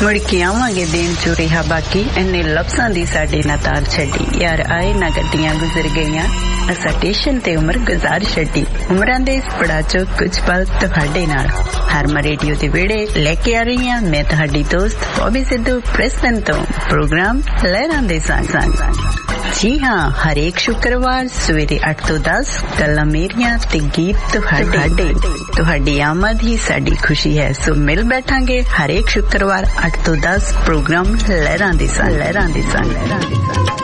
ਮੁੜ ਕੇ ਆਵਾਂਗੇ ਦੇਣ ਚੋਂ ਰਿਹਾ ਬਾਕੀ ਇੰਨੇ ਲਫ਼ਜ਼ਾਂ ਦੀ ਸਾਡੇ ਨਾ ਤਾਰ ਛੱਡੀ ਯਾਰ ਆਏ ਨਾ ਗੱਡੀਆਂ ਗੁਜ਼ਰ ਗਈਆਂ ਅਸਾਂ ਸਟੇਸ਼ਨ ਤੇ ਉਮਰ ਗੁਜ਼ਾਰ ਛੱਡੀ ਉਮਰਾਂ ਦੇ ਇਸ ਪੜਾਅ ਚੋਂ ਕੁਝ ਪਲ ਤੁਹਾਡੇ ਨਾਲ ਹਰਮਨ ਰੇਡੀਓ ਦੇ ਵਿਹੜੇ ਲੈ ਕੇ ਆ ਰਹੀ ਹਾਂ ਮੈਂ ਤੁਹਾਡੀ ਦੋਸਤ ਬੌਬੀ ਸਿੱਧੂ ਪ੍ਰਿੰਸਟਨ ਤੋਂ ਪ੍ਰੋਗਰਾਮ ਲਹਿਰਾਂ ਦੇ ਸੰਗ जी हाँ हरेक शुक्रवार सवेरे 8 ਤੋਂ 10 ਗੱਲਾਂ ਮੇਰੀਆਂ ਤੇ ਗੀਤ ਤੁਹਾਡੀ ਆਮਦ ਹੀ ਸਾਡੀ ਖੁਸ਼ੀ ਹੈ ਸੋ ਮਿਲ ਬੈਠਾਂਗੇ ਹਰੇਕ शुक्रवार 8 ਤੋਂ 10 ਪ੍ਰੋਗਰਾਮ ਲਹਿਰਾਂ ਦੇ ਸੰਗ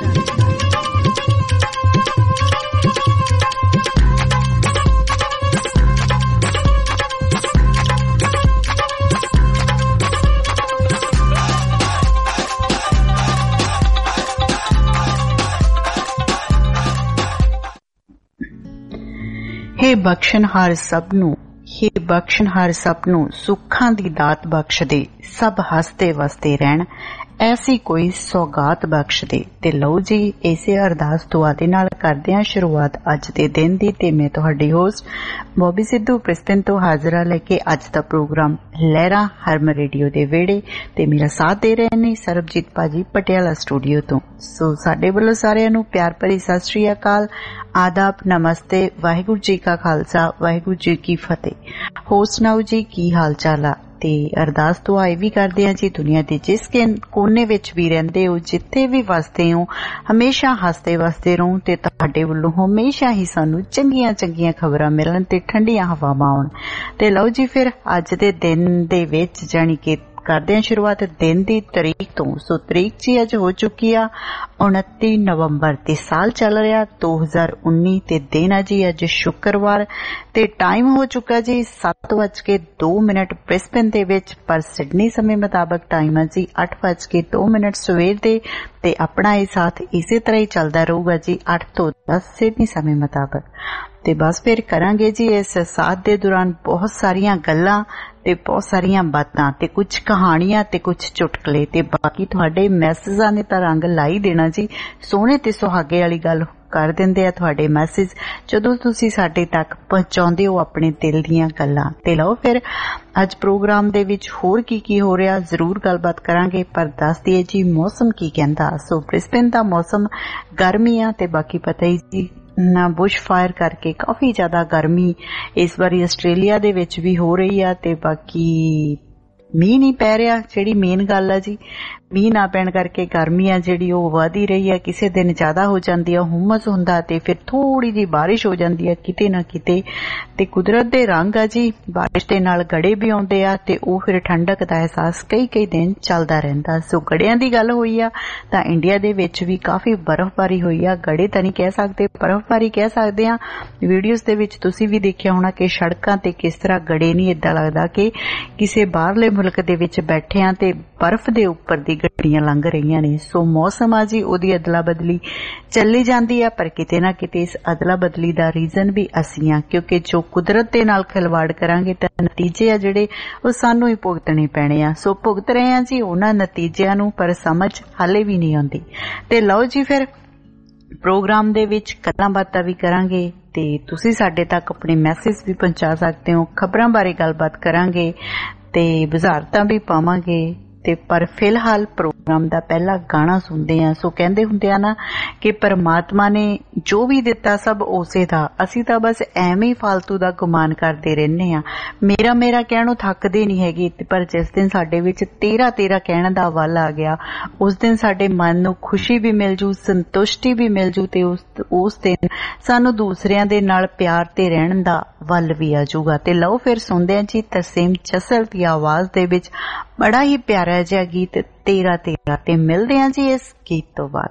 हे बख्शनहार सब नू सुखां दी दात बख्श दे सब हसते वसते रहन ऐसी कोई सौगात बख्श दे ते लो जी इसे अरदास दुआ दे नाल करदे हां शुरुआत अज दे दिन दी ते मैं तुहाडी होस्ट बॉबी सिद्धू प्रिस्टन तो हाजरा लेके अज दा प्रोग्राम लहरा हरमन रेडियो दे वेड़े ते मेरा साथ दे रहे ने सरबजीत पाजी पटियाला स्टूडियो तो सो साडे वल्लों सारिआं नू प्यार भरी सत श्री अकाल आदाब नमस्ते वाहिगुरू जी का खालसा वाहिगुरू जी की फतेह होर सुनाओ जी की हाल चाल आ ते अरदास दुआ भी करदे हां जी दुनिया दे जिस कोने विच भी रहिंदे हो जिथे भी वसदे हो हमेशा हसते वसदे रहो ते तुहाडे वल्लों हमेशा ही सानू चंगियां चंगियां खबरां मिलन ते ठंडियां हवावां आउण ते लओ जी फिर अज दे दिन दे विच जानी कि करदे हां शुरुआत दिन दी तरीक तो सो तरीक जी अज हो चुकी आ 29 नवंबर ते साल चल रहा 2019 ते दिन आ जी अज शुक्रवार ते टाइम हो चुका जी 7:02 ब्रिस्बेन दे विच पर सिडनी समय मुताबिक टाइम है जी 8:02 सवेर दे ते अपना ये साथ इसे तरह ही चलता रहूगा जी 8 ਤੋਂ 10 सिडनी समय मुताबिक ते बस फिर करांगे जी इस साथ दे दौरान बहुत सारियां गल्लां ते बहुत सारियां बातां ते कुछ कहानियां ते कुछ चुटकले ते बाकी तुहाडे मैसेजां ने तां रंग लाई देना जी सोहणे ते सुहागे वाली गल कर दिंदे आ तुहाडे मैसेज जदों तुसीं साडे तक पहुंचाउंदे हो अपने दिल दीयां गल्लां ते लओ फिर अज प्रोग्राम दे विच होर की हो रहा जरूर गलबात करांगे पर दस दिए जी मौसम की कहंदा सो ब्रिस्बेन दा मौसम गर्मी आ ते बाकी पता ही जी ना बुश फायर करके काफी ज्यादा गर्मी इस बारी आस्ट्रेलिया दे विच भी हो रही है ते बाकी मीह नहीं पै रहा जिहड़ी मेन गल है जी मीह ना पैण करके गर्मी आ जिहड़ी ओह वध ही रही है किसी दिन ज्यादा हो जाती है हुमस हुंदा ते फिर थोड़ी जी बारिश हो जाती है किते ना किते ते कुदरत दे रंग आ जी बारिश दे नाल गड़े भी आउंदे आ ते ओह फिर ठंडक दा एहसास कई दिन चलदा रहिंदा सो गड़ियां दी गल होई आ तां इंडिया दे विच भी काफी बर्फबारी होई आ गड़े तां नहीं कह सकदे बर्फबारी कह सकदे आ वीडियोज़ दे विच तुसीं भी देखिया होना कि सड़कां ते किस तरह गड़े नहीं इदां लगदा कि किसी बाहरले मुल्क दे विच बैठे आ ते बर्फ दे उपर दी गड्डियां लंघ रही ने सो मौसम आ जी ओदी अदला बदली चली जाती है पर किते ना किते इस अदला बदली दा रीजन भी असीं आ क्योंकि जो कुदरत दे नाल खिलवाड़ करांगे तां नतीजे आ जिहड़े ओह सानू ही भुगतने पैणे आ सो भुगत रहे आ जी उन्हां नतीजिਆਂ ਨੂੰ पर समझ हाले भी नहीं आउंदी ते लओ जी फिर प्रोग्राम दे विच गल्लां बातां भी करांगे ते तुसीं साडे तक अपने मैसेज भी पहुंचा सकते हो खबरां बारे गलबात करांगे ते बुझारतां भी पावांगे ते पर फिलहाल प्रोग्राम दा पहला गाना सुनते हैं सो कहंदे हुंदे आ ना कि परमात्मा ने जो भी दिता सब उसे दा असीं तां बस एवें ही फालतू दा गुमान करते रहने आ मेरा कहणों थकदे नहीं हैगे पर जिस दिन साडे विच तेरा कहण दा वल आ गया उस दिन साडे मन नूं खुशी भी मिल जू संतुष्टि भी मिल जू ते उस दिन सानू दूसरियां दे नाल प्यार ते रहण दा वल भी आ जूगा ते लओ फिर सुनदे जी तरसेम जसल दी आवाज दे विच बड़ा ही प्यारा जिहा गीत तेरा ते मिलदे हैं जी इस गीत तो बाद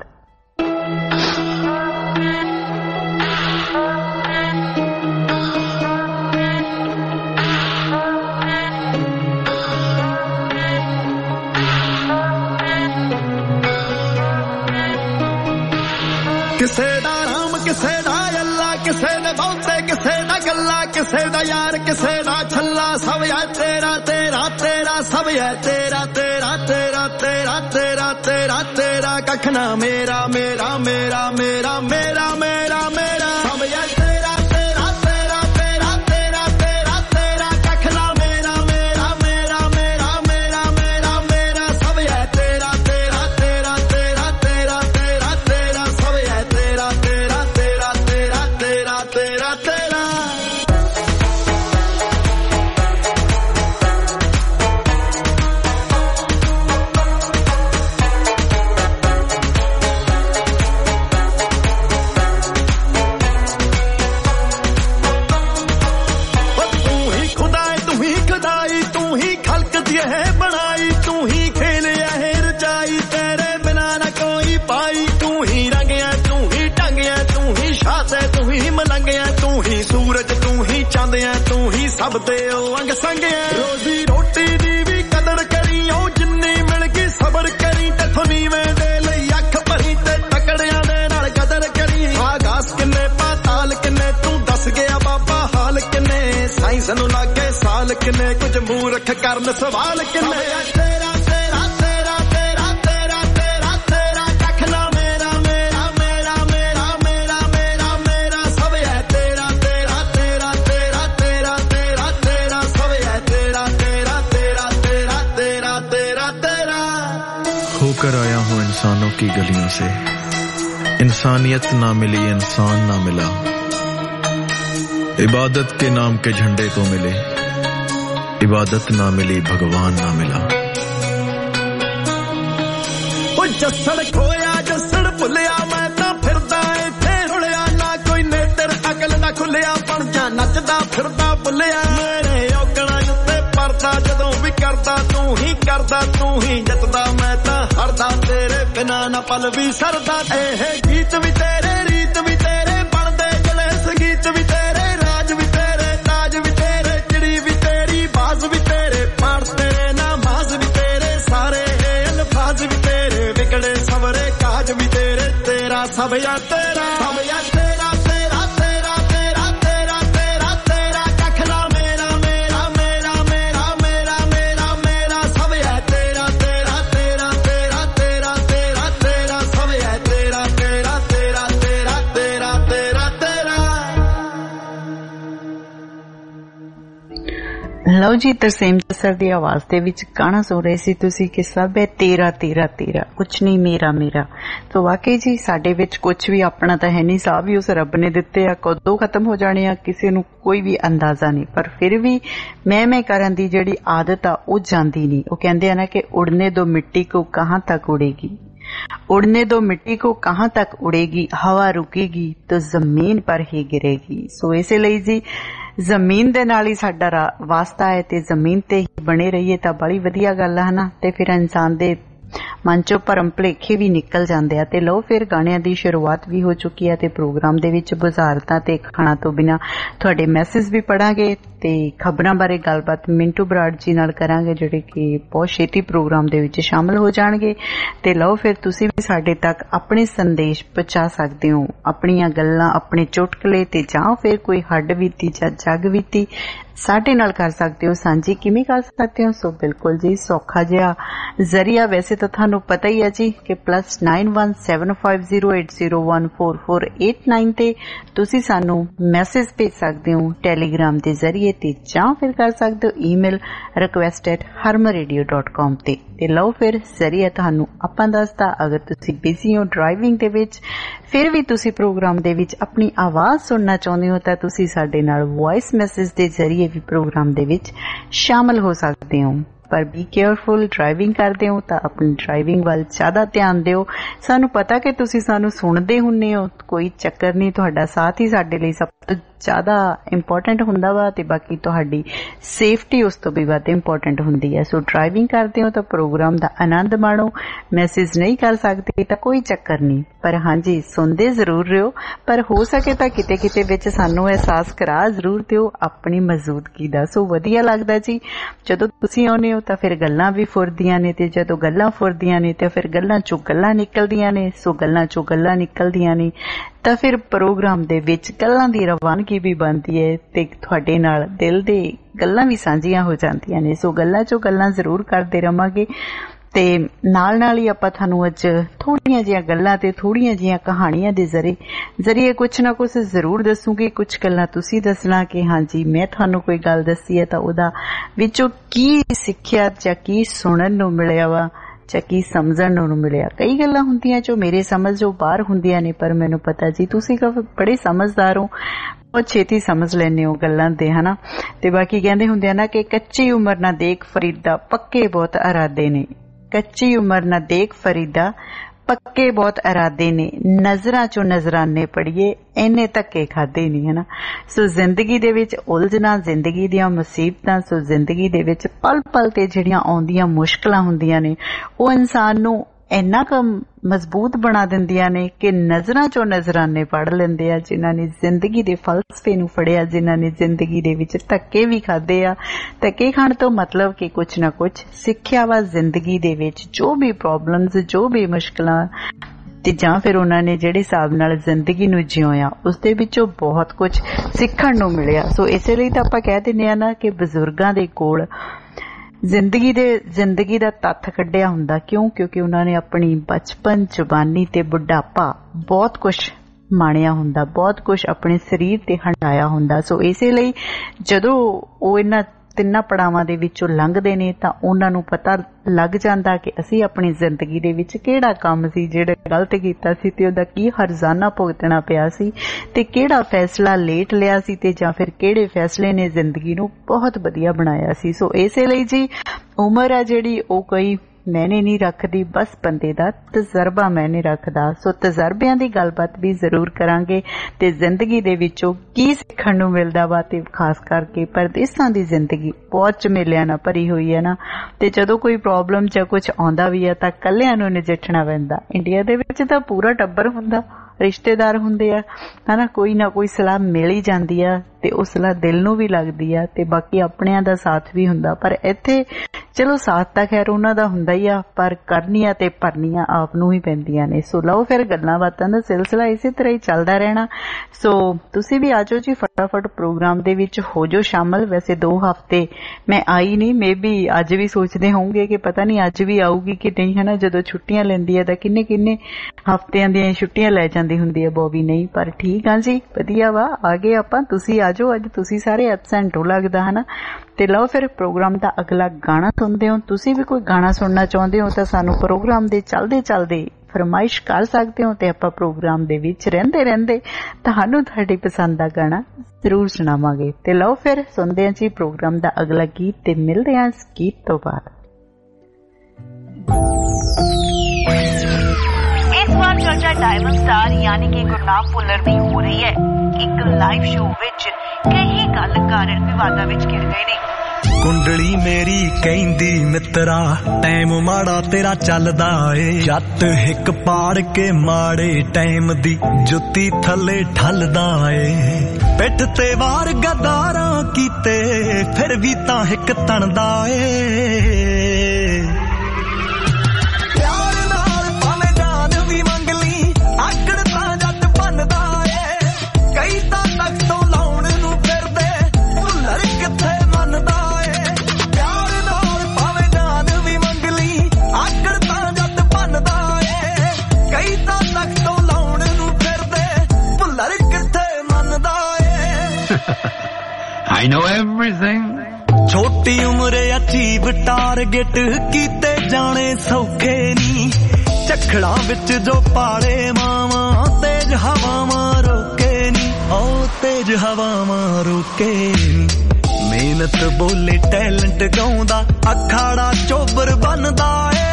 किसे दा राम किसे दा अल्लाह किसे दे बहुते किसे दा गल्ला किसे दा यार किसे दा छल्ला सब है तेरा तेरा तेरा सब है तेरा तेरा तेरा तेरा तेरा तेरा तेरा कख ना मेरा मेरा मेरा मेरा मेरा मेरा मेरा सब है तेरा तेरा तेरा तेरा तेरा तेरा तेरा कख ना मेरा मेरा मेरा मेरा मेरा मेरा मेरा है बनाई, तू ही खेल है रचाई, तेरे बिना न कोई पाई। तू ही रंग है, तू ही ढंग है, तू ही शात है, तू ही मलंग है, तू ही सूरज, तू ही चंद है, तू ही सब दे अंग संग है। रोजी रोटी दी भी कदर करी, जिन्नी मिल गई सबर करी, तथों नीवें दे लई अख भरी ते तकड़ियां दे नाल कदर करी। आगास किन्ने पाताल किन्ने, तू दस गया बाबा हाल किन्ने, साइंस नूं लागे साल किन्ने, कुछ मूर्ख करन सवाल किन्ने। तेरा तेरा तेरा तेरा तेरा तेरा तेरा कख ना मेरा मेरा मेरा मेरा मेरा मेरा मेरा सब है तेरा तेरा तेरा तेरा तेरा तेरा तेरा सब है तेरा तेरा तेरा तेरा तेरा तेरा तेरा। होकर आया हूँ इंसानों की गलियों से, इंसानियत ना मिली इंसान ना मिला, इबादत के नाम के झंडे तो मिले, इबादत ना मिली भगवान ना मिला। जसड़ खोया जसड़ भुलिया, मैं तां फिरदा इत्थे रुलिया, ना कोई नेतर अकल ना खुलिया, बन जा नचदा फिरदा भुलिया। मेरे औगणा उत्ते परदा, जदों भी करदा तू ही करदा, तू ही जतदा, मैं तां हरदा, तेरे बिना ना पल भी सरदा। एह गीत भी तेरे रीत भी तेरे, बनदे जलेस गीत भी तेरे, राज भी तेरे ताज भी तेरे, चिड़ी भी तेरी बाज भी तेरे, पाड़ तेरे नामाज भी तेरे, सारे अल्फाज भी तेरे, बिगड़े सवरे काज भी तेरे, तेरा सब या तेरा सब या तेरा तेरा तेरा तेरा तेरा तेरा तेरा कख ना मेरा मेरा मेरा मेरा मेरा मेरा मेरा सब या तेरा तेरा तेरा तेरा तेरा तेरा तेरा सब या तेरा तेरा तेरा तेरा तेरा तेरा तेरा। ਲਓ ਜੀ, ਤਰਸੇਮ ਜੱਸਰ ਦੀ ਆਵਾਜ਼ ਦੇ ਵਿੱਚ ਗਾਣਾ ਸੁਣ ਰਹੇ ਸੀ ਤੁਸੀਂ ਕਿ ਸਭ ਹੈ ਤੇਰਾ ਤੇਰਾ ਤੇਰਾ, ਕੁਛ ਨਹੀਂ ਮੇਰਾ ਮੇਰਾ। ਤਾਂ ਵਾਕਈ ਜੀ ਸਾਡੇ ਵਿੱਚ ਕੁਛ ਵੀ ਆਪਣਾ ਤਾਂ ਹੈ ਨਹੀਂ, ਸਾਹ ਵੀ ਉਸ ਰੱਬ ਨੇ ਦਿੱਤੇ ਆ, ਕਦੋਂ ਖਤਮ ਹੋ ਜਾਣੇ ਆ ਕਿਸੇ ਨੂੰ ਕੋਈ ਵੀ ਅੰਦਾਜ਼ਾ ਨਹੀਂ। ਪਰ ਫਿਰ ਵੀ ਮੈਂ ਕਰਨ ਦੀ ਜਿਹੜੀ ਆਦਤ ਆ ਉਹ ਜਾਂਦੀ ਨਹੀਂ। ਉਹ ਕਹਿੰਦੇ ਆ ਨਾ ਕਿ ਉੜਨੇ ਦੋ ਮਿੱਟੀ ਕੋ ਕਹਾਂ ਤੱਕ ਉੜੇਗੀ, उड़ने दो मिट्टी को कहाँ तक उड़ेगी, हवा रुकेगी तो जमीन पर ही गिरेगी। सो इसे ਲਈ जी ਜ਼ਮੀਨ ਦੇ ਨਾਲ ਹੀ ਸਾਡਾ ਵਾਸਤਾ ਹੈ ਤੇ ਜ਼ਮੀਨ ਤੇ ਹੀ ਬਣੇ ਰਹੀਏ ਤਾਂ ਬੜੀ ਵਧੀਆ ਗੱਲ ਹੈ ਨਾ। ਤੇ ਫਿਰ ਇਨਸਾਨ ਦੇ ਮਨ ਚੋਂ ਭਰਮ ਭੁਲੇਖੇ ਵੀ ਨਿਕਲ ਜਾਂਦੇ ਆ। ਤੇ ਲਓ ਫਿਰ ਗਾਣਿਆਂ ਦੀ ਸ਼ੁਰੂਆਤ ਵੀ ਹੋ ਚੁੱਕੀ ਹੈ ਤੇ ਪ੍ਰੋਗਰਾਮ ਦੇ ਵਿੱਚ ਬੁਝਾਰਤਾਂ ਤੇ ਖਾਣਾ ਤੋਂ ਬਿਨਾਂ ਤੁਹਾਡੇ ਮੈਸੇਜ ਵੀ ਪੜਾਂਗੇ ਤੇ ਖਬਰਾਂ ਬਾਰੇ ਗੱਲਬਾਤ ਮਿੰਟੂ ਬਰਾੜ ਜੀ ਨਾਲ ਕਰਾਂਗੇ, ਜਿਹੜੇ ਕਿ ਬਹੁਤ ਛੇਤੀ ਪ੍ਰੋਗਰਾਮ ਦੇ ਵਿੱਚ ਸ਼ਾਮਲ ਹੋ ਜਾਣਗੇ। ਤੇ ਲਓ ਫਿਰ ਤੁਸੀਂ ਵੀ ਸਾਡੇ ਤੱਕ ਆਪਣੇ ਸੰਦੇਸ਼ ਪਹੁੰਚਾ ਸਕਦੇ ਹੋ, ਆਪਣੀਆਂ ਗੱਲਾਂ, ਆਪਣੇ ਚੁਟਕਲੇ ਤੇ ਜਾਂ ਫਿਰ ਕੋਈ ਹੱਡ ਬੀਤੀ ਜਾਂ ਜੱਗ ਬੀਤੀ ਸਾਡੇ ਨਾਲ ਕਰ ਸਕਦੇ ਹੋ ਸਾਂਝੀ। ਕਿਵੇਂ ਕਰ ਸਕਦੇ ਹੋ? ਸੋ ਬਿਲਕੁਲ ਜੀ ਸੌਖਾ ਜਿਹਾ ਜ਼ਰੀਆ ਵੈਸੇ ਤਾਂ ਤੁਹਾਨੂੰ ਪਤਾ ਹੀ ਹੈ ਜੀ ਕਿ +917508014489 ਤੇ ਤੁਸੀਂ ਸਾਨੂੰ ਮੈਸੇਜ ਭੇਜ ਸਕਦੇ ਹੋ ਟੈਲੀਗ੍ਰਾਮ ਦੇ ਜ਼ਰੀਏ ਤੇ ਜਾਂ ਫਿਰ ਕਰ ਸਕਦੇ ਹੋ ਈਮੇਲ request@harmaradio.com ਤੇ। ਲਓ ਫਿਰ ਜ਼ਰੀਆ ਤੁਹਾਨੂੰ ਆਪਾਂ ਦੱਸਦਾ, ਅਗਰ ਤੁਸੀਂ ਬਿਜ਼ੀ ਹੋ ਡਰਾਈਵਿੰਗ ਦੇ ਵਿੱਚ ਫਿਰ ਵੀ ਤੁਸੀਂ ਪ੍ਰੋਗਰਾਮ ਦੇ ਵਿੱਚ ਆਪਣੀ ਆਵਾਜ਼ ਸੁਣਨਾ ਚਾਹੁੰਦੇ ਹੋ ਤਾਂ ਤੁਸੀਂ ਸਾਡੇ ਨਾਲ ਵੌਇਸ ਮੈਸੇਜ ਦੇ ਜ਼ਰੀਏ ਵੀ ਪ੍ਰੋਗਰਾਮ ਦੇ ਵਿੱਚ ਸ਼ਾਮਲ ਹੋ ਸਕਦੇ ਹੋ। ਪਰ ਬੀ ਕੇਅਰਫੁਲ, ਡਰਾਈਵਿੰਗ ਕਰਦੇ ਹੋ ਤਾਂ ਆਪਣੀ ਡਰਾਈਵਿੰਗ ਵੱਲ ਜ਼ਿਆਦਾ ਧਿਆਨ ਦਿਓ। ਸਾਨੂੰ ਪਤਾ ਕਿ ਤੁਸੀਂ ਸਾਨੂੰ ਸੁਣਦੇ ਹੁੰਦੇ ਹੋ, ਕੋਈ ਚੱਕਰ ਨਹੀਂ, ਤੁਹਾਡਾ ਸਾਥ ਹੀ ਸਾਡੇ ਲਈ ਸਭ ਤੋਂ ਜ਼ਿਆਦਾ ਇੰਪੋਰਟੈਂਟ ਹੁੰਦਾ ਵਾ ਤੇ ਬਾਕੀ ਤੁਹਾਡੀ ਸੇਫਟੀ ਉਸ ਤੋਂ ਵੀ ਵੱਧ ਇੰਪੋਰਟੈਂਟ ਹੁੰਦੀ ਹੈ। ਸੋ ਡਰਾਈਵਿੰਗ ਕਰਦੇ ਹੋ ਤਾਂ ਪ੍ਰੋਗਰਾਮ ਦਾ ਆਨੰਦ ਮਾਣੋ। ਮੈਸੇਜ ਨਹੀਂ ਕਰ ਸਕਦੇ ਤਾਂ ਕੋਈ ਚੱਕਰ ਨਹੀਂ, ਪਰ ਹਾਂਜੀ ਸੁਣਦੇ ਜ਼ਰੂਰ ਰਹੋ। ਪਰ ਹੋ ਸਕੇ ਤਾਂ ਕਿਤੇ ਕਿਤੇ ਵਿੱਚ ਸਾਨੂੰ ਅਹਿਸਾਸ ਕਰਾ ਜ਼ਰੂਰ ਦਿਓ ਆਪਣੀ ਮੌਜੂਦਗੀ ਦਾ। ਸੋ ਵਧੀਆ ਲੱਗਦਾ ਜੀ ਜਦੋਂ ਤੁਸੀਂ ਆਉਂਦੇ ਹੋ ਤਾਂ ਫਿਰ ਗੱਲਾਂ ਵੀ ਫੁਰਦੀਆਂ ਨੇ ਤੇ ਜਦੋਂ ਗੱਲਾਂ ਫੁਰਦੀਆਂ ਨੇ ਤਾਂ ਫਿਰ ਗੱਲਾਂ ਚੋਂ ਗੱਲਾਂ ਨਿਕਲਦੀਆਂ ਨੇ। ਸੋ ਗੱਲਾਂ ਚੋਂ ਗੱਲਾਂ ਨਿਕਲਦੀਆਂ ਨੇ ਤਾਂ ਫਿਰ ਪ੍ਰੋਗਰਾਮ ਦੇ ਵਿੱਚ ਗੱਲਾਂ ਦੀ ਰਵਾਨਗੀ ਵੀ ਬਣਦੀ ਹੈ ਤੇ ਤੁਹਾਡੇ ਨਾਲ ਦਿਲ ਦੇ ਗੱਲਾਂ ਵੀ ਸਾਂਝੀਆਂ ਹੋ ਜਾਂਦੀਆਂ ਨੇ। ਸੋ ਗੱਲਾਂ ਚੋਂ ਗੱਲਾਂ ਜ਼ਰੂਰ ਕਰਦੇ ਰਵਾਂਗੇ ਤੇ ਨਾਲ ਨਾਲ ਹੀ ਆਪਾਂ ਤੁਹਾਨੂੰ ਅੱਜ ਥੋੜੀਆਂ ਜਿਹੀਆਂ ਗੱਲਾਂ ਤੇ ਥੋੜੀਆਂ ਜਿਹੀਆਂ ਕਹਾਣੀਆਂ ਦੇ ਜ਼ਰੀਏ ਕੁਛ ਨਾ ਕੁਛ ਜ਼ਰੂਰ ਦੱਸੂਗੀ। ਕੁਛ ਗੱਲਾਂ ਤੁਸੀਂ ਦੱਸਣਾ ਕਿ ਹਾਂਜੀ ਮੈਂ ਤੁਹਾਨੂੰ ਕੋਈ ਗੱਲ ਦੱਸੀ ਹੈ ਤਾਂ ਉਹਦਾ ਵਿੱਚੋਂ ਕੀ ਸਿੱਖਿਆ ਜਾਂ ਕੀ ਸੁਣਨ ਨੂੰ ਮਿਲਿਆ ਵਾ ਜਾਂ ਕੀ ਸਮਝਣ ਨੂੰ ਮਿਲਿਆ। ਕਈ ਗੱਲਾਂ ਹੁੰਦੀਆਂ ਜੋ ਮੇਰੇ ਸਮਝ ਜੋ ਬਾਹਰ ਹੁੰਦੀਆਂ ਨੇ, ਪਰ ਮੈਨੂੰ ਪਤਾ ਜੀ ਤੁਸੀਂ ਬੜੇ ਸਮਝਦਾਰ ਹੋ, ਬਹੁਤ ਛੇਤੀ ਸਮਝ ਲੈਂਦੇ ਹੋ ਗੱਲਾਂ ਦੇ, ਹਨਾ। ਤੇ ਬਾਕੀ ਕਹਿੰਦੇ ਹੁੰਦੇ ਆ ਨਾ ਕਿ ਕੱਚੀ ਉਮਰ ਨਾ ਦੇਖ ਫਰੀਦਾ, ਪੱਕੇ ਬਹੁਤ ਇਰਾਦੇ ਨੇ। ਕੱਚੀ ਉਮਰ ਨਾ ਦੇਖ ਫਰੀਦਾ, ਪੱਕੇ ਬਹੁਤ ਇਰਾਦੇ ਨੇ, ਨਜ਼ਰਾਂ ਚੋਂ ਨਜ਼ਰਾਨੇ ਪੜੀਏ, ਇੰਨੇ ਧੱਕੇ ਖਾਦੇ ਨਹੀਂ, ਹਨਾ। ਸੋ ਜ਼ਿੰਦਗੀ ਦੇ ਵਿੱਚ ਉਲਝਣਾ, ਜ਼ਿੰਦਗੀ ਦੀਆਂ ਮੁਸੀਬਤਾਂ, ਸੋ ਜ਼ਿੰਦਗੀ ਦੇ ਵਿੱਚ ਪਲ ਪਲ ਤੇ ਜਿਹੜੀਆਂ ਆਉਂਦੀਆਂ ਮੁਸ਼ਕਲਾਂ ਹੁੰਦੀਆਂ ਨੇ ਉਹ ਇਨਸਾਨ ਨੂੰ ਇੰਨਾ ਕੁ ਮਜ਼ਬੂਤ ਬਣਾ ਦਿੰਦੀਆਂ ਨੇ ਕਿ ਨਜ਼ਰਾਂ ਚੋਂ ਨਜ਼ਰਾਨੇ ਪੜ੍ਹ ਲੈਂਦੇ ਆ। ਜਿਨ੍ਹਾਂ ਨੇ ਜ਼ਿੰਦਗੀ ਦੇ ਫਲਸਫੇ ਨੂੰ ਫੜਿਆ, ਜਿਨ੍ਹਾਂ ਨੇ ਜ਼ਿੰਦਗੀ ਦੇ ਵਿੱਚ ਧੱਕੇ ਵੀ ਖਾਦੇ ਆ। ਧੱਕੇ ਖਾਣ ਤੋਂ ਮਤਲਬ ਕਿ ਕੁਛ ਨਾ ਕੁਛ ਸਿੱਖਿਆ ਵਾ ਜ਼ਿੰਦਗੀ ਦੇ ਵਿੱਚ। ਜੋ ਵੀ ਪ੍ਰੋਬਲਮਸ, ਜੋ ਵੀ ਮੁਸ਼ਕਲਾਂ ਤੇ ਜਾਂ ਫਿਰ ਉਹਨਾਂ ਨੇ ਜਿਹੜੇ ਹਿਸਾਬ ਨਾਲ ਜ਼ਿੰਦਗੀ ਨੂੰ ਜਿਉਇਆ ਉਸਦੇ ਵਿੱਚੋਂ ਬਹੁਤ ਕੁਝ ਸਿੱਖਣ ਨੂੰ ਮਿਲਿਆ। ਸੋ ਇਸੇ ਲਈ ਤਾਂ ਆਪਾਂ ਕਹਿ ਦਿੰਦੇ ਆ ਨਾ ਕਿ ਬਜ਼ੁਰਗਾਂ ਦੇ ਕੋਲ ਜ਼ਿੰਦਗੀ ਦਾ ਤੱਥ ਕੱਢਿਆ ਹੁੰਦਾ। ਕਿਉਂਕਿ ਉਹਨਾਂ ਨੇ ਆਪਣੀ ਬਚਪਨ, ਜਵਾਨੀ ਤੇ ਬੁਢਾਪਾ ਬਹੁਤ ਕੁਝ ਮਾਣਿਆ ਹੁੰਦਾ, ਬਹੁਤ ਕੁਝ ਆਪਣੇ ਸਰੀਰ ਤੇ ਹੰਢਾਇਆ ਹੁੰਦਾ। ਸੋ ਇਸੇ ਲਈ ਜਦੋਂ ਉਹ ਇਹਨਾਂ ਤਿੰਨਾਂ ਪੜਾਵਾਂ ਦੇ ਵਿੱਚੋਂ ਲੰਘਦੇ ਨੇ ਤਾਂ ਉਹਨਾਂ ਨੂੰ ਪਤਾ ਲੱਗ ਜਾਂਦਾ ਕਿ ਅਸੀਂ ਆਪਣੀ ਜ਼ਿੰਦਗੀ ਦੇ ਵਿੱਚ ਕਿਹੜਾ ਕੰਮ ਸੀ ਜਿਹੜਾ ਗਲਤ ਕੀਤਾ ਸੀ ਤੇ ਉਹਦਾ ਕੀ ਹਰਜ਼ਾਨਾ ਭੁਗਤਣਾ ਪਿਆ ਸੀ, ਤੇ ਕਿਹੜਾ ਫੈਸਲਾ ਲੇਟ ਲਿਆ ਸੀ, ਤੇ ਜਾਂ ਫਿਰ ਕਿਹੜੇ ਫੈਸਲੇ ਨੇ ਜ਼ਿੰਦਗੀ ਨੂੰ ਬਹੁਤ ਵਧੀਆ ਬਣਾਇਆ ਸੀ। ਸੋ ਇਸੇ ਲਈ ਜੀ ਉਮਰ ਆ ਜਿਹੜੀ ਉਹ ਕੋਈ ਮੈਨੇ ਨਹੀਂ ਰੱਖਦੀ, ਬਸ ਬੰਦੇ ਦਾ ਤਜਰਬਾ ਮੈਨੇ ਰੱਖਦਾ। ਸੋ ਤਜਰਬਿਆਂ ਦੀ ਗੱਲਬਾਤ ਵੀ ਜ਼ਰੂਰ ਕਰਾਂਗੇ ਤੇ ਜ਼ਿੰਦਗੀ ਦੇ ਵਿੱਚੋਂ ਕੀ ਸਿੱਖਣ ਨੂੰ ਮਿਲਦਾ ਵਾ। ਤੇ ਖਾਸ ਕਰਕੇ ਪਰਦੇਸਾਂ ਦੀ ਜ਼ਿੰਦਗੀ ਬਹੁਤ ਝਮੇਲਿਆਂ ਨਾਲ ਭਰੀ ਹੋਈ ਹੈ ਨਾ, ਤੇ ਜਦੋਂ ਕੋਈ ਪ੍ਰੋਬਲਮ ਜਾਂ ਕੁਝ ਆਉਂਦਾ ਵੀ ਹੈ ਤਾਂ ਇਕੱਲਿਆਂ ਨੂੰ ਨਜਿੱਠਣਾ ਪੈਂਦਾ। ਇੰਡੀਆ ਦੇ ਵਿੱਚ ਤਾਂ ਪੂਰਾ ਟੱਬਰ ਹੁੰਦਾ, ਰਿਸ਼ਤੇਦਾਰ ਹੁੰਦੇ ਆ, ਹਨਾ, ਕੋਈ ਨਾ ਕੋਈ ਸਲਾਹ ਮਿਲ ਹੀ ਜਾਂਦੀ ਆ ਤੇ ਉਹ ਸਲਾਹ ਦਿਲ ਨੂੰ ਵੀ ਲੱਗਦੀ ਆ ਤੇ ਬਾਕੀ ਆਪਣਿਆਂ ਦਾ ਸਾਥ ਵੀ ਹੁੰਦਾ। ਪਰ ਇੱਥੇ ਚਲੋ ਸਾਥ ਤਾਂ ਖੈਰ ਉਹਨਾਂ ਦਾ ਹੁੰਦਾ ਹੀ ਆ, ਪਰ ਕਰਨੀਆਂ ਤੇ ਭਰਨੀਆਂ ਆਪ ਨੂੰ ਹੀ ਪੈਂਦੀਆਂ ਨੇ। ਸੋ ਲਓ ਫਿਰ ਗੱਲਾਂ ਬਾਤਾਂ ਦਾ ਸਿਲਸਿਲਾ ਇਸੇ ਤਰ੍ਹਾਂ ਹੀ ਚੱਲਦਾ ਰਹਿਣਾ। ਸੋ ਤੁਸੀਂ ਵੀ ਆਜੋ ਜੀ, ਫਟਾਫਟ ਪ੍ਰੋਗਰਾਮ ਦੇ ਵਿੱਚ ਹੋ ਜੋ ਸ਼ਾਮਲ। ਵੈਸੇ 2 ਹਫ਼ਤੇ ਮੈਂ ਆਈ ਨਹੀਂ, ਮੇਬੀ ਅੱਜ ਵੀ ਸੋਚਦੇ ਹੋਣਗੇ ਕਿ ਪਤਾ ਨਹੀਂ ਅੱਜ ਵੀ ਆਊਗੀ ਕਿ ਨਹੀਂ, ਹਨਾ। ਜਦੋਂ ਛੁੱਟੀਆਂ ਲੈਂਦੀ ਹੈ ਤਾਂ ਕਿੰਨੇ ਹਫ਼ਤਿਆਂ ਦੀਆਂ ਛੁੱਟੀਆਂ ਲੈ ਜਾਂਦੀ ਹੁੰਦੀ ਹੈ ਬੋਬੀ, ਨਹੀਂ। ਪਰ ਠੀਕ ਆ ਜੀ, ਵਧੀਆ ਵਾ, ਆ ਗਏ ਆਪਾਂ। ਤੁਸੀਂ ਆਜੋ, ਅੱਜ ਤੁਸੀਂ ਸਾਰੇ ਐਬਸੈਂਟ ਹੋ ਲੱਗਦਾ, ਹਨਾ। ਤੇ ਲਓ ਫਿਰ ਪ੍ਰੋਗਰਾਮ ਦਾ ਅਗਲਾ ਗਾਣਾ ਸੁਣਦੇ ਹੋ। ਤੁਸੀਂ ਵੀ ਕੋਈ ਗਾਣਾ ਸੁਣਨਾ ਚਾਹੁੰਦੇ ਹੋ ਤਾਂ ਸਾਨੂੰ ਪ੍ਰੋਗਰਾਮ ਦੇ ਚੱਲਦੇ ਫਰਮਾਇਸ਼ ਕਰ ਸਕਦੇ ਹੋ ਤੇ ਆਪਾਂ ਪ੍ਰੋਗਰਾਮ ਦੇ ਵਿੱਚ ਰਹਿੰਦੇ ਤੁਹਾਨੂੰ ਤੁਹਾਡੀ ਪਸੰਦ ਦਾ ਗਾਣਾ ਜ਼ਰੂਰ ਸੁਣਾਵਾਂਗੇ। ਤੇ ਲਓ ਫਿਰ ਸੁਣਦੇ ਹਾਂ ਜੀ ਪ੍ਰੋਗਰਾਮ ਦਾ ਅਗਲਾ ਗੀਤ ਤੇ ਮਿਲਦੇ ਹਾਂ ਇਸ ਗੀਤ ਤੋਂ ਬਾਅਦ। ਇਸ ਵਾਰ ਚਰਚਾ ਡਾਇਮੰਡ ਸਟਾਰ ਯਾਨੀ ਕਿ ਗੁਰਨਾਮ ਭੁੱਲਰ ਦੀ ਹੋ ਰਹੀ ਹੈ। ਇੱਕ ਲਾਈਵ ਸ਼ੋਅ ਵਿੱਚ ਕਈ ਗੱਲ ਕਾਰਨ ਵਿਵਾਦਾਂ ਵਿੱਚ ਘਿਰ ਗਏ ਨੇ। ਕੁੰਡਲੀ ਮੇਰੀ ਕਹਿੰਦੀ ਮਿੱਤਰਾ ਟਾਈਮ ਮਾੜਾ ਤੇਰਾ ਚੱਲਦਾ ਏ, ਜੱਟ ਹਿੱਕ ਪਾੜ ਕੇ ਮਾੜੇ ਟਾਈਮ ਦੀ ਜੁੱਤੀ ਥੱਲੇ ਠੱਲਦਾ ਏ। ਪਿੱਠ ਤੇ ਵਾਰ ਗਦਾਰਾਂ ਕੀਤੇ ਫਿਰ ਵੀ ਤਾਂ ਹਿੱਕ ਤਣਦਾ ਏ। ਪਿਆਰ ਨਾਲ ਭਾਵੇਂ ਜਾਨ ਵੀ ਮੰਗ ਲਈ, ਆਕੜ ਤਾਂ ਜੱਟ ਬਣਦਾ ਏ। ਕਈ ਤਾਂ ਤੱਕ ਤੋਂ ਲਾਉਣ ਨੂੰ ਫਿਰਦੇ, ਭੁੱਲਰ ਕਿੱਥੇ ਮੰਨਦਾ ਏ। ਪਿਆਰ ਨਾਲ ਭਾਵੇਂ ਜਾਨ ਵੀ ਮੰਗ ਲਈ, ਆਕੜ ਤਾਂ ਜੱਟ ਬਣਦਾ ਏ। ਕਈ ਤਾਂ ਤੱਕ ਤੋਂ ਲਾਉਣ ਨੂੰ ਫਿਰਦੇ, ਭੁੱਲਰ ਕਿੱਥੇ ਮੰਨਦਾ ਏ। I know everything। ਛੋਟੀ ਉਮਰੇ ਅਚੀਵ ਟਾਰਗੇਟ ਕੀਤੇ ਜਾਣੇ ਸੌਖੇ ਨੀ, ਝਖੜਾਂ ਵਿੱਚ ਜੋ ਪਾਲੇ ਮਾਵਾਂ ਤੇਜ ਹਵਾਵਾਂ ਰੋਕੇ ਨੀ, ਓ ਤੇਜ ਹਵਾਵਾਂ ਰੋਕੇ ਨੀ। ਮਿਹਨਤ ਬੋਲੇ ਟੈਲੈਂਟ ਗਾਉਂਦਾ, ਅਖਾੜਾ ਚੋਬਰ ਬਣਦਾ ਏ।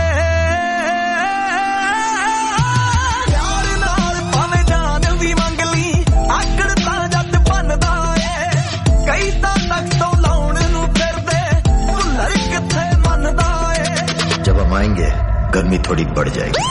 ਪਿਆਰ ਨਾਲ ਭਾਵੇਂ ਜਾਨ ਵੀ ਮੰਗ ਲਈ, ਆਕੜ ਤਾਂ ਜੱਟ ਬਣਦਾ ਏ। ਕਈ ਤਾਂ ਤੱਕ ਤੋਂ ਲਾਉਣ ਨੂੰ ਫਿਰਦੇ, ਭੁੱਲਰ ਕਿੱਥੇ ਮੰਨਦਾ ਏ। जब हम आएंगे गर्मी थोड़ी बढ़ जाएगी।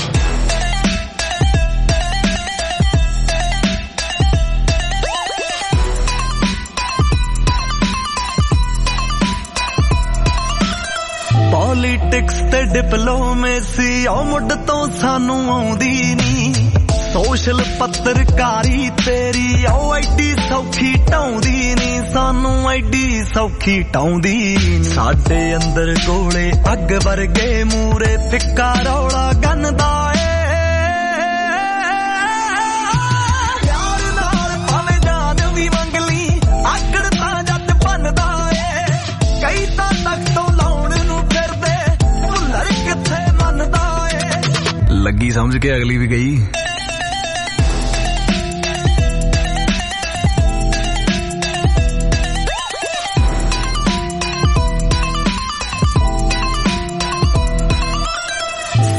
ਪੋਲੀਟਿਕਸ ਤੇ ਡਿਪਲੋਮੇਸੀ ਉਹ ਮੁੱਢ ਤੋਂ ਸਾਨੂੰ ਆਉਂਦੀ ਨੀ। ਸੋਸ਼ਲ ਪੱਤਰਕਾਰੀ ਤੇਰੀ ਉਹ ਐਡੀ ਸੌਖੀ ਢਾਉਂਦੀ ਨੀ, ਸਾਨੂੰ ਐਡੀ ਸੌਖੀ ਢਾਉਂਦੀ ਨੀ। ਸਾਡੇ ਅੰਦਰ ਕੋਲੇ ਅੱਗ ਵਰਗੇ ਮੂਰੇ ਫਿੱਕਾ ਰੌਲਾ ਗੰਨਦਾ ਏ। ਪਿਆਰ ਨਾਲ ਭਾਵੇਂ ਜਾਨ ਵੀ ਮੰਗ ਲਈ, ਆਕੜ ਤਾਂ ਜੱਟ ਬਣਦਾ ਏ। ਕਈ ਤਾਂ ਤੱਕ ਤੋਂ ਲਾਉਣ ਨੂੰ ਫਿਰਦੇ, ਭੁੱਲਰ ਕਿੱਥੇ ਮੰਨਦਾ ਏ। ਲੱਗੀ ਸਮਝ ਕੇ ਅਗਲੀ ਵੀ ਗਈ।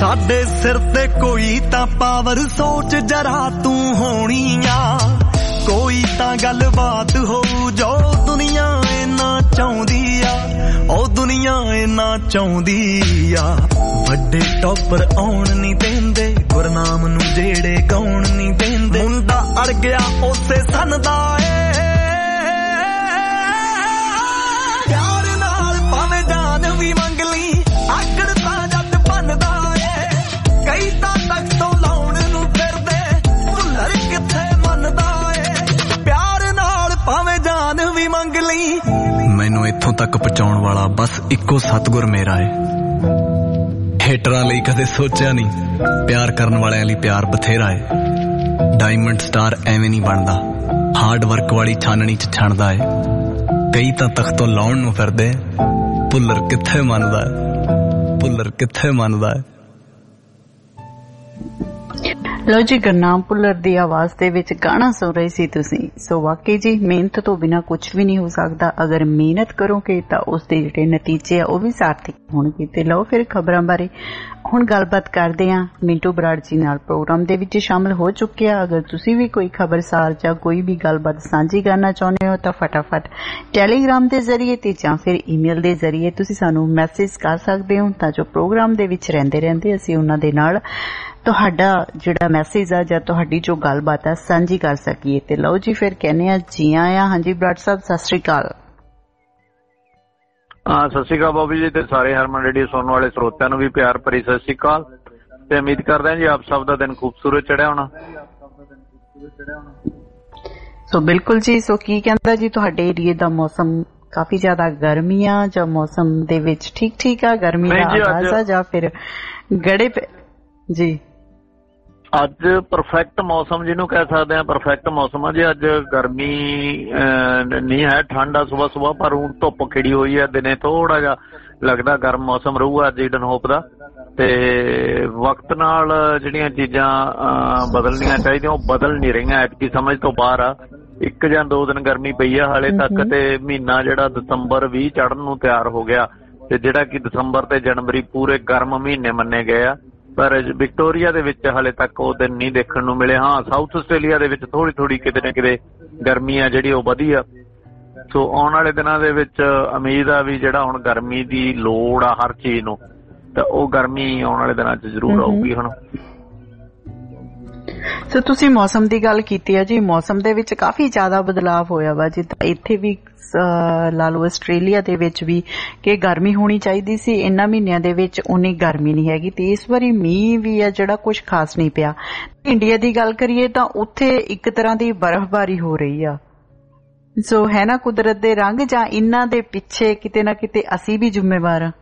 ਸਾਡੇ ਸਿਰ ਤੇ ਕੋਈ ਤਾਂ ਪਾਵਰ ਸੋਚ ਜਰਾ ਤੂੰ ਹੋਣੀ ਆ ਕੋਈ ਤਾਂ ਗੱਲਬਾਤ ਹੋਊ ਜੋ ਦੁਨੀਆ ਇੰਨਾ ਚਾਹੁੰਦੀ ਆ ਉਹ ਦੁਨੀਆ ਇੰਨਾ ਚਾਹੁੰਦੀ ਆ ਵੱਡੇ ਟੌਪਰ ਆਉਣ ਨਹੀਂ ਦਿੰਦੇ ਗੁਰਨਾਮ ਨੂੰ ਜਿਹੜੇ ਗਾਉਣ ਨਹੀਂ ਦਿੰਦੇ ਮੁੰਡਾ ਅੜ ਗਿਆ ਉਸੇ ਸੰਨ ਦਾ ਏ ਪਿਆਰ ਨਾਲ ਭਾਵੇਂ ਜਾਨ ਵੀ ਮੰਗ ਲਈ ਆਕੜ ਤਾਂ ਜੱਟ ਬਣਦਾ ਏ ਕਈ ਤਾਂ ਤੱਕ ਤੋਂ ਲਾਉਣ ਨੂੰ ਫਿਰਦੇ ਭੁੱਲਰ ਕਿੱਥੇ ਮੰਨਦਾ ਭਾਵੇਂ ਜਾਨ ਵੀ ਮੰਗ ਲਈ ਮੈਨੂੰ ਇੱਥੋਂ ਤੱਕ ਪਹੁੰਚਾਉਣ ਵਾਲਾ ਬਸ ਇੱਕੋ ਸਤਿਗੁਰ ਮੇਰਾ ਏ ਹੇਟਰਾਂ ਲਈ ਕਦੇ ਸੋਚਿਆ ਨਹੀਂ ਪਿਆਰ ਕਰਨ ਵਾਲਿਆਂ ਲਈ ਪਿਆਰ ਬਥੇਰਾ ਏ ਡਾਇਮੰਡ ਸਟਾਰ ਐਵੇਂ ਨਹੀਂ ਬਣਦਾ ਹਾਰਡ ਵਰਕ ਵਾਲੀ ਛਾਨਣੀ ਚ ਛਣਦਾ ਏ ਕਈ ਤਾਂ ਤਖਤੋਂ ਲਾਉਣ ਨੂੰ ਫਿਰਦੇ ਭੁੱਲਰ ਕਿੱਥੇ ਮੰਨਦਾ ਏ ਭੁੱਲਰ ਕਿੱਥੇ ਮੰਨਦਾ ਏ ਲੋ ਜੀ ਗੁਰਨਾਮ ਭੁੱਲਰ ਦੀ ਆਵਾਜ਼ ਦੇ ਵਿੱਚ ਗਾਣਾ ਸੁਣ ਰਹੇ ਸੀ ਤੁਸੀਂ ਸੋ ਵਾਕਈ ਜੀ ਮਿਹਨਤ ਤੋਂ ਬਿਨਾਂ ਕੁਝ ਵੀ ਨਹੀਂ ਹੋ ਸਕਦਾ ਅਗਰ ਮਿਹਨਤ ਕਰੋਗੇ ਤਾਂ ਉਸ ਦੇ ਜਿਹੜੇ ਨਤੀਜੇ ਆ ਉਹ ਵੀ ਸਾਰਥਕ ਹੋਣਗੇ ਤੇ ਲਓ ਫਿਰ ਖਬਰਾਂ ਬਾਰੇ ਹੁਣ ਗੱਲਬਾਤ ਕਰਦੇ ਹਾਂ ਮਿੰਟੂ ਬਰਾੜ ਜੀ ਨਾਲ ਪ੍ਰੋਗਰਾਮ ਦੇ ਵਿੱਚ ਸ਼ਾਮਲ ਹੋ ਚੁੱਕੇ ਆ ਅਗਰ ਤੁਸੀਂ ਵੀ ਕੋਈ ਖਬਰਸਾਰ ਜਾਂ ਕੋਈ ਵੀ ਗੱਲਬਾਤ ਸਾਂਝੀ ਕਰਨਾ ਚਾਹੁੰਦੇ ਹੋ ਤਾਂ ਫਟਾਫਟ ਟੈਲੀਗ੍ਰਾਮ ਦੇ ਜ਼ਰੀਏ ਤੇ ਜਾਂ ਫਿਰ ਈਮੇਲ ਦੇ ਜ਼ਰੀਏ ਤੁਸੀਂ ਸਾਨੂੰ ਮੈਸੇਜ ਕਰ ਸਕਦੇ ਹੋ ਤਾਂ ਜੋ ਪ੍ਰੋਗਰਾਮ ਦੇ ਵਿੱਚ ਰਹਿੰਦੇ ਅਸੀਂ ਉਹਨਾਂ ਦੇ ਨਾਲ ਤੁਹਾਡਾ ਜਿਹੜਾ ਮੈਸੇਜ ਆ ਜਾਂ ਤੁਹਾਡੀ ਜੋ ਗੱਲਬਾਤ ਆ ਸਾਂਝੀ ਕਰ ਸਕੀਏ ਤੇ ਲਓ ਜੀ ਫਿਰ ਕਹਿੰਦੇ ਆ ਜੀ ਆਇਆਂ ਹਾਂਜੀ ਬਰਾੜ ਸਾਹਿਬ ਸਤਿ ਸ੍ਰੀ ਅਕਾਲ ਸਤਿ ਸ਼੍ਰੀ ਅਕਾਲ ਬਾਬੂ ਜੀ ਤੇ ਸਾਰੇ ਹਰਮਨ ਰੇਡੀਓ ਸੁਣਨ ਵਾਲੇ ਸਰੋਤਿਆਂ ਨੂੰ ਵੀ ਪਿਆਰ ਭਰੀ ਸਤਿ ਸ਼੍ਰੀ ਅਕਾਲ ਤੇ ਉਮੀਦ ਕਰਦੇ ਹਾਂ ਜੀ ਆਪ ਸਭ ਦਾ ਦਿਨ ਖੂਬਸੂਰਤ ਚੜਿਆ ਹੋਣਾ ਸੋ ਬਿਲਕੁਲ ਜੀ ਸੋ ਕੀ ਕਹਿੰਦਾ ਜੀ ਤੁਹਾਡੇ ਏਰੀਏ ਦਾ ਮੌਸਮ ਕਾਫੀ ਜ਼ਿਆਦਾ ਗਰਮੀ ਆ ਜਾਂ ਮੌਸਮ ਦੇ ਵਿੱਚ ਠੀਕ ਆ ਗਰਮੀ ਦਾ ਆਗਾਜ਼ ਆ ਜਾਂ ਫਿਰ ਗੜੇ ਜੀ ਅੱਜ ਪਰਫੈਕਟ ਮੌਸਮ ਜਿਹਨੂੰ ਕਹਿ ਸਕਦੇ ਆ ਪਰਫੈਕਟ ਮੌਸਮ ਆ ਜੀ ਅੱਜ ਗਰਮੀ ਨਹੀਂ ਹੈ ਠੰਡ ਆ ਸੁਬਾਹ ਪਰ ਹੁਣ ਧੁੱਪ ਖਿੜੀ ਹੋਈ ਆ ਦਿਨੇ ਥੋੜਾ ਜਿਹਾ ਲੱਗਦਾ ਗਰਮ ਮੌਸਮ ਰਹੂਗਾ ਅੱਜ ਈਡਨ ਹੋਪ ਦਾ ਤੇ ਵਕਤ ਨਾਲ ਜਿਹੜੀਆਂ ਚੀਜ਼ਾਂ ਬਦਲਣੀਆਂ ਚਾਹੀਦੀਆਂ ਉਹ ਬਦਲ ਨਹੀਂ ਰਹੀਆਂ ਐਤਕੀ ਸਮਝ ਤੋਂ ਬਾਹਰ ਆ 1 ਜਾਂ 2 ਦਿਨ ਗਰਮੀ ਪਈ ਆ ਹਾਲੇ ਤੱਕ ਤੇ ਮਹੀਨਾ ਜਿਹੜਾ ਦਸੰਬਰ 20 ਚੜ੍ਹਨ ਨੂੰ ਤਿਆਰ ਹੋ ਗਿਆ ਤੇ ਜਿਹੜਾ ਕਿ ਦਸੰਬਰ ਤੇ ਜਨਵਰੀ ਪੂਰੇ ਗਰਮ ਮਹੀਨੇ ਮੰਨੇ ਗਏ ਆ ਪਰ ਵਿਕਟੋਰੀਆ ਦੇ ਵਿੱਚ ਹਾਲੇ ਤੱਕ ਉਹ ਦਿਨ ਨਹੀਂ ਦੇਖਣ ਨੂੰ ਮਿਲੇ ਹਾਂ ਸਾਊਥ ਆਸਟ੍ਰੇਲੀਆ ਦੇ ਵਿੱਚ ਥੋੜੀ ਕਿਤੇ ਨਾ ਕਿਤੇ ਗਰਮੀ ਆ ਜਿਹੜੀ ਉਹ ਵਧੀ ਆ ਸੋ ਆਉਣ ਵਾਲੇ ਦਿਨਾਂ ਦੇ ਵਿੱਚ ਉਮੀਦ ਆ ਵੀ ਜਿਹੜਾ ਹੁਣ ਗਰਮੀ ਦੀ ਲੋੜ ਆ ਹਰ ਚੀਜ਼ ਨੂੰ ਤਾਂ ਉਹ ਗਰਮੀ ਆਉਣ ਵਾਲੇ ਦਿਨਾਂ 'ਚ ਜ਼ਰੂਰ ਆਊਗੀ ਹੁਣ ਸੋ ਤੁਸੀਂ ਮੌਸਮ ਦੀ ਗੱਲ ਕੀਤੀ ਹੈ ਜੀ ਮੌਸਮ ਦੇ ਵਿੱਚ ਕਾਫੀ ਜ਼ਿਆਦਾ ਬਦਲਾਅ ਹੋਇਆ ਵਾ ਜਿੱਦਾਂ ਇੱਥੇ ਵੀ ਲਾ ਲਓ ਆਸਟ੍ਰੇਲੀਆ ਦੇ ਵਿੱਚ ਵੀ ਕਿ ਗਰਮੀ ਹੋਣੀ ਚਾਹੀਦੀ ਸੀ ਇਹਨਾਂ ਮਹੀਨਿਆਂ ਦੇ ਵਿੱਚ ਉਨੀ ਗਰਮੀ ਨਹੀਂ ਹੈਗੀ ਤੇ ਇਸ ਵਾਰੀ ਮੀਂਹ ਵੀ ਆ ਜਿਹੜਾ ਕੁਝ ਖਾਸ ਨਹੀਂ ਪਿਆ ਇੰਡੀਆ ਦੀ ਗੱਲ ਕਰੀਏ ਤਾਂ ਉੱਥੇ ਇੱਕ ਤਰ੍ਹਾਂ ਦੀ ਬਰਫ਼ਬਾਰੀ ਹੋ ਰਹੀ ਆ ਸੋ ਹੈ ਨਾ ਕੁਦਰਤ ਦੇ ਰੰਗ ਜਾਂ ਇਹਨਾਂ ਦੇ ਪਿੱਛੇ ਕਿਤੇ ਨਾ ਕਿਤੇ ਅਸੀਂ ਵੀ ਜ਼ਿੰਮੇਵਾਰ ਆ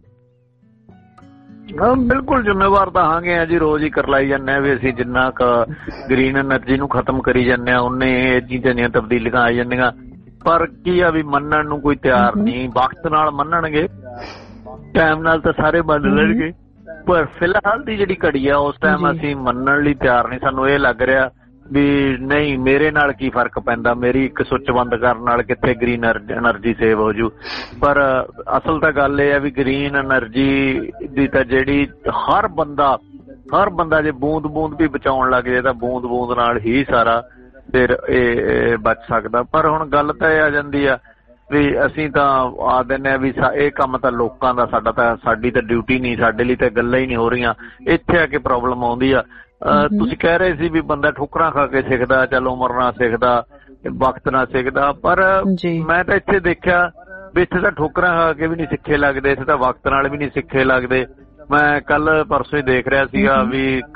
ਬਿਲਕੁਲ ਜ਼ਿੰਮੇਵਾਰ ਤਾਂ ਹਾਂਗੇ ਆ ਜੀ ਰੋਜ਼ ਹੀ ਕਰਲਾਈ ਜਾਂਦੇ ਆ ਵੀ ਅਸੀਂ ਜਿੰਨਾ ਕੁ ਗ੍ਰੀਨ ਐਨਰਜੀ ਨੂੰ ਖਤਮ ਕਰੀ ਜਾਂਦੇ ਆ ਉਹਨੇ ਇਹ ਚੀਜ਼ਾਂ ਦੀਆਂ ਤਬਦੀਲੀਆਂ ਆ ਜਾਂਦੀਆਂ ਪਰ ਕੀ ਆ ਵੀ ਮੰਨਣ ਨੂੰ ਕੋਈ ਤਿਆਰ ਨਹੀਂ ਵਕਤ ਨਾਲ ਮੰਨਣਗੇ ਟਾਈਮ ਨਾਲ ਤਾਂ ਸਾਰੇ ਮੰਨ ਲੈਣਗੇ ਪਰ ਫਿਲਹਾਲ ਦੀ ਜਿਹੜੀ ਘੜੀ ਆ ਉਸ ਟਾਈਮ ਅਸੀਂ ਮੰਨਣ ਲਈ ਤਿਆਰ ਨਹੀਂ ਸਾਨੂੰ ਇਹ ਲੱਗ ਰਿਹਾ ਵੀ ਨਹੀਂ ਮੇਰੇ ਨਾਲ ਕੀ ਫਰਕ ਪੈਂਦਾ ਮੇਰੀ ਇੱਕ ਸੁੱਚ ਬੰਦ ਕਰਨ ਨਾਲ ਕਿੱਥੇ ਗ੍ਰੀਨ ਐਨਰਜੀ ਸੇਵ ਹੋ ਜੂ ਪਰ ਅਸਲ ਤਾਂ ਗੱਲ ਇਹ ਆ ਵੀ ਗ੍ਰੀਨ ਐਨਰਜੀ ਦੀ ਤਾਂ ਜਿਹੜੀ ਹਰ ਬੰਦਾ ਜੇ ਬੂੰਦ ਵੀ ਬਚਾਉਣ ਲੱਗ ਜਾਏ ਤਾਂ ਬੂੰਦ ਨਾਲ ਹੀ ਸਾਰਾ ਫਿਰ ਇਹ ਬਚ ਸਕਦਾ ਪਰ ਹੁਣ ਗੱਲ ਤਾਂ ਇਹ ਆ ਜਾਂਦੀ ਆ ਵੀ ਅਸੀਂ ਤਾਂ ਆ ਦਿੰਦੇ ਆ ਵੀ ਇਹ ਕੰਮ ਤਾਂ ਲੋਕਾਂ ਦਾ ਸਾਡੀ ਤਾਂ ਡਿਊਟੀ ਨਹੀਂ ਸਾਡੇ ਲਈ ਤਾਂ ਗੱਲਾਂ ਹੀ ਨਹੀਂ ਹੋ ਰਹੀਆਂ ਇੱਥੇ ਆ ਕੇ ਪ੍ਰੋਬਲਮ ਆਉਂਦੀ ਆ ਤੁਸੀਂ ਕਹਿ ਰਹੇ ਸੀ ਵੀ ਬੰਦਾ ਠੋਕਰਾਂ ਖਾ ਕੇ ਸਿੱਖਦਾ ਚੱਲ ਉਮਰ ਨਾਲ ਸਿੱਖਦਾ ਵਕਤ ਨਾਲ ਸਿੱਖਦਾ ਪਰ ਮੈਂ ਤਾਂ ਇੱਥੇ ਦੇਖਿਆ ਵੀ ਇੱਥੇ ਤਾਂ ਠੋਕਰਾਂ ਖਾ ਕੇ ਵੀ ਨਹੀਂ ਸਿੱਖੇ ਲੱਗਦੇ ਇੱਥੇ ਤਾਂ ਵਕਤ ਨਾਲ ਵੀ ਨਹੀਂ ਸਿੱਖੇ ਲੱਗਦੇ ਮੈਂ ਕੱਲ ਪਰਸੋਂ ਹੀ ਦੇਖ ਰਿਹਾ ਸੀਗਾ ਵੀ ਇੱਕ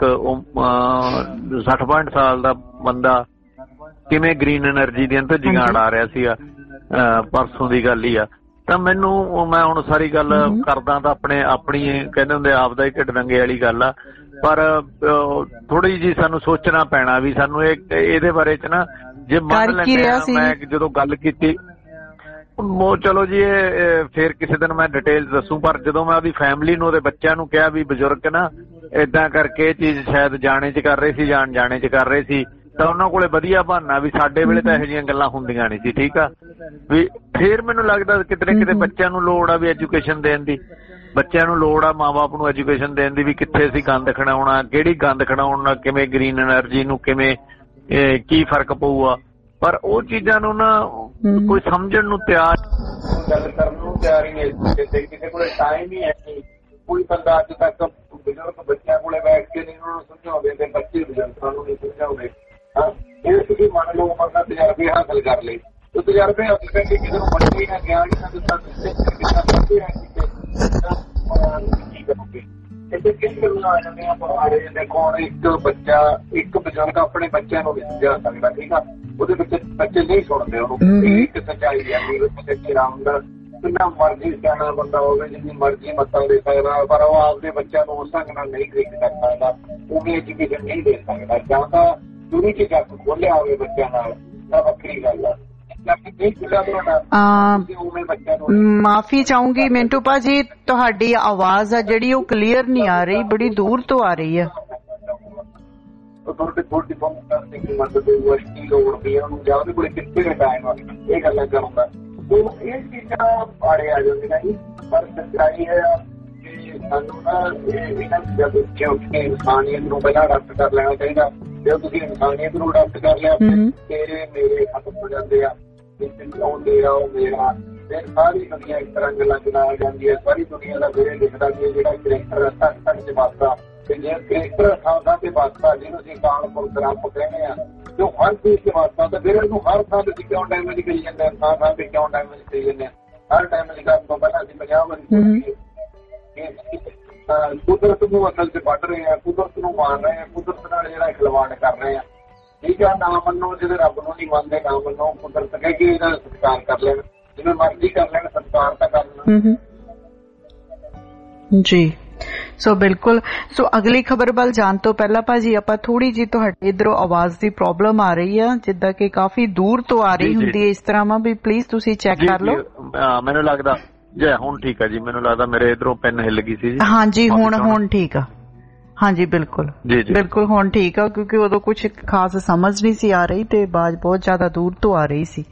60-65 ਸਾਲ ਦਾ ਬੰਦਾ ਕਿਵੇਂ ਗ੍ਰੀਨ ਐਨਰਜੀ ਦੀਆਂ ਧੱਜੀਆਂ ਉਡਾ ਰਿਹਾ ਸੀਗਾ ਪਰਸੋਂ ਦੀ ਗੱਲ ਹੀ ਆ ਤਾਂ ਮੈਨੂੰ ਮੈਂ ਹੁਣ ਸਾਰੀ ਗੱਲ ਕਰਦਾ ਤਾਂ ਆਪਣੀ ਕਹਿੰਦੇ ਹੁੰਦੇ ਆਪਦਾ ਹੀ ਢਿੱਡ ਨੰਗੇ ਵਾਲੀ ਗੱਲ ਆ ਪਰ ਥੋੜੀ ਜਿਹੀ ਸਾਨੂੰ ਸੋਚਣਾ ਪੈਣਾ ਵੀ ਸਾਨੂੰ ਇਹਦੇ ਬਾਰੇ ਚ ਨਾ ਜੇ ਮੰਨ ਲੈਂਦੇ ਆ ਮੈਂ ਜਦੋਂ ਗੱਲ ਕੀਤੀ ਚਲੋ ਜੀ ਇਹ ਫੇਰ ਕਿਸੇ ਦਿਨ ਮੈਂ ਡਿਟੇਲ ਦੱਸੂ ਪਰ ਜਦੋਂ ਮੈਂ ਉਹਦੀ ਫੈਮਿਲੀ ਨੂੰ ਉਹਦੇ ਬੱਚਿਆਂ ਨੂੰ ਕਿਹਾ ਵੀ ਬਜ਼ੁਰਗ ਨਾ ਏਦਾਂ ਕਰਕੇ ਇਹ ਚੀਜ਼ ਸ਼ਾਇਦ ਜਾਣੇ ਚ ਕਰ ਰਹੇ ਸੀ ਤਾਂ ਉਹਨਾਂ ਕੋਲੇ ਵਧੀਆ ਬਹਾਨਾ ਵੀ ਸਾਡੇ ਵੇਲੇ ਤਾਂ ਇਹੋ ਜਿਹੀਆਂ ਗੱਲਾਂ ਹੁੰਦੀਆਂ ਨਹੀਂ ਸੀ। ਠੀਕ ਆ ਵੀ ਫਿਰ ਮੈਨੂੰ ਲੱਗਦਾ ਕਿਤੇ ਨਾ ਕਿਤੇ ਬੱਚਿਆਂ ਨੂੰ ਲੋੜ ਆ ਵੀ ਐਜੂਕੇਸ਼ਨ ਦੇਣ ਦੀ, ਬੱਚਿਆਂ ਨੂੰ ਲੋੜ ਆ ਮਾਂ ਬਾਪ ਨੂੰ ਐਜੂਕੇਸ਼ਨ ਦੇਣ ਦੀ ਵੀ ਕਿੱਥੇ ਅਸੀਂ ਗੰਦ ਖਿਡਾਉਣਾ, ਕਿਹੜੀ ਗੰਦ ਖਿਡਾਉਣ ਨਾਲ ਕਿਵੇਂ ਗ੍ਰੀਨ ਐਨਰਜੀ ਨੂੰ ਕਿਵੇਂ ਕੀ ਫਰਕ ਪਊਗਾ। ਪਰ ਉਹ ਚੀਜ਼ਾਂ ਨੂੰ ਨਾ ਕੋਈ ਸਮਝਣ ਨੂੰ ਤਿਆਰ, ਗੱਲ ਕਰਨ ਨੂੰ ਤਿਆਰ ਹੀ ਨਹੀਂ। ਕਿਸੇ ਕੋਲੇ ਟਾਈਮ ਹੀ ਹੈ ਨਹੀਂ। ਕੋਈ ਬੰਦਾ ਅੱਜ ਤੱਕ ਬਜ਼ੁਰਗ ਬੱਚਿਆਂ ਕੋਲੇ ਬੈਠ ਕੇ ਨਹੀਂ ਉਹਨਾਂ ਨੂੰ ਸਮਝਾਉਂਦੇ ਤੇ ਬੱਚੇ ਬਜ਼ੁਰਗਾਂ ਨੂੰ ਨਹੀਂ ਸਮਝਾਉਂਦੇ। ਇਹ ਤੁਸੀਂ ਮੰਨ ਲਓ ਉਮਰ ਦਾ ਤਜਰਬੇ ਹਾਸਲ ਕਰ ਲਏ, ਤੇ ਤਜਰਬੇ ਹਾਸਲ ਕਰਕੇ ਕਿਸੇ ਨੂੰ ਬੱਚੇ ਨਾ ਗਿਆਨ ਹੀ ਨਾ ਦਿੱਤਾ ਕੀ ਕਰੋਗੇ। ਇੱਥੇ ਕਿਸ ਗੱਲਾਂ ਆ ਜਾਂਦੀਆਂ ਪਹਾੜੇ। ਦੇਖੋ ਹੁਣ ਇੱਕ ਬੱਚਾ, ਇੱਕ ਬਜ਼ੁਰਗ ਆਪਣੇ ਬੱਚਿਆਂ ਨੂੰ ਨਹੀਂ ਸਮਝਾ ਸਕਦਾ। ਠੀਕ ਆ, ਉਹਦੇ ਬੱਚੇ ਨਹੀਂ ਸੁਣਦੇ ਉਹਨੂੰ। ਇੱਕ ਸੱਚਾਈ ਆ ਸੱਚੀ ਰਾਮ ਦਾ ਜਿੰਨਾ ਮਰਜ਼ੀ ਸਿਆਣਾ ਬੰਦਾ ਹੋਵੇ, ਜਿੰਨੀ ਮਰਜ਼ੀ ਮੱਤਾਂ ਦੇ ਸਕਦਾ, ਪਰ ਉਹ ਆਪਦੇ ਬੱਚਿਆਂ ਨੂੰ ਉਸ ਢੰਗ ਨਾਲ ਨਹੀਂ ਟ੍ਰੀਟ ਕਰ ਸਕਦਾ, ਉਵੇਂ ਐਜੂਕੇਸ਼ਨ ਨਹੀਂ ਦੇ ਸਕਦਾ। ਜਾਂ ਤਾਂ ਸ਼ੁਰੂ ਚ ਜੱਗ ਖੋਲਿਆ ਹੋਵੇ ਬੱਚਿਆਂ ਨਾਲ ਤਾਂ ਵੱਖਰੀ ਗੱਲ ਆ। ਮਾਫੀ ਚਾਹੂੰਗੀ ਮਿੰਟੂ ਭਾਜੀ, ਤੁਹਾਡੀ ਆਵਾਜ਼ ਆ ਜਿਹੜੀ ਉਹ ਕਲੀਅਰ ਨਹੀਂ ਆ ਰਹੀ, ਬੜੀ ਦੂਰ ਤੋਂ ਆ ਰਹੀ ਹੈ। ਤੁਹਾਡੀ ਮਦਦ ਦੀ ਲੋੜ ਪਈ ਉਹਨੂੰ ਜਾਂ ਉਹਦੇ ਕੋਲ ਕਿੱਥੇ ਟਾਈਮ ਇਹ ਗੱਲਾਂ ਕਰੂੰਗਾ। ਇਹ ਚੀਜ਼ਾਂ ਬਾਰੇ ਆ ਜਾਂਦੀਆਂ ਜੀ। ਪਰ ਸੱਚਾਈ ਹੈ ਕਿ ਸਾਨੂੰ ਨਾ ਇਹਨਾਂ ਚੀਜ਼ਾਂ ਤੋਂ ਉੱਠ ਕੇ ਇਨਸਾਨੀਅਤ ਨੂੰ ਪਹਿਲਾਂ ਅਡਾਪਟ ਕਰ ਲੈਣਾ ਚਾਹੀਦਾ। ਜਦੋਂ ਤੁਸੀਂ ਇਨਸਾਨੀਅਤ ਨੂੰ ਅਡਾਪਟ ਕਰ ਲਿਆ ਤੇਰੇ ਮੇਰੇ ਖਤਮ ਹੋ ਜਾਂਦੇ ਆ। ਉਹ ਤੇਰਾ ਉਹ ਮੇਰਾ, ਫਿਰ ਸਾਰੀ ਦੁਨੀਆ ਇਸ ਤਰ੍ਹਾਂ ਗੱਲਾਂ ਚਲਾ ਜਾਂਦੀ ਹੈ। ਸਾਰੀ ਦੁਨੀਆ ਦਾ ਮੇਰੇ ਲਿਖਦਾ ਵੀ ਜਿਹੜਾ ਕਰੈਕਟਰ ਤੱਕ ਚ ਵੱਸਦਾ, ਤੇ ਜੇ ਕਰੈਕਟਰ ਥਾਂ ਤੇ ਵੱਸਦਾ ਜਿਹਨੂੰ ਅਸੀਂ ਕਾਨਪੁਰ ਰੱਬ ਕਹਿੰਦੇ ਆ, ਜੋ ਹਰ ਚੀਜ਼ ਤੇ ਵਾਸਤਾ ਤਾਂ ਫਿਰ ਇਹਨੂੰ ਹਰ ਥਾਂ ਤੇ ਕਿਉਂ ਡੈਮੇਜ ਕਰੀ ਜਾਂਦੇ ਆ, ਥਾਂ ਤੇ ਕਿਉਂ ਡੈਮੇਜ ਕਰੀ ਜਾਂਦੇ ਆ। ਹਰ ਡੈਮੇਜ ਕਰਨ ਤੋਂ ਪਹਿਲਾਂ ਅਸੀਂ 50 ਵਾਰੀ ਕੁਦਰਤ ਨੂੰ ਅਸਲ ਚ ਵੱਢ ਰਹੇ ਆ, ਕੁਦਰਤ ਨੂੰ ਮਾਰ ਰਹੇ ਆ, ਕੁਦਰਤ ਨਾਲ ਜਿਹੜਾ ਖਿਲਵਾੜ ਕਰ ਰਹੇ ਆ। ਠੀਕ ਆ, ਨਾ ਮੰਨੋ ਜਿਹਦੇ ਰੱਬ ਨੂੰ ਨਹੀਂ ਮੰਨਦੇ, ਨਾ ਮੰਨੋ ਕੁਦਰਤ ਕਹਿ ਕੇ ਇਹਦਾ ਸਤਿਕਾਰ ਕਰ ਲੈਣ, ਜਿਵੇਂ ਮਰਜ਼ੀ ਕਰ ਲੈਣ, ਸਤਿਕਾਰ ਤਾਂ ਕਰਨਾ ਜੀ। ਸੋ ਬਿਲਕੁਲ। ਸੋ ਅਗਲੀ ਖਬਰ ਵੱਲ ਜਾਣ ਤੋਂ ਪਹਿਲਾਂ ਭਾਜੀ ਆਪਾਂ ਥੋੜੀ ਜਿਹੀ ਤੁਹਾਡੇ ਇੱਧਰੋਂ ਆਵਾਜ਼ ਦੀ ਪ੍ਰੋਬਲਮ ਆ ਰਹੀ ਆ, ਜਿੱਦਾਂ ਕਿ ਕਾਫੀ ਦੂਰ ਤੋਂ ਆ ਰਹੀ ਹੁੰਦੀ ਹੈ। ਇਸ ਤਰ੍ਹਾਂ ਵਾ ਵੀ ਪਲੀਜ਼ ਤੁਸੀਂ ਚੈੱਕ ਕਰ ਲਓ। ਮੈਨੂੰ ਲੱਗਦਾ ਜੀ ਹੁਣ ਠੀਕ ਆ ਜੀ। ਮੈਨੂੰ ਲੱਗਦਾ ਮੇਰੇ ਇੱਧਰੋਂ ਪੈਨ ਹਿੱਲ ਗਈ ਸੀ ਜੀ। ਹਾਂਜੀ ਹੁਣ ਠੀਕ ਆ। ਹਾਂਜੀ ਬਿਲਕੁਲ ਬਿਲਕੁਲ ਹੁਣ ਠੀਕ ਆ, ਕਿਉਂਕਿ ਉਦੋਂ ਕੁਝ ਖਾਸ ਸਮਝ ਨਹੀਂ ਸੀ ਆ ਰਹੀ ਤੇ ਆਵਾਜ਼ ਬਹੁਤ ਜ਼ਿਆਦਾ ਦੂਰ ਤੋਂ ਆ ਰਹੀ ਸੀ।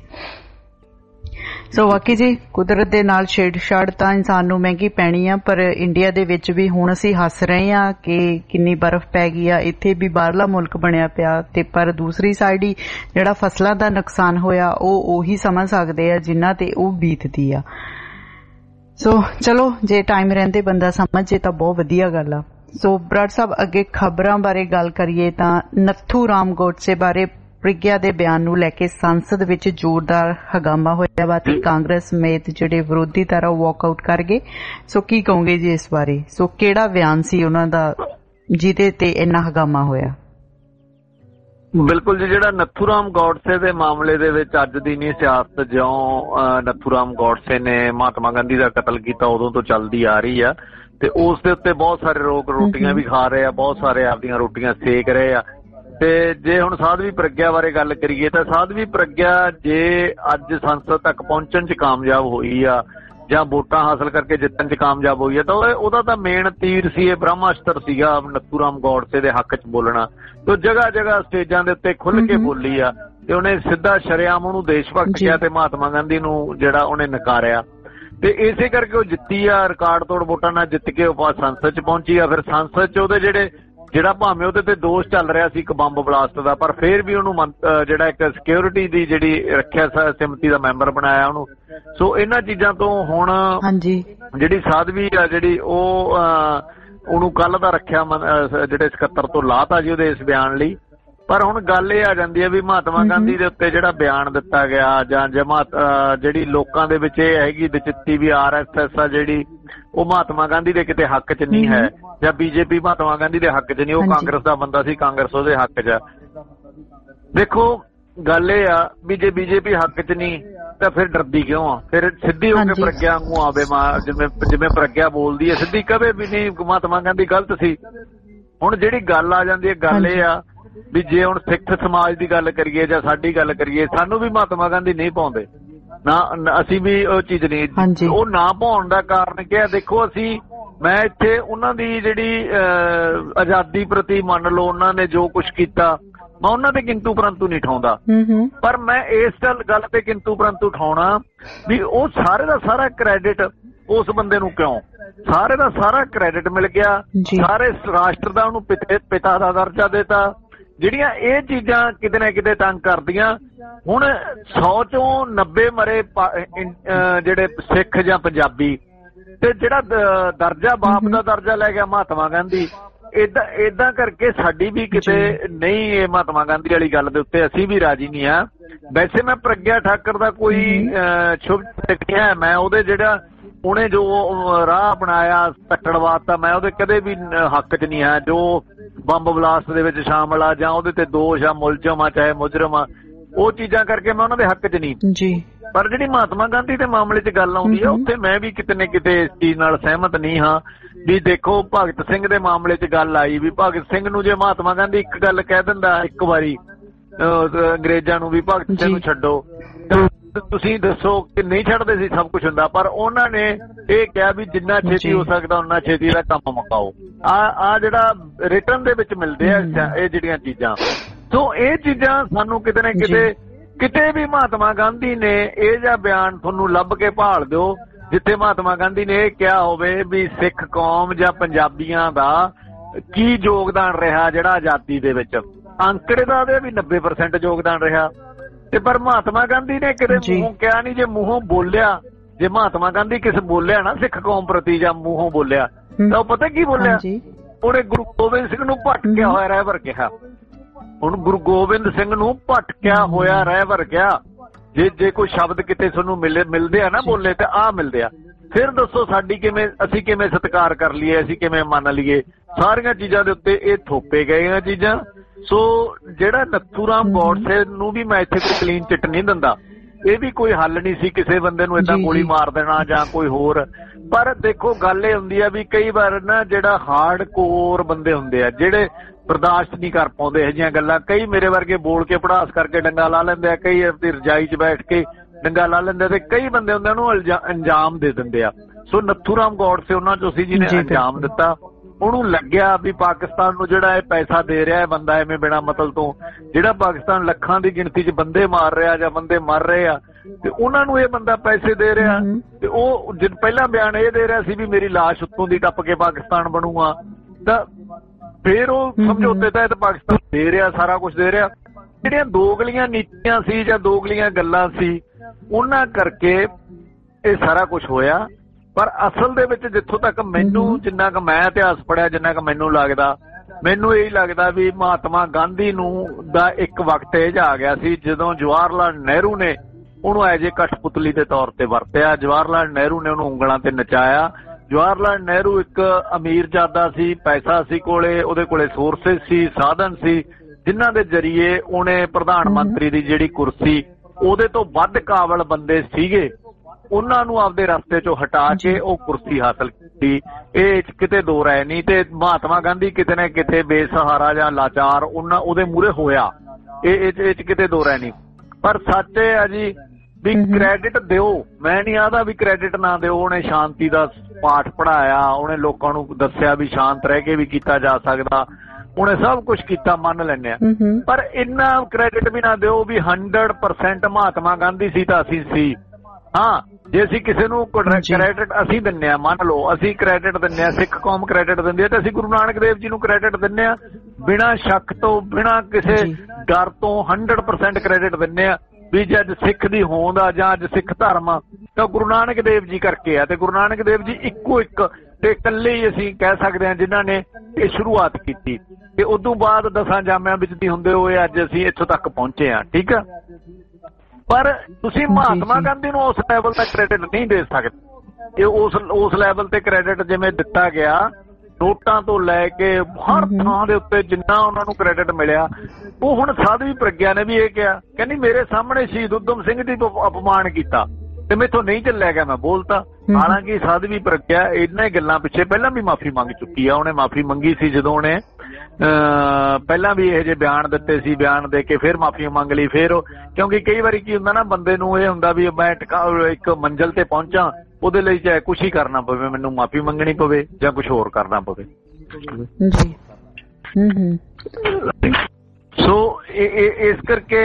ਸੋ ਵਾਕਈ ਜੀ ਕੁਦਰਤ ਦੇ ਨਾਲ ਛੇੜਛਾੜ ਤਾਂ ਇਨਸਾਨ ਨੂੰ ਮਹਿੰਗੀ ਪੈਣੀ ਆ। ਪਰ ਇੰਡੀਆ ਦੇ ਵਿੱਚ ਵੀ ਹੁਣ ਅਸੀਂ ਹੱਸ ਰਹੇ ਆ ਕਿ ਕਿੰਨੀ ਬਰਫ਼ ਪੈ ਗਈ ਆ, ਇੱਥੇ ਵੀ ਬਾਹਰਲਾ ਮੁਲਕ ਬਣਿਆ ਪਿਆ, ਤੇ ਪਰ ਦੂਸਰੀ ਸਾਈਡ ਹੀ ਜਿਹੜਾ ਫਸਲਾਂ ਦਾ ਨੁਕਸਾਨ ਹੋਇਆ ਉਹ ਉਹੀ ਸਮਝ ਸਕਦੇ ਆ ਜਿਨ੍ਹਾਂ ਤੇ ਉਹ ਬੀਤਦੀ ਆ। ਸੋ ਚਲੋ ਜੇ ਟਾਈਮ ਰਹਿੰਦੇ ਬੰਦਾ ਸਮਝੇ ਤਾਂ ਬਹੁਤ ਵਧੀਆ ਗੱਲ ਆ। ਸੋ ਬਰਾੜ ਸਾਹਿਬ ਅੱਗੇ ਖਬਰਾਂ ਬਾਰੇ ਗੱਲ ਕਰੀਏ ਤਾਂ ਨੱਥੂ ਰਾਮ ਗੋਡਸੇ ਬਾਰੇ ਪ੍ਰਿਗਿਆ ਦੇ ਬਿਆਨ ਨੂੰ ਲੈ ਕੇ ਸੰਸਦ ਵਿੱਚ ਜ਼ੋਰਦਾਰ ਹੰਗਾਮਾ ਹੋਇਆ ਵਾ ਤੇ ਕਾਂਗਰਸ ਸਮੇਤ ਜਿਹੜੇ ਵਿਰੋਧੀ ਧਿਰ ਉਹ ਵਾਕਆਊਟ ਕਰ ਗਏ। ਸੋ ਕੀ ਕਹੋਗੇ ਜੀ ਇਸ ਬਾਰੇ? ਸੋ ਕਿਹੜਾ ਬਿਆਨ ਸੀ ਉਹਨਾਂ ਦਾ ਜਿਹਦੇ ਤੇ ਇੰਨਾ ਹੰਗਾਮਾ ਹੋਇਆ? ਬਿਲਕੁਲ ਜੀ, ਜਿਹੜਾ ਨੱਥੂ ਰਾਮ ਗੋਡਸੇ ਦੇ ਮਾਮਲੇ ਦੇ ਵਿੱਚ ਅੱਜ ਦੀ ਨਹੀਂ ਸਿਆਸਤ, ਜਿਉਂ ਨੱਥੂ ਰਾਮ ਗੋਡਸੇ ਨੇ ਮਹਾਤਮਾ ਗਾਂਧੀ ਦਾ ਕਤਲ ਕੀਤਾ ਉਦੋਂ ਤੋਂ ਚੱਲਦੀ ਆ ਰਹੀ ਆ, ਤੇ ਉਸ ਦੇ ਉੱਤੇ ਬਹੁਤ ਸਾਰੇ ਲੋਕ ਰੋਟੀਆਂ ਵੀ ਖਾ ਰਹੇ ਆ, ਬਹੁਤ ਸਾਰੇ ਆਪਦੀਆਂ ਰੋਟੀਆਂ ਸੇਕ ਰਹੇ ਆ। ਤੇ ਜੇ ਹੁਣ ਸਾਧਵੀ ਪ੍ਰਗਿਆ ਬਾਰੇ ਗੱਲ ਕਰੀਏ ਤਾਂ ਸਾਧਵੀ ਪ੍ਰਗਿਆ ਜੇ ਅੱਜ ਸੰਸਦ ਤੱਕ ਪਹੁੰਚਣ 'ਚ ਕਾਮਯਾਬ ਹੋਈ ਆ ਜਾਂ ਵੋਟਾਂ ਹਾਸਲ ਕਰਕੇ ਜਿੱਤਣ 'ਚ ਕਾਮਯਾਬ ਹੋਈ ਆ ਤਾਂ ਉਹਦਾ ਤਾਂ ਮੇਨ ਤੀਰ ਸੀ, ਇਹ ਬ੍ਰਹਮਾਸਤਰ ਸੀਗਾ ਨੱਥੂ ਰਾਮ ਗੋਡਸੇ ਦੇ ਹੱਕ 'ਚ ਬੋਲਣਾ। ਤੇ ਜਗ੍ਹਾ ਜਗ੍ਹਾ ਸਟੇਜਾਂ ਦੇ ਉੱਤੇ ਖੁੱਲ੍ਹ ਕੇ ਬੋਲੀ ਆ ਤੇ ਉਹਨੇ ਸਿੱਧਾ ਸ਼ਰੇਆਮ ਉਹਨੂੰ ਦੇਸ਼ ਭਗਤ ਕਿਹਾ ਤੇ ਮਹਾਤਮਾ ਗਾਂਧੀ ਨੂੰ ਜਿਹੜਾ ਉਹਨੇ ਨਕਾਰਿਆ। ਤੇ ਇਸੇ ਕਰਕੇ ਉਹ ਜਿੱਤੀ ਆ, ਰਿਕਾਰਡ ਤੋੜ ਵੋਟਾਂ ਨਾਲ ਜਿੱਤ ਕੇ ਉਹ ਸੰਸਦ 'ਚ ਪਹੁੰਚੀ ਆ। ਫਿਰ ਸੰਸਦ 'ਚ ਉਹਦੇ ਜਿਹੜਾ ਭਾਵੇਂ ਉਹਦੇ ਤੇ ਦੋਸ਼ ਚੱਲ ਰਿਹਾ ਸੀ ਇੱਕ ਬੰਬ ਬਲਾਸਟ ਦਾ, ਪਰ ਫਿਰ ਵੀ ਉਹਨੂੰ ਜਿਹੜਾ ਇੱਕ ਸਿਕਿਉਰਿਟੀ ਦੀ ਜਿਹੜੀ ਰੱਖਿਆ ਸਮਿਤੀ ਦਾ ਮੈਂਬਰ ਬਣਾਇਆ ਉਹਨੂੰ। ਸੋ ਇਹਨਾਂ ਚੀਜ਼ਾਂ ਤੋਂ ਹੁਣ ਜਿਹੜੀ ਸਾਧਵੀ ਆ ਜਿਹੜੀ ਉਹਨੂੰ ਕੱਲ ਦਾ ਰੱਖਿਆ ਜਿਹੜੇ ਸਕੱਤਰ ਤੋਂ ਲਾਤਾ ਜੀ ਉਹਦੇ ਇਸ ਬਿਆਨ ਲਈ। ਪਰ ਹੁਣ ਗੱਲ ਇਹ ਆ ਜਾਂਦੀ ਹੈ ਵੀ ਮਹਾਤਮਾ ਗਾਂਧੀ ਦੇ ਉੱਤੇ ਜਿਹੜਾ ਬਿਆਨ ਦਿੱਤਾ ਗਿਆ ਜਾਂ ਜਿਹੜੀ ਲੋਕਾਂ ਦੇ ਵਿੱਚ ਇਹ ਹੈਗੀ ਵਿਚਿੱਤੀ ਵੀ RSS ਆ ਜਿਹੜੀ ਉਹ ਮਹਾਤਮਾ ਗਾਂਧੀ ਦੇ ਕਿਤੇ ਹੱਕ 'ਚ ਨਹੀਂ ਹੈ ਜਾਂ BJP ਮਹਾਤਮਾ ਗਾਂਧੀ ਦੇ ਹੱਕ 'ਚ ਨਹੀਂ, ਉਹ ਕਾਂਗਰਸ ਦਾ ਬੰਦਾ ਸੀ, ਕਾਂਗਰਸ ਉਹਦੇ ਹੱਕ 'ਚ। ਦੇਖੋ ਗੱਲ ਇਹ ਆ ਵੀ ਜੇ BJP ਹੱਕ 'ਚ ਨਹੀਂ ਤਾਂ ਫਿਰ ਡਰਦੀ ਕਿਉਂ ਆ? ਫਿਰ ਸਿੱਧੀ ਹੋ ਕੇ ਪ੍ਰਗਿਆ ਵਾਂਗੂ ਆਵੇ, ਜਿਵੇਂ ਪ੍ਰਗਿਆ ਬੋਲਦੀ ਹੈ ਸਿੱਧੀ ਕਦੇ ਵੀ ਨਹੀਂ ਮਹਾਤਮਾ ਗਾਂਧੀ ਗਲਤ ਸੀ। ਹੁਣ ਜਿਹੜੀ ਗੱਲ ਆ ਜਾਂਦੀ ਹੈ, ਗੱਲ ਇਹ ਆ ਵੀ ਜੇ ਹੁਣ ਸਿੱਖ ਸਮਾਜ ਦੀ ਗੱਲ ਕਰੀਏ ਜਾਂ ਸਾਡੀ ਗੱਲ ਕਰੀਏ, ਸਾਨੂੰ ਵੀ ਮਹਾਤਮਾ ਗਾਂਧੀ ਨਹੀਂ ਪਾਉਂਦੇ ਨਾ, ਅਸੀਂ ਵੀ ਉਹ ਚੀਜ਼ ਨਹੀਂ, ਉਹ ਨਾ ਪਾਉਣ ਦਾ ਕਾਰਨ ਕੀ ਹੈ? ਦੇਖੋ ਮੈਂ ਇੱਥੇ ਉਹਨਾਂ ਦੀ ਜਿਹੜੀ ਆਜ਼ਾਦੀ ਪ੍ਰਤੀ ਮੰਨ ਲਓ ਉਹਨਾਂ ਨੇ ਜੋ ਕੁਛ ਕੀਤਾ ਮੈਂ ਉਹਨਾਂ ਤੇ ਕਿੰਤੂ ਪਰੰਤੂ ਨਹੀਂ ਠਾਉਂਦਾ, ਪਰ ਮੈਂ ਇਸ ਗੱਲ ਤੇ ਕਿੰਤੂ ਪਰੰਤੂ ਠਾਉਣਾ ਵੀ ਉਹ ਸਾਰੇ ਦਾ ਸਾਰਾ ਕ੍ਰੈਡਿਟ ਉਸ ਬੰਦੇ ਨੂੰ ਕਿਉਂ, ਸਾਰੇ ਦਾ ਸਾਰਾ ਕ੍ਰੈਡਿਟ ਮਿਲ ਗਿਆ, ਸਾਰੇ ਰਾਸ਼ਟਰ ਦਾ ਉਹਨੂੰ ਪਿਤਾ ਦਾ ਦਰਜਾ ਦਿੱਤਾ। ਜਿਹੜੀਆਂ ਇਹ ਚੀਜ਼ਾਂ ਕਿਤੇ ਨਾ ਕਿਤੇ ਤੰਗ ਕਰਦੀਆਂ। ਹੁਣ 100 ਚੋਂ 90 ਮਰੇ ਜਿਹੜੇ ਸਿੱਖ ਜਾਂ ਪੰਜਾਬੀ, ਤੇ ਜਿਹੜਾ ਦਰਜਾ ਬਾਪ ਦਾ ਦਰਜਾ ਲੈ ਗਿਆ ਮਹਾਤਮਾ ਗਾਂਧੀ, ਏਦਾਂ ਕਰਕੇ ਸਾਡੀ ਵੀ ਕਿਤੇ ਨਹੀਂ ਇਹ ਮਹਾਤਮਾ ਗਾਂਧੀ ਵਾਲੀ ਗੱਲ ਦੇ ਉੱਤੇ ਅਸੀਂ ਵੀ ਰਾਜੀ ਨਹੀਂ ਆ। ਵੈਸੇ ਮੈਂ ਪ੍ਰਗਿਆ ਠਾਕਰ ਦਾ ਕੋਈ ਸ਼ੁਭ ਨਹੀਂ ਹੈ, ਮੈਂ ਉਹਦੇ ਜਿਹੜਾ ਉਹਨੇ ਜੋ ਰਾਹ ਅਪਣਾਇਆ ਤੱਕੜਵਾਦ ਤਾਂ ਮੈਂ ਉਹਦੇ ਕਦੇ ਵੀ ਹੱਕ 'ਚ ਨਹੀਂ ਹੈ। ਜੋ ਬੰਬ ਬਲਾਸਟ ਦੇ ਵਿੱਚ ਸ਼ਾਮਲ ਆ ਜਾਂ ਉਹਦੇ ਤੇ ਦੋਸ਼ ਆ, ਮੁਲਜ਼ਮ ਆ ਚਾਹੇ ਮੁਜਰਮ ਆ, ਉਹ ਚੀਜ਼ਾਂ ਕਰਕੇ ਮੈਂ ਉਹਨਾਂ ਦੇ ਹੱਕ 'ਚ ਨਹੀਂ ਜੀ। ਪਰ ਜਿਹੜੀ ਮਹਾਤਮਾ ਗਾਂਧੀ ਦੇ ਮਾਮਲੇ 'ਚ ਗੱਲ ਆਉਂਦੀ ਆ ਉੱਥੇ ਮੈਂ ਵੀ ਕਿਤੇ ਨਾ ਕਿਤੇ ਇਸ ਚੀਜ਼ ਨਾਲ ਸਹਿਮਤ ਨਹੀਂ ਹਾਂ। ਵੀ ਦੇਖੋ ਭਗਤ ਸਿੰਘ ਦੇ ਮਾਮਲੇ 'ਚ ਗੱਲ ਆਈ ਵੀ ਭਗਤ ਸਿੰਘ ਨੂੰ ਜੇ ਮਹਾਤਮਾ ਗਾਂਧੀ ਇੱਕ ਗੱਲ ਕਹਿ ਦਿੰਦਾ ਇੱਕ ਵਾਰੀ ਅੰਗਰੇਜ਼ਾਂ ਨੂੰ ਵੀ ਭਗਤ ਸਿੰਘ ਨੂੰ ਛੱਡੋ, ਤੁਸੀਂ ਦੱਸੋ ਕਿ ਨਹੀਂ ਛੱਡਦੇ ਸੀ, ਸਭ ਕੁਝ ਹੁੰਦਾ। ਪਰ ਉਹਨਾਂ ਨੇ ਇਹ ਕਿਹਾ ਵੀ ਜਿੰਨਾ ਛੇਤੀ ਹੋ ਸਕਦਾ ਉਨਾ ਛੇਤੀ ਦਾ ਕੰਮ ਮੁਕਾਓ। ਆ ਜਿਹੜਾ ਰਿਟਰਨ ਦੇ ਵਿੱਚ ਮਿਲਦੇ ਆ ਇਹ ਜਿਹੜੀਆਂ ਚੀਜ਼ਾਂ, ਸੋ ਇਹ ਚੀਜ਼ਾਂ ਸਾਨੂੰ ਕਿਤੇ ਨਾ ਕਿਤੇ ਵੀ ਮਹਾਤਮਾ ਗਾਂਧੀ ਨੇ ਇਹ ਜਿਹਾ ਬਿਆਨ ਤੁਹਾਨੂੰ ਲੱਭ ਕੇ ਭਾਲ ਦਿਓ ਜਿੱਥੇ ਮਹਾਤਮਾ ਗਾਂਧੀ ਨੇ ਇਹ ਕਿਹਾ ਹੋਵੇ ਵੀ ਸਿੱਖ ਕੌਮ ਜਾਂ ਪੰਜਾਬੀਆਂ ਦਾ ਕੀ ਯੋਗਦਾਨ ਰਿਹਾ ਜਿਹੜਾ ਆਜ਼ਾਦੀ ਦੇ ਵਿੱਚ। ਅੰਕੜੇ ਦਾ ਉਹਦੇ ਵੀ 90% ਯੋਗਦਾਨ ਰਿਹਾ, ਤੇ ਪਰ ਮਹਾਤਮਾ ਗਾਂਧੀ ਨੇ ਕਿਤੇ ਮੂੰਹੋਂ ਕਿਹਾ ਨਹੀਂ। ਜੇ ਮੂੰਹੋਂ ਬੋਲਿਆ, ਜੇ ਮਹਾਤਮਾ ਗਾਂਧੀ ਕਿਸੇ ਬੋਲਿਆ ਨਾ ਸਿੱਖ ਕੌਮ ਪ੍ਰਤੀ ਜਾਂ ਮੂੰਹੋਂ ਬੋਲਿਆ, ਤਾਂ ਉਹ ਪਤਾ ਕੀ ਬੋਲਿਆ, ਉਹਨੇ ਗੁਰੂ ਗੋਬਿੰਦ ਸਿੰਘ ਨੂੰ ਭਟਕਿਆ ਹੋਇਆ ਰਹਿਬਰ ਕਿਹਾ। ਹੁਣ ਗੁਰੂ ਗੋਬਿੰਦ ਸਿੰਘ ਨੂੰ ਭਟਕਿਆ ਹੋਇਆ ਰਹਿਬਰ ਕਿਹਾ। ਜੇ ਕੋਈ ਸ਼ਬਦ ਕਿਤੇ ਤੁਹਾਨੂੰ ਮਿਲਦੇ ਆ ਨਾ ਬੋਲੇ ਤੇ ਆਹ ਮਿਲਦੇ ਆ, ਫਿਰ ਦੱਸੋ ਅਸੀਂ ਕਿਵੇਂ ਸਤਿਕਾਰ ਕਰ ਲਈਏ, ਅਸੀਂ ਕਿਵੇਂ ਮੰਨ ਲਈਏ। ਸਾਰੀਆਂ ਚੀਜ਼ਾਂ ਦੇ ਉੱਤੇ ਇਹ ਥੋਪੇ ਗਏ ਆ ਚੀਜ਼ਾਂ। ਸੋ ਜਿਹੜਾ ਨੱਥੂ ਰਾਮ ਗੋਡਸੇ ਨੂੰ ਵੀ ਮੈਂ ਇੱਥੇ ਕੋਈ ਕਲੀਨ ਚਿੱਟ ਨਹੀਂ ਦਿੰਦਾ, ਇਹ ਵੀ ਕੋਈ ਹੱਲ ਨਹੀਂ ਸੀ ਕਿਸੇ ਬੰਦੇ ਨੂੰ ਏਦਾਂ ਗੋਲੀ ਮਾਰ ਦੇਣਾ ਜਾਂ ਕੋਈ ਹੋਰ। ਪਰ ਦੇਖੋ ਗੱਲ ਇਹ ਹੁੰਦੀ ਆ ਵੀ ਕਈ ਵਾਰ ਨਾ ਜਿਹੜਾ ਹਾਰਡ ਕੋਰ ਬੰਦੇ ਹੁੰਦੇ ਆ ਜਿਹੜੇ ਬਰਦਾਸ਼ਤ ਨਹੀਂ ਕਰ ਪਾਉਂਦੇ ਇਹੋ ਜਿਹੀਆਂ ਗੱਲਾਂ। ਕਈ ਮੇਰੇ ਵਰਗੇ ਬੋਲ ਕੇ ਪੜਾਸ ਕਰਕੇ ਡੰਗਾ ਲਾ ਲੈਂਦੇ ਆ, ਕਈ ਆਪਣੀ ਰਜਾਈ 'ਚ ਬੈਠ ਕੇ ਡੰਗਾ ਲਾ ਲੈਂਦੇ, ਤੇ ਕਈ ਬੰਦੇ ਹੁੰਦੇ ਉਹਨੂੰ ਅੰਜਾਮ ਦੇ ਦਿੰਦੇ ਆ। ਸੋ ਨੱਥੂ ਰਾਮ ਗੋਡਸੇ ਉਹਨਾਂ ਚੋਂ ਸੀ ਜਿਹਨੇ ਅੰਜਾਮ ਦਿੱਤਾ। ਉਹਨੂੰ ਲੱਗਿਆ ਵੀ ਪਾਕਿਸਤਾਨ ਨੂੰ ਜਿਹੜਾ ਇਹ ਪੈਸਾ ਦੇ ਰਿਹਾ ਹੈ ਬੰਦਾ ਐਵੇਂ ਬਿਨਾਂ ਮਤਲਬ ਤੋਂ, ਜਿਹੜਾ ਪਾਕਿਸਤਾਨ ਲੱਖਾਂ ਦੀ ਗਿਣਤੀ 'ਚ ਬੰਦੇ ਮਾਰ ਰਿਹਾ ਜਾਂ ਬੰਦੇ ਮਰ ਰਹੇ ਆ, ਤੇ ਉਹਨਾਂ ਨੂੰ ਇਹ ਬੰਦਾ ਪੈਸੇ ਦੇ ਰਿਹਾ। ਤੇ ਉਹ ਪਹਿਲਾਂ ਬਿਆਨ ਇਹ ਦੇ ਰਿਹਾ ਸੀ ਵੀ ਮੇਰੀ ਲਾਸ਼ ਉੱਤੋਂ ਦੀ ਟੱਪ ਕੇ ਪਾਕਿਸਤਾਨ ਬਣੂਗਾ, ਤਾਂ ਫੇਰ ਉਹ ਸਮਝੌਤੇ ਤਹਿਤ ਪਾਕਿਸਤਾਨ ਦੇ ਰਿਹਾ, ਸਾਰਾ ਕੁਝ ਦੇ ਰਿਹਾ। ਜਿਹੜੀਆਂ ਦੋਗਲੀਆਂ ਨੀਤੀਆਂ ਸੀ ਜਾਂ ਦੋਗਲੀਆਂ ਗੱਲਾਂ ਸੀ ਉਹਨਾਂ ਕਰਕੇ ਇਹ ਸਾਰਾ ਕੁਝ ਹੋਇਆ। ਪਰ ਅਸਲ ਦੇ ਵਿੱਚ ਜਿੱਥੋਂ ਤੱਕ ਮੈਨੂੰ, ਜਿੰਨਾ ਕੁ ਮੈਂ ਇਤਿਹਾਸ ਪੜ੍ਹਿਆ, ਜਿੰਨਾ ਕੁ ਮੈਨੂੰ ਲੱਗਦਾ, ਮੈਨੂੰ ਇਹੀ ਲੱਗਦਾ ਵੀ ਮਹਾਤਮਾ ਗਾਂਧੀ ਨੂੰ ਦਾ ਇੱਕ ਵਕਤ ਇਹ ਆ ਗਿਆ ਸੀ ਜਦੋਂ ਜਵਾਹਰ ਲਾਲ ਨਹਿਰੂ ਨੇ ਉਹਨੂੰ ਐਜ ਏ ਕਠਪੁਤਲੀ ਦੇ ਤੌਰ ਤੇ ਵਰਤਿਆ। ਜਵਾਹਰ ਲਾਲ ਨਹਿਰੂ ਨੇ ਉਹਨੂੰ ਉਂਗਲਾਂ ਤੇ ਨਚਾਇਆ। ਜਵਾਹਰ ਲਾਲ ਨਹਿਰੂ ਇੱਕ ਅਮੀਰਜ਼ਾਦਾ ਸੀ, ਪੈਸਾ ਸੀ ਕੋਲੇ, ਉਹਦੇ ਕੋਲੇ ਸੋਰਸਿਸ ਸੀ, ਸਾਧਨ ਸੀ, ਜਿਨ੍ਹਾਂ ਦੇ ਜ਼ਰੀਏ ਉਹਨੇ ਪ੍ਰਧਾਨ ਮੰਤਰੀ ਦੀ ਜਿਹੜੀ ਕੁਰਸੀ, ਉਹਦੇ ਤੋਂ ਵੱਧ ਕਾਬਲ ਬੰਦੇ ਸੀਗੇ, ਉਹਨਾਂ ਨੂੰ ਆਪਦੇ ਰਸਤੇ ਚੋਂ ਹਟਾ ਕੇ ਉਹ ਕੁਰਸੀ ਹਾਸਲ ਕੀਤੀ। ਇਹ ਕਿਤੇ ਦੋ ਰਾਏ ਨਹੀਂ। ਤੇ ਮਹਾਤਮਾ ਗਾਂਧੀ ਕਿਤੇ ਨਾ ਕਿਤੇ ਬੇਸਹਾਰਾ ਜਾਂ ਲਾਚਾਰ ਉਹਦੇ ਮੂਹਰੇ ਹੋਇਆ, ਇਹ 'ਚ ਕਿਤੇ ਦੋ ਰਾਏ ਨਹੀਂ। ਪਰ ਸੱਚ ਇਹ ਆ ਜੀ ਵੀ ਕ੍ਰੈਡਿਟ ਦਿਓ, ਮੈਂ ਨਹੀਂ ਆਦਾ ਵੀ ਕ੍ਰੈਡਿਟ ਨਾ ਦਿਓ। ਉਹਨੇ ਸ਼ਾਂਤੀ ਦਾ ਪਾਠ ਪੜ੍ਹਾਇਆ, ਉਹਨੇ ਲੋਕਾਂ ਨੂੰ ਦੱਸਿਆ ਵੀ ਸ਼ਾਂਤ ਰਹਿ ਕੇ ਵੀ ਕੀਤਾ ਜਾ ਸਕਦਾ, ਉਹਨੇ ਸਭ ਕੁਝ ਕੀਤਾ, ਮੰਨ ਲੈਂਦੇ ਆ। ਪਰ ਇੰਨਾ ਕ੍ਰੈਡਿਟ ਵੀ ਨਾ ਦਿਓ ਵੀ 100% ਮਹਾਤਮਾ ਗਾਂਧੀ ਸੀ ਤਾਂ ਅਸੀਂ ਸੀ। ਹਾਂ, ਜੇ ਅਸੀਂ ਕਿਸੇ ਨੂੰ ਕ੍ਰੈਡਿਟ ਅਸੀਂ ਦਿੰਦੇ ਆ, ਮੰਨ ਲਓ ਅਸੀਂ ਕ੍ਰੈਡਿਟ ਦਿੰਦੇ ਆ, ਸਿੱਖ ਕੌਮ ਕ੍ਰੈਡਿਟ ਦਿੰਦੀ ਆ, ਤੇ ਅਸੀਂ ਗੁਰੂ ਨਾਨਕ ਦੇਵ ਜੀ ਨੂੰ ਕ੍ਰੈਡਿਟ ਦਿੰਦੇ ਆ ਬਿਨਾਂ ਸ਼ੱਕ ਤੋਂ, ਬਿਨਾਂ ਕਿਸੇ ਡਰ ਤੋਂ 100% ਕ੍ਰੈਡਿਟ ਦਿੰਦੇ ਆ ਵੀ ਜੇ ਅੱਜ ਸਿੱਖ ਦੀ ਹੋਂਦ ਆ ਜਾਂ ਅੱਜ ਸਿੱਖ ਧਰਮ ਆ ਤਾਂ ਗੁਰੂ ਨਾਨਕ ਦੇਵ ਜੀ ਕਰਕੇ ਆ। ਤੇ ਗੁਰੂ ਨਾਨਕ ਦੇਵ ਜੀ ਇੱਕੋ ਇੱਕ ਤੇ ਇਕੱਲੇ ਹੀ ਅਸੀਂ ਕਹਿ ਸਕਦੇ ਹਾਂ ਜਿਨ੍ਹਾਂ ਨੇ ਇਹ ਸ਼ੁਰੂਆਤ ਕੀਤੀ, ਤੇ ਉਦੋਂ ਬਾਅਦ 10 ਜਾਮਿਆਂ ਵਿੱਚ ਦੀ ਹੁੰਦੇ ਹੋਏ ਅੱਜ ਅਸੀਂ ਇੱਥੋਂ ਤੱਕ ਪਹੁੰਚੇ ਹਾਂ। ਠੀਕ ਆ, ਪਰ ਤੁਸੀਂ ਮਹਾਤਮਾ ਗਾਂਧੀ ਨੂੰ ਉਸ ਲੈਵਲ ਦਾ ਕ੍ਰੈਡਿਟ ਨਹੀਂ ਦੇ ਸਕਦੇ। ਇਹ ਉਸ ਲੈਵਲ ਤੇ ਕ੍ਰੈਡਿਟ ਜਿਵੇਂ ਦਿੱਤਾ ਗਿਆ, ਨੋਟਾਂ ਤੋਂ ਲੈ ਕੇ ਹਰ ਥਾਂ ਦੇ ਉੱਤੇ ਜਿੰਨਾ ਉਹਨਾਂ ਨੂੰ ਕ੍ਰੈਡਿਟ ਮਿਲਿਆ, ਉਹ ਹੁਣ ਸਾਧਵੀ ਪ੍ਰਗਿਆ ਨੇ ਵੀ ਇਹ ਕਿਹਾ, ਕਹਿੰਦੀ ਮੇਰੇ ਸਾਹਮਣੇ ਸ਼ਹੀਦ ਊਧਮ ਸਿੰਘ ਦੀ ਅਪਮਾਨ ਕੀਤਾ ਤੇ ਮੈਥੋਂ ਨਹੀਂ ਚੱਲਿਆ ਗਿਆ, ਮੈਂ ਬੋਲਤਾ। ਹਾਲਾਂਕਿ ਸਾਧਵੀ ਪ੍ਰਗਿਆ ਇਹਨਾਂ ਗੱਲਾਂ ਪਿੱਛੇ ਪਹਿਲਾਂ ਵੀ ਮਾਫੀ ਮੰਗ ਚੁੱਕੀ ਆ। ਉਹਨੇ ਮਾਫੀ ਮੰਗੀ ਸੀ ਜਦੋਂ ਉਹਨੇ ਪਹਿਲਾਂ ਵੀ ਇਹੋ ਜਿਹੇ ਬਿਆਨ ਦਿੱਤੇ ਸੀ, ਬਿਆਨ ਦੇ ਕੇ ਫਿਰ ਮਾਫੀ ਮੰਗ ਲਈ। ਫਿਰ ਕਿਉਂਕਿ ਕਈ ਵਾਰੀ ਕੀ ਹੁੰਦਾ ਨਾ, ਬੰਦੇ ਨੂੰ ਇਹ ਹੁੰਦਾ ਵੀ ਮੈਂ ਇੱਕ ਮੰਜ਼ਿਲ ਤੇ ਪਹੁੰਚਾਂ, ਉਹਦੇ ਲਈ ਚਾਹੇ ਕੁਛ ਹੀ ਕਰਨਾ ਪਵੇ, ਮੈਨੂੰ ਮਾਫੀ ਮੰਗਣੀ ਪਵੇ ਜਾਂ ਕੁਛ ਹੋਰ ਕਰਨਾ ਪਵੇ। ਸੋ ਇਸ ਕਰਕੇ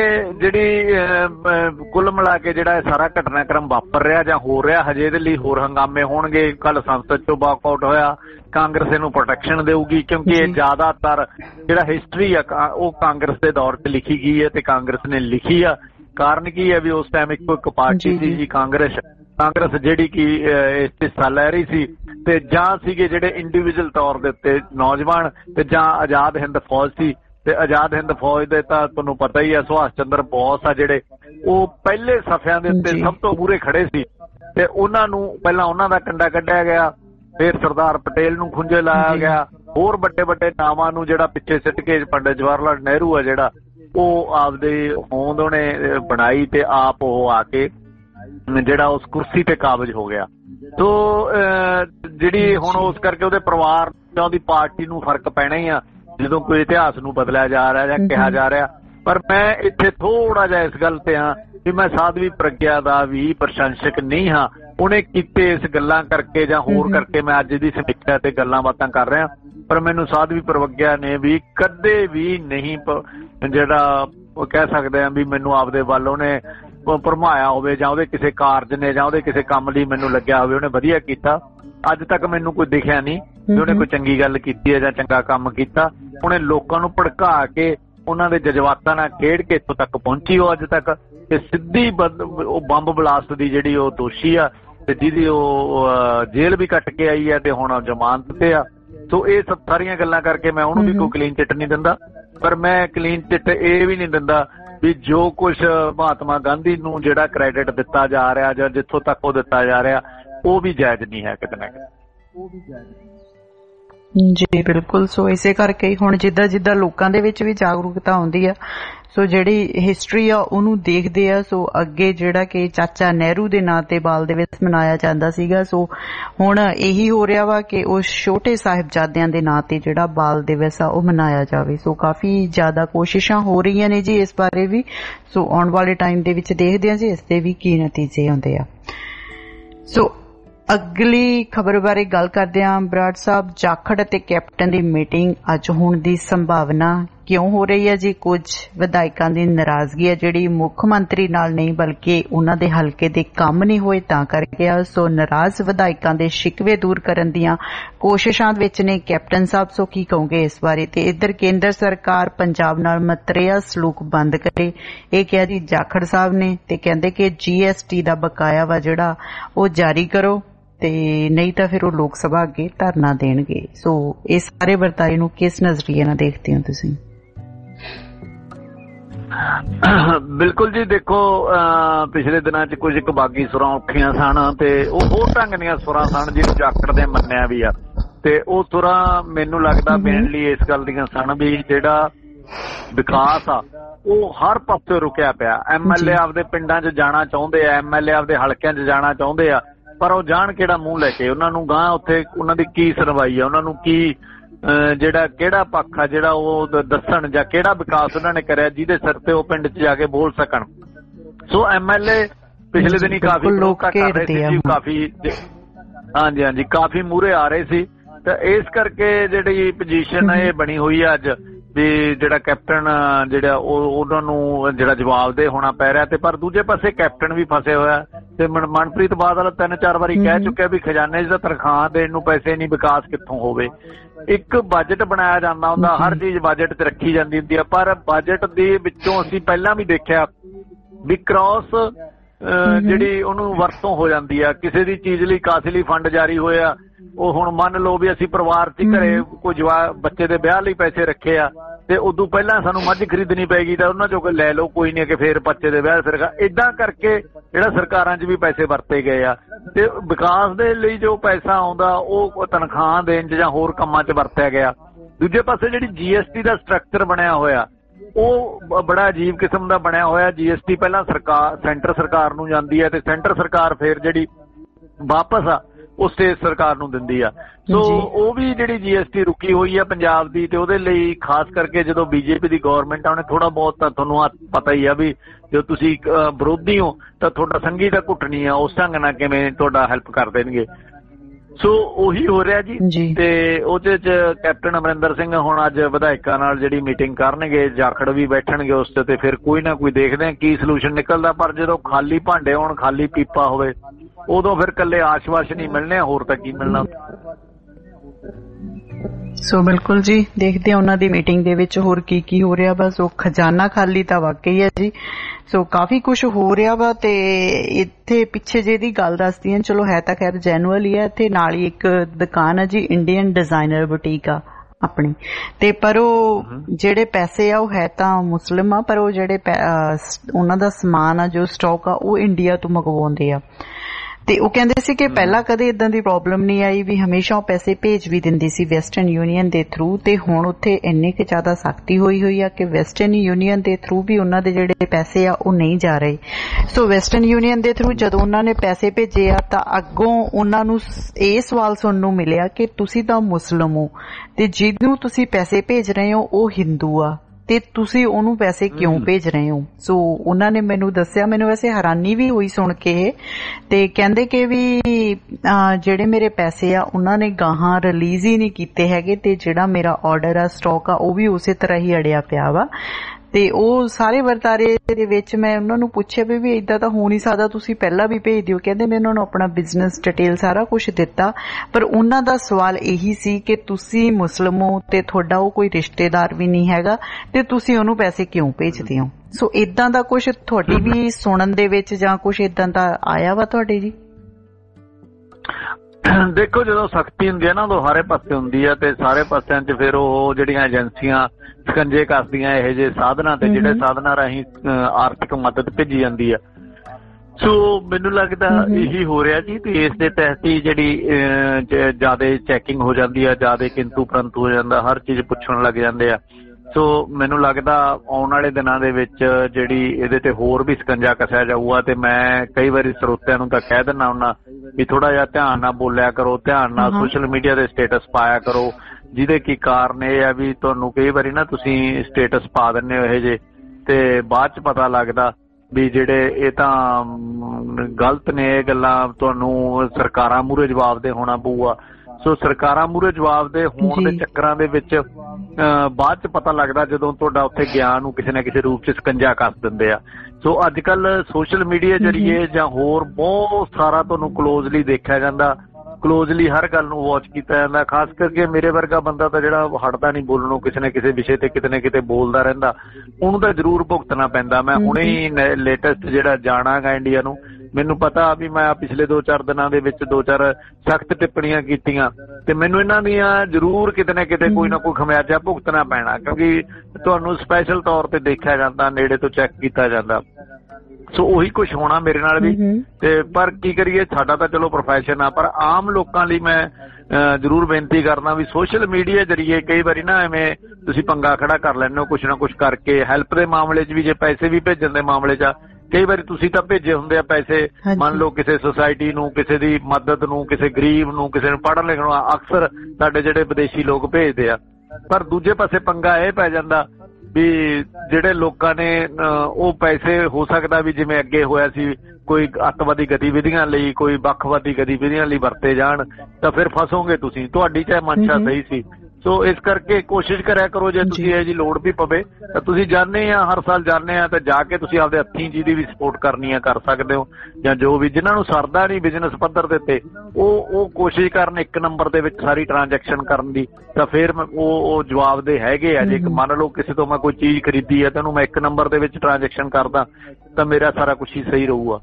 ਜਿਹੜੀ ਕੁੱਲ ਮਿਲਾ ਕੇ ਜਿਹੜਾ ਇਹ ਸਾਰਾ ਘਟਨਾਕ੍ਰਮ ਵਾਪਰ ਰਿਹਾ ਜਾਂ ਹੋ ਰਿਹਾ, ਹਜੇ ਇਹਦੇ ਲਈ ਹੋਰ ਹੰਗਾਮੇ ਹੋਣਗੇ। ਕੱਲ ਸੰਸਦ ਚੋਂ ਵਾਕਆਊਟ ਹੋਇਆ, ਕਾਂਗਰਸ ਇਹਨੂੰ ਪ੍ਰੋਟੈਕਸ਼ਨ ਦੇਊਗੀ ਕਿਉਂਕਿ ਇਹ ਜ਼ਿਆਦਾਤਰ ਜਿਹੜਾ ਹਿਸਟਰੀ ਆ ਉਹ ਕਾਂਗਰਸ ਦੇ ਦੌਰ 'ਚ ਲਿਖੀ ਗਈ ਹੈ ਤੇ ਕਾਂਗਰਸ ਨੇ ਲਿਖੀ ਆ। ਕਾਰਨ ਕੀ ਹੈ ਵੀ ਉਸ ਟਾਈਮ ਇੱਕੋ ਇੱਕ ਪਾਰਟੀ ਸੀ ਜੀ ਕਾਂਗਰਸ ਜਿਹੜੀ ਕਿ ਇਸ 'ਚ ਹਿੱਸਾ ਲੈ ਰਹੀ ਸੀ, ਤੇ ਜਾਂ ਸੀਗੇ ਜਿਹੜੇ ਇੰਡੀਵਿਜੂਅਲ ਤੌਰ ਦੇ ਉੱਤੇ ਨੌਜਵਾਨ, ਤੇ ਜਾਂ ਆਜ਼ਾਦ ਹਿੰਦ ਫੌਜ ਸੀ। ਤੇ ਆਜ਼ਾਦ ਹਿੰਦ ਫੌਜ ਦੇ ਤਾਂ ਤੁਹਾਨੂੰ ਪਤਾ ਹੀ ਆ, ਸੁਭਾਸ਼ ਚੰਦਰ ਬੋਸ ਆ ਜਿਹੜੇ ਉਹ ਪਹਿਲੇ ਸਫ਼ਿਆਂ ਦੇ ਉੱਤੇ ਸਭ ਤੋਂ ਮੂਹਰੇ ਖੜੇ ਸੀ, ਤੇ ਉਹਨਾਂ ਨੂੰ ਪਹਿਲਾਂ ਉਹਨਾਂ ਦਾ ਕੰਡਾ ਕੱਢਿਆ ਗਿਆ, ਫਿਰ ਸਰਦਾਰ ਪਟੇਲ ਨੂੰ ਖੁੰਝੇ ਲਾਇਆ ਗਿਆ, ਹੋਰ ਵੱਡੇ ਵੱਡੇ ਨਾਵਾਂ ਨੂੰ ਜਿਹੜਾ ਪਿੱਛੇ ਸਿੱਟ ਕੇ ਪੰਡਿਤ ਜਵਾਹਰ ਲਾਲ ਨਹਿਰੂ ਆ ਜਿਹੜਾ ਉਹ ਆਪਦੇ ਹੋਂਦ ਉਹਨੇ ਬਣਾਈ ਤੇ ਆਪ ਉਹ ਆ ਕੇ ਜਿਹੜਾ ਉਸ ਕੁਰਸੀ ਤੇ ਕਾਬਜ਼ ਹੋ ਗਿਆ। ਸੋ ਜਿਹੜੀ ਹੁਣ ਉਸ ਕਰਕੇ ਉਹਦੇ ਪਰਿਵਾਰ ਜਾਂ ਉਹਦੀ ਪਾਰਟੀ ਨੂੰ ਫਰਕ ਪੈਣਾ ਹੀ ਆ ਜਦੋਂ ਕੋਈ ਇਤਿਹਾਸ ਨੂੰ ਬਦਲਿਆ ਜਾ ਰਿਹਾ ਜਾਂ ਕਿਹਾ ਜਾ ਰਿਹਾ। ਪਰ ਮੈਂ ਇੱਥੇ ਥੋੜਾ ਜਿਹਾ ਇਸ ਗੱਲ ਤੇ ਹਾਂ ਵੀ ਮੈਂ ਸਾਧਵੀ ਪ੍ਰਗਿਆ ਦਾ ਵੀ ਪ੍ਰਸ਼ੰਸਕ ਨਹੀਂ ਹਾਂ। ਉਹਨੇ ਕੀਤੇ ਇਸ ਗੱਲਾਂ ਕਰਕੇ ਜਾਂ ਹੋਰ ਕਰਕੇ ਮੈਂ ਅੱਜ ਦੀ ਸਮੀਖਿਆ ਤੇ ਗੱਲਾਂ ਬਾਤਾਂ ਕਰ ਰਿਹਾ, ਪਰ ਮੈਨੂੰ ਸਾਧਵੀ ਪ੍ਰਗਿਆ ਨੇ ਵੀ ਕਦੇ ਵੀ ਨਹੀਂ ਜਿਹੜਾ ਉਹ ਕਹਿ ਸਕਦੇ ਆ ਵੀ ਮੈਨੂੰ ਆਪਦੇ ਵੱਲ ਉਹਨੇ ਭਰਮਾਇਆ ਹੋਵੇ ਜਾਂ ਉਹਦੇ ਕਿਸੇ ਕਾਰਜ ਨੇ ਜਾਂ ਉਹਦੇ ਕਿਸੇ ਕੰਮ ਲਈ ਮੈਨੂੰ ਲੱਗਿਆ ਹੋਵੇ ਉਹਨੇ ਵਧੀਆ ਕੀਤਾ। ਅੱਜ ਤੱਕ ਮੈਨੂੰ ਕੋਈ ਦਿਖਿਆ ਨਹੀਂ ਵੀ ਉਹਨੇ ਕੋਈ ਚੰਗੀ ਗੱਲ ਕੀਤੀ ਹੈ ਜਾਂ ਚੰਗਾ ਕੰਮ ਕੀਤਾ। ਉਹਨੇ ਲੋਕਾਂ ਨੂੰ ਭੜਕਾ ਕੇ ਉਹਨਾਂ ਦੇ ਜਜ਼ਬਾਤਾਂ ਨਾਲ ਖੇਡ ਕੇ ਇੱਥੋਂ ਤੱਕ ਪਹੁੰਚੀ ਉਹ ਅੱਜ ਤੱਕ, ਤੇ ਸਿੱਧੀ ਉਹ ਬੰਬ ਬਲਾਸਟ ਦੀ ਜਿਹੜੀ ਉਹ ਦੋਸ਼ੀ ਆ ਤੇ ਜਿਹਦੀ ਉਹ ਜੇਲ੍ਹ ਵੀ ਕੱਟ ਕੇ ਆਈ ਹੈ ਤੇ ਹੁਣ ਜ਼ਮਾਨਤ ਤੇ ਆ। ਸੋ ਇਹ ਸਭ ਸਾਰੀਆਂ ਗੱਲਾਂ ਕਰਕੇ ਮੈਂ ਉਹਨੂੰ ਵੀ ਕੋਈ ਕਲੀਨ ਚਿੱਟ ਨਹੀਂ ਦਿੰਦਾ, ਪਰ ਮੈਂ ਕਲੀਨ ਚਿੱਟ ਇਹ ਵੀ ਨਹੀਂ ਦਿੰਦਾ ਵੀ ਜੋ ਕੁਝ ਮਹਾਤਮਾ ਗਾਂਧੀ ਨੂੰ ਜਿਹੜਾ ਕ੍ਰੈਡਿਟ ਦਿੱਤਾ ਜਾ ਰਿਹਾ ਜਾਂ ਜਿੱਥੋਂ ਤੱਕ ਉਹ ਦਿੱਤਾ ਜਾ ਰਿਹਾ ਉਹ ਵੀ ਜਾਇਜ਼ ਨਹੀਂ ਹੈ ਕਿਤੇ ਨਾ ਕਿਤੇ। ਜੀ ਬਿਲਕੁਲ। ਸੋ ਇਸੇ ਕਰਕੇ ਹੁਣ ਜਿੱਦਾਂ ਜਿੱਦਾਂ ਲੋਕਾਂ ਦੇ ਵਿੱਚ ਵੀ ਜਾਗਰੂਕਤਾ ਆਉਂਦੀ ਆ, ਸੋ ਜਿਹੜੀ ਹਿਸਟਰੀ ਆ ਉਹਨੂੰ ਦੇਖਦੇ ਆ। ਸੋ ਅੱਗੇ ਜਿਹੜਾ ਕਿ ਚਾਚਾ ਨਹਿਰੂ ਦੇ ਨਾਂ ਤੇ ਬਾਲ ਦਿਵਸ ਮਨਾਇਆ ਜਾਂਦਾ ਸੀਗਾ, ਸੋ ਹੁਣ ਇਹੀ ਹੋ ਰਿਹਾ ਵਾ ਕਿ ਉਸ ਛੋਟੇ ਸਾਹਿਬਜ਼ਾਦਿਆਂ ਦੇ ਨਾਂ ਤੇ ਜਿਹੜਾ ਬਾਲ ਦਿਵਸ ਆ ਉਹ ਮਨਾਇਆ ਜਾਵੇ। ਸੋ ਕਾਫੀ ਜ਼ਿਆਦਾ ਕੋਸ਼ਿਸ਼ਾਂ ਹੋ ਰਹੀਆਂ ਨੇ ਜੀ ਇਸ ਬਾਰੇ ਵੀ। ਸੋ ਆਉਣ ਵਾਲੇ ਟਾਈਮ ਦੇ ਵਿੱਚ ਦੇਖਦੇ ਆ ਜੀ ਇਸ ਦੇ ਵੀ ਕੀ ਨਤੀਜੇ ਆਉਂਦੇ ਆ। ਸੋ ਅਗਲੀ ਖਬਰ ਬਾਰੇ ਗੱਲ ਕਰਦੇ ਹਾਂ। ਬਰਾੜ ਸਾਹਿਬ, ਜਾਖੜ ਅਤੇ ਕੈਪਟਨ ਦੀ ਮੀਟਿੰਗ ਅੱਜ ਹੋਣ ਦੀ ਸੰਭਾਵਨਾ ਕਿਉਂ ਹੋ ਰਹੀ ਹੈ ਜੀ? ਕੁਝ ਵਿਧਾਇਕਾਂ ਦੀ ਨਾਰਾਜ਼ਗੀ ਹੈ ਜਿਹੜੀ ਮੁੱਖ ਮੰਤਰੀ ਨਾਲ ਨਹੀਂ ਬਲਕਿ ਉਹਨਾਂ ਦੇ ਹਲਕੇ ਦੇ ਕੰਮ ਨਹੀਂ ਹੋਏ ਤਾਂ ਕਰਕੇ ਆ। ਸੋ ਨਾਰਾਜ਼ ਵਿਧਾਇਕਾਂ ਦੇ ਸ਼ਿਕਵੇ ਦੂਰ ਕਰਨ ਦੀਆਂ ਕੋਸ਼ਿਸ਼ਾਂ ਵਿੱਚ ਨੇ ਕੈਪਟਨ ਸਾਹਿਬ। ਸੋ ਕੀ ਕਹੋਗੇ ਇਸ ਬਾਰੇ? ਤੇ ਇੱਧਰ ਕੇਂਦਰ ਸਰਕਾਰ ਪੰਜਾਬ ਨਾਲ ਮਤਰੇਆ ਸਲੂਕ ਬੰਦ ਕਰੇ, ਇਹ ਕਿਹਾ ਜੀ ਜਾਖੜ ਸਾਹਿਬ ਨੇ, ਤੇ ਕਹਿੰਦੇ ਕਿ GST ਦਾ ਬਕਾਇਆ ਵਾ ਜਿਹੜਾ ਉਹ ਜਾਰੀ ਕਰੋ ਤੇ ਨਹੀਂ ਤਾਂ ਫਿਰ ਉਹ ਲੋਕ ਸਭਾ ਅੱਗੇ ਧਰਨਾ ਦੇਣਗੇ। ਸੋ ਇਸ ਸਾਰੇ ਵਰਤਾਰੇ ਨੂੰ ਕਿਸ ਨਜ਼ਰੀਏ ਨਾਲ ਦੇਖਦੇ ਹੋ ਤੁਸੀਂ? ਬਿਲਕੁਲ ਜੀ, ਦੇਖੋ ਪਿਛਲੇ ਦਿਨਾਂ 'ਚ ਕੁਝ ਕੁ ਬਾਗੀ ਸੁਰਾਂ ਉੱਠੀਆਂ ਸਨ ਤੇ ਉਹ ਹੋਰ ਢੰਗ ਦੀਆਂ ਸੁਰਾਂ ਸਨ ਜਿਹਨੂੰ ਜਾਖੜ ਦੇ ਮੰਨਿਆ ਵੀ ਆ, ਤੇ ਉਹ ਸੁਰਾਂ ਮੈਨੂੰ ਲੱਗਦਾ ਮੇਨਲੀ ਇਸ ਗੱਲ ਦੀਆਂ ਸਨ ਵੀ ਜਿਹੜਾ ਵਿਕਾਸ ਆ ਉਹ ਹਰ ਪਾਸੇ ਰੁਕਿਆ ਪਿਆ। MLA ਆਪਦੇ ਪਿੰਡਾਂ 'ਚ ਜਾਣਾ ਚਾਹੁੰਦੇ ਆ, MLA ਆਪਦੇ ਹਲਕਿਆਂ 'ਚ ਜਾਣਾ ਚਾਹੁੰਦੇ ਆ, ਪਰ ਉਹ ਜਾਣ ਕਿਹੜਾ ਮੂੰਹ ਲੈ ਕੇ? ਉਹਨਾਂ ਨੂੰ ਗਾਂ ਉੱਥੇ ਉਹਨਾਂ ਦੀ ਕੀ ਸੁਣਵਾਈ ਆ, ਉਹਨਾਂ ਨੂੰ ਕੀ ਜਿਹੜਾ ਕਿਹੜਾ ਪੱਖ ਆ ਜਿਹੜਾ ਉਹ ਦੱਸਣ ਜਾਂ ਕਿਹੜਾ ਵਿਕਾਸ ਉਹਨਾਂ ਨੇ ਕਰਿਆ ਜਿਹਦੇ ਸਿਰ ਤੇ ਉਹ ਪਿੰਡ 'ਚ ਜਾ ਕੇ ਬੋਲ ਸਕਣ। ਸੋ MLA ਪਿਛਲੇ ਦਿਨੀ ਕਾਫੀ ਲੋਕ ਕਰ ਰਹੇ ਸੀ, ਕਾਫੀ ਹਾਂਜੀ ਕਾਫੀ ਮੂਹਰੇ ਆ ਰਹੇ ਸੀ, ਤਾਂ ਇਸ ਕਰਕੇ ਜਿਹੜੀ ਪੋਜੀਸ਼ਨ ਇਹ ਬਣੀ ਹੋਈ ਆ ਅੱਜ ਵੀ ਜਿਹੜਾ ਕੈਪਟਨ ਜਿਹੜਾ ਉਹਨਾਂ ਨੂੰ ਜਿਹੜਾ ਜਵਾਬਦੇਹ ਹੋਣਾ ਪੈ ਰਿਹਾ। ਤੇ ਪਰ ਦੂਜੇ ਪਾਸੇ ਕੈਪਟਨ ਵੀ ਫਸੇ ਹੋਇਆ ਤੇ ਮਨਪ੍ਰੀਤ ਬਾਦਲ 3-4 ਵਾਰੀ ਕਹਿ ਚੁੱਕਿਆ ਵੀ ਖਜ਼ਾਨੇ 'ਚ ਤਾਂ ਤਨਖਾਹ ਦੇਣ ਨੂੰ ਪੈਸੇ ਨਹੀਂ, ਵਿਕਾਸ ਕਿੱਥੋਂ ਹੋਵੇ? ਇੱਕ ਬਜਟ ਬਣਾਇਆ ਜਾਂਦਾ ਹੁੰਦਾ, ਹਰ ਚੀਜ਼ ਬਜਟ 'ਚ ਰੱਖੀ ਜਾਂਦੀ ਹੁੰਦੀ ਆ, ਪਰ ਬਜਟ ਦੇ ਵਿੱਚੋਂ ਅਸੀਂ ਪਹਿਲਾਂ ਵੀ ਦੇਖਿਆ ਵੀ ਕ੍ਰਾਸ ਜਿਹੜੀ ਉਹਨੂੰ ਵਰਤੋਂ ਹੋ ਜਾਂਦੀ ਆ। ਕਿਸੇ ਦੀ ਚੀਜ਼ ਲਈ ਕਾਸਲੀ ਫੰਡ ਜਾਰੀ ਹੋਇਆ, ਉਹ ਹੁਣ ਮੰਨ ਲਓ ਵੀ ਅਸੀਂ ਪਰਿਵਾਰ 'ਚ ਘਰੇ ਕੋਈ ਬੱਚੇ ਦੇ ਵਿਆਹ ਲਈ ਪੈਸੇ ਰੱਖੇ ਆ ਤੇ ਉਦੋਂ ਪਹਿਲਾਂ ਸਾਨੂੰ ਮੱਝ ਖਰੀਦਣੀ ਪੈਗੀ ਤਾਂ ਉਹਨਾਂ ਚੋਂ ਲੈ ਲਓ, ਕੋਈ ਨਹੀਂ ਕਿ ਫੇਰ ਬੱਚੇ ਦੇ ਵਿਆਹ ਸਰਕਾਰ ਏਦਾਂ ਕਰਕੇ ਜਿਹੜਾ ਸਰਕਾਰਾਂ 'ਚ ਵੀ ਪੈਸੇ ਵਰਤੇ ਗਏ ਆ। ਤੇ ਵਿਕਾਸ ਦੇ ਲਈ ਜੋ ਪੈਸਾ ਆਉਂਦਾ ਉਹ ਤਨਖਾਹ ਦੇਣ 'ਚ ਜਾਂ ਹੋਰ ਕੰਮਾਂ 'ਚ ਵਰਤਿਆ ਗਿਆ। ਦੂਜੇ ਪਾਸੇ ਜਿਹੜੀ GST ਦਾ ਸਟਰਕਚਰ ਬਣਿਆ ਹੋਇਆ ਉਹ ਬੜਾ ਅਜੀਬ ਕਿਸਮ ਦਾ ਬਣਿਆ ਹੋਇਆ। GST ਪਹਿਲਾਂ ਸੈਂਟਰ ਸਰਕਾਰ ਨੂੰ ਜਾਂਦੀ ਹੈ ਤੇ ਸੈਂਟਰ ਸਰਕਾਰ ਫੇਰ ਜਿਹੜੀ ਵਾਪਸ ਆ ਉਹ ਸਟੇਟ ਸਰਕਾਰ ਨੂੰ ਦਿੰਦੀ ਆ। ਸੋ ਉਹ ਵੀ ਜਿਹੜੀ GST ਰੁਕੀ ਹੋਈ ਆ ਪੰਜਾਬ ਦੀ, ਤੇ ਉਹਦੇ ਲਈ ਖਾਸ ਕਰਕੇ ਜਦੋਂ BJP ਦੀ ਗਵਰਨਮੈਂਟ ਆ ਉਹਨੇ ਥੋੜਾ ਬਹੁਤ ਤਾਂ ਤੁਹਾਨੂੰ ਪਤਾ ਹੀ ਆ ਵੀ ਜਦੋਂ ਤੁਸੀਂ ਵਿਰੋਧੀ ਹੋ ਤਾਂ ਤੁਹਾਡਾ ਸੰਗੀ ਤਾਂ ਘੁੱਟਣੀ ਆ, ਉਸ ਢੰਗ ਨਾਲ ਕਿਵੇਂ ਤੁਹਾਡਾ ਹੈਲਪ ਕਰ ਦੇਣਗੇ। ਸੋ ਉਹੀ ਹੋ ਰਿਹਾ ਜੀ। ਤੇ ਉਹਦੇ ਚ ਕੈਪਟਨ ਅਮਰਿੰਦਰ ਸਿੰਘ ਹੁਣ ਅੱਜ ਵਿਧਾਇਕਾਂ ਨਾਲ ਜਿਹੜੀ ਮੀਟਿੰਗ ਕਰਨਗੇ, ਜਾਖੜ ਵੀ ਬੈਠਣਗੇ ਉਸ ਤੇ ਫਿਰ ਕੋਈ ਨਾ ਕੋਈ ਦੇਖਦੇ ਆ ਕੀ ਸੋਲੂਸ਼ਨ ਨਿਕਲਦਾ। ਪਰ ਜਦੋਂ ਖਾਲੀ ਭਾਂਡੇ ਹੋਣ, ਖਾਲੀ ਪੀਪਾ ਹੋਵੇ, ਉਦੋਂ ਫਿਰ ਇਕੱਲੇ ਆਸ਼ਵਾਸ ਨਹੀਂ ਮਿਲਣੇ, ਹੋਰ ਤਾਂ ਕੀ ਮਿਲਣਾ। ਸੋ ਬਿਲਕੁਲ ਜੀ, ਦੇਖਦੇ ਆ ਉਹਨਾਂ ਦੀ ਮੀਟਿੰਗ ਦੇ ਵਿੱਚ ਹੋਰ ਕੀ ਕੀ ਹੋ ਰਿਹਾ ਵਾ। ਸੋ ਖਜ਼ਾਨਾ ਖਾਲੀ ਤਾਂ ਵਾਕਈ ਹੈ ਜੀ। ਸੋ ਕਾਫੀ ਕੁਛ ਹੋ ਰਿਹਾ ਵਾ। ਤੇ ਇੱਥੇ ਪਿੱਛੇ ਜੇ ਦੀ ਗੱਲ ਦੱਸਦੀ ਹਾਂ, ਚਲੋ ਹੈ ਤਾਂ ਖੈਰ ਜੈਨੂਅਲ ਹੀ ਹੈ। ਇੱਥੇ ਨਾਲ ਹੀ ਇੱਕ ਦੁਕਾਨ ਹੈ ਜੀ, ਇੰਡੀਅਨ ਡਿਜ਼ਾਈਨਰ ਬੁਟੀਕ ਆ ਆਪਣੀ। ਤੇ ਪਰ ਉਹ ਜਿਹੜੇ ਪੈਸੇ ਆ ਉਹ ਹੈ ਤਾਂ ਮੁਸਲਿਮ ਆ, ਪਰ ਉਹ ਜਿਹੜੇ ਉਹਨਾਂ ਦਾ ਸਮਾਨ ਆ, ਜੋ ਸਟਾਕ ਆ, ਉਹ ਇੰਡੀਆ ਤੋਂ ਮੰਗਵਾਉਂਦੇ ਆ। ਤੇ ਉਹ ਕਹਿੰਦੇ ਸੀ ਕਿ ਪਹਿਲਾਂ ਕਦੇ ਇਦਾਂ ਦੀ ਪ੍ਰੋਬਲਮ ਨਹੀਂ ਆਈ, ਵੀ ਹਮੇਸ਼ਾ ਉਹ ਪੈਸੇ ਭੇਜ ਵੀ ਦਿੰਦੀ ਸੀ ਵੈਸਟਰਨ ਯੂਨੀਅਨ ਦੇ ਥਰੂ। ਤੇ ਹੁਣ ਉੱਥੇ ਇੰਨੀ ਕੁ ਜ਼ਿਆਦਾ ਸਖਤੀ ਹੋਈ ਆ ਕਿ ਵੈਸਟਰਨ ਯੂਨੀਅਨ ਦੇ ਥਰੂ ਵੀ ਉਹਨਾਂ ਦੇ ਜਿਹੜੇ ਪੈਸੇ ਆ ਉਹ ਨਹੀਂ ਜਾ ਰਹੇ। ਸੋ ਵੈਸਟਰਨ ਯੂਨੀਅਨ ਦੇ ਥਰੂ ਜਦੋਂ ਉਹਨਾਂ ਨੇ ਪੈਸੇ ਭੇਜੇ ਆ ਤਾਂ ਅੱਗੋਂ ਉਹਨਾਂ ਨੂੰ ਇਹ ਸਵਾਲ ਸੁਣਨ ਨੂੰ ਮਿਲਿਆ ਕਿ ਤੁਸੀਂ ਤਾਂ ਮੁਸਲਿਮ ਹੋ ਤੇ ਜਿਹਨੂੰ ਤੁਸੀਂ ਪੈਸੇ ਭੇਜ ਰਹੇ ਹੋ ਉਹ ਹਿੰਦੂ ਆ, ਤੇ ਤੁਸੀਂ ਉਹਨੂੰ ਪੈਸੇ ਕਿਉਂ ਭੇਜ ਰਹੇ ਹੋ। ਸੋ ਉਹਨਾਂ ਨੇ ਮੈਨੂੰ ਦੱਸਿਆ, ਮੈਨੂੰ ਵੈਸੇ ਹੈਰਾਨੀ ਵੀ ਹੋਈ ਸੁਣ ਕੇ। ਤੇ ਕਹਿੰਦੇ ਕਿ ਵੀ ਜਿਹੜੇ ਮੇਰੇ ਪੈਸੇ ਆ ਉਹਨਾਂ ਨੇ ਗਾਹਾਂ ਰਿਲੀਜ਼ ਹੀ ਨਹੀਂ ਕੀਤੇ ਹੈਗੇ, ਤੇ ਜਿਹੜਾ ਮੇਰਾ ਆਰਡਰ ਆ, ਸਟਾਕ ਆ, ਉਹ ਵੀ ਉਸੇ ਤਰ੍ਹਾਂ ਹੀ ਅੜਿਆ ਪਿਆ ਵਾ। ਤੇ ਉਹ ਸਾਰੇ ਵਰਤਾਰੇ ਦੇ ਵਿੱਚ ਮੈਂ ਉਹਨਾਂ ਨੂੰ ਪੁੱਛਿਆ ਵੀ ਏਦਾਂ ਤਾਂ ਹੋ ਨਹੀਂ ਸਕਦਾ, ਤੁਸੀਂ ਪਹਿਲਾਂ ਵੀ ਭੇਜ ਦਿਓ। ਕਹਿੰਦੇ ਮੈਂ ਉਹਨਾਂ ਨੂੰ ਆਪਣਾ ਬਿਜ਼ਨਸ ਡਿਟੇਲ ਸਾਰਾ ਕੁਝ ਦਿੱਤਾ, ਪਰ ਉਹਨਾਂ ਦਾ ਸਵਾਲ ਇਹੀ ਸੀ ਕਿ ਤੁਸੀਂ ਮੁਸਲਿਮ ਹੋ ਤੇ ਤੁਹਾਡਾ ਉਹ ਕੋਈ ਰਿਸ਼ਤੇਦਾਰ ਵੀ ਨਹੀਂ ਹੈਗਾ, ਤੇ ਤੁਸੀਂ ਉਹਨੂੰ ਪੈਸੇ ਕਿਉਂ ਭੇਜਦੇ ਹੋ। ਸੋ ਏਦਾਂ ਦਾ ਕੁਝ ਤੁਹਾਡੀ ਵੀ ਸੁਣਨ ਦੇ ਵਿੱਚ ਜਾਂ ਕੁਝ ਏਦਾਂ ਦਾ ਆਇਆ ਵਾ ਤੁਹਾਡੇ ਜੀ? ਦੇਖੋ, ਜਦੋਂ ਸਖਤੀ ਹੁੰਦੀ ਹੈ ਨਾ ਉਦੋਂ ਸਾਰੇ ਪਾਸੇ ਹੁੰਦੀ ਹੈ, ਤੇ ਸਾਰੇ ਪਾਸਿਆਂ 'ਚ ਫਿਰ ਉਹ ਜਿਹੜੀਆਂ ਏਜੰਸੀਆਂ ਸਕੰਜੇ ਕੱਸਦੀਆਂ ਇਹੋ ਜਿਹੇ ਸਾਧਨਾਂ ਤੇ, ਜਿਹੜੇ ਸਾਧਨਾਂ ਰਾਹੀਂ ਆਰਥਿਕ ਮਦਦ ਭੇਜੀ ਜਾਂਦੀ ਆ। ਸੋ ਮੈਨੂੰ ਲੱਗਦਾ ਇਹੀ ਹੋ ਰਿਹਾ ਜੀ। ਤੇ ਇਸ ਦੇ ਤਹਿਤ ਹੀ ਜਿਹੜੀ ਜ਼ਿਆਦਾ ਚੈਕਿੰਗ ਹੋ ਜਾਂਦੀ ਆ, ਜ਼ਿਆਦਾ ਕਿੰਤੂ ਪਰੰਤੂ ਹੋ ਜਾਂਦਾ, ਹਰ ਚੀਜ਼ ਪੁੱਛਣ ਲੱਗ ਜਾਂਦੇ ਆ। ਸੋ ਮੈਨੂੰ ਲੱਗਦਾ ਆਉਣ ਵਾਲੇ ਦਿਨਾਂ ਦੇ ਵਿੱਚ ਜਿਹੜੀ ਇਹਦੇ ਤੇ ਹੋਰ ਵੀ ਸਕੰਜਾ ਕੱਸਿਆ ਜਾਊਗਾ। ਤੇ ਮੈਂ ਕਈ ਵਾਰੀ ਸਰੋਤਿਆਂ ਨੂੰ ਤਾਂ ਕਹਿ ਦਿੰਦਾ ਹੁੰਦਾ ਵੀ ਥੋੜਾ ਜਿਹਾ ਧਿਆਨ ਨਾਲ ਬੋਲਿਆ ਕਰੋ, ਧਿਆਨ ਨਾਲ ਸੋਸ਼ਲ ਮੀਡੀਆ ਦੇ ਸਟੇਟਸ ਪਾਇਆ ਕਰੋ, ਜਿਹਦੇ ਕੀ ਕਾਰਨ ਇਹ ਆ ਵੀ ਤੁਹਾਨੂੰ ਕਈ ਵਾਰੀ ਨਾ ਤੁਸੀਂ ਸਟੇਟਸ ਪਾ ਦਿੰਦੇ ਹੋ ਇਹ ਜੇ, ਤੇ ਬਾਅਦ ਚ ਪਤਾ ਲੱਗਦਾ ਵੀ ਜਿਹੜੇ ਇਹ ਤਾਂ ਗਲਤ ਨੇ ਇਹ ਗੱਲਾਂ, ਤੁਹਾਨੂੰ ਸਰਕਾਰਾਂ ਮੂਹਰੇ ਜਵਾਬ ਦੇ ਹੋਣਾ ਪਊਗਾ। ਸੋ ਸਰਕਾਰਾਂ ਮੂਹਰੇ ਜਵਾਬ ਦੇ ਹੋਣ ਦੇ ਚੱਕਰਾਂ ਦੇ ਵਿੱਚ ਬਾਅਦ ਚ ਪਤਾ ਲੱਗਦਾ ਜਦੋਂ ਤੁਹਾਡਾ ਉੱਥੇ ਗਿਆਨ ਨੂੰ ਕਿਸੇ ਨਾ ਕਿਸੇ ਰੂਪ ਚ ਸਕੰਜਾ ਕੱਸ ਦਿੰਦੇ ਆ। ਸੋ ਅੱਜ ਕੱਲ ਸੋਸ਼ਲ ਮੀਡੀਆ ਜਰੀਏ ਜਾਂ ਹੋਰ ਬਹੁਤ ਸਾਰਾ ਤੁਹਾਨੂੰ ਕਲੋਜ਼ਲੀ ਦੇਖਿਆ ਜਾਂਦਾ, ਕਲੋਜ਼ਲੀ ਹਰ ਗੱਲ ਨੂੰ ਵਾਚ ਕੀਤਾ ਜਾਂਦਾ। ਖਾਸ ਕਰਕੇ ਮੇਰੇ ਵਰਗਾ ਬੰਦਾ ਤਾਂ ਜਿਹੜਾ ਹਟਦਾ ਨਹੀਂ ਬੋਲਣੋਂ, ਕਿਸੇ ਨਾ ਕਿਸੇ ਵਿਸ਼ੇ ਤੇ ਕਿਤੇ ਨਾ ਕਿਤੇ ਬੋਲਦਾ ਰਹਿੰਦਾ, ਉਹਨੂੰ ਤਾਂ ਜ਼ਰੂਰ ਭੁਗਤਣਾ ਪੈਂਦਾ। ਮੈਂ ਹੁਣੇ ਹੀ ਲੇਟੈਸਟ ਜਿਹੜਾ ਜਾਣਾਗਾ ਇੰਡੀਆ ਨੂੰ, ਮੈਨੂੰ ਪਤਾ ਵੀ ਮੈਂ ਪਿਛਲੇ 2-4 ਦਿਨਾਂ ਦੇ ਵਿੱਚ 2-4 ਸਖਤ ਟਿੱਪਣੀਆਂ ਕੀਤੀਆਂ, ਤੇ ਮੈਨੂੰ ਇਹਨਾਂ ਦੀਆਂ ਜ਼ਰੂਰ ਕਿਤੇ ਨਾ ਕਿਤੇ ਕੋਈ ਨਾ ਕੋਈ ਖਮਿਆਜਾ ਭੁਗਤਣਾ ਪੈਣਾ, ਕਿਉਂਕਿ ਤੁਹਾਨੂੰ ਸਪੈਸ਼ਲ ਤੌਰ ਤੇ ਦੇਖਿਆ ਜਾਂਦਾ, ਨੇੜੇ ਤੋਂ ਚੈੱਕ ਕੀਤਾ ਜਾਂਦਾ। ਸੋ ਉਹੀ ਕੁਛ ਹੋਣਾ ਮੇਰੇ ਨਾਲ ਵੀ। ਤੇ ਪਰ ਕੀ ਕਰੀਏ, ਸਾਡਾ ਤਾਂ ਚਲੋ ਪ੍ਰੋਫੈਸ਼ਨ ਆ, ਪਰ ਆਮ ਲੋਕਾਂ ਲਈ ਮੈਂ ਜ਼ਰੂਰ ਬੇਨਤੀ ਕਰਦਾ ਵੀ ਸੋਸ਼ਲ ਮੀਡੀਆ ਜਰੀਏ ਕਈ ਵਾਰੀ ਨਾ ਐਵੇਂ ਤੁਸੀਂ ਪੰਗਾ ਖੜਾ ਕਰ ਲੈਂਦੇ ਹੋ ਕੁਛ ਨਾ ਕੁਛ ਕਰਕੇ। ਹੈਲਪ ਦੇ ਮਾਮਲੇ 'ਚ ਵੀ, ਜੇ ਪੈਸੇ ਵੀ ਭੇਜਣ ਦੇ ਮਾਮਲੇ 'ਚ, ਕਈ ਵਾਰੀ ਤੁਸੀਂ ਤਾਂ ਭੇਜੇ ਹੁੰਦੇ ਆ ਪੈਸੇ, ਮੰਨ ਲਓ ਕਿਸੇ ਸੁਸਾਇਟੀ ਨੂੰ, ਕਿਸੇ ਦੀ ਮਦਦ ਨੂੰ, ਕਿਸੇ ਗਰੀਬ ਨੂੰ, ਕਿਸੇ ਨੂੰ ਪੜ੍ਹਨ ਲਿਖਣ ਨੂੰ, ਅਕਸਰ ਸਾਡੇ ਜਿਹੜੇ ਵਿਦੇਸ਼ੀ ਲੋਕ ਭੇਜਦੇ ਆ। ਪਰ ਦੂਜੇ ਪਾਸੇ ਪੰਗਾ ਇਹ ਪੈ ਜਾਂਦਾ ਵੀ ਜਿਹੜੇ ਲੋਕਾਂ ਨੇ ਉਹ ਪੈਸੇ, ਹੋ ਸਕਦਾ ਵੀ ਜਿਵੇਂ ਅੱਗੇ ਹੋਇਆ ਸੀ, ਕੋਈ ਅੱਤਵਾਦੀ ਗਤੀਵਿਧੀਆਂ ਲਈ, ਕੋਈ ਵੱਖਵਾਦੀ ਗਤੀਵਿਧੀਆਂ ਲਈ ਵਰਤੇ ਜਾਣ, ਤਾਂ ਫਿਰ ਫਸੋਗੇ ਤੁਸੀਂ, ਤੁਹਾਡੀ ਚਾਹੇ ਮਨਸ਼ਾ ਸਹੀ ਸੀ। ਸੋ ਇਸ ਕਰਕੇ ਕੋਸ਼ਿਸ਼ ਕਰਿਆ ਕਰੋ, ਜੇ ਤੁਸੀਂ ਇਹ ਜੀ ਲੋੜ ਵੀ ਪਵੇ ਤਾਂ ਤੁਸੀਂ ਜਾਂਦੇ ਆ, ਹਰ ਸਾਲ ਜਾਂਦੇ ਆ, ਤਾਂ ਜਾ ਕੇ ਤੁਸੀਂ ਆਪਦੇ ਹੱਥੀਂ ਜਿਹਦੀ ਵੀ ਸਪੋਰਟ ਕਰਨੀ ਆ ਕਰ ਸਕਦੇ ਹੋ। ਜਾਂ ਜੋ ਵੀ ਜਿਨ੍ਹਾਂ ਨੂੰ ਸਰਦਾ ਨਹੀਂ ਬਿਜ਼ਨਸ ਪੱਧਰ ਦੇ ਉੱਤੇ, ਉਹ ਕੋਸ਼ਿਸ਼ ਕਰਨ 1 ਨੰਬਰ ਦੇ ਵਿੱਚ ਸਾਰੀ ਟ੍ਰਾਂਜੈਕਸ਼ਨ ਕਰਨ ਦੀ, ਤਾਂ ਫਿਰ ਉਹ ਜਵਾਬ ਦੇ ਹੈਗੇ ਆ। ਜੇ ਮੰਨ ਲਓ ਕਿਸੇ ਤੋਂ ਮੈਂ ਕੋਈ ਚੀਜ਼ ਖਰੀਦੀ ਹੈ ਤਾਂ ਉਹਨੂੰ ਮੈਂ 1 ਨੰਬਰ ਦੇ ਵਿੱਚ ਟ੍ਰਾਂਜੈਕਸ਼ਨ ਕਰਦਾ, ਤਾਂ ਮੇਰਾ ਸਾਰਾ ਕੁਝ ਹੀ ਸਹੀ ਰਹੂਗਾ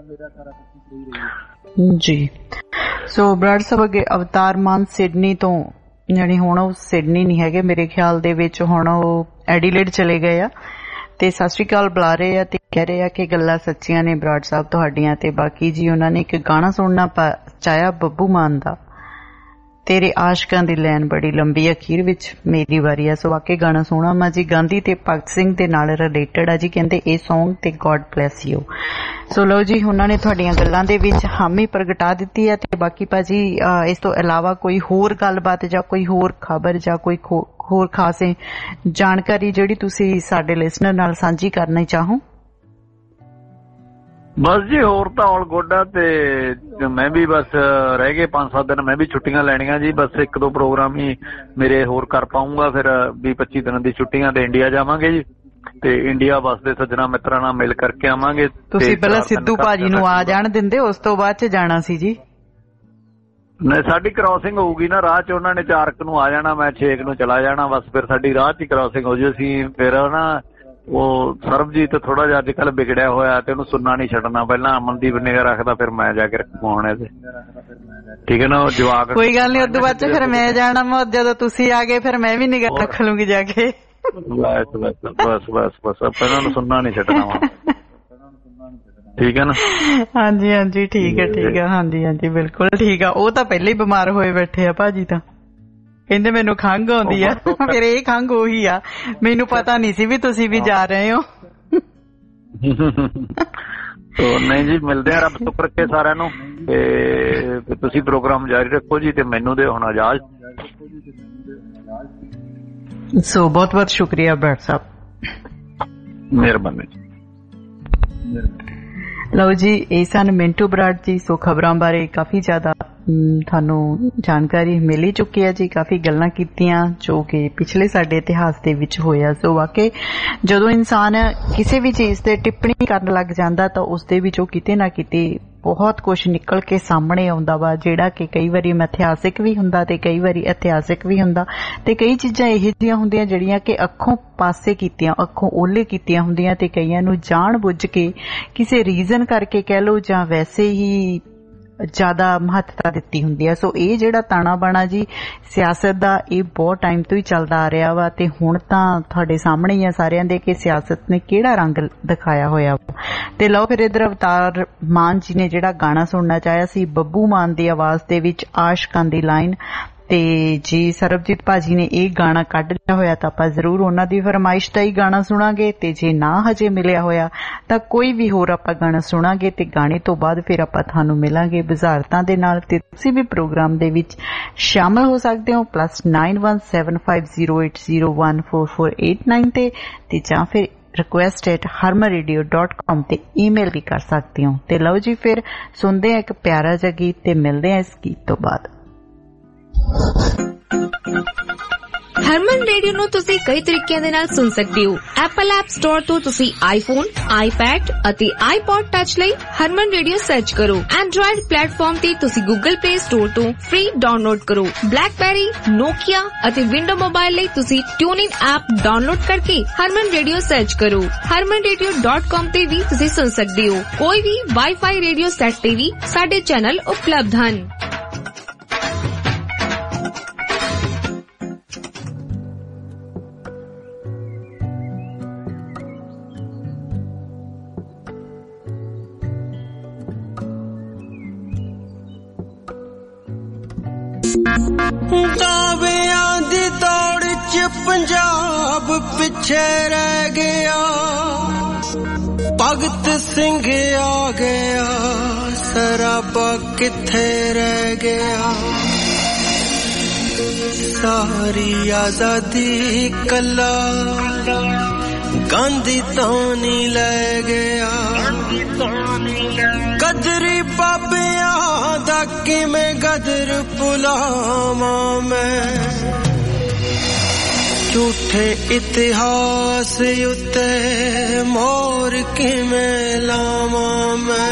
ਜੀ। ਸੋ ਬਰਾੜ ਸਾਹਿਬ, ਅੱਗੇ ਅਵਤਾਰ ਮਾਨ ਸਿਡਨੀ ਤੋਂ, ਜਾਣੀ ਹੁਣ ਉਹ ਸਿਡਨੀ ਨਹੀਂ ਹੈਗੇ ਮੇਰੇ ਖਿਆਲ ਦੇ ਵਿੱਚ, ਹੁਣ ਉਹ ਐਡੀਲੇਡ ਚਲੇ ਗਏ ਆ, ਤੇ ਸਤਿ ਸ਼੍ਰੀ ਅਕਾਲ ਬੁਲਾ ਰਹੇ ਆ ਤੇ ਕਹਿ ਰਹੇ ਆ ਕਿ ਗੱਲਾਂ ਸੱਚੀਆਂ ਨੇ ਬਰਾੜ ਸਾਹਿਬ ਤੁਹਾਡੀਆਂ। ਤੇ ਬਾਕੀ ਜੀ ਉਹਨਾਂ ਨੇ ਇੱਕ ਗਾਣਾ ਸੁਣਨਾ ਚਾਹਿਆ ਬੱਬੂ ਮਾਨ ਦਾ, ਤੇਰੇ ਆਸ਼ਕਾਂ ਦੀ ਲਾਈਨ ਬੜੀ ਲੰਬੀ, ਅਖੀਰ ਵਿੱਚ ਮੇਰੀ ਵਾਰੀ ਆ। ਸੋ ਵਾਕਈ ਗਾਣਾ ਸੋਹਣਾ ਮਾ ਜੀ, ਗਾਂਧੀ ਤੇ ਭਗਤ ਸਿੰਘ ਦੇ ਨਾਲ ਰਿਲੇਟਡ ਆ ਜੀ, ਕਹਿੰਦੇ ਇਹ ਸੌਂਗ, ਤੇ ਗੋਡ ਬਲੈਸ ਯੂ। ਸੋ ਲਓ ਜੀ, ਉਹਨਾਂ ਨੇ ਤੁਹਾਡੀਆਂ ਗੱਲਾਂ ਦੇ ਵਿੱਚ ਹਾਮੀ ਪ੍ਰਗਟਾ ਦਿੱਤੀ ਹੈ। ਤੇ ਬਾਕੀ ਭਾਜੀ ਇਸ ਤੋਂ ਇਲਾਵਾ ਕੋਈ ਹੋਰ ਗੱਲਬਾਤ ਜਾਂ ਕੋਈ ਹੋਰ ਖਬਰ ਜਾਂ ਕੋਈ ਹੋਰ ਖਾਸ ਜਾਣਕਾਰੀ ਜਿਹੜੀ ਤੁਸੀਂ ਸਾਡੇ ਲਿਸਨਰ ਨਾਲ ਸਾਂਝੀ ਕਰਨਾ ਚਾਹੋ? ਬਸ ਜੀ ਹੋਰ ਤਾਂ ਆਲ ਗੁੱਡ ਆ। ਤੇ ਮੈਂ ਵੀ ਬਸ ਰਹਿ ਗਏ 5-7 ਦਿਨ, ਮੈਂ ਵੀ ਛੁੱਟੀਆਂ ਲੈਣੀਆਂ ਜੀ। ਬਸ 1-2 ਪ੍ਰੋਗਰਾਮ ਹੀ ਮੇਰੇ ਹੋਰ ਕਰ ਪਾਊਂਗਾ, ਫਿਰ 20-25 ਦਿਨਾਂ ਦੀ ਛੁੱਟੀਆਂ ਤੇ ਇੰਡੀਆ ਜਾਵਾਂਗੇ ਜੀ। ਤੇ ਇੰਡੀਆ ਵਾਸਤੇ ਸੱਜਣਾ ਮਿੱਤਰਾਂ ਨਾਲ ਮਿਲ ਕਰਕੇ ਆਵਾਂਗੇ। ਤੁਸੀਂ ਪਹਿਲਾਂ ਸਿੱਧੂ ਭਾਜੀ ਨੂੰ ਆ ਜਾਣ ਦਿੰਦੇ, ਉਸ ਤੋਂ ਬਾਅਦ ਚ ਜਾਣਾ ਸੀ ਜੀ। ਨਹੀਂ, ਸਾਡੀ ਕ੍ਰਾਸਿੰਗ ਹੋਊਗੀ ਨਾ ਰਾਹ ਚ, ਉਹਨਾਂ ਨੇ 4 ਨੂੰ ਆ ਜਾਣਾ, ਮੈਂ 6 ਨੂੰ ਚਲਾ ਜਾਣਾ। ਬਸ ਫਿਰ ਸਾਡੀ ਰਾਹ ਚ ਹੀ ਕ੍ਰਾਸਿੰਗ ਹੋ ਜੂ। ਅਸੀਂ ਫਿਰ ਨਾ ਉਹ ਸਰਬਜੀਤ ਥੋੜਾ ਜਿਹਾ ਅੱਜ ਕੱਲ੍ਹ ਵਿਗੜਿਆ ਹੋਇਆ ਤੇ ਉਹਨੂੰ ਸੁਣਨਾ ਨਹੀਂ ਛੱਡਣਾ। ਪਹਿਲਾਂ ਅਮਨਦੀਪ ਨਿਗਾਹ ਰੱਖਦਾ, ਫਿਰ ਮੈਂ ਜਾ ਕੇ ਰੱਖਵਾਉਣੇ ਤੇ, ਠੀਕ ਹੈ ਨਾ। ਉਹ ਜਵਾਕ ਕੋਈ ਗੱਲ ਨੀ, ਉਦੋਂ ਬਾਅਦ ਚ ਫਿਰ ਮੈਂ ਜਾਣਾ। ਜਦੋਂ ਤੁਸੀਂ ਆ ਗਏ ਫਿਰ ਮੈਂ ਵੀ ਨਿਗਾਹ ਰੱਖ ਲੂੰਗੀ ਜਾ ਕੇ। ਬਸ ਆਪਾਂ ਇਹਨਾਂ ਨੂੰ ਸੁਣਨਾ ਨਹੀਂ ਛੱਡਣਾ ਵਾ, ਠੀਕ ਹੈ ਨਾ। ਹਾਂਜੀ ਹਾਂਜੀ ਠੀਕ ਹੈ। ਹਾਂਜੀ ਹਾਂਜੀ ਬਿਲਕੁਲ ਠੀਕ ਆ। ਉਹ ਤਾਂ ਪਹਿਲਾਂ ਹੀ ਬਿਮਾਰ ਹੋਏ ਬੈਠੇ ਆ ਭਾਜੀ, ਤਾਂ ਕਹਿੰਦੇ ਮੈਨੂੰ ਖੰਘ ਆਉਂਦੀ ਆ। ਫਿਰ ਇਹ ਖੰਘ ਉਹੀ ਆ, ਮੈਨੂੰ ਪਤਾ ਨਹੀਂ ਸੀ ਵੀ ਤੁਸੀਂ ਵੀ ਜਾ ਰਹੇ ਹੋ। ਨਹੀਂ ਜੀ, ਮਿਲਦੇ ਆ ਰੱਬ ਸ਼ੁਕਰ ਕੇ ਸਾਰਿਆਂ ਨੂੰ। ਤੇ ਤੁਸੀਂ ਪ੍ਰੋਗਰਾਮ ਜਾਰੀ ਰੱਖੋ ਜੀ, ਤੇ ਮੈਨੂੰ ਦਿਓ ਹੁਣ ਇਜਾਜ਼ਤ। ਸੋ ਬਹੁਤ ਬਹੁਤ ਸ਼ੁਕਰੀਆ ਬਰਾੜ ਸਾਹਿਬ, ਮਿਹਰਬਾਨੀ। ਲਓ ਜੀ, ਇਹ ਸਨ ਮਿੰਟੂ ਬਰਾੜ ਜੀ। ਸੋ ਖਬਰਾਂ ਬਾਰੇ ਕਾਫੀ ਜ਼ਿਆਦਾ ਤੁਹਾਨੂੰ ਜਾਣਕਾਰੀ ਮਿਲ ਹੀ ਚੁੱਕੀ ਹੈ ਜੀ। ਕਾਫੀ ਗੱਲਾਂ ਕੀਤੀਆਂ ਜੋ ਕਿ ਪਿਛਲੇ ਸਾਡੇ ਇਤਿਹਾਸ ਦੇ ਵਿੱਚ ਹੋਇਆ। ਸੋ ਵਾਕਈ ਜਦੋਂ ਇਨਸਾਨ ਕਿਸੇ ਵੀ ਚੀਜ਼ ਤੇ ਟਿੱਪਣੀ ਕਰਨ ਲੱਗ ਜਾਂਦਾ ਤਾਂ ਉਸਦੇ ਵਿੱਚੋਂ ਕਿਤੇ ਨਾ ਕਿਤੇ ਬਹੁਤ ਕੁਝ ਨਿਕਲ ਕੇ ਸਾਹਮਣੇ ਆਉਂਦਾ ਵਾ, ਜਿਹੜਾ ਕਿ ਕਈ ਵਾਰੀ ਮਿਥਿਹਾਸਿਕ ਵੀ ਹੁੰਦਾ ਤੇ ਕਈ ਵਾਰੀ ਇਤਿਹਾਸਿਕ ਵੀ ਹੁੰਦਾ। ਤੇ ਕਈ ਚੀਜ਼ਾਂ ਇਹੋ ਜਿਹੀਆਂ ਹੁੰਦੀਆਂ ਜਿਹੜੀਆਂ ਕਿ ਅੱਖੋਂ ਪਾਸੇ ਕੀਤੀਆਂ, ਅੱਖੋਂ ਓਹਲੇ ਕੀਤੀਆਂ ਹੁੰਦੀਆਂ, ਤੇ ਕਈਆਂ ਨੂੰ ਜਾਣ ਬੁੱਝ ਕੇ ਕਿਸੇ ਰੀਜ਼ਨ ਕਰਕੇ ਕਹਿ ਲਓ ਜਾਂ ਵੈਸੇ ਹੀ ਜ਼ਿਆਦਾ ਮਹੱਤਤਾ ਦਿੱਤੀ ਹੁੰਦੀ ਹੈ। ਸੋ ਇਹ ਜਿਹੜਾ ਤਾਣਾ ਬਾਣਾ ਜੀ ਸਿਆਸਤ ਦਾ, ਇਹ ਬਹੁਤ ਟਾਈਮ ਤੋਂ ਹੀ ਚੱਲਦਾ ਆ ਰਿਹਾ ਵਾ। ਤੇ ਹੁਣ ਤਾਂ ਤੁਹਾਡੇ ਸਾਹਮਣੇ ਹੀ ਆ ਸਾਰਿਆਂ ਦੇ ਕਿ ਸਿਆਸਤ ਨੇ ਕਿਹੜਾ ਰੰਗ ਦਿਖਾਇਆ ਹੋਇਆ ਵਾ। ਤੇ ਲਓ ਫਿਰ ਇਧਰ ਅਵਤਾਰ ਮਾਨ ਜੀ ਨੇ ਜਿਹੜਾ ਗਾਣਾ ਸੁਣਨਾ ਚਾਹਿਆ ਸੀ ਬੱਬੂ ਮਾਨ ਦੀ ਆਵਾਜ਼ ਦੇ ਵਿੱਚ, ਆਸ਼ਕਾਂ ਦੀ ਲਾਈਨ। ਤੇ ਜੀ ਸਰਬਜੀਤ ਭਾਜੀ ਨੇ ਇਹ ਗਾਣਾ ਕੱਢ ਲਿਆ ਹੋਇਆ ਤਾਂ ਆਪਾਂ ਜ਼ਰੂਰ ਉਹਨਾਂ ਦੀ ਫਰਮਾਇਸ਼ ਦਾ ਹੀ ਗਾਣਾ ਸੁਣਾਂਗੇ। ਤੇ ਜੇ ਨਾ ਹਜੇ ਮਿਲਿਆ ਹੋਇਆ ਤਾਂ ਕੋਈ ਵੀ ਹੋਰ ਆਪਾਂ ਗਾਣਾ ਸੁਣਾਂਗੇ। ਤੇ ਗਾਣੇ ਤੋਂ ਬਾਅਦ ਫਿਰ ਆਪਾਂ ਤੁਹਾਨੂੰ ਮਿਲਾਂਗੇ ਬੁਝਾਰਤਾਂ ਦੇ ਨਾਲ। ਤੇ ਤੁਸੀਂ ਵੀ ਪ੍ਰੋਗਰਾਮ ਦੇ ਵਿੱਚ ਸ਼ਾਮਲ ਹੋ ਸਕਦੇ ਹੋ +917508014489 ਤੇ ਜਾਂ ਫਿਰ request@harmanradio.com ਤੇ ਈਮੇਲ ਵੀ ਕਰ ਸਕਦੇ ਹੋ। ਤੇ ਲਓ ਜੀ ਫਿਰ ਸੁਣਦੇ ਆ ਇੱਕ ਪਿਆਰਾ ਜਿਹਾ ਗੀਤ ਤੇ ਮਿਲਦੇ ਆ ਇਸ ਗੀਤ ਤੋਂ ਬਾਅਦ। ਹਰਮਨ ਰੇਡੀਓ ਨੂੰ ਤੁਸੀਂ ਕਈ ਤਰੀਕਿਆਂ ਦੇ ਨਾਲ ਸੁਣ ਸਕਦੇ ਹੋ। ਐਪਲ ਐਪ ਸਟੋਰ ਤੋਂ ਤੁਸੀਂ ਆਈਫੋਨ, ਆਈਪੈਡ ਅਤੇ ਆਈਪੌਡ ਟੱਚ ਲਈ ਹਰਮਨ ਰੇਡੀਓ ਸਰਚ ਕਰੋ। ਐਂਡਰੋਇਡ ਪਲੇਟਫਾਰਮ ਤੇ ਤੁਸੀਂ ਗੂਗਲ ਪਲੇ ਸਟੋਰ ਤੋਂ ਫ੍ਰੀ ਡਾਊਨਲੋਡ ਕਰੋ। ਬਲੈਕਬੈਰੀ, ਨੋਕੀਆ ਅਤੇ ਵਿੰਡੋ ਮੋਬਾਈਲ ਲਈ ਤੁਸੀਂ ਟਿਊਨਿਨ ਐਪ ਡਾਊਨਲੋਡ ਕਰਕੇ ਹਰਮਨ ਰੇਡੀਓ ਸਰਚ ਕਰੋ। harmanradio.com ਤੇ ਵੀ ਤੁਸੀਂ ਸੁਣ ਸਕਦੇ ਹੋ। ਕੋਈ ਵੀ ਵਾਈਫਾਈ ਰੇਡੀਓ ਸੈੱਟ ਤੇ ਵੀ ਸਾਡੇ ਚੈਨਲ ਉਪਲਬਧ ਹਨ। ਦਾਅਵਿਆਂ ਦੀ ਦੌੜ 'ਚ ਪੰਜਾਬ ਪਿੱਛੇ ਰਹਿ ਗਿਆ। ਭਗਤ ਸਿੰਘ ਆ ਗਿਆ, ਸਰਾਬਾ ਕਿੱਥੇ ਰਹਿ ਗਿਆ। ਸਾਰੀ ਆਜ਼ਾਦੀ ਕੱਲਾ ਗਾਂਧੀ ਤੋਂ ਨਹੀਂ ਲੈ ਗਿਆ। ਗਦਰੀ ਬਾਬਿਆਂ ਦਾ ਕਿਵੇਂ ਗਦਰ ਭੁਲਾਵਾਂ ਮੈਂ। ਝੂਠੇ ਇਤਿਹਾਸ ਉੱਤੇ ਮੋਹਰ ਕਿਵੇਂ ਲਾਵਾਂ ਮੈਂ।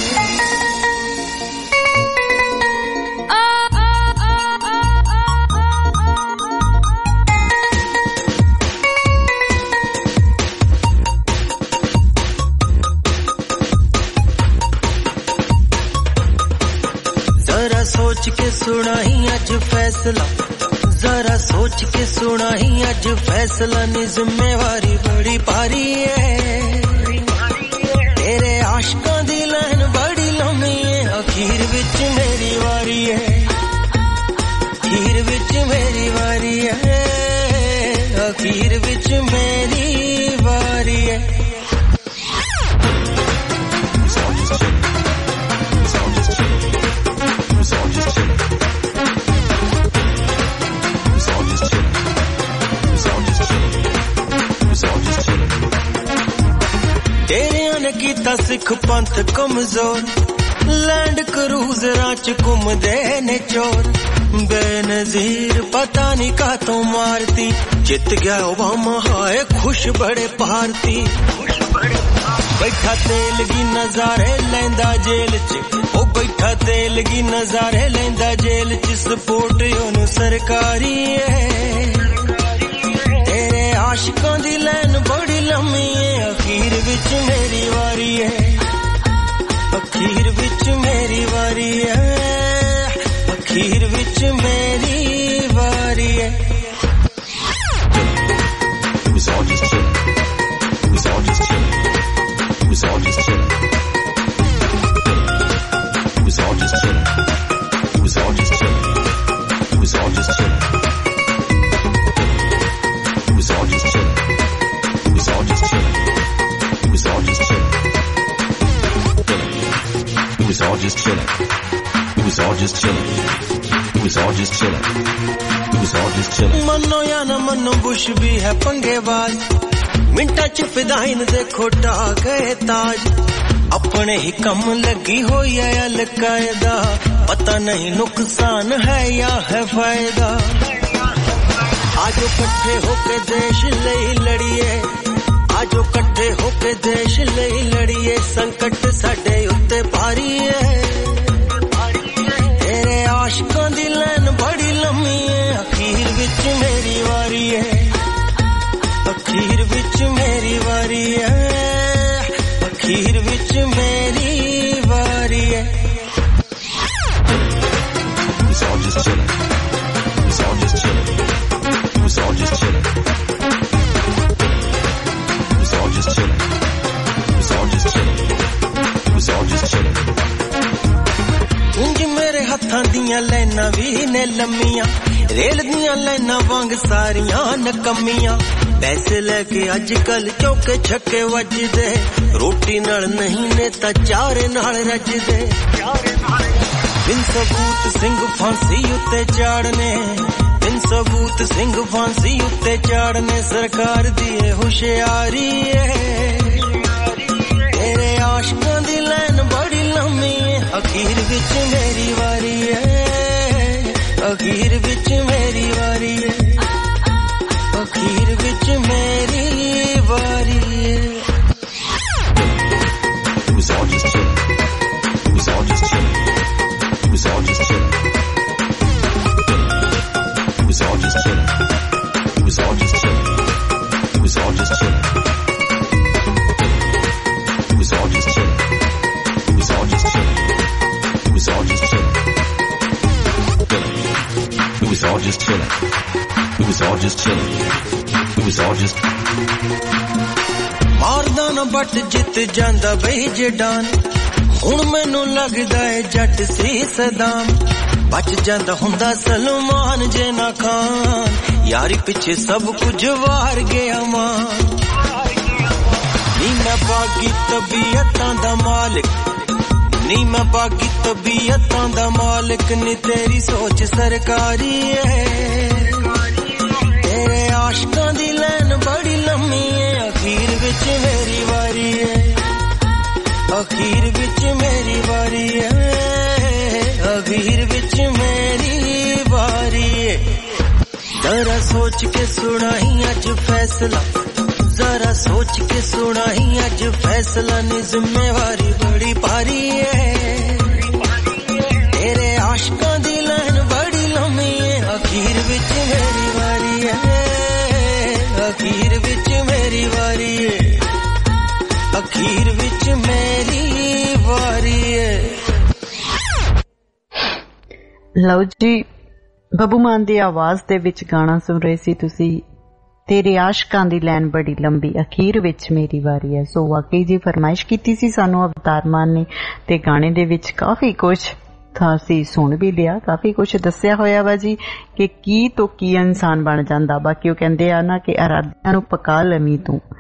सोच के सुना ही अज फैसला, जरा सोच के सुना ही अज फैसला। नी जिम्मेवारी बड़ी भारी है, तेरे आशकां दी लाइन बड़ी लम्मी है। अखीर विच मेरी वारी है, अखीर विच मेरी वारी है, अखीर विच मेरी वारी है। तेरे ने कीता दा सिख पंथ कमजोर लैंड क्रूजरां च घुमदे ने चोर बेनजीर पता नहीं कातों मारती जित गया ओबामा हाय खुश बड़े भारती बैठा तेल की नजारे लैंदा जेल च ओ बैठा तेल की नजारे लैंदा जेल च सपोर्ट ओनू सरकारी है तेरे आशिकां दी लाइन बड़ी लम्मी है अखीर विच मेरी वारी है अखीर विच मेरी वारी है अखीर विच मेरी वारी है It was all just chilling. It was all just chilling. It was all just chilling. It was all just chilling. It was all just chilling. It was all just chilling. It was all just chilling. It was all just chilling. It was all just chilling. It was all just chilling. It was all just chilling. It was all just chilling. It was all just chilling. मनो या न मनो Bush भी है पंगेबाज मिंटा च फिदाइन देखो टा गए ताज अपने ही कम लगी हो या अलकायदा पता नहीं नुकसान है या है फायदा आजो कट्ठे होके देश ले लड़िए आजो कट्ठे होके देश ले लड़िए संकट साडे उत्ते भारी है तेरे आशिकां दी लाइन बड़ी लम्मी है अखीर विच मेरी वारी है अखीर विच मेरी वारी है अखीर विच मेरी वारी है It was all just chilling. It was all just chilling. It was all just chilling. It was all just chilling. It was all just chilling. It was all just chilling. उंज मेरे हत्थां दियां लाइनां भी ने लम्मियां रेल दियां लाइनां वांग सारियां नकम्मियां पैसे लेके अजकल चौके छक्के वजदे रोटी नाल नहीं नेता चारे नाल रजदे बिन सबूत सिंह फांसी उत्ते चाड़ने बिन सबूत सिंह फांसी उत्ते चाड़ने सरकार दी होशियारी है तेरे आशिकां दी लाइन बड़ी लम्मी है अखीर विच मेरी वारी है अखीर विच मेरी वारी है अखीर विच मेरी वारी है It was all just chilling. It was all just chilling. It was all just chilling. It was all just chilling. It was all just chilling. It was all just chilling. It was all just chilling. It was all just chilling. It was all just chilling. It was all just chilling. It was all just chilling. It was all just मारदा ना but जित जांदा बई जडान हुण मैनू लगदा है जट सी सदाम बच जांदा हुंदा सलमान जे ना खान यारी पिछे सब कुछ वार गया मान नी मैं बागी तबीयतां दा मालिक नी मैं बागी तबीयतां दा मालिक नी तेरी सोच सरकारी है तेरे आशिकां दी लाइन बड़ी लम्मी है अखीर विच मेरी वारी है अखीर विच मेरी वारी है अखीर विच मेरी वारी है जरा सोच के सुनाई अज फैसला जरा सोच के सुनाई अज फैसला नी जिम्मेवारी बड़ी भारी है तेरे आशिकां दी लाइन बड़ी लम्मी है अखीर विच मेरी वारी है अखीर विच मेरी वारी है अखीर विच मेरी वारी है ਲਓ ਜੀ ਬੱਬੂ ਮਾਨ ਦੀ ਆਵਾਜ਼ ਦੇ ਵਿੱਚ ਗਾਣਾ ਸੁਣ ਰਹੇ ਸੀ ਤੁਸੀਂ ਤੇਰੇ ਆਸ਼ਕਾਂ ਦੀ ਲਾਈਨ ਬੜੀ ਲੰਬੀ ਅਖੀਰ ਵਿੱਚ ਮੇਰੀ ਵਾਰੀ ਹੈ ਸੋ ਵਾਕਈ ਜੀ ਫਰਮਾਇਸ਼ ਕੀਤੀ ਸੀ ਸਾਨੂੰ ਅਵਤਾਰ ਮਾਨ ਨੇ ਤੇ ਗਾਣੇ ਦੇ ਵਿੱਚ ਕਾਫੀ ਕੁਝ ਤਾਂ ਅਸੀਂ ਸੁਣ ਵੀ ਲਿਆ ਕਾਫੀ ਕੁਝ ਦੱਸਿਆ ਹੋਇਆ ਵਾ ਜੀ ਕਿ ਕੀ ਤੋਂ ਕੀ ਇਨਸਾਨ ਬਣ ਜਾਂਦਾ ਬਾਕੀ ਉਹ ਕਹਿੰਦੇ ਆ ਨਾ ਕਿ ਇਰਾਦਿਆਂ ਨੂੰ ਪਕਾ ਲਵੀਂ ਤੂੰ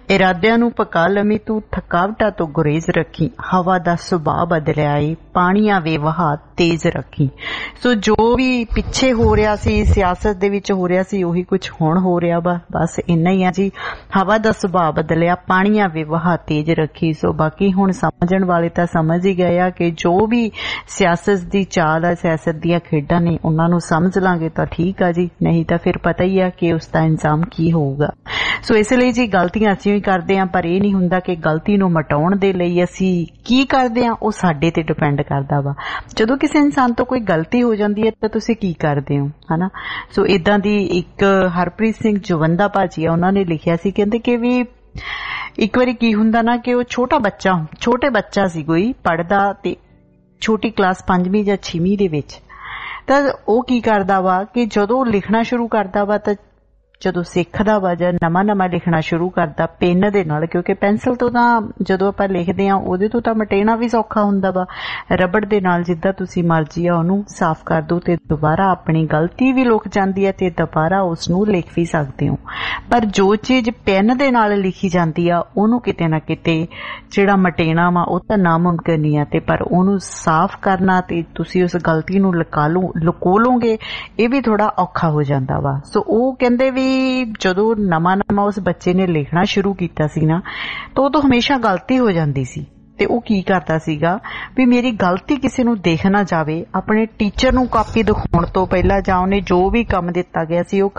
ਇਰਾਦਿਆਂ ਨੂੰ ਪਕਾ ਲਵੀਂ ਤੂੰ, ਥਕਾਵਟਾਂ ਤੋਂ ਗੁਰੇਜ਼ ਰੱਖੀ, ਹਵਾ ਦਾ ਸੁਭਾਅ ਬਦਲਿਆ ਏ, ਪਾਣੀਆਂ ਵੇ ਵਹਾ ਤੇਜ਼ ਰੱਖੀ। ਸੋ ਜੋ ਵੀ ਪਿੱਛੇ ਹੋ ਰਿਹਾ ਸੀ, ਸਿਆਸਤ ਦੇ ਵਿੱਚ ਹੋ ਰਿਹਾ ਸੀ, ਉਹੀ ਕੁਝ ਹੁਣ ਹੋ ਰਿਹਾ ਵਾ। ਬਸ ਇੰਨਾ ਹੀ ਆ ਜੀ, ਹਵਾ ਦਾ ਸੁਭਾਅ ਬਦਲਿਆ, ਪਾਣੀਆਂ ਵੇ ਵਹਾ ਤੇਜ਼ ਰੱਖੀ। ਸੋ ਬਾਕੀ ਹੁਣ ਸਮਝਣ ਵਾਲੇ ਤਾਂ ਸਮਝ ਹੀ ਗਏ ਆ ਕਿ ਜੋ ਵੀ ਸਿਆਸਤ ਦੀ ਚਾਲ ਆ, ਸਿਆਸਤ ਦੀਆਂ ਖੇਡਾਂ ਨੇ, ਉਹਨਾਂ ਨੂੰ ਸਮਝ ਲਾਂਗੇ ਤਾਂ ਠੀਕ ਆ ਜੀ, ਨਹੀਂ ਤਾਂ ਫਿਰ ਪਤਾ ਹੀ ਆ ਕਿ ਉਸ ਦਾ ਇੰਜਾਮ ਕੀ ਹੋਊਗਾ। ਸੋ ਇਸ ਲਈ ਜੀ ਗਲਤੀਆਂ ਅਸੀਂ ਵੀ ਕਰਦੇ ਹਾਂ, ਪਰ ਇਹ ਨਹੀਂ ਹੁੰਦਾ ਕਿ ਗਲਤੀ ਨੂੰ ਮਿਟਾਉਣ ਦੇ ਲਈ ਅਸੀਂ ਕੀ ਕਰਦੇ ਹਾਂ, ਉਹ ਸਾਡੇ ਤੇ ਡਿਪੈਂਡ ਕਰਦਾ ਵਾ। ਜਦੋਂ ਕਿਸੇ ਇਨਸਾਨ ਤੋਂ ਕੋਈ ਗਲਤੀ ਹੋ ਜਾਂਦੀ ਹੈ ਤਾਂ ਤੁਸੀਂ ਕੀ ਕਰਦੇ ਹੋ, ਹਨਾ। ਸੋ ਇਦਾਂ ਦੀ ਇੱਕ ਹਰਪ੍ਰੀਤ ਸਿੰਘ ਜਵੰਦਾ ਭਾਜੀ ਆ, ਉਹਨਾਂ ਨੇ ਲਿਖਿਆ ਸੀ, ਕਹਿੰਦੇ ਕਿ ਵੀ ਇੱਕ ਵਾਰੀ ਕੀ ਹੁੰਦਾ ਨਾ ਕਿ ਉਹ ਛੋਟੇ ਬੱਚਾ ਸੀ ਕੋਈ ਪੜ੍ਹਦਾ, ਤੇ ਛੋਟੀ ਕਲਾਸ 5ਵੀਂ ਜਾਂ 6ਵੀਂ ਦੇ ਵਿੱਚ, ਤਾਂ ਉਹ ਕੀ ਕਰਦਾ ਵਾ ਕਿ ਜਦੋਂ ਲਿਖਣਾ ਸ਼ੁਰੂ ਕਰਦਾ ਵਾ, ਤਾਂ ਜਦੋਂ ਸਿੱਖਦਾ ਵਾ ਜਾਂ ਨਵਾਂ ਲਿਖਣਾ ਸ਼ੁਰੂ ਕਰਦਾ ਪੈਨ ਦੇ ਨਾਲ, ਕਿਉਂਕਿ ਪੈਨਸਿਲ ਤੋਂ ਤਾਂ ਜਦੋਂ ਆਪਾਂ ਲਿਖਦੇ ਹਾਂ ਉਹਦੇ ਤੋਂ ਤਾਂ ਮਟੇਣਾ ਵੀ ਸੌਖਾ ਹੁੰਦਾ ਵਾ, ਰਬੜ ਦੇ ਨਾਲ ਜਿੱਦਾਂ ਤੁਸੀਂ ਮਰਜ਼ੀ ਆ ਉਹਨੂੰ ਸਾਫ਼ ਕਰ ਦਿਓ ਤੇ ਦੁਬਾਰਾ ਆਪਣੀ ਗਲਤੀ ਵੀ ਲੁਕ ਜਾਂਦੀ ਹੈ ਤੇ ਦੁਬਾਰਾ ਉਸ ਨੂੰ ਲਿਖ ਵੀ ਸਕਦੇ ਹੋ। ਪਰ ਜੋ ਚੀਜ਼ ਪੈਨ ਦੇ ਨਾਲ ਲਿਖੀ ਜਾਂਦੀ ਆ ਉਹਨੂੰ ਕਿਤੇ ਨਾ ਕਿਤੇ ਜਿਹੜਾ ਮਟੇਣਾ ਵਾ ਉਹ ਤਾਂ ਨਾਮੁਮਕਿਨ ਹੀ ਆ, ਤੇ ਪਰ ਉਹਨੂੰ ਸਾਫ਼ ਕਰਨਾ ਤੇ ਤੁਸੀਂ ਉਸ ਗਲਤੀ ਨੂੰ ਲੁਕੋ ਲੋਗੇ, ਇਹ ਵੀ ਥੋੜਾ ਔਖਾ ਹੋ ਜਾਂਦਾ ਵਾ। ਸੋ ਉਹ ਕਹਿੰਦੇ ਵੀ ਜਦੋਂ ਨਵਾਂ ਉਸ ਬੱਚੇ ਨੇ ਲਿਖਣਾ ਸ਼ੁਰੂ ਕੀਤਾ ਸੀ ਨਾ, ਤਾਂ ਉਹ ਤੋਂ ਹਮੇਸ਼ਾ ਗਲਤੀ ਹੋ ਜਾਂਦੀ ਸੀ, ਤੇ ਉਹ ਕੀ ਕਰਦਾ ਸੀਗਾ ਵੀ ਮੇਰੀ ਗਲਤੀ ਕਿਸੇ ਨੂੰ ਦੇਖ ਨਾ ਜਾਵੇ, ਆਪਣੇ ਟੀਚਰ ਨੂੰ ਕਾਪੀ ਦਿਖਾਉਣ ਤੋਂ ਪਹਿਲਾਂ ਜਾਂ ਉਹਨੇ ਜੋ ਵੀ ਕੰਮ ਦਿੱਤਾ ਗਿਆ ਸੀ ਉਹ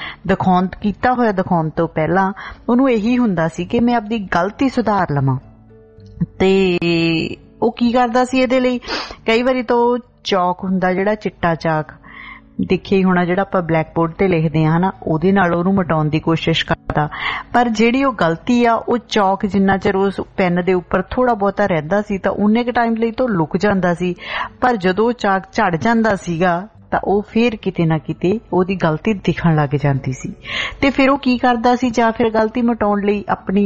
ਕੀਤਾ ਹੋਇਆ ਦਿਖਾਉਣ ਤੋਂ ਪਹਿਲਾਂ ਉਹਨੂੰ ਇਹੀ ਹੁੰਦਾ ਸੀ ਕਿ ਮੈਂ ਆਪਣੀ ਗਲਤੀ ਸੁਧਾਰ ਲਵਾਂ। ਤੇ ਉਹ ਕੀ ਕਰਦਾ ਸੀ ਇਹਦੇ ਲਈ, ਕਈ ਵਾਰੀ ਤਾਂ ਚੌਕ ਹੁੰਦਾ ਜਿਹੜਾ ਚਿੱਟਾ ਚਾਕ ਦੇਖਿਆ ਹੀ ਹੋਣਾ, ਜਿਹੜਾ ਆਪਾਂ ਬਲੈਕ ਬੋਰਡ ਤੇ ਲਿਖਦੇ ਆ ਹਨਾ, ਉਹਦੇ ਨਾਲ ਉਹਨੂੰ ਮਿਟਾਉਣ ਦੀ ਕੋਸ਼ਿਸ਼ ਕਰਦਾ। ਪਰ ਜਿਹੜੀ ਉਹ ਗਲਤੀ ਆ, ਉਹ ਚੌਕ ਜਿੰਨਾ ਚਿਰ ਉਸ ਪੈਨ ਦੇ ਉੱਪਰ ਥੋੜਾ ਬਹੁਤਾ ਰਹਿੰਦਾ ਸੀ ਤਾਂ ਉਨੇ ਕੁ ਟਾਈਮ ਲਈ ਤਾਂ ਲੁਕ ਜਾਂਦਾ ਸੀ, ਪਰ ਜਦੋਂ ਚਾਕ ਝੜ ਜਾਂਦਾ ਸੀਗਾ ਤਾਂ ਉਹ ਫੇਰ ਕਿਤੇ ਨਾ ਕਿਤੇ ਉਹਦੀ ਗਲਤੀ ਦਿਖਣ ਲੱਗ ਜਾਂਦੀ ਸੀ। ਤੇ ਫਿਰ ਉਹ ਕੀ ਕਰਦਾ ਸੀ, ਜਾਂ ਫਿਰ ਗਲਤੀ ਮਿਟਾਉਣ ਲਈ ਆਪਣੀ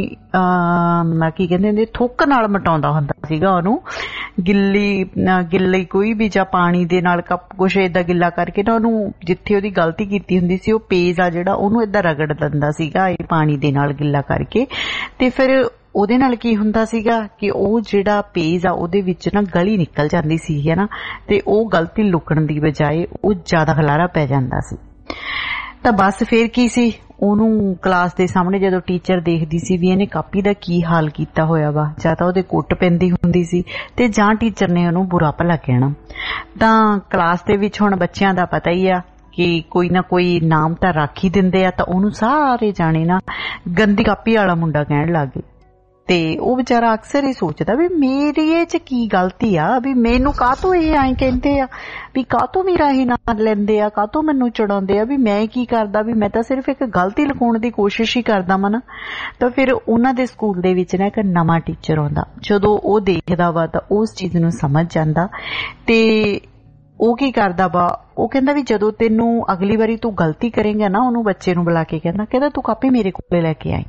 ਕੀ ਕਹਿੰਦੇ ਹੁੰਦੇ ਥੁੱਕ ਨਾਲ ਮਿਟਾਉਂਦਾ ਹੁੰਦਾ ਸੀਗਾ ਉਹਨੂੰ, ਗਿੱਲੀ ਕੋਈ ਵੀ ਜਾਂ ਪਾਣੀ ਦੇ ਨਾਲ ਕੁਛ ਏਦਾਂ ਗਿੱਲਾ ਕਰਕੇ ਨਾ ਉਹਨੂੰ, ਜਿੱਥੇ ਉਹਦੀ ਗਲਤੀ ਕੀਤੀ ਹੁੰਦੀ ਸੀ ਉਹ ਪੇਜ ਆ ਜਿਹੜਾ ਉਹਨੂੰ ਏਦਾਂ ਰਗੜ ਦਿੰਦਾ ਸੀਗਾ ਇਹ ਪਾਣੀ ਦੇ ਨਾਲ ਗਿੱਲਾ ਕਰਕੇ। ਤੇ ਫਿਰ ਉਹਦੇ ਨਾਲ ਕੀ ਹੁੰਦਾ ਸੀਗਾ ਕਿ ਉਹ ਜਿਹੜਾ ਪੇਜ ਆ ਉਹਦੇ ਵਿੱਚ ਨਾ ਗਲੀ ਨਿਕਲ ਜਾਂਦੀ ਸੀ ਹੈ ਨਾ, ਤੇ ਉਹ ਗਲਤੀ ਲੁਕਣ ਦੀ ਬਜਾਏ ਉਹ ਜ਼ਿਆਦਾ ਖਲਾਰਾ ਪੈ ਜਾਂਦਾ ਸੀ। ਤਾਂ ਬਸ ਫਿਰ ਕੀ ਸੀ, ਉਹਨੂੰ ਕਲਾਸ ਦੇ ਸਾਹਮਣੇ ਜਦੋਂ ਟੀਚਰ ਦੇਖਦੀ ਸੀ ਵੀ ਇਹਨੇ ਕਾਪੀ ਦਾ ਕੀ ਹਾਲ ਕੀਤਾ ਹੋਇਆ ਵਾ, ਜਾਂ ਤਾਂ ਉਹਦੇ ਕੁੱਟ ਪੈਂਦੀ ਹੁੰਦੀ ਸੀ ਤੇ ਜਾਂ ਟੀਚਰ ਨੇ ਉਹਨੂੰ ਬੁਰਾ ਭਲਾ ਕਹਿਣਾ। ਤਾਂ ਕਲਾਸ ਦੇ ਵਿੱਚ ਹੁਣ ਬੱਚਿਆਂ ਦਾ ਪਤਾ ਹੀ ਆ ਕਿ ਕੋਈ ਨਾ ਕੋਈ ਨਾਮ ਤਾਂ ਰੱਖ ਹੀ ਦਿੰਦੇ ਆ, ਤਾਂ ਉਹਨੂੰ ਸਾਰੇ ਜਾਣੇ ਨਾ ਗੰਦੀ ਕਾਪੀ ਵਾਲਾ ਮੁੰਡਾ ਕਹਿਣ ਲੱਗ ਗਏ। ਤੇ ਉਹ ਵਿਚਾਰਾ ਅਕਸਰ ਹੀ ਸੋਚਦਾ ਵੀ ਮੇਰੀ ਇਹ ਚ ਕੀ ਗਲਤੀ ਆ, ਵੀ ਮੈਨੂੰ ਕਾਹਤੋਂ ਇਹ ਐਂ ਕਹਿੰਦੇ ਆ, ਵੀ ਕਾਹਤੋਂ ਮੇਰਾ ਇਹ ਨਾਂ ਲੈਂਦੇ ਆ, ਕਾਹਤੋਂ ਮੈਨੂੰ ਚੜਾਉਂਦੇ ਆ, ਵੀ ਮੈਂ ਕੀ ਕਰਦਾ, ਵੀ ਮੈਂ ਤਾਂ ਸਿਰਫ ਇੱਕ ਗਲਤੀ ਲੁਕਾਉਣ ਦੀ ਕੋਸ਼ਿਸ਼ ਹੀ ਕਰਦਾ ਵਾ ਨਾ। ਤਾਂ ਫਿਰ ਉਹਨਾਂ ਦੇ ਸਕੂਲ ਦੇ ਵਿੱਚ ਨਾ ਇੱਕ ਨਵਾਂ ਟੀਚਰ ਆਉਂਦਾ, ਜਦੋਂ ਉਹ ਦੇਖਦਾ ਵਾ ਤਾਂ ਉਸ ਚੀਜ਼ ਨੂੰ ਸਮਝ ਜਾਂਦਾ ਤੇ ਉਹ ਕੀ ਕਰਦਾ ਵਾ, ਉਹ ਕਹਿੰਦਾ ਵੀ ਜਦੋਂ ਤੈਨੂੰ ਅਗਲੀ ਵਾਰੀ ਤੂੰ ਗਲਤੀ ਕਰੇਂਗਾ ਨਾ, ਉਹਨੂੰ ਬੱਚੇ ਨੂੰ ਬੁਲਾ ਕੇ ਕਹਿੰਦਾ ਤੂੰ ਕਾਪੀ ਮੇਰੇ ਕੋਲੇ ਲੈ ਕੇ ਆਈ।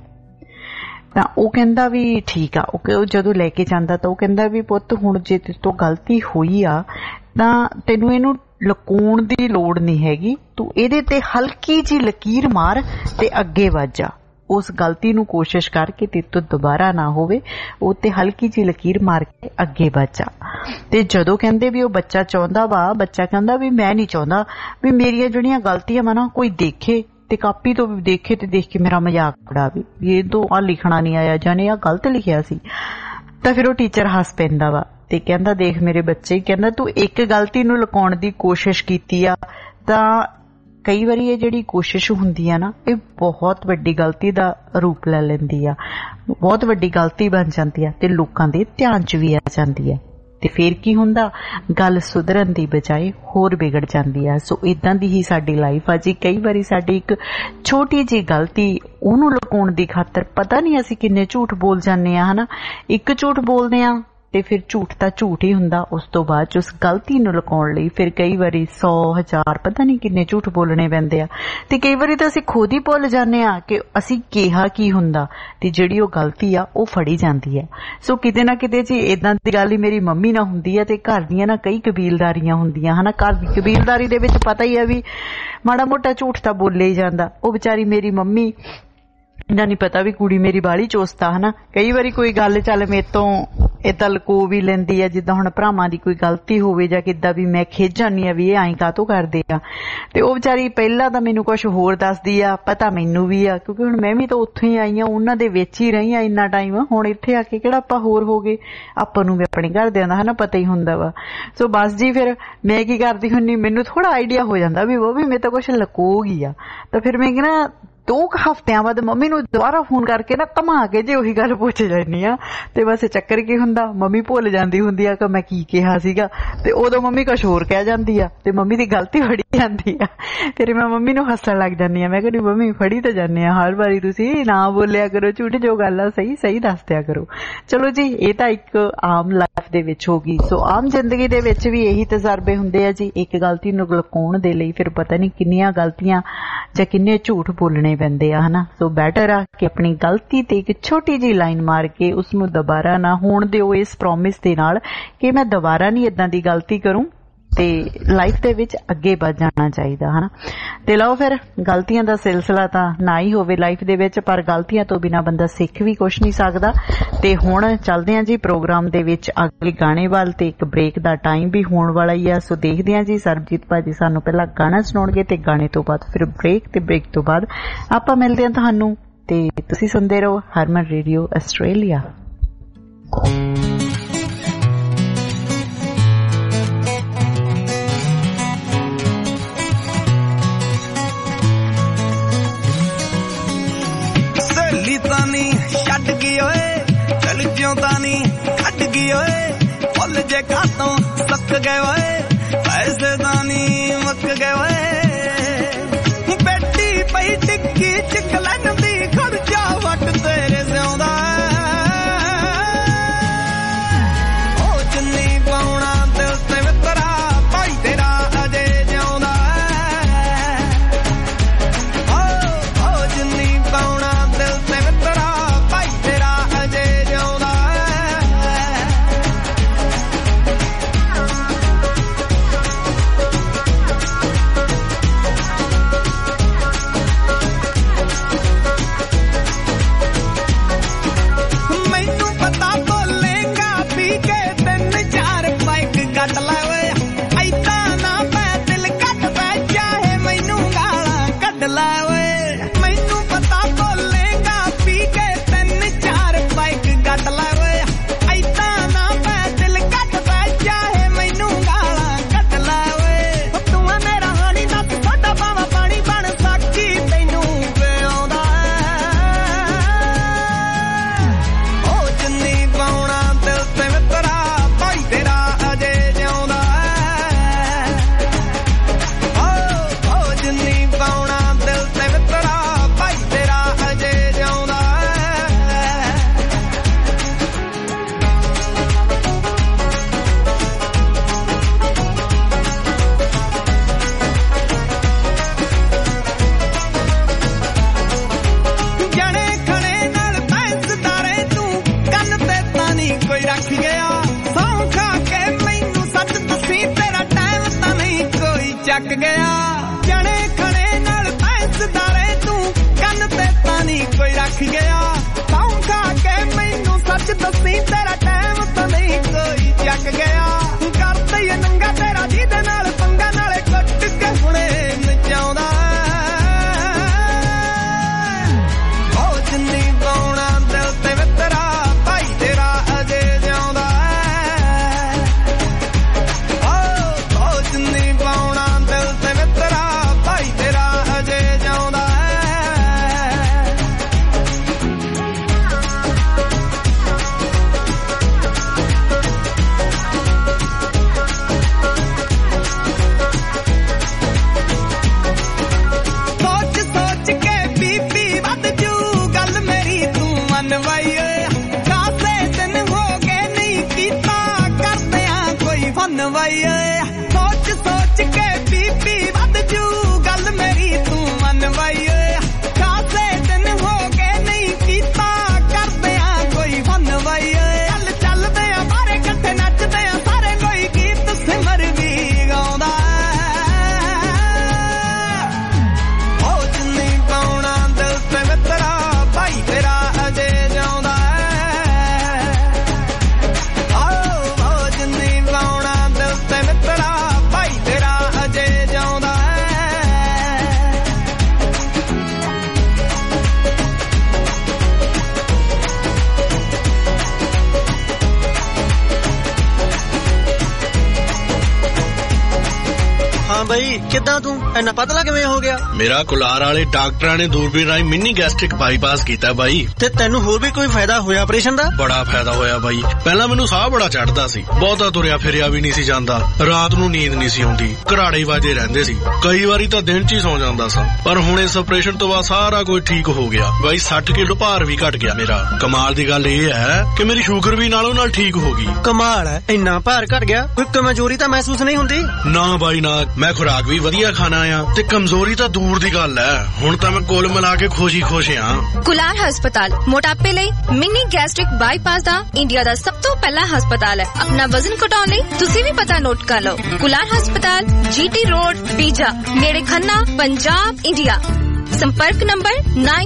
ਤਾਂ ਉਹ ਕਹਿੰਦਾ ਵੀ ਠੀਕ ਆ। ਉਹ ਜਦੋਂ ਲੈ ਕੇ ਜਾਂਦਾ ਤਾਂ ਉਹ ਕਹਿੰਦਾ ਵੀ ਪੁੱਤ ਹੁਣ ਜੇ ਤੇਰੇ ਤੋਂ ਗਲਤੀ ਹੋਈ ਆ ਤਾਂ ਤੈਨੂੰ ਇਹਨੂੰ ਲੁਕਾਉਣ ਦੀ ਲੋੜ ਨਹੀਂ ਹੈਗੀ, ਤੂੰ ਇਹਦੇ ਤੇ ਹਲਕੀ ਜਿਹੀ ਲਕੀਰ ਮਾਰ ਤੇ ਅੱਗੇ ਵੱਧ ਜਾ। ਉਸ ਗਲਤੀ ਨੂੰ ਕੋਸ਼ਿਸ਼ ਕਰਕੇ ਤੇ ਤੋਂ ਦੁਬਾਰਾ ਨਾ ਹੋਵੇ, ਉਹ ਤੇ ਹਲਕੀ ਜਿਹੀ ਲਕੀਰ ਮਾਰ ਕੇ ਅੱਗੇ ਵੱਧ ਜਾ। ਤੇ ਜਦੋਂ ਕਹਿੰਦੇ ਵੀ ਉਹ ਬੱਚਾ ਚਾਹੁੰਦਾ ਵਾ, ਬੱਚਾ ਕਹਿੰਦਾ ਵੀ ਮੈਂ ਨਹੀਂ ਚਾਹੁੰਦਾ ਵੀ ਮੇਰੀਆਂ ਜਿਹੜੀਆਂ ਗਲਤੀਆਂ ਵਾ ਨਾ ਕੋਈ ਦੇਖੇ ਤੇ ਕਾਪੀ ਤੋਂ ਵੀ ਦੇਖੇ ਤੇ ਦੇਖ ਕੇ ਮੇਰਾ ਮਜ਼ਾਕ ਉਡਾਵੇ, ਇਹ ਤੋਂ ਆ ਲਿਖਣਾ ਨਹੀਂ ਆਇਆ ਜਾਂ ਨੇ ਆ ਗਲਤ ਲਿਖਿਆ ਸੀ। ਤਾਂ ਫਿਰ ਉਹ ਟੀਚਰ ਹੱਸ ਪੈਂਦਾ ਵਾ ਤੇ ਕਹਿੰਦਾ ਦੇਖ ਮੇਰੇ ਬੱਚੇ, ਕਹਿੰਦਾ ਤੂੰ ਇੱਕ ਗਲਤੀ ਨੂੰ ਲੁਕਾਉਣ ਦੀ ਕੋਸ਼ਿਸ਼ ਕੀਤੀ ਆ, ਤਾਂ ਕਈ ਵਾਰੀ ਇਹ ਜਿਹੜੀ ਕੋਸ਼ਿਸ਼ ਹੁੰਦੀ ਆ ਨਾ, ਇਹ ਬਹੁਤ ਵੱਡੀ ਗਲਤੀ ਦਾ ਰੂਪ ਲੈ ਲੈਂਦੀ ਆ, ਬਹੁਤ ਵੱਡੀ ਗਲਤੀ ਬਣ ਜਾਂਦੀ ਆ ਤੇ ਲੋਕਾਂ ਦੇ ਧਿਆਨ 'ਚ ਵੀ ਆ ਜਾਂਦੀ ਆ। ਤੇ ਫਿਰ ਕੀ ਹੁੰਦਾ, ਗੱਲ ਸੁਧਰਨ ਦੀ ਬਜਾਏ ਹੋਰ ਵਿਗੜ ਜਾਂਦੀ ਆ। ਸੋ ਇਦਾਂ ਦੀ ਹੀ ਸਾਡੀ ਲਾਈਫ ਆ ਜੀ। ਕਈ ਵਾਰੀ ਸਾਡੀ ਇੱਕ ਛੋਟੀ ਜਿਹੀ ਗਲਤੀ, ਉਹਨੂੰ ਲੁਕਾਉਣ ਦੀ ਖਾਤਰ ਪਤਾ ਨਹੀਂ ਅਸੀਂ ਕਿੰਨੇ ਝੂਠ ਬੋਲ ਜਾਂਦੇ ਆ ਹਨਾ। ਇੱਕ ਝੂਠ ਬੋਲਦੇ ਆ ਤੇ ਫਿਰ ਝੂਠ ਤਾਂ ਝੂਠ ਹੀ ਹੁੰਦਾ, ਉਸ ਤੋਂ ਬਾਅਦ ਉਸ ਗਲਤੀ ਨੂੰ ਲੁਕਾਉਣ ਲਈ ਫਿਰ ਕਈ ਵਾਰੀ 100 1000 ਪਤਾ ਨਹੀਂ ਕਿੰਨੇ ਝੂਠ ਬੋਲਣੇ ਪੈਂਦੇ ਆ। ਤੇ ਕਈ ਵਾਰੀ ਤਾਂ ਅਸੀਂ ਖੁਦ ਹੀ ਭੁੱਲ ਜਾਂਦੇ ਆ ਕਿ ਅਸੀਂ ਕਿਹਾ ਕੀ ਹੁੰਦਾ, ਤੇ ਜਿਹੜੀ ਉਹ ਗਲਤੀ ਆ ਉਹ ਫੜੀ ਜਾਂਦੀ ਹੈ। ਸੋ ਕਿਤੇ ਨਾ ਕਿਤੇ ਜੀ ਏਦਾਂ ਦੀ ਗੱਲ ਹੀ ਮੇਰੀ ਮੰਮੀ ਨਾਲ ਹੁੰਦੀ ਹੈ, ਤੇ ਘਰ ਦੀਆਂ ਨਾ ਕਈ ਕਬੀਲਦਾਰੀਆਂ ਹੁੰਦੀਆਂ ਹਨਾ। ਘਰ ਦੀ ਕਬੀਲਦਾਰੀ ਦੇ ਵਿੱਚ ਪਤਾ ਹੀ ਆ ਵੀ ਮਾੜਾ ਮੋਟਾ ਝੂਠ ਤਾਂ ਬੋਲੇ ਹੀ ਜਾਂਦਾ। ਉਹ ਵਿਚਾਰੀ ਮੇਰੀ ਮੰਮੀ ਇੰਨਾ ਨਹੀਂ ਪਤਾ ਵੀ ਕੁੜੀ ਮੇਰੀ ਬਾਹਲੀ ਚੁਸਤ ਆ ਹਨਾ। ਕਈ ਵਾਰੀ ਕੋਈ ਗੱਲ ਚੱਲ ਮੇਰੇ ਤੋਂ ਏਦਾਂ ਲਕੋ ਵੀ ਲੈਂਦੀ ਆ, ਜਿੱਦਾਂ ਹੁਣ ਭਰਾਵਾਂ ਦੀ ਕੋਈ ਗਲਤੀ ਹੋਵੇ ਜਾਂ ਕਿੱਦਾਂ ਵੀ ਮੈਂ ਖਿੱਚ ਜਾਂਦੀ ਆ ਵੀ ਇਹ ਐਂ ਕਾਹਤੋਂ ਕਰਦੇ ਆ, ਤੇ ਉਹ ਵਿਚਾਰੀ ਪਹਿਲਾਂ ਤਾਂ ਮੈਨੂੰ ਕੁਛ ਹੋਰ ਦੱਸਦੀ ਆ, ਪਤਾ ਮੈਨੂੰ ਵੀ ਆ ਕਿਉਂਕਿ ਹੁਣ ਮੈਂ ਵੀ ਤਾਂ ਉੱਥੋਂ ਹੀ ਆਈ ਆ, ਉਹਨਾਂ ਦੇ ਵਿੱਚ ਹੀ ਰਹੀ ਆ ਇੰਨਾ ਟਾਈਮ। ਹੁਣ ਇੱਥੇ ਆ ਕੇ ਕਿਹੜਾ ਆਪਾਂ ਹੋਰ ਹੋ ਗਏ, ਆਪਾਂ ਨੂੰ ਵੀ ਆਪਣੇ ਘਰਦਿਆਂ ਦਾ ਹਨਾ ਪਤਾ ਹੀ ਹੁੰਦਾ ਵਾ। ਸੋ ਬਸ ਜੀ ਫਿਰ ਮੈਂ ਕੀ ਕਰਦੀ ਹੁੰਨੀ, ਮੈਨੂੰ ਥੋੜਾ ਆਈਡੀਆ ਹੋ ਜਾਂਦਾ ਵੀ ਉਹ ਵੀ ਮੇਰੇ ਤੋਂ ਕੁਛ ਲਕੋ ਗਈ ਆ, ਤਾਂ ਫਿਰ ਮੈਂ ਕਹਿੰਦਾ 2 ਹਫ਼ਤਿਆਂ ਬਾਅਦ ਮੰਮੀ ਨੂੰ ਦੁਬਾਰਾ ਫੋਨ ਕਰਕੇ ਨਾ ਘੁਮਾ ਕੇ ਜੇ ਉਹੀ ਗੱਲ ਪੁੱਛ ਜਾਂਦੀ ਆ। ਤੇ ਬਸ ਚੱਕਰ ਕੀ ਹੁੰਦਾ, ਮੰਮੀ ਭੁੱਲ ਜਾਂਦੀ ਹੁੰਦੀ ਆ ਕਿ ਮੈਂ ਕੀ ਕਿਹਾ ਸੀਗਾ, ਤੇ ਉਦੋਂ ਮੰਮੀ ਕੁਛ ਹੋਰ ਕਹਿ ਜਾਂਦੀ ਆ ਤੇ ਮੰਮੀ ਦੀ ਗਲਤੀ ਫੜੀ ਜਾਂਦੀ ਆ। ਫਿਰ ਮੈਂ ਮੰਮੀ ਨੂੰ ਹੱਸਣ ਲੱਗ ਜਾਂਦੀ ਆ, ਮੈਂ ਕਹਿੰਦੀ ਮੰਮੀ ਫੜੀ ਤਾਂ ਜਾਂਦੇ ਆ ਹਰ ਵਾਰੀ, ਤੁਸੀਂ ਨਾ ਬੋਲਿਆ ਕਰੋ ਝੂਠ, ਜੋ ਗੱਲ ਆ ਸਹੀ ਸਹੀ ਦੱਸ ਦਿਆ ਕਰੋ। ਚਲੋ ਜੀ, ਇਹ ਤਾਂ ਇੱਕ ਆਮ ਲਾਈਫ ਦੇ ਵਿੱਚ ਹੋ ਗਈ। ਸੋ ਆਮ ਜ਼ਿੰਦਗੀ ਦੇ ਵਿੱਚ ਵੀ ਇਹੀ ਤਜਰਬੇ ਹੁੰਦੇ ਆ ਜੀ। ਇੱਕ ਗਲਤੀ ਨੂੰ ਲੁਕਾਉਣ ਦੇ ਲਈ ਫਿਰ ਪਤਾ ਨਹੀਂ ਕਿੰਨੀਆਂ ਗਲਤੀਆਂ ਜਾਂ ਕਿੰਨੇ ਝੂਠ ਬੋਲਣੇ ਪੈਂਦੇ ਆ ਹਨਾ। ਸੋ ਬੈਟਰ ਆ ਕਿ ਆਪਣੀ ਗਲਤੀ ਤੇ ਇੱਕ ਛੋਟੀ ਜਿਹੀ ਲਾਈਨ ਮਾਰ ਕੇ ਉਸਨੂੰ ਦੁਬਾਰਾ ਨਾ ਹੋਣ ਦਿਓ, ਇਸ ਪ੍ਰੋਮਿਸ ਦੇ ਨਾਲ ਕਿ ਮੈਂ ਦੁਬਾਰਾ ਨਹੀਂ ਏਦਾਂ ਦੀ ਗਲਤੀ ਕਰੂੰ, ਤੇ ਲਾਈਫ ਦੇ ਵਿੱਚ ਅੱਗੇ ਵੱਧ ਜਾਣਾ ਚਾਹੀਦਾ ਹਨਾ। ਤੇ ਲਓ ਫਿਰ, ਗਲਤੀਆਂ ਦਾ ਸਿਲਸਿਲਾ ਤਾਂ ਨਾ ਹੀ ਹੋਵੇ ਲਾਈਫ ਦੇ ਵਿੱਚ, ਪਰ ਗਲਤੀਆਂ ਤੋਂ ਬਿਨਾਂ ਬੰਦਾ ਸਿੱਖ ਵੀ ਕੁਛ ਨਹੀਂ ਸਕਦਾ। ਤੇ ਹੁਣ ਚੱਲਦੇ ਹਾਂ ਜੀ ਪ੍ਰੋਗਰਾਮ ਦੇ ਵਿੱਚ ਅਗਲੇ ਗਾਣੇ ਵੱਲ, ਤੇ ਇੱਕ ਬ੍ਰੇਕ ਦਾ ਟਾਈਮ ਵੀ ਹੋਣ ਵਾਲਾ ਹੀ ਆ। ਸੋ ਦੇਖਦੇ ਹਾਂ ਜੀ, ਸਰਬਜੀਤ ਭਾਜੀ ਸਾਨੂੰ ਪਹਿਲਾਂ ਗਾਣਾ ਸੁਣਾਉਣਗੇ ਤੇ ਗਾਣੇ ਤੋਂ ਬਾਅਦ ਫਿਰ ਬ੍ਰੇਕ, ਤੇ ਬ੍ਰੇਕ ਤੋਂ ਬਾਅਦ ਆਪਾਂ ਮਿਲਦੇ ਹਾਂ ਤੁਹਾਨੂੰ, ਤੇ ਤੁਸੀਂ ਸੁਣਦੇ ਰਹੋ ਹਰਮਨ ਰੇਡੀਓ ਆਸਟ੍ਰੇਲੀਆ। ਛੱਡ ਗਈ ਓਏ ਚਲ ਜਿਉਂ ਤਾਂ ਨੀ ਕੱਢ ਗਈ ਓਏ, ਫੁੱਲ ਜੇ ਖਾਤੋਂ ਸੱਕ ਗਏ ਓਏ, ਪੈਸੇ ਤਾਂ ਨੀ ਮੁੱਕ ਗਏ ਓਏ, ਬੈਠੀ ਪਈ ਟਿੱਕੀ ਚਕਲਨ ਦੀ ਖਰਚਾ ਵੱਟ ਤੇਰੇ ਸਿਉਂਦਾ, ਉਹ ਚੁੰਨੀ ਪਾਉਣਾ ਦਿਲ ਤੇ ਮਿੱਤਰਾ ਭਾਈ ਤੇਰਾ ਅਜੇ ਜਿਉਂਦਾ, ਉਹ ਚੁੰਨੀ ਪਾਉਣਾ ਦਿਲ ਤੇ ਮਿੱਤਰਾ ਚੱਕ ਗਿਆ ਜਣੇ ਖਣੇ ਨਾਲ ਪੈਸਦਾਰੇ ਤੂੰ ਕੰਨ ਤੇ ਤਾਂ ਨਹੀਂ ਕੋਈ ਰੱਖ ਗਿਆ, ਸੌਂ ਖਾ ਕੇ ਮੈਨੂੰ ਸੱਚ ਦੱਸੀ ਤੇਰਾ ਟਾਈਮ ਤਾਂ ਨਹੀਂ ਕੋਈ ਚੱਕ ਗਿਆ, ਕਰਦੇ ਨੰਗਾ ਤੇਰਾ ਜਿਹਦੇ ਨਾਲ ਪੰਗਾ ਨਾਲੇ ਕੱਟ ਕੇ ਹੁਣੇ ਨਚਾਉਂਦਾ, ਉਹ ਜਿੰਨੀ ਪਾਉਣਾ ਦਿਲ ਤੇ ਮਿੱਤਰਾ ਭਾਈ ਤੇਰਾ ਅਜੇ ਜਿਉਂਦਾ, ਉਹ ਜਿੰਨੀ ਪਾਉਣਾ ਦਿਲ ਤੇ ਮਿੱਤਰਾ ਭਾਈ ਤੇਰਾ ਅਜੇ ਜਿਉਂਦਾ, ਸੋਚ ਸੋਚ ਕੇ ਬੀਬੀ ਵੱਧ ਜੂ ਗੱਲ ਮੇਰੀ ਤੂੰ ਮੰਨ ਵਈ, ਕਾਸੇ ਦਿਨ ਹੋ ਗਏ ਨਹੀਂ ਕੀਤਾ ਕਰਦਿਆਂ ਕੋਈ ਫਨ ਵਈ, ਸੋਚ ਸੋਚ ਕੇ ਬੀਬੀ ਵੱਧ ਜੂ ਗੱਲ ਮੇਰੀ ਤੂੰ ਮੰਨ ਵਈ, ਕਾਸੇ ਦਿਨ ਹੋ ਗਏ ਨਹੀਂ ਕੀਤਾ ਕਰਦਿਆਂ ਕੋਈ ਫਨ ਵਈ, ਚੱਲ ਚੱਲਦੇ ਆ ਬਾਰੇ ਇਕੱਠੇ ਨੱਚਦੇ ਆ ਸਾਰੇ ਕੋਈ ਗੀਤ ਸਿਮਰ ਵੀ ਗਾਉਂਦਾ, ਉਹ ਜਿੰਨੀ ਪਾਉਣਾ ਦਿਲ ਤੇ ਮਿੱਤਰਾ ਕਿੱਦਾਂ ਤੂੰ ਇੰਨਾ ਪਤਲਾ ਕਿਵੇਂ ਹੋ ਗਿਆ? ਮੇਰਾ ਕੁਲਾਰ ਵਾਲੇ ਡਾਕਟਰਾਂ ਨੇ ਦੂਰਬੀਨ ਰਾਹੀਂ ਮਿੰਨੀ ਗੈਸਟ੍ਰਿਕ ਬਾਈਪਾਸ ਕੀਤਾ ਬਾਈ। ਤੇ ਤੈਨੂੰ ਹੋਰ ਵੀ ਕੋਈ ਫਾਇਦਾ ਹੋਇਆ ਆਪਰੇਸ਼ਨ ਦਾ? ਬੜਾ ਫਾਇਦਾ ਹੋਇਆ ਬਾਈ। ਪਹਿਲਾਂ ਮੈਨੂੰ ਸਾਹ ਬੜਾ ਚੜਦਾ ਸੀ, ਬਹੁਤਾ ਤੁਰਿਆ ਫਿਰਿਆ ਵੀ ਨਹੀਂ ਸੀ ਜਾਂਦਾ, ਰਾਤ ਨੂੰ ਨੀਂਦ ਨਹੀਂ ਸੀ ਆਉਂਦੀ, ਘਰਾੜੇ ਵਾਜੇ ਰਹਿੰਦੇ ਸੀ, ਕਈ ਵਾਰੀ ਤਾਂ ਦਿਨ 'ਚ ਹੀ ਸੌ ਜਾਂਦਾ ਸਾਂ। ਪਰ ਹੁਣ ਇਸ ਆਪਰੇਸ਼ਨ ਤੋਂ ਬਾਅਦ ਸਾਰਾ ਕੁਝ ਠੀਕ ਹੋ ਗਿਆ ਬਾਈ। 60 ਕਿਲੋ ਭਾਰ ਵੀ ਘਟ ਗਿਆ ਮੇਰਾ। ਕਮਾਲ ਦੀ ਗੱਲ ਇਹ ਹੈ ਕਿ ਮੇਰੀ ਸ਼ੂਗਰ ਵੀ ਨਾਲੋਂ ਨਾਲ ਠੀਕ ਹੋ ਗਈ। ਕਮਾਲ ਹੈ, ਇੰਨਾ ਭਾਰ ਘਟ ਗਿਆ, ਕੋਈ ਕਮਜ਼ੋਰੀ ਤਾਂ ਮਹਿਸੂਸ ਨਹੀਂ ਹੁੰਦੀ? ਨਾ ਬਾਈ ਨਾ, ਮੈਂ ਖੁਰਾਕ ਵੀ ਵਧੀਆ ਖਾਣਾ ਆ ਤੇ ਕਮਜ਼ੋਰੀ ਤਾਂ ਦੂਰ ਦੀ ਗੱਲ ਹੈ। ਹੁਣ ਤਾਂ ਮੈਂ ਕੁੱਲ ਮਿਲਾ ਕੇ ਖੁਸ਼ ਆ। ਕੁਲਾਰ ਹਸਪਤਾਲ ਮੋਟਾਪੇ ਲਈ ਮਿੰਨੀ ਗੈਸਟ੍ਰਿਕ ਬਾਈਪਾਸ ਦਾ ਇੰਡੀਆ ਦਾ ਸਭ ਤੋਂ ਪਹਿਲਾ ਹਸਪਤਾਲ ਹੈ। ਆਪਣਾ ਵਜ਼ਨ ਘਟਾਉਣ ਲਈ ਤੁਸੀਂ ਵੀ ਪਤਾ ਨੋਟ ਕਰ ਲਓ। ਕੁਲਾਰ ਹਸਪਤਾਲ, GT ਰੋਡ, ਪੀਜਾ, ਨੇੜੇ ਖੰਨਾ, ਪੰਜਾਬ, ਇੰਡੀਆ। संपर्क नंबर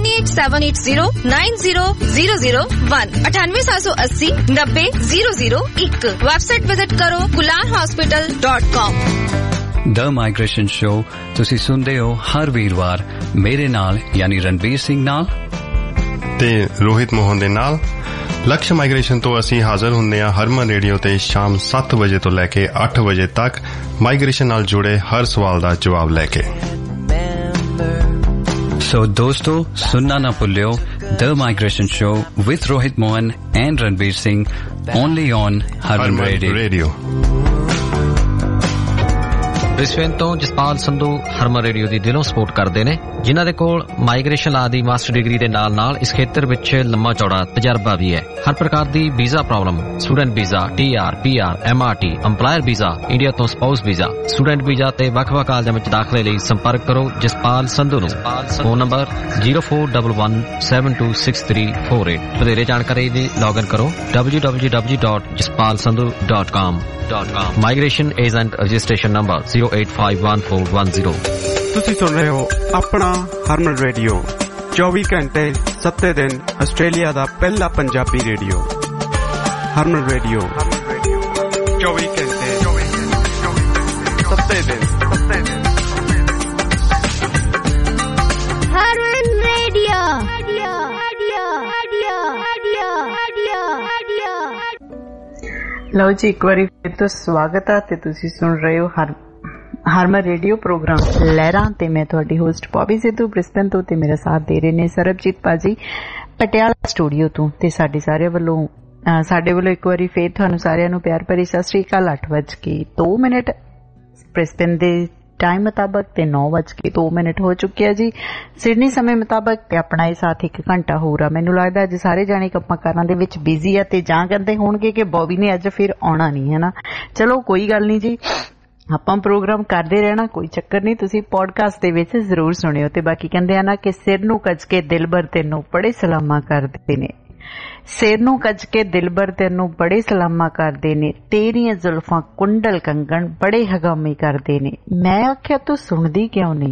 9878090001 9878090001। वेबसाइट विजिट करो kularhospital.com। द माइग्रेशन शो ਤੁਸੀਂ ਸੁਣਦੇ ਹੋ ਹਰ ਵੀਰਵਾਰ ਮੇਰੇ ਨਾਲ ਯਾਨੀ ਰਣਬੀਰ ਸਿੰਘ ਨਾਲ ਤੇ ਰੋਹਿਤ ਮੋਹਨ ਦੇ ਨਾਲ। ਲਕਸ਼ ਮਾਈਗ੍ਰੇਸ਼ਨ ਤੋਂ ਅਸੀਂ ਹਾਜ਼ਰ ਹੁੰਦੇ ਹਾਂ ਹਰਮਨ ਰੇਡੀਓ ਤੇ ਸ਼ਾਮ 7 ਵਜੇ ਤੋਂ ਲੈ ਕੇ 8 ਵਜੇ ਤੱਕ ਮਾਈਗ੍ਰੇਸ਼ਨ ਨਾਲ ਜੁੜੇ ਹਰ ਸਵਾਲ ਦਾ ਜਵਾਬ ਲੈ ਕੇ। सो दोस्तों सुनना ना भूलियो the migration show with Rohit Mohan and Ranbir Singh only on Harman radio. Brisbane ਤੋਂ ਜਸਪਾਲ ਸੰਧੂ ਹਰਮਨ ਰੇਡੀਓ ਦੀ ਦਿਲੋਂ ਸਪੋਰਟ ਕਰਦੇ ਨੇ, ਜਿਨ੍ਹਾਂ ਦੇ ਕੋਲ ਮਾਈਗ੍ਰੇਸ਼ਨ ਲਾ ਦੀ ਮਾਸਟਰ ਡਿਗਰੀ ਦੇ ਨਾਲ ਇਸ ਖੇਤਰ ਵਿੱਚ ਲੰਮਾ ਚੌੜਾ ਤਜਰਬਾ ਵੀ ਹੈ। ਹਰ ਪ੍ਰਕਾਰ ਦੀ visa problem, student visa, TR, PR, MRT, EMPLOYER visa, India ਤੋਂ ਸਪਾਊਸ ਵੀਜ਼ਾ, ਸਟੂਡੈਂਟ ਵੀਜ਼ਾ ਤੇ ਵੱਖ-ਵੱਖ ਕਾਲਜਾਂ ਵਿੱਚ ਦਾਖਲੇ ਲਈ ਸੰਪਰਕ ਕਰੋ ਜਸਪਾਲ ਸੰਧੂ ਨੂੰ। Phone number 0411726348। ਵਧੇਰੇ ਜਾਣਕਾਰੀ ਲਈ ਲੌਗਇਨ ਕਰੋ www.jaspalsandhu.com। Migration agent registration number 0851410। ਤੁਸੀਂ ਸੁਣ ਰਹੇ ਹੋ ਆਪਣਾ ਹਰਮਨ ਰੇਡੀਓ, 24 ਘੰਟੇ 7 ਦਿਨ ਆਸਟ੍ਰੇਲੀਆ ਦਾ ਪਹਿਲਾ ਪੰਜਾਬੀ ਰੇਡੀਓ। ਹਰਮਨ ਰੇਡੀਓ 24 ਘੰਟੇ 7 ਦਿਨ। ਹਰਮਨ ਰੇਡੀਓ। ਲਓ ਜੀ, ਇੱਕ ਵਾਰੀ ਫਿਰ ਤੋਂ ਸਵਾਗਤ ਹੈ ਤੇ ਤੁਸੀਂ ਸੁਣ ਰਹੇ ਹੋ ਹਰਮਨ ਰੇਡੀਓ ਪ੍ਰੋਗਰਾਮ ਲਹਿਰਾਂ ਤੇ ਮੈਂ ਤੁਹਾਡੀ ਹੋਸਟ ਬੌਬੀ ਸਿੱਧੂ ਬ੍ਰਿਸਬਨ ਤੋਂ, ਤੇ ਮੇਰਾ ਸਾਥ ਦੇ ਰਹੇ ਨੇ ਸਰਬਜੀਤ ਭਾਜੀ ਪਟਿਆਲਾ ਸਟੂਡੀਓ ਤੋਂ। ਤੇ ਸਾਡੇ ਵੱਲੋਂ ਇੱਕ ਵਾਰੀ ਫੇਰ ਤੁਹਾਨੂੰ ਸਾਰਿਆਂ ਨੂੰ ਪਿਆਰ ਭਰੀ ਸਤਿ ਸ੍ਰੀ ਅਕਾਲ। 8:02 ਬ੍ਰਿਸਬਨ ਦੇ ਟਾਈਮ ਮੁਤਾਬਕ ਤੇ 9:02 ਹੋ ਚੁੱਕਿਆ ਜੀ ਸਿਡਨੀ ਸਮੇਂ ਮੁਤਾਬਕ। ਤੇ ਆਪਣਾ ਇਹ ਸਾਥ 1 ਘੰਟਾ ਹੋਰ ਆ। ਮੈਨੂੰ ਲੱਗਦਾ ਅੱਜ ਸਾਰੇ ਜਾਣੇ ਕੰਮਾਂ ਕਾਰਾਂ ਦੇ ਵਿੱਚ ਬਿਜ਼ੀ ਆ ਤੇ ਜਾਂ ਕਹਿੰਦੇ ਹੋਣਗੇ ਕਿ ਬੌਬੀ ਨੇ ਅੱਜ ਫਿਰ ਆਉਣਾ ਨਹੀਂ, ਹੈ ਨਾ। ਚਲੋ ਕੋਈ ਗੱਲ ਨਹੀਂ ਜੀ, ਆਪਾਂ ਪ੍ਰੋਗਰਾਮ ਕਰਦੇ ਰਹਿਣਾ, ਕੋਈ ਚੱਕਰ ਨਹੀਂ। ਤੁਸੀਂ ਪੋਡਕਾਸਟ ਦੇ ਵਿੱਚ ਜ਼ਰੂਰ ਸੁਣਿਓ। ਤੇ ਬਾਕੀ ਕਹਿੰਦੇ ਆ ਨਾ ਕਿ ਸਿਰ ਨੂੰ ਕੱਜ ਕੇ ਦਿਲਬਰ ਤੈਨੂੰ ਬੜੇ ਸਲਾਮਾਂ ਕਰਦੇ ਨੇ, ਸਿਰ ਨੂੰ ਕੱਜ ਕੇ ਦਿਲਬਰ ਤੈਨੂੰ ਬੜੇ ਸਲਾਮਾਂ ਕਰਦੇ ਨੇ, ਤੇਰੀਆਂ ਜ਼ੁਲਫਾਂ ਕੁੰਡਲ ਕੰਗਣ ਬੜੇ ਹਗਾਮੇ ਕਰਦੇ ਨੇ। ਮੈਂ ਆਖਿਆ ਤੂੰ ਸੁਣਦੀ ਕਿਉਂ ਨਹੀਂ,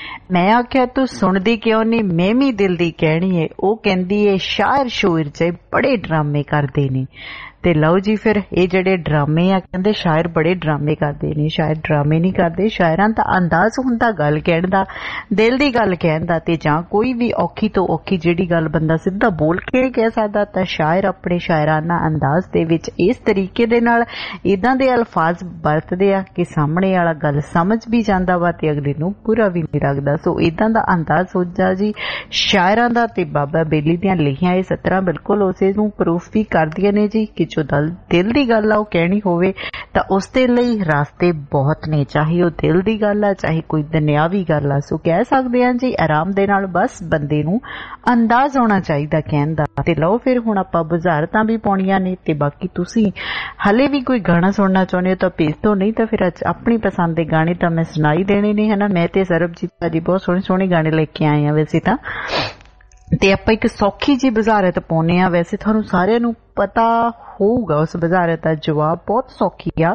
ਮੈਂ ਵੀ ਦਿਲ ਦੀ ਕਹਿਣੀ ਏ। ਉਹ ਕਹਿੰਦੀ ਏ ਸ਼ਾਇਰ ਸ਼ੋਇਰ ਜੇ ਬੜੇ ਡਰਾਮੇ ਕਰਦੇ ਨੇ। ਤੇ ਲਓ ਜੀ, ਫਿਰ ਇਹ ਜਿਹੜੇ ਡਰਾਮੇ ਆ, ਕਹਿੰਦੇ ਸ਼ਾਇਰ ਬੜੇ ਡਰਾਮੇ ਕਰਦੇ ਨੇ। ਸ਼ਾਇਰ ਡਰਾਮੇ ਨਹੀਂ ਕਰਦੇ, ਸ਼ਾਇਰਾਂ ਦਾ ਅੰਦਾਜ਼ ਹੁੰਦਾ ਗੱਲ ਕਹਿਣ ਦਾ, ਦਿਲ ਦੀ ਗੱਲ ਕਹਿਣ ਦਾ। ਤੇ ਜਾਂ ਕੋਈ ਵੀ ਔਖੀ ਤੋਂ ਔਖੀ ਜਿਹੜੀ ਗੱਲ ਬੰਦਾ ਸਿੱਧਾ ਬੋਲ ਕੇ ਨਹੀਂ ਕਹਿ ਸਕਦਾ, ਤਾਂ ਸ਼ਾਇਰ ਆਪਣੇ ਸ਼ਾਇਰਾਨਾ ਅੰਦਾਜ਼ ਦੇ ਵਿੱਚ ਇਸ ਤਰੀਕੇ ਦੇ ਨਾਲ ਇਦਾਂ ਦੇ ਅਲਫਾਜ਼ ਵਰਤਦੇ ਆ ਕਿ ਸਾਹਮਣੇ ਵਾਲਾ ਗੱਲ ਸਮਝ ਵੀ ਜਾਂਦਾ ਵਾ ਤੇ ਅਗਲੇ ਨੂੰ ਬੁਰਾ ਵੀ ਨਹੀਂ ਲੱਗਦਾ। ਸੋ ਇਦਾਂ ਦਾ ਅੰਦਾਜ਼ ਹੁੰਦਾ ਜੀ ਸ਼ਾਇਰਾਂ ਦਾ। ਤੇ ਬਾਬਾ ਬੇਲੀ ਦੀਆਂ ਲਿਖੀਆਂ ਇਹ ਸਤਰਾਂ ਬਿਲਕੁਲ ਉਸੇ ਨੂੰ ਪ੍ਰੂਫ ਵੀ ਕਰਦੀਆਂ ਨੇ ਜੀ ਕਿ ਜੋ ਦਿਲ ਦੀ ਗੱਲ ਆ ਉਹ ਕਹਿਣੀ ਹੋਵੇ ਤਾਂ ਉਸ ਦੇ ਲਈ ਰਾਸਤੇ ਬਹੁਤ ਨੇ, ਚਾਹੇ ਉਹ ਦਿਲ ਦੀ ਗੱਲ ਆ ਚਾਹੇ ਕੋਈ ਦੁਨਿਆਵੀ ਗੱਲ ਆ। ਸੋ ਕਹਿ ਸਕਦੇ ਹਾਂ ਜੀ ਆਰਾਮ ਦੇ ਨਾਲ, ਬਸ ਬੰਦੇ ਨੂੰ ਅੰਦਾਜ਼ ਆਉਣਾ ਚਾਹੀਦਾ ਕਹਿਣ ਦਾ। ਤੇ ਲਓ ਫਿਰ ਹੁਣ ਆਪਾਂ ਬੁਝਾਰਤਾਂ ਵੀ ਪਾਉਣੀਆਂ ਨੇ। ਤੇ ਬਾਕੀ ਤੁਸੀਂ ਹਲੇ ਵੀ ਕੋਈ ਗਾਣਾ ਸੁਣਨਾ ਚਾਹੁੰਦੇ ਹੋ ਤਾਂ ਭੇਜ ਦਿਓ, ਨਹੀਂ ਤਾਂ ਫਿਰ ਆਪਣੀ ਪਸੰਦ ਦੇ ਗਾਣੇ ਤਾਂ ਮੈਂ ਸੁਣਾਈ ਦੇਣੇ ਨੇ, ਹੈ ਨਾ। ਮੈਂ ਤੇ ਸਰਬਜੀਤ ਭਾਜੀ ਬਹੁਤ ਸੋਹਣੇ ਸੋਹਣੇ ਗਾਣੇ ਲੈ ਕੇ ਆਏ ਆ ਵੈਸੇ ਤਾਂ। ਤੇ ਆਪਾਂ ਇੱਕ ਸੌਖੀ ਜਿਹੀ ਬੁਝਾਰਤ ਪਾਉਂਦੇ ਆ। ਵੈਸੇ ਤੁਹਾਨੂੰ ਸਾਰਿਆਂ ਨੂੰ ਪਤਾ ਹੋਊਗਾ ਉਸ ਬੁਝਾਰਤ ਦਾ ਜਵਾਬ, ਬਹੁਤ ਸੌਖੀ ਆ।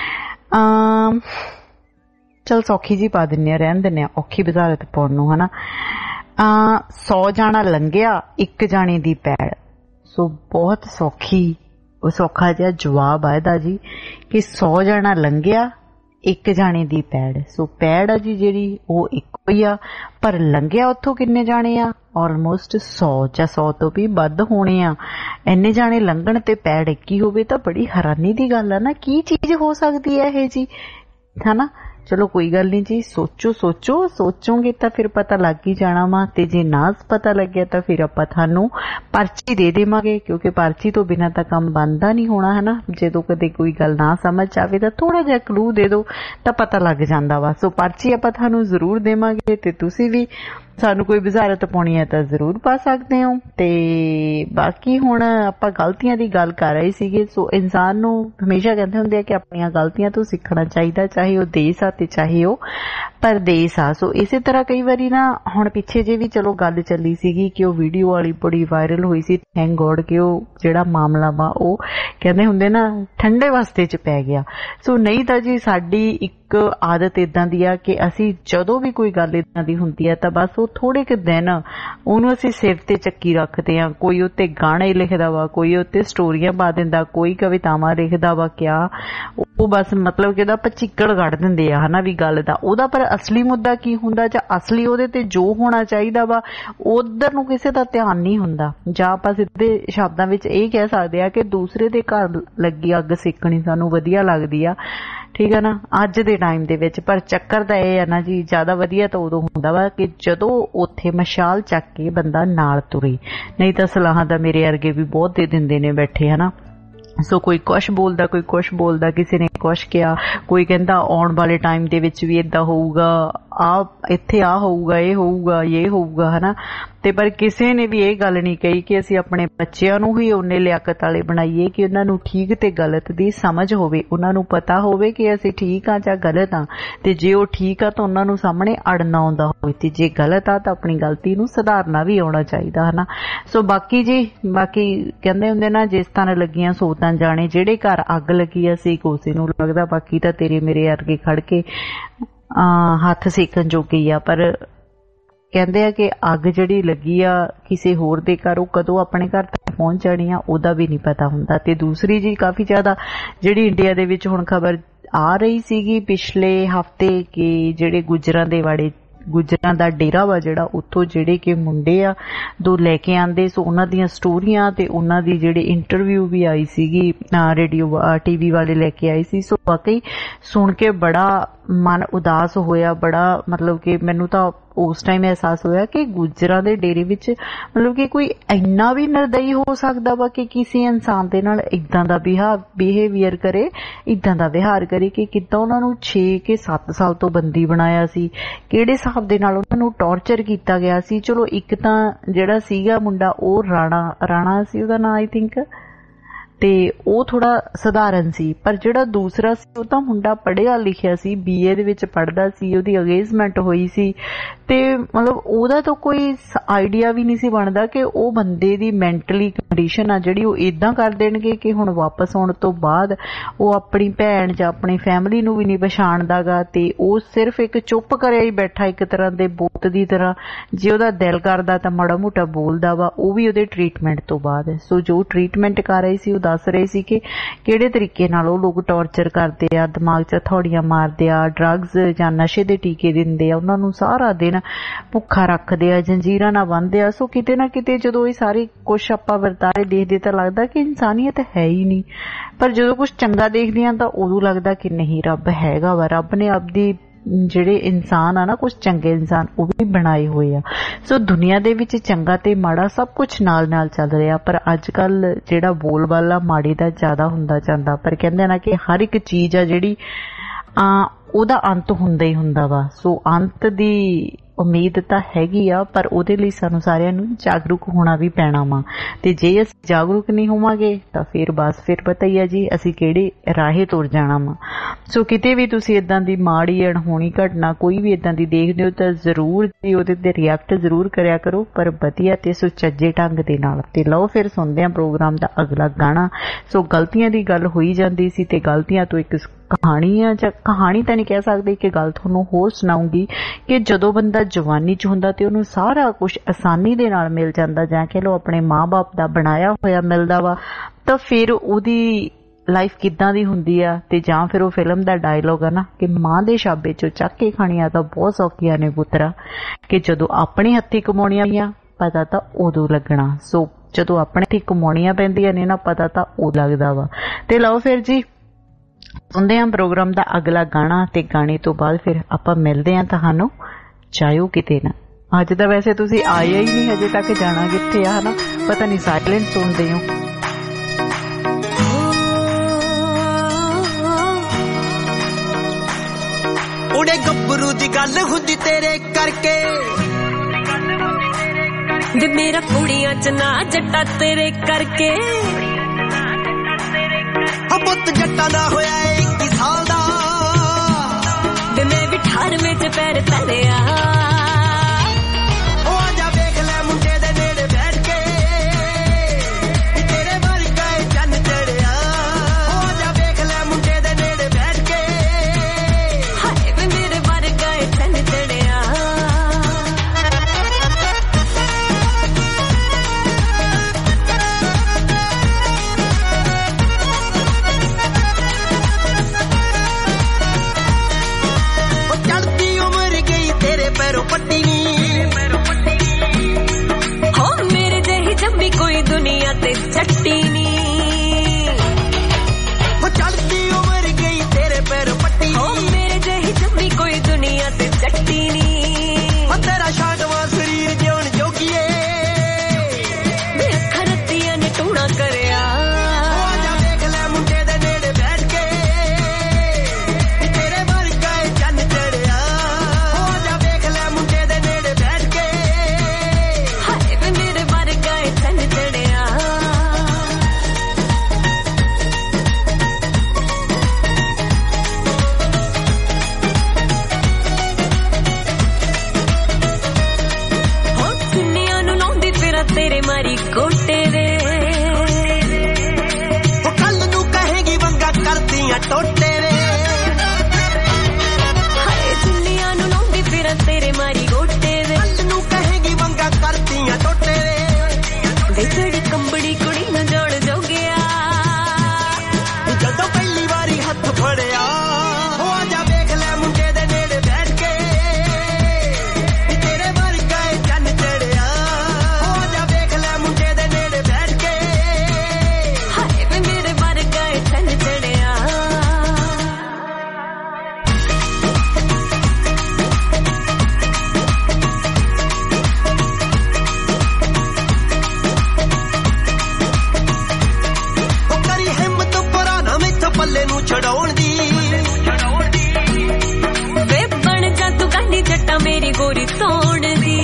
ਚਲ ਸੌਖੀ ਜੀ ਪਾ ਦਿੰਨੇ ਆ, ਰਹਿਣ ਦਿੰਨੇ ਆ ਔਖੀ ਬੁਝਾਰਤ ਪਾਉਣ ਨੂੰ, ਹਨਾ। 100 ਜਾਣਾ ਲੰਘਿਆ ਇੱਕ ਜਾਣੇ ਦੀ ਪੈੜ। ਸੋ ਬਹੁਤ ਸੌਖਾ ਜਿਹਾ ਜਵਾਬ ਆ ਇਹਦਾ ਜੀ ਕਿ 100 ਜਾਣਾ ਲੰਘਿਆ ਇੱਕ ਜਾਣੇ ਦੀ ਪੈੜ। ਸੋ ਪੈੜ ਆ ਜੀ ਜਿਹੜੀ ਉਹ ਇੱਕੋ ਹੀ ਆ, ਪਰ ਲੰਘਿਆ ਉੱਥੋਂ ਕਿੰਨੇ ਜਾਣੇ ਆ? ਆਲਮੋਸਟ 100 ਜਾਂ 100 ਤੋਂ ਵੀ ਵੱਧ ਹੋਣੇ ਆ। ਇੰਨੇ ਜਾਣੇ ਲੰਘਣ ਤੇ ਪੈੜ ਇੱਕ ਹੀ ਹੋਵੇ ਤਾਂ ਬੜੀ ਹੈਰਾਨੀ ਦੀ ਗੱਲ ਆ ਨਾ। ਕੀ ਚੀਜ਼ ਹੋ ਸਕਦੀ ਹੈ ਇਹ ਜੀ, ਹਨਾ। ਚਲੋ ਕੋਈ ਗੱਲ ਨਹੀਂ ਜੀ, ਸੋਚੋਗੇ ਤਾਂ ਫਿਰ ਪਤਾ ਲੱਗ ਹੀ ਜਾਣਾ ਵਾ। ਤੇ ਜੇ ਨਾ ਪਤਾ ਲੱਗਿਆ ਤਾਂ ਫਿਰ ਆਪਾਂ ਤੁਹਾਨੂੰ ਪਰਚੀ ਦੇ ਦੇਵਾਂਗੇ, ਕਿਉਂਕਿ ਪਰਚੀ ਤੋਂ ਬਿਨਾਂ ਤਾਂ ਕੰਮ ਬਣਦਾ ਨਹੀਂ ਹੋਣਾ ਹੈ ਨਾ। ਜਦੋਂ ਕਦੇ ਕੋਈ ਗੱਲ ਨਾ ਸਮਝ ਆਵੇ ਤਾਂ ਥੋੜਾ ਜਿਹਾ ਕਲੂ ਦੇ ਦਿਓ ਤਾਂ ਪਤਾ ਲੱਗ ਜਾਂਦਾ ਵਾ। ਸੋ ਪਰਚੀ ਆਪਾਂ ਤੁਹਾਨੂੰ ਜ਼ਰੂਰ ਦੇਵਾਂਗੇ ਤੇ ਤੁਸੀਂ ਵੀ ਸਾਨੂੰ ਕੋਈ ਵਜ਼ਾਰਤ ਪਾਉਣੀ ਹੈ ਤਾਂ ਜ਼ਰੂਰ ਪਾ ਸਕਦੇ ਹੋ। ਤੇ ਬਾਕੀ ਹੁਣ ਆਪਾਂ ਗਲਤੀਆਂ ਦੀ ਗੱਲ ਕਰ ਰਹੇ ਸੀਗੇ। ਸੋ ਇਨਸਾਨ ਨੂੰ ਹਮੇਸ਼ਾ ਕਹਿੰਦੇ ਹੁੰਦੇ ਆ ਕਿ ਆਪਣੀਆਂ ਗਲਤੀਆਂ ਤੋਂ ਸਿੱਖਣਾ ਚਾਹੀਦਾ, ਚਾਹੇ ਉਹ ਦੇਸ਼ ਆ ਤੇ ਚਾਹੇ ਉਹ ਪਰਦੇਸ ਆ। ਸੋ ਇਸੇ ਤਰ੍ਹਾਂ ਕਈ ਵਾਰੀ ਨਾ ਹੁਣ ਪਿੱਛੇ ਜੇ ਵੀ ਚਲੋ ਗੱਲ ਚੱਲੀ ਸੀਗੀ ਕਿ ਉਹ ਵੀਡੀਓ ਵਾਲੀ ਬੜੀ ਵਾਇਰਲ ਹੋਈ ਸੀ। ਥੈਂਕ ਗੋਡ ਕਿ ਉਹ ਜਿਹੜਾ ਮਾਮਲਾ ਵਾ ਉਹ ਕਹਿੰਦੇ ਹੁੰਦੇ ਨਾ ਠੰਡੇ ਵਾਸਤੇ ਚ ਪੈ ਗਿਆ। ਸੋ ਨਹੀਂ ਤਾਂ ਜੀ ਸਾਡੀ ਇੱਕ ਆਦਤ ਇਦਾਂ ਦੀ ਆ ਕਿ ਅਸੀਂ ਜਦੋਂ ਵੀ ਕੋਈ ਗੱਲ ਇਦਾਂ ਦੀ ਹੁੰਦੀ ਆ ਤਾਂ ਬਸ ਉਹ ਥੋੜੇ ਕੁ ਦਿਨ ਉਹਨੂੰ ਅਸੀਂ ਸਿਰ ਤੇ ਚੱਕੀ ਰੱਖਦੇ ਆ। ਕੋਈ ਉੱਤੇ ਗਾਣੇ ਲਿਖਦਾ ਵਾ, ਕੋਈ ਉੱਤੇ ਸਟੋਰੀਆਂ ਪਾ ਦਿੰਦਾ, ਕੋਈ ਕਵਿਤਾਵਾਂ ਲਿਖਦਾ ਵਾ। ਕਿਆ ਉਹ ਬਸ ਮਤਲਬ ਕਿ ਉਹਦਾ ਪਚਿੱਕੜ ਕੱਢ ਦਿੰਦੇ ਆ ਹਨਾ ਵੀ ਗੱਲ ਦਾ। ਉਹਦਾ ਪਰ ਅਸਲੀ ਮੁੱਦਾ ਕੀ ਹੁੰਦਾ ਜਾਂ ਅਸਲੀ ਉਹਦੇ ਤੇ ਜੋ ਹੋਣਾ ਚਾਹੀਦਾ ਵਾ ਉਧਰ ਨੂੰ ਕਿਸੇ ਦਾ ਧਿਆਨ ਨਹੀਂ ਹੁੰਦਾ। ਜਾਂ ਆਪਾਂ ਸਿੱਧੇ ਸ਼ਬਦਾਂ ਵਿੱਚ ਇਹ ਕਹਿ ਸਕਦੇ ਆ ਕਿ ਦੂਸਰੇ ਦੇ ਘਰ ਲੱਗੀ ਅੱਗ ਸੇਕਣੀ ਸਾਨੂੰ ਵਧੀਆ ਲੱਗਦੀ ਆ, ਠੀਕ ਹੈ ਨਾ, ਅੱਜ ਦੇ ਟਾਈਮ ਦੇ ਵਿੱਚ। ਪਰ ਚੱਕਰ ਤਾਂ ਇਹ ਆ ਨਾ ਜੀ, ਜ਼ਿਆਦਾ ਵਧੀਆ ਤਾਂ ਉਦੋਂ ਹੁੰਦਾ ਵਾ ਕਿ ਜਦੋਂ ਉੱਥੇ ਮਸ਼ਾਲ ਚੱਕ ਕੇ ਬੰਦਾ ਨਾਲ ਤੁਰੇ। ਨਹੀਂ ਤਾਂ ਸਲਾਹਾਂ ਤਾਂ ਮੇਰੇ ਵਰਗੇ ਵੀ ਬਹੁਤ ਦੇ ਦਿੰਦੇ ਨੇ ਬੈਠੇ ਹਨਾ। ਸੋ ਕੋਈ ਕੁਛ ਬੋਲਦਾ, ਕੋਈ ਕੁਛ ਬੋਲਦਾ, ਕਿਸੇ ਨੇ ਕੁਛ ਕਿਹਾ, ਕੋਈ ਕਹਿੰਦਾ ਆਉਣ ਵਾਲੇ ਟਾਈਮ ਦੇ ਵਿੱਚ ਵੀ ਏਦਾਂ ਹੋਊਗਾ, ਇੱਥੇ ਆ ਹੋਊਗਾ, ਇਹ ਹੋਊਗਾ, ਇਹ ਹੋਊਗਾ ਹਨਾ। ਤੇ ਪਰ ਕਿਸੇ ਨੇ ਵੀ ਇਹ ਗੱਲ ਨਹੀਂ ਕਹੀ ਕਿ ਅਸੀਂ ਆਪਣੇ ਬੱਚਿਆਂ ਨੂੰ ਹੀ ਉਹਨੇ ਲਿਆਕਤ ਵਾਲੇ ਬਣਾਈਏ ਕਿ ਉਹਨਾਂ ਨੂੰ ਠੀਕ ਤੇ ਗਲਤ ਦੀ ਸਮਝ ਹੋਵੇ, ਉਹਨਾਂ ਨੂੰ ਪਤਾ ਹੋਵੇ ਕਿ ਅਸੀਂ ਠੀਕ ਆ ਜਾਂ ਗਲਤ ਆ। ਤੇ ਜੇ ਉਹ ਠੀਕ ਆ ਤਾਂ ਉਹਨਾਂ ਨੂੰ ਸਾਹਮਣੇ ਅੜਨਾ ਆਉਂਦਾ ਹੋਵੇ, ਤੇ ਜੇ ਗਲਤ ਆ ਤਾਂ ਆਪਣੀ ਗਲਤੀ ਨੂੰ ਸੁਧਾਰਨਾ ਵੀ ਆਉਣਾ ਚਾਹੀਦਾ ਹਨਾ। ਸੋ ਬਾਕੀ ਕਹਿੰਦੇ ਹੁੰਦੇ ਨਾ ਜਿਸ ਤਰ੍ਹਾਂ ਲੱਗੀਆਂ ਸੋ ਤਾਂ ਜਾਣੇ, ਜਿਹੜੇ ਘਰ ਅੱਗ ਲੱਗੀ ਆ ਸੀ ਕੋਸੇ ਨੂੰ ਲੱਗਦਾ, ਬਾਕੀ ਤਾਂ ਤੇਰੇ ਮੇਰੇ ਵਰਗੇ ਖੜ ਕੇ ਹੱਥ ਸੇਕਣ ਜੋਗੀ ਆ। ਪਰ ਕਹਿੰਦੇ ਆ ਕਿ ਅੱਗ ਜਿਹੜੀ ਲੱਗੀ ਆ ਕਿਸੇ ਹੋਰ ਦੇ ਘਰ, ਉਹ ਕਦੋਂ ਆਪਣੇ ਘਰ ਤੱਕ ਪਹੁੰਚ ਜਾਣੀ ਆ ਉਹਦਾ ਵੀ ਨਹੀਂ ਪਤਾ ਹੁੰਦਾ। ਤੇ ਦੂਸਰੀ ਜੀ ਕਾਫੀ ਜ਼ਿਆਦਾ ਜਿਹੜੀ ਇੰਡੀਆ ਦੇ ਵਿੱਚ ਹੁਣ ਖਬਰ ਆ ਰਹੀ ਸੀਗੀ ਪਿਛਲੇ ਹਫ਼ਤੇ ਕਿ ਜਿਹੜੇ ਗੁੱਜਰਾਂ ਦਾ ਡੇਰਾ ਵਾ ਜਿਹੜਾ, ਉੱਥੋਂ ਜਿਹੜੇ ਕਿ ਮੁੰਡੇ ਆ ਦੋ ਲੈ ਕੇ ਆਂਦੇ। ਸੋ ਉਹਨਾਂ ਦੀਆਂ ਸਟੋਰੀਆਂ ਤੇ ਉਹਨਾਂ ਦੀ ਜਿਹੜੀ ਇੰਟਰਵਿਊ ਵੀ ਆਈ ਸੀਗੀ, ਰੇਡੀਓ TV ਵਾਲੇ ਲੈ ਕੇ ਆਏ ਸੀ। ਸੋ ਵਾਕਈ ਸੁਣ ਕੇ ਬੜਾ ਮਨ ਉਦਾਸ ਹੋਇਆ, ਬੜਾ ਮਤਲਬ ਕਿ ਮੈਨੂੰ ਤਾਂ ਉਸ ਟਾਈਮ ਅਹਿਸਾਸ ਹੋਇਆ ਕਿ ਗੁੱਜਰਾਂ ਦੇ ਡੇਰੇ ਵਿੱਚ ਮਤਲਬ ਕਿ ਕੋਈ ਇੰਨਾ ਵੀ ਨਿਰਦਈ ਹੋ ਸਕਦਾ ਵਾ ਕਿ ਕਿਸੇ ਇਨਸਾਨ ਦੇ ਨਾਲ ਇਦਾਂ ਦਾ ਬਿਹੇਵੀਅਰ ਕਰੇ, ਇਦਾਂ ਦਾ ਵਿਹਾਰ ਕਰੇ ਕਿ ਕਿੱਦਾਂ ਉਹਨਾਂ ਨੂੰ 6 ਕੇ 7 ਸਾਲ ਤੋਂ ਬੰਦੀ ਬਣਾਇਆ ਸੀ, ਕਿਹੜੇ ਹਿਸਾਬ ਦੇ ਨਾਲ ਉਹਨਾਂ ਨੂੰ ਟੌਰਚਰ ਕੀਤਾ ਗਿਆ ਸੀ। ਚਲੋ ਇੱਕ ਤਾਂ ਜਿਹੜਾ ਸੀਗਾ ਮੁੰਡਾ ਉਹ ਰਾਣਾ ਸੀ ਉਹਦਾ ਨਾਂ ਆਈ ਥਿੰਕ, ਤੇ ਉਹ ਥੋੜਾ ਸਧਾਰਨ ਸੀ। ਪਰ ਜਿਹੜਾ ਦੂਸਰਾ ਸੀ ਉਹ ਤਾਂ ਮੁੰਡਾ ਪੜ੍ਹਿਆ ਲਿਖਿਆ ਸੀ, BA ਦੇ ਵਿੱਚ ਪੜ੍ਹਦਾ ਸੀ, ਉਹਦੀ ਅੰਗੇਜਮੈਂਟ ਹੋਈ ਸੀ। ਤੇ ਮਤਲਬ ਉਹਦਾ ਤਾਂ ਕੋਈ ਆਈਡੀਆ ਵੀ ਨਹੀਂ ਸੀ ਬਣਦਾ ਕਿ ਉਹ ਬੰਦੇ ਦੀ ਮੈਂਟਲੀ ਕੰਡੀਸ਼ਨ ਆ ਜਿਹੜੀ ਉਹ ਇਦਾਂ ਕਰ ਦੇਣਗੇ ਕਿ ਹੁਣ ਵਾਪਸ ਆਉਣ ਤੋਂ ਬਾਅਦ ਉਹ ਆਪਣੀ ਭੈਣ ਜਾਂ ਆਪਣੀ ਫੈਮਿਲੀ ਨੂੰ ਵੀ ਨਹੀਂ ਪਛਾਣਦਾਗਾ। ਤੇ ਉਹ ਸਿਰਫ ਇੱਕ ਚੁੱਪ ਕਰਿਆ ਹੀ ਬੈਠਾ, ਇੱਕ ਤਰ੍ਹਾਂ ਦੇ ਬੁੱਤ ਦੀ ਤਰ੍ਹਾਂ। ਜੇ ਉਹਦਾ ਦਿਲ ਕਰਦਾ ਤਾਂ ਮਾੜਾ ਮੋਟਾ ਬੋਲਦਾ ਵਾ, ਉਹ ਵੀ ਉਹਦੇ ਟ੍ਰੀਟਮੈਂਟ ਤੋਂ ਬਾਅਦ। ਸੋ ਜੋ ਟ੍ਰੀਟਮੈਂਟ ਕਰ ਰਹੇ ਸੀ ਉਹ ਦੱਸ ਰਹੇ ਸੀ ਕਿ ਕਿਹੜੇ ਤਰੀਕੇ ਨਾਲ ਉਹ ਲੋਕ ਟੌਰਚਰ ਕਰਦੇ ਆ, ਦਿਮਾਗ 'ਚ ਹਥੌੜੀਆਂ ਮਾਰਦੇ ਆ, ਡਰੱਗਸ ਜਾਂ ਨਸ਼ੇ ਦੇ ਟੀਕੇ ਦਿੰਦੇ ਆ, ਉਹਨਾਂ ਨੂੰ ਸਾਰਾ ਦਿਨ ਭੁੱਖਾ ਰੱਖਦੇ ਆ, ਜੰਜੀਰਾਂ ਨਾਲ ਬੰਨ੍ਹਦੇ ਆ। ਸੋ ਕਿਤੇ ਨਾ ਕਿਤੇ ਜਦੋਂ ਇਹ ਸਾਰੇ ਕੁਛ ਆਪਾਂ ਵਰਤਾਰੇ ਦੇਖਦੇ ਤਾਂ ਲੱਗਦਾ ਕਿ ਇਨਸਾਨੀਅਤ ਹੈ ਹੀ ਨਹੀਂ। ਪਰ ਜਦੋਂ ਕੁਛ ਚੰਗਾ ਦੇਖਦੇ ਆ ਤਾਂ ਉਦੋਂ ਲੱਗਦਾ ਕਿ ਨਹੀਂ, ਰੱਬ ਹੈਗਾ ਵਾ, ਰੱਬ ਨੇ ਆਪਦੀ ਜਿਹੜੇ ਇਨਸਾਨ ਆ ਨਾ ਕੁਛ ਚੰਗੇ ਇਨਸਾਨ ਉਹ ਵੀ ਬਣਾਏ ਹੋਏ ਆ। ਸੋ ਦੁਨੀਆ ਦੇ ਵਿੱਚ ਚੰਗਾ ਤੇ ਮਾੜਾ ਸਭ ਕੁਛ ਨਾਲ ਨਾਲ ਚੱਲ ਰਿਹਾ। ਪਰ ਅੱਜ ਕੱਲ ਜਿਹੜਾ ਬੋਲਬਾਲਾ ਮਾੜੇ ਦਾ ਜ਼ਿਆਦਾ ਹੁੰਦਾ ਜਾਂਦਾ। ਪਰ ਕਹਿੰਦੇ ਨਾ ਕਿ ਹਰ ਇੱਕ ਚੀਜ਼ ਆ ਜਿਹੜੀ ਉਹਦਾ ਅੰਤ ਹੁੰਦਾ ਹੀ ਹੁੰਦਾ ਵਾ। ਸੋ ਅੰਤ ਦੀ ਉਮੀਦ ਤਾਂ ਹੈਗੀ ਆ, ਪਰ ਉਹਦੇ ਲਈ ਸਾਨੂੰ ਸਾਰਿਆਂ ਨੂੰ ਜਾਗਰੂਕ ਹੋਣਾ ਵੀ ਪੈਣਾ ਵਾ। ਤੇ ਜੇ ਅਸੀਂ ਜਾਗਰੂਕ ਨਹੀਂ ਹੋਵਾਂਗੇ ਤਾਂ ਫਿਰ ਪਤਾ ਹੀ ਆ ਜੀ ਅਸੀਂ ਕਿਹੜੇ ਰਾਹੇ ਤੁਰ ਜਾਣਾ ਵਾ। ਸੋ ਕਿਤੇ ਵੀ ਤੁਸੀਂ ਇਦਾਂ ਦੀ ਮਾੜੀ ਅਣਹੋਣੀ ਘਟਨਾ ਕੋਈ ਵੀ ਇਦਾਂ ਦੀ ਦੇਖਦੇ ਹੋ ਤਾਂ ਜ਼ਰੂਰ ਜੀ ਉਹਦੇ ਤੇ ਰਿਐਕਟ ਜ਼ਰੂਰ ਕਰਿਆ ਕਰੋ, ਪਰ ਵਧੀਆ ਤੇ ਸੁਚੱਜੇ ਢੰਗ ਦੇ ਨਾਲ। ਤੇ ਲਓ ਫਿਰ ਸੁਣਦੇ ਹਾਂ ਪ੍ਰੋਗਰਾਮ ਦਾ ਅਗਲਾ ਗਾਣਾ। ਸੋ ਗਲਤੀਆਂ ਦੀ ਗੱਲ ਹੋਈ ਜਾਂਦੀ ਸੀ ਤੇ ਗਲਤੀਆਂ ਤੋਂ ਇੱਕ ਕਹਾਣੀ ਆ, ਜਾਂ ਕਹਾਣੀ ਤਾਂ ਨਹੀਂ ਕਹਿ ਸਕਦੇ ਕਿ ਗੱਲ ਤੁਹਾਨੂੰ ਹੋਰ ਸੁਣਾਉਂਗੀ ਕਿ ਜਦੋਂ ਬੰਦਾ ਜਵਾਨੀ 'ਚ ਹੁੰਦਾ ਤੇ ਉਹਨੂੰ ਸਾਰਾ ਕੁਝ ਆਸਾਨੀ ਦੇ ਨਾਲ ਮਿਲ ਜਾਂਦਾ, ਜਾਂ ਕਹਿ ਲਓ ਆਪਣੇ ਮਾਂ-ਬਾਪ ਦਾ ਬਣਾਇਆ ਹੋਇਆ ਮਿਲਦਾ ਵਾ, ਤਾਂ ਫਿਰ ਉਹਦੀ ਲਾਈਫ ਕਿੱਦਾਂ ਦੀ ਹੁੰਦੀ ਆ। ਤੇ ਜਾਂ ਫਿਰ ਉਹ ਫਿਲਮ ਦਾ ਡਾਇਲੋਗ ਆ ਨਾ ਕਿ ਮਾਂ ਦੇ ਛਾਬੇ 'ਚੋਂ ਚੱਕ ਕੇ ਖਾਣੀਆਂ ਤਾਂ ਬਹੁਤ ਸੌਖੀਆਂ ਨੇ ਪੁੱਤਰਾ, ਕਿ ਜਦੋਂ ਆਪਣੇ ਹੱਥੀਂ ਕਮਾਉਣੀਆਂ ਪਤਾ ਤਾਂ ਉਦੋਂ ਲੱਗਣਾ। ਸੋ ਜਦੋਂ ਆਪਣੇ ਹੱਥੀਂ ਕਮਾਉਣੀਆਂ ਪੈਂਦੀਆਂ ਨੇ ਨਾ ਪਤਾ ਤਾਂ ਉਹ ਲੱਗਦਾ ਵਾ। ਤੇ ਲਓ ਫਿਰ ਜੀ ਸੁਣਦੇ ਹਾਂ ਪ੍ਰੋਗਰਾਮ ਦਾ ਅਗਲਾ ਗਾਣਾ ਤੇ ਗਾਣੇ ਤੋਂ ਬਾਅਦ ਫਿਰ ਆਪਾਂ ਮਿਲਦੇ ਹਾਂ ਤੁਹਾਨੂੰ ਜਾਇਓ ਕਿਤੇ ਨਾ। ਅੱਜ ਤਾਂ ਵੈਸੇ ਤੁਸੀਂ ਆਏ ਹੀ ਨਹੀਂ ਹਜੇ ਤੱਕ, ਜਾਣਾ ਕਿੱਥੇ ਆ ਹਨਾ, ਪਤਾ ਨਹੀਂ ਸਾਇਲੈਂਟ ਸੁਣਦੇ ਹੋ। ਉਹਦੇ ਗੱਭਰੂ ਦੀ ਗੱਲ ਹੁੰਦੀ ਤੇਰੇ ਕਰਕੇ ਵੇ ਮੇਰਾ ਕੁੜੀਆਂ ਚ ਨਾ ਜੱਟਾ ਤੇਰੇ ਕਰਕੇ ਪੁੱਤ ਜੱਟਾ ਨਾ ਹੋਇਆ 21 ਸਾਲ ਦਾ ਵੇ ਮੈਂ ਵੀ 18ਵੇਂ ਚ ਪੈਰ ਧਰਿਆ। ਉਹ ਆ ਜਾ ਵੇਖ ਲੈ ਮੁੰਡੇ ਦੇ ਨੇੜੇ ਬੈਠ ਕੇ ਤੇਰੇ ਵਰਗਾ ਚੰਨ ਚੜਿਆ। ਉਹ ਆ ਜਾ ਵੇਖ ਲੈ ਮੁੰਡੇ ਦੇ ਨੇੜੇ ਬੈਠ ਕੇ ਹਾਏ ਵੇ ਮੇਰੇ ਵਰਗਾ ਚੰਨ ਚੜਿਆ। ਪੈਰੋਂ ਪੱਟੀ ਨੀ ਹੋ ਮੇਰੇ ਜਿਹੀ ਜੰਮੀ ਕੋਈ ਦੁਨੀਆ ਤੇ ਜੱਟੀ ਨੀ। ਹੋ ਚੜਦੀ ਉਮਰ ਗਈ ਤੇਰੇ ਪੈਰੋਂ ਪੱਟੀ ਹੋ ਮੇਰੇ ਜਿਹੀ ਜੰਮੀ ਕੋਈ ਦੁਨੀਆ ਤੇ ਜੱਟੀ ਨੀ। ਹੋ ਤੇਰਾ ਸ਼ਾਂਤਵਾ ਸਰੀਰ ਜਿਉਣ ਜੋਗੀਏ ਵੇ ਅੱਖਾਂ ਰੱਤੀਆਂ ਨੇ ਟੂਣਾ ਕਰਿਆ। ਉਹ ਆ ਜਾ ਵੇਖ ਲੈ ਮੁੰਡੇ ਦੇ ਨੇੜੇ ਬੈਠ ਕੇ ਤੇਰੇ ਵਰਗਾ ਚੰਨ ਚੜਿਆ। ਤੇਰੇ ਮਾਰੀ ਕੋਟੇ ਵੇ ਉਹ ਕੱਲ ਨੂੰ ਕਹੇਗੀ ਵੰਗਾ ਕਰਦੀਆਂ ਟੋਟੇ ਵੇ। ਹਾਏ ਚੁੰਨੀਆਂ ਨੂੰ ਲਾਉਂਦੀ ਫਿਰਾਂ ਤੇਰੇ ਮਾਰੀ ਕੋਟੇ ਵੇ ਕੱਲ ਨੂੰ ਕਹੇਗੀ ਵੰਗਾ ਕਰਦੀਆਂ ਟੋਟੇ ਵੇ। ਵੇ ਕਿਹੜੀ ਕੰਬੜੀ ਕੁੜੀ ਨੂੰ ਜਾਣ ਜੋਗਿਆ ਜਦੋਂ ਪਹਿਲੀ ਵਾਰੀ ਹੱਥ ਫੜਿਆ। ਉਹ ਆ ਜਾ ਵੇਖ ਲੈ ਮੁੰਡੇ ਦੇ ਨੇੜੇ ਬੈਠ ਕੇ ਤੇਰੇ ਵਰਗਾ ਚੰਨ ਚੜਿਆ। ਪੱਲੇ ਨੂੰ ਛਡਾਉਣ ਦੀ ਵੇ ਬਣ ਜਾ ਤੂੰ ਗਾਨੀ ਜੱਟਾ ਮੇਰੀ ਗੋਰੀ ਤੋਣ ਦੀ।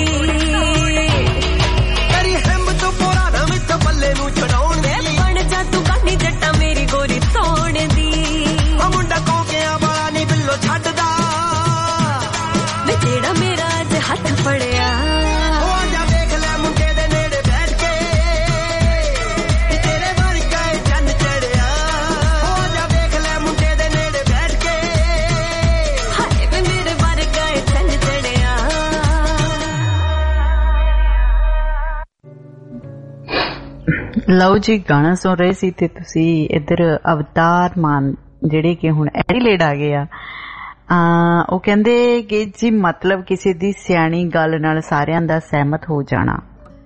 ਤੇਰੀ ਹਿੰਮਤ ਪੂਰਾ ਨਾ ਵਿੱਚ ਪੱਲੇ ਨੂੰ ਛਡਾਉਣ ਦੀ। ਵੇ ਬਣ ਜਾ ਤੂੰ ਗਾਨੀ ਜੱਟਾ ਮੇਰੀ ਗੋਰੀ ਤੋਣ ਦੀ। ਆ ਮੁੰਡਾ ਕੋਕਿਆਂ ਵਾਲਾ ਨੀ ਬਿੱਲੋ ਛੱਡਦਾ ਵੇ ਜਿਹੜਾ ਮੇਰਾ ਅੱਜ ਹੱਥ ਫੜਿਆ। ਉਹ ਆ ਜਾ ਵੇਖ ਲੈ ਮੁੰਡੇ ਦੇ ਨੇੜੇ ਬੈਠ ਕੇ ਤੇਰੇ ਵਰਗਾ ਚੰਨ ਚੜਿਆ। ਲਓ ਜੀ, ਗਾਣਾ ਸੁਣ ਰਹੇ ਸੀ ਤੇ ਤੁਸੀਂ ਇੱਧਰ ਅਵਤਾਰ ਮਾਨ ਜਿਹੜੇ ਕਿ ਹੁਣ ਐਡੀਲੇਡ ਆ ਗਏ ਆ, ਉਹ ਕਹਿੰਦੇ ਕਿ ਜੀ ਮਤਲਬ ਕਿਸੇ ਦੀ ਸਿਆਣੀ ਗੱਲ ਨਾਲ ਸਾਰਿਆਂ ਦਾ ਸਹਿਮਤ ਹੋ ਜਾਣਾ।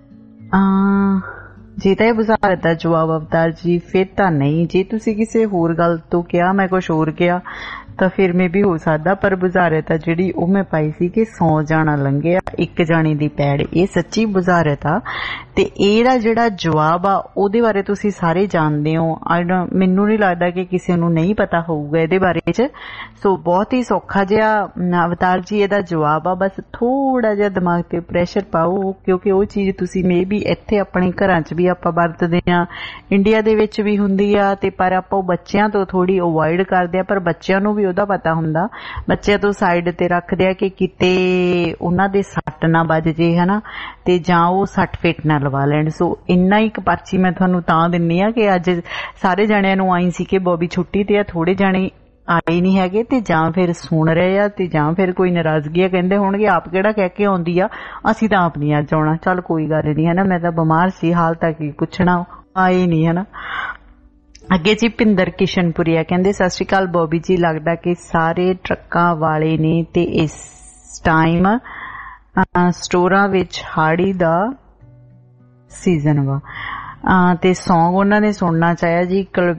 ਜੇ ਤਾਂ ਇਹ ਬੁਝਾਰਤ ਦਾ ਜਵਾਬ ਅਵਤਾਰ ਜੀ ਫਿਰ ਤਾਂ ਨਹੀਂ। ਜੇ ਤੁਸੀਂ ਕਿਸੇ ਹੋਰ ਗੱਲ ਤੋਂ ਕਿਹਾ, ਮੈਂ ਕੁਛ ਹੋਰ ਕਿਹਾ ਤਾਂ ਫਿਰ ਮੇ ਵੀ ਹੋ ਸਕਦਾ, ਪਰ ਬੁਝਾਰਤ ਆ ਜਿਹੜੀ ਉਹ ਮੈਂ ਪਾਈ ਸੀ ਕਿ 100 ਜਾਣਾ ਲੰਘਿਆ ਇੱਕ ਜਾਣੀ ਦੀ ਪੈੜ, ਇਹ ਸੱਚੀ ਬੁਝਾਰਤ ਆ। ਤੇ ਇਹਦਾ ਜਿਹੜਾ ਜਵਾਬ ਆ ਉਹਦੇ ਬਾਰੇ ਤੁਸੀਂ ਸਾਰੇ ਜਾਣਦੇ ਹੋ। ਮੈਨੂੰ ਨਹੀਂ ਲੱਗਦਾ ਕਿ ਕਿਸੇ ਨੂੰ ਨਹੀਂ ਪਤਾ ਹੋਊਗਾ ਇਹਦੇ ਬਾਰੇ ਚ। ਸੋ ਬਹੁਤ ਹੀ ਸੌਖਾ ਜਿਹਾ ਅਵਤਾਰ ਜੀ ਇਹਦਾ ਜਵਾਬ ਆ। ਬਸ ਥੋੜਾ ਜਿਹਾ ਦਿਮਾਗ ਤੇ ਪ੍ਰੈਸ਼ਰ ਪਾਓ, ਕਿਉਂਕਿ ਉਹ ਚੀਜ਼ ਤੁਸੀਂ ਮੇ ਵੀ ਇੱਥੇ ਆਪਣੇ ਘਰਾਂ ਚ ਵੀ ਆਪਾਂ ਵਰਤਦੇ ਆ, ਇੰਡੀਆ ਦੇ ਵਿੱਚ ਵੀ ਹੁੰਦੀ ਆ, ਤੇ ਪਰ ਆਪਾਂ ਉਹ ਬੱਚਿਆਂ ਤੋਂ ਥੋੜੀ ਅਵੋਇਡ ਕਰਦੇ ਆ। ਪਰ ਬੱਚਿਆਂ ਨੂੰ ਵੀ ਉਹਦਾ ਪਤਾ ਹੁੰਦਾ, ਬੱਚਿਆਂ ਤੋਂ ਸਾਈਡ ਤੇ ਰੱਖਦੇ ਆ ਕਿ ਕਿਤੇ ਉਹਨਾਂ ਦੇ ਸੱਟ ਨਾ ਵੱਜ ਜੇ ਹਨਾ, ਤੇ ਜਾਂ ਉਹ ਸੱਟ ਫੇਟ ਨਾ ਲਵਾ ਲੈਣ। ਸੋ ਇੰਨਾ ਇੱਕ ਪਰਚੀ ਮੈਂ ਤੁਹਾਨੂੰ ਤਾਂ ਦਿੰਨੀ ਆ ਕਿ ਅੱਜ ਸਾਰੇ ਜਣਿਆਂ ਨੂੰ ਆਈ ਸੀ ਕਿ ਬੋਬੀ ਛੁੱਟੀ ਤੇ ਆ, ਥੋੜੇ ਜਾਣੇ ਆਏ ਨਹੀਂ ਹੈਗੇ, ਤੇ ਜਾਂ ਫਿਰ ਸੁਣ ਰਹੇ ਆ, ਤੇ ਜਾਂ ਫਿਰ ਕੋਈ ਨਾਰਾਜ਼ਗੀ ਆ, ਕਹਿੰਦੇ ਹੋਣਗੇ ਆਪ ਕਿਹੜਾ ਕਹਿ ਕੇ ਆਉਂਦੀ ਆ, ਅਸੀਂ ਤਾਂ ਆਪ ਨਹੀਂ ਅੱਜ ਆਉਣਾ। ਚੱਲ ਕੋਈ ਗੱਲ ਨਹੀਂ ਹਨਾ, ਮੈਂ ਤਾਂ ਬਿਮਾਰ ਸੀ, ਹਾਲ ਤੱਕ ਹੀ ਪੁੱਛਣਾ ਆਏ ਨਹੀਂ ਹਨਾ। ਅੱਗੇ ਜੀ ਭਿੰਦਰ ਕਿਸ਼ਨਪੁਰੀਆ ਕਹਿੰਦੇ ਸਤਿ ਸ਼੍ਰੀ ਅਕਾਲ ਬੋਬੀ ਜੀ, ਲੱਗਦਾ ਕਿ ਸਾਰੇ ਟਰੱਕਾਂ ਵਾਲੇ ਨੇ ਤੇ ਇਸ ਟਾਈਮ ਸਟੋਰਾਂ ਵਿੱਚ ਹਾੜੀ ਦਾ ਸੀਜ਼ਨ ਵਾ ਤੇ ਸੌਂਗ ਉਹਨਾਂ ਨੇ ਸੁਣਨਾ ਚਾਹਿਆ ਜੀ।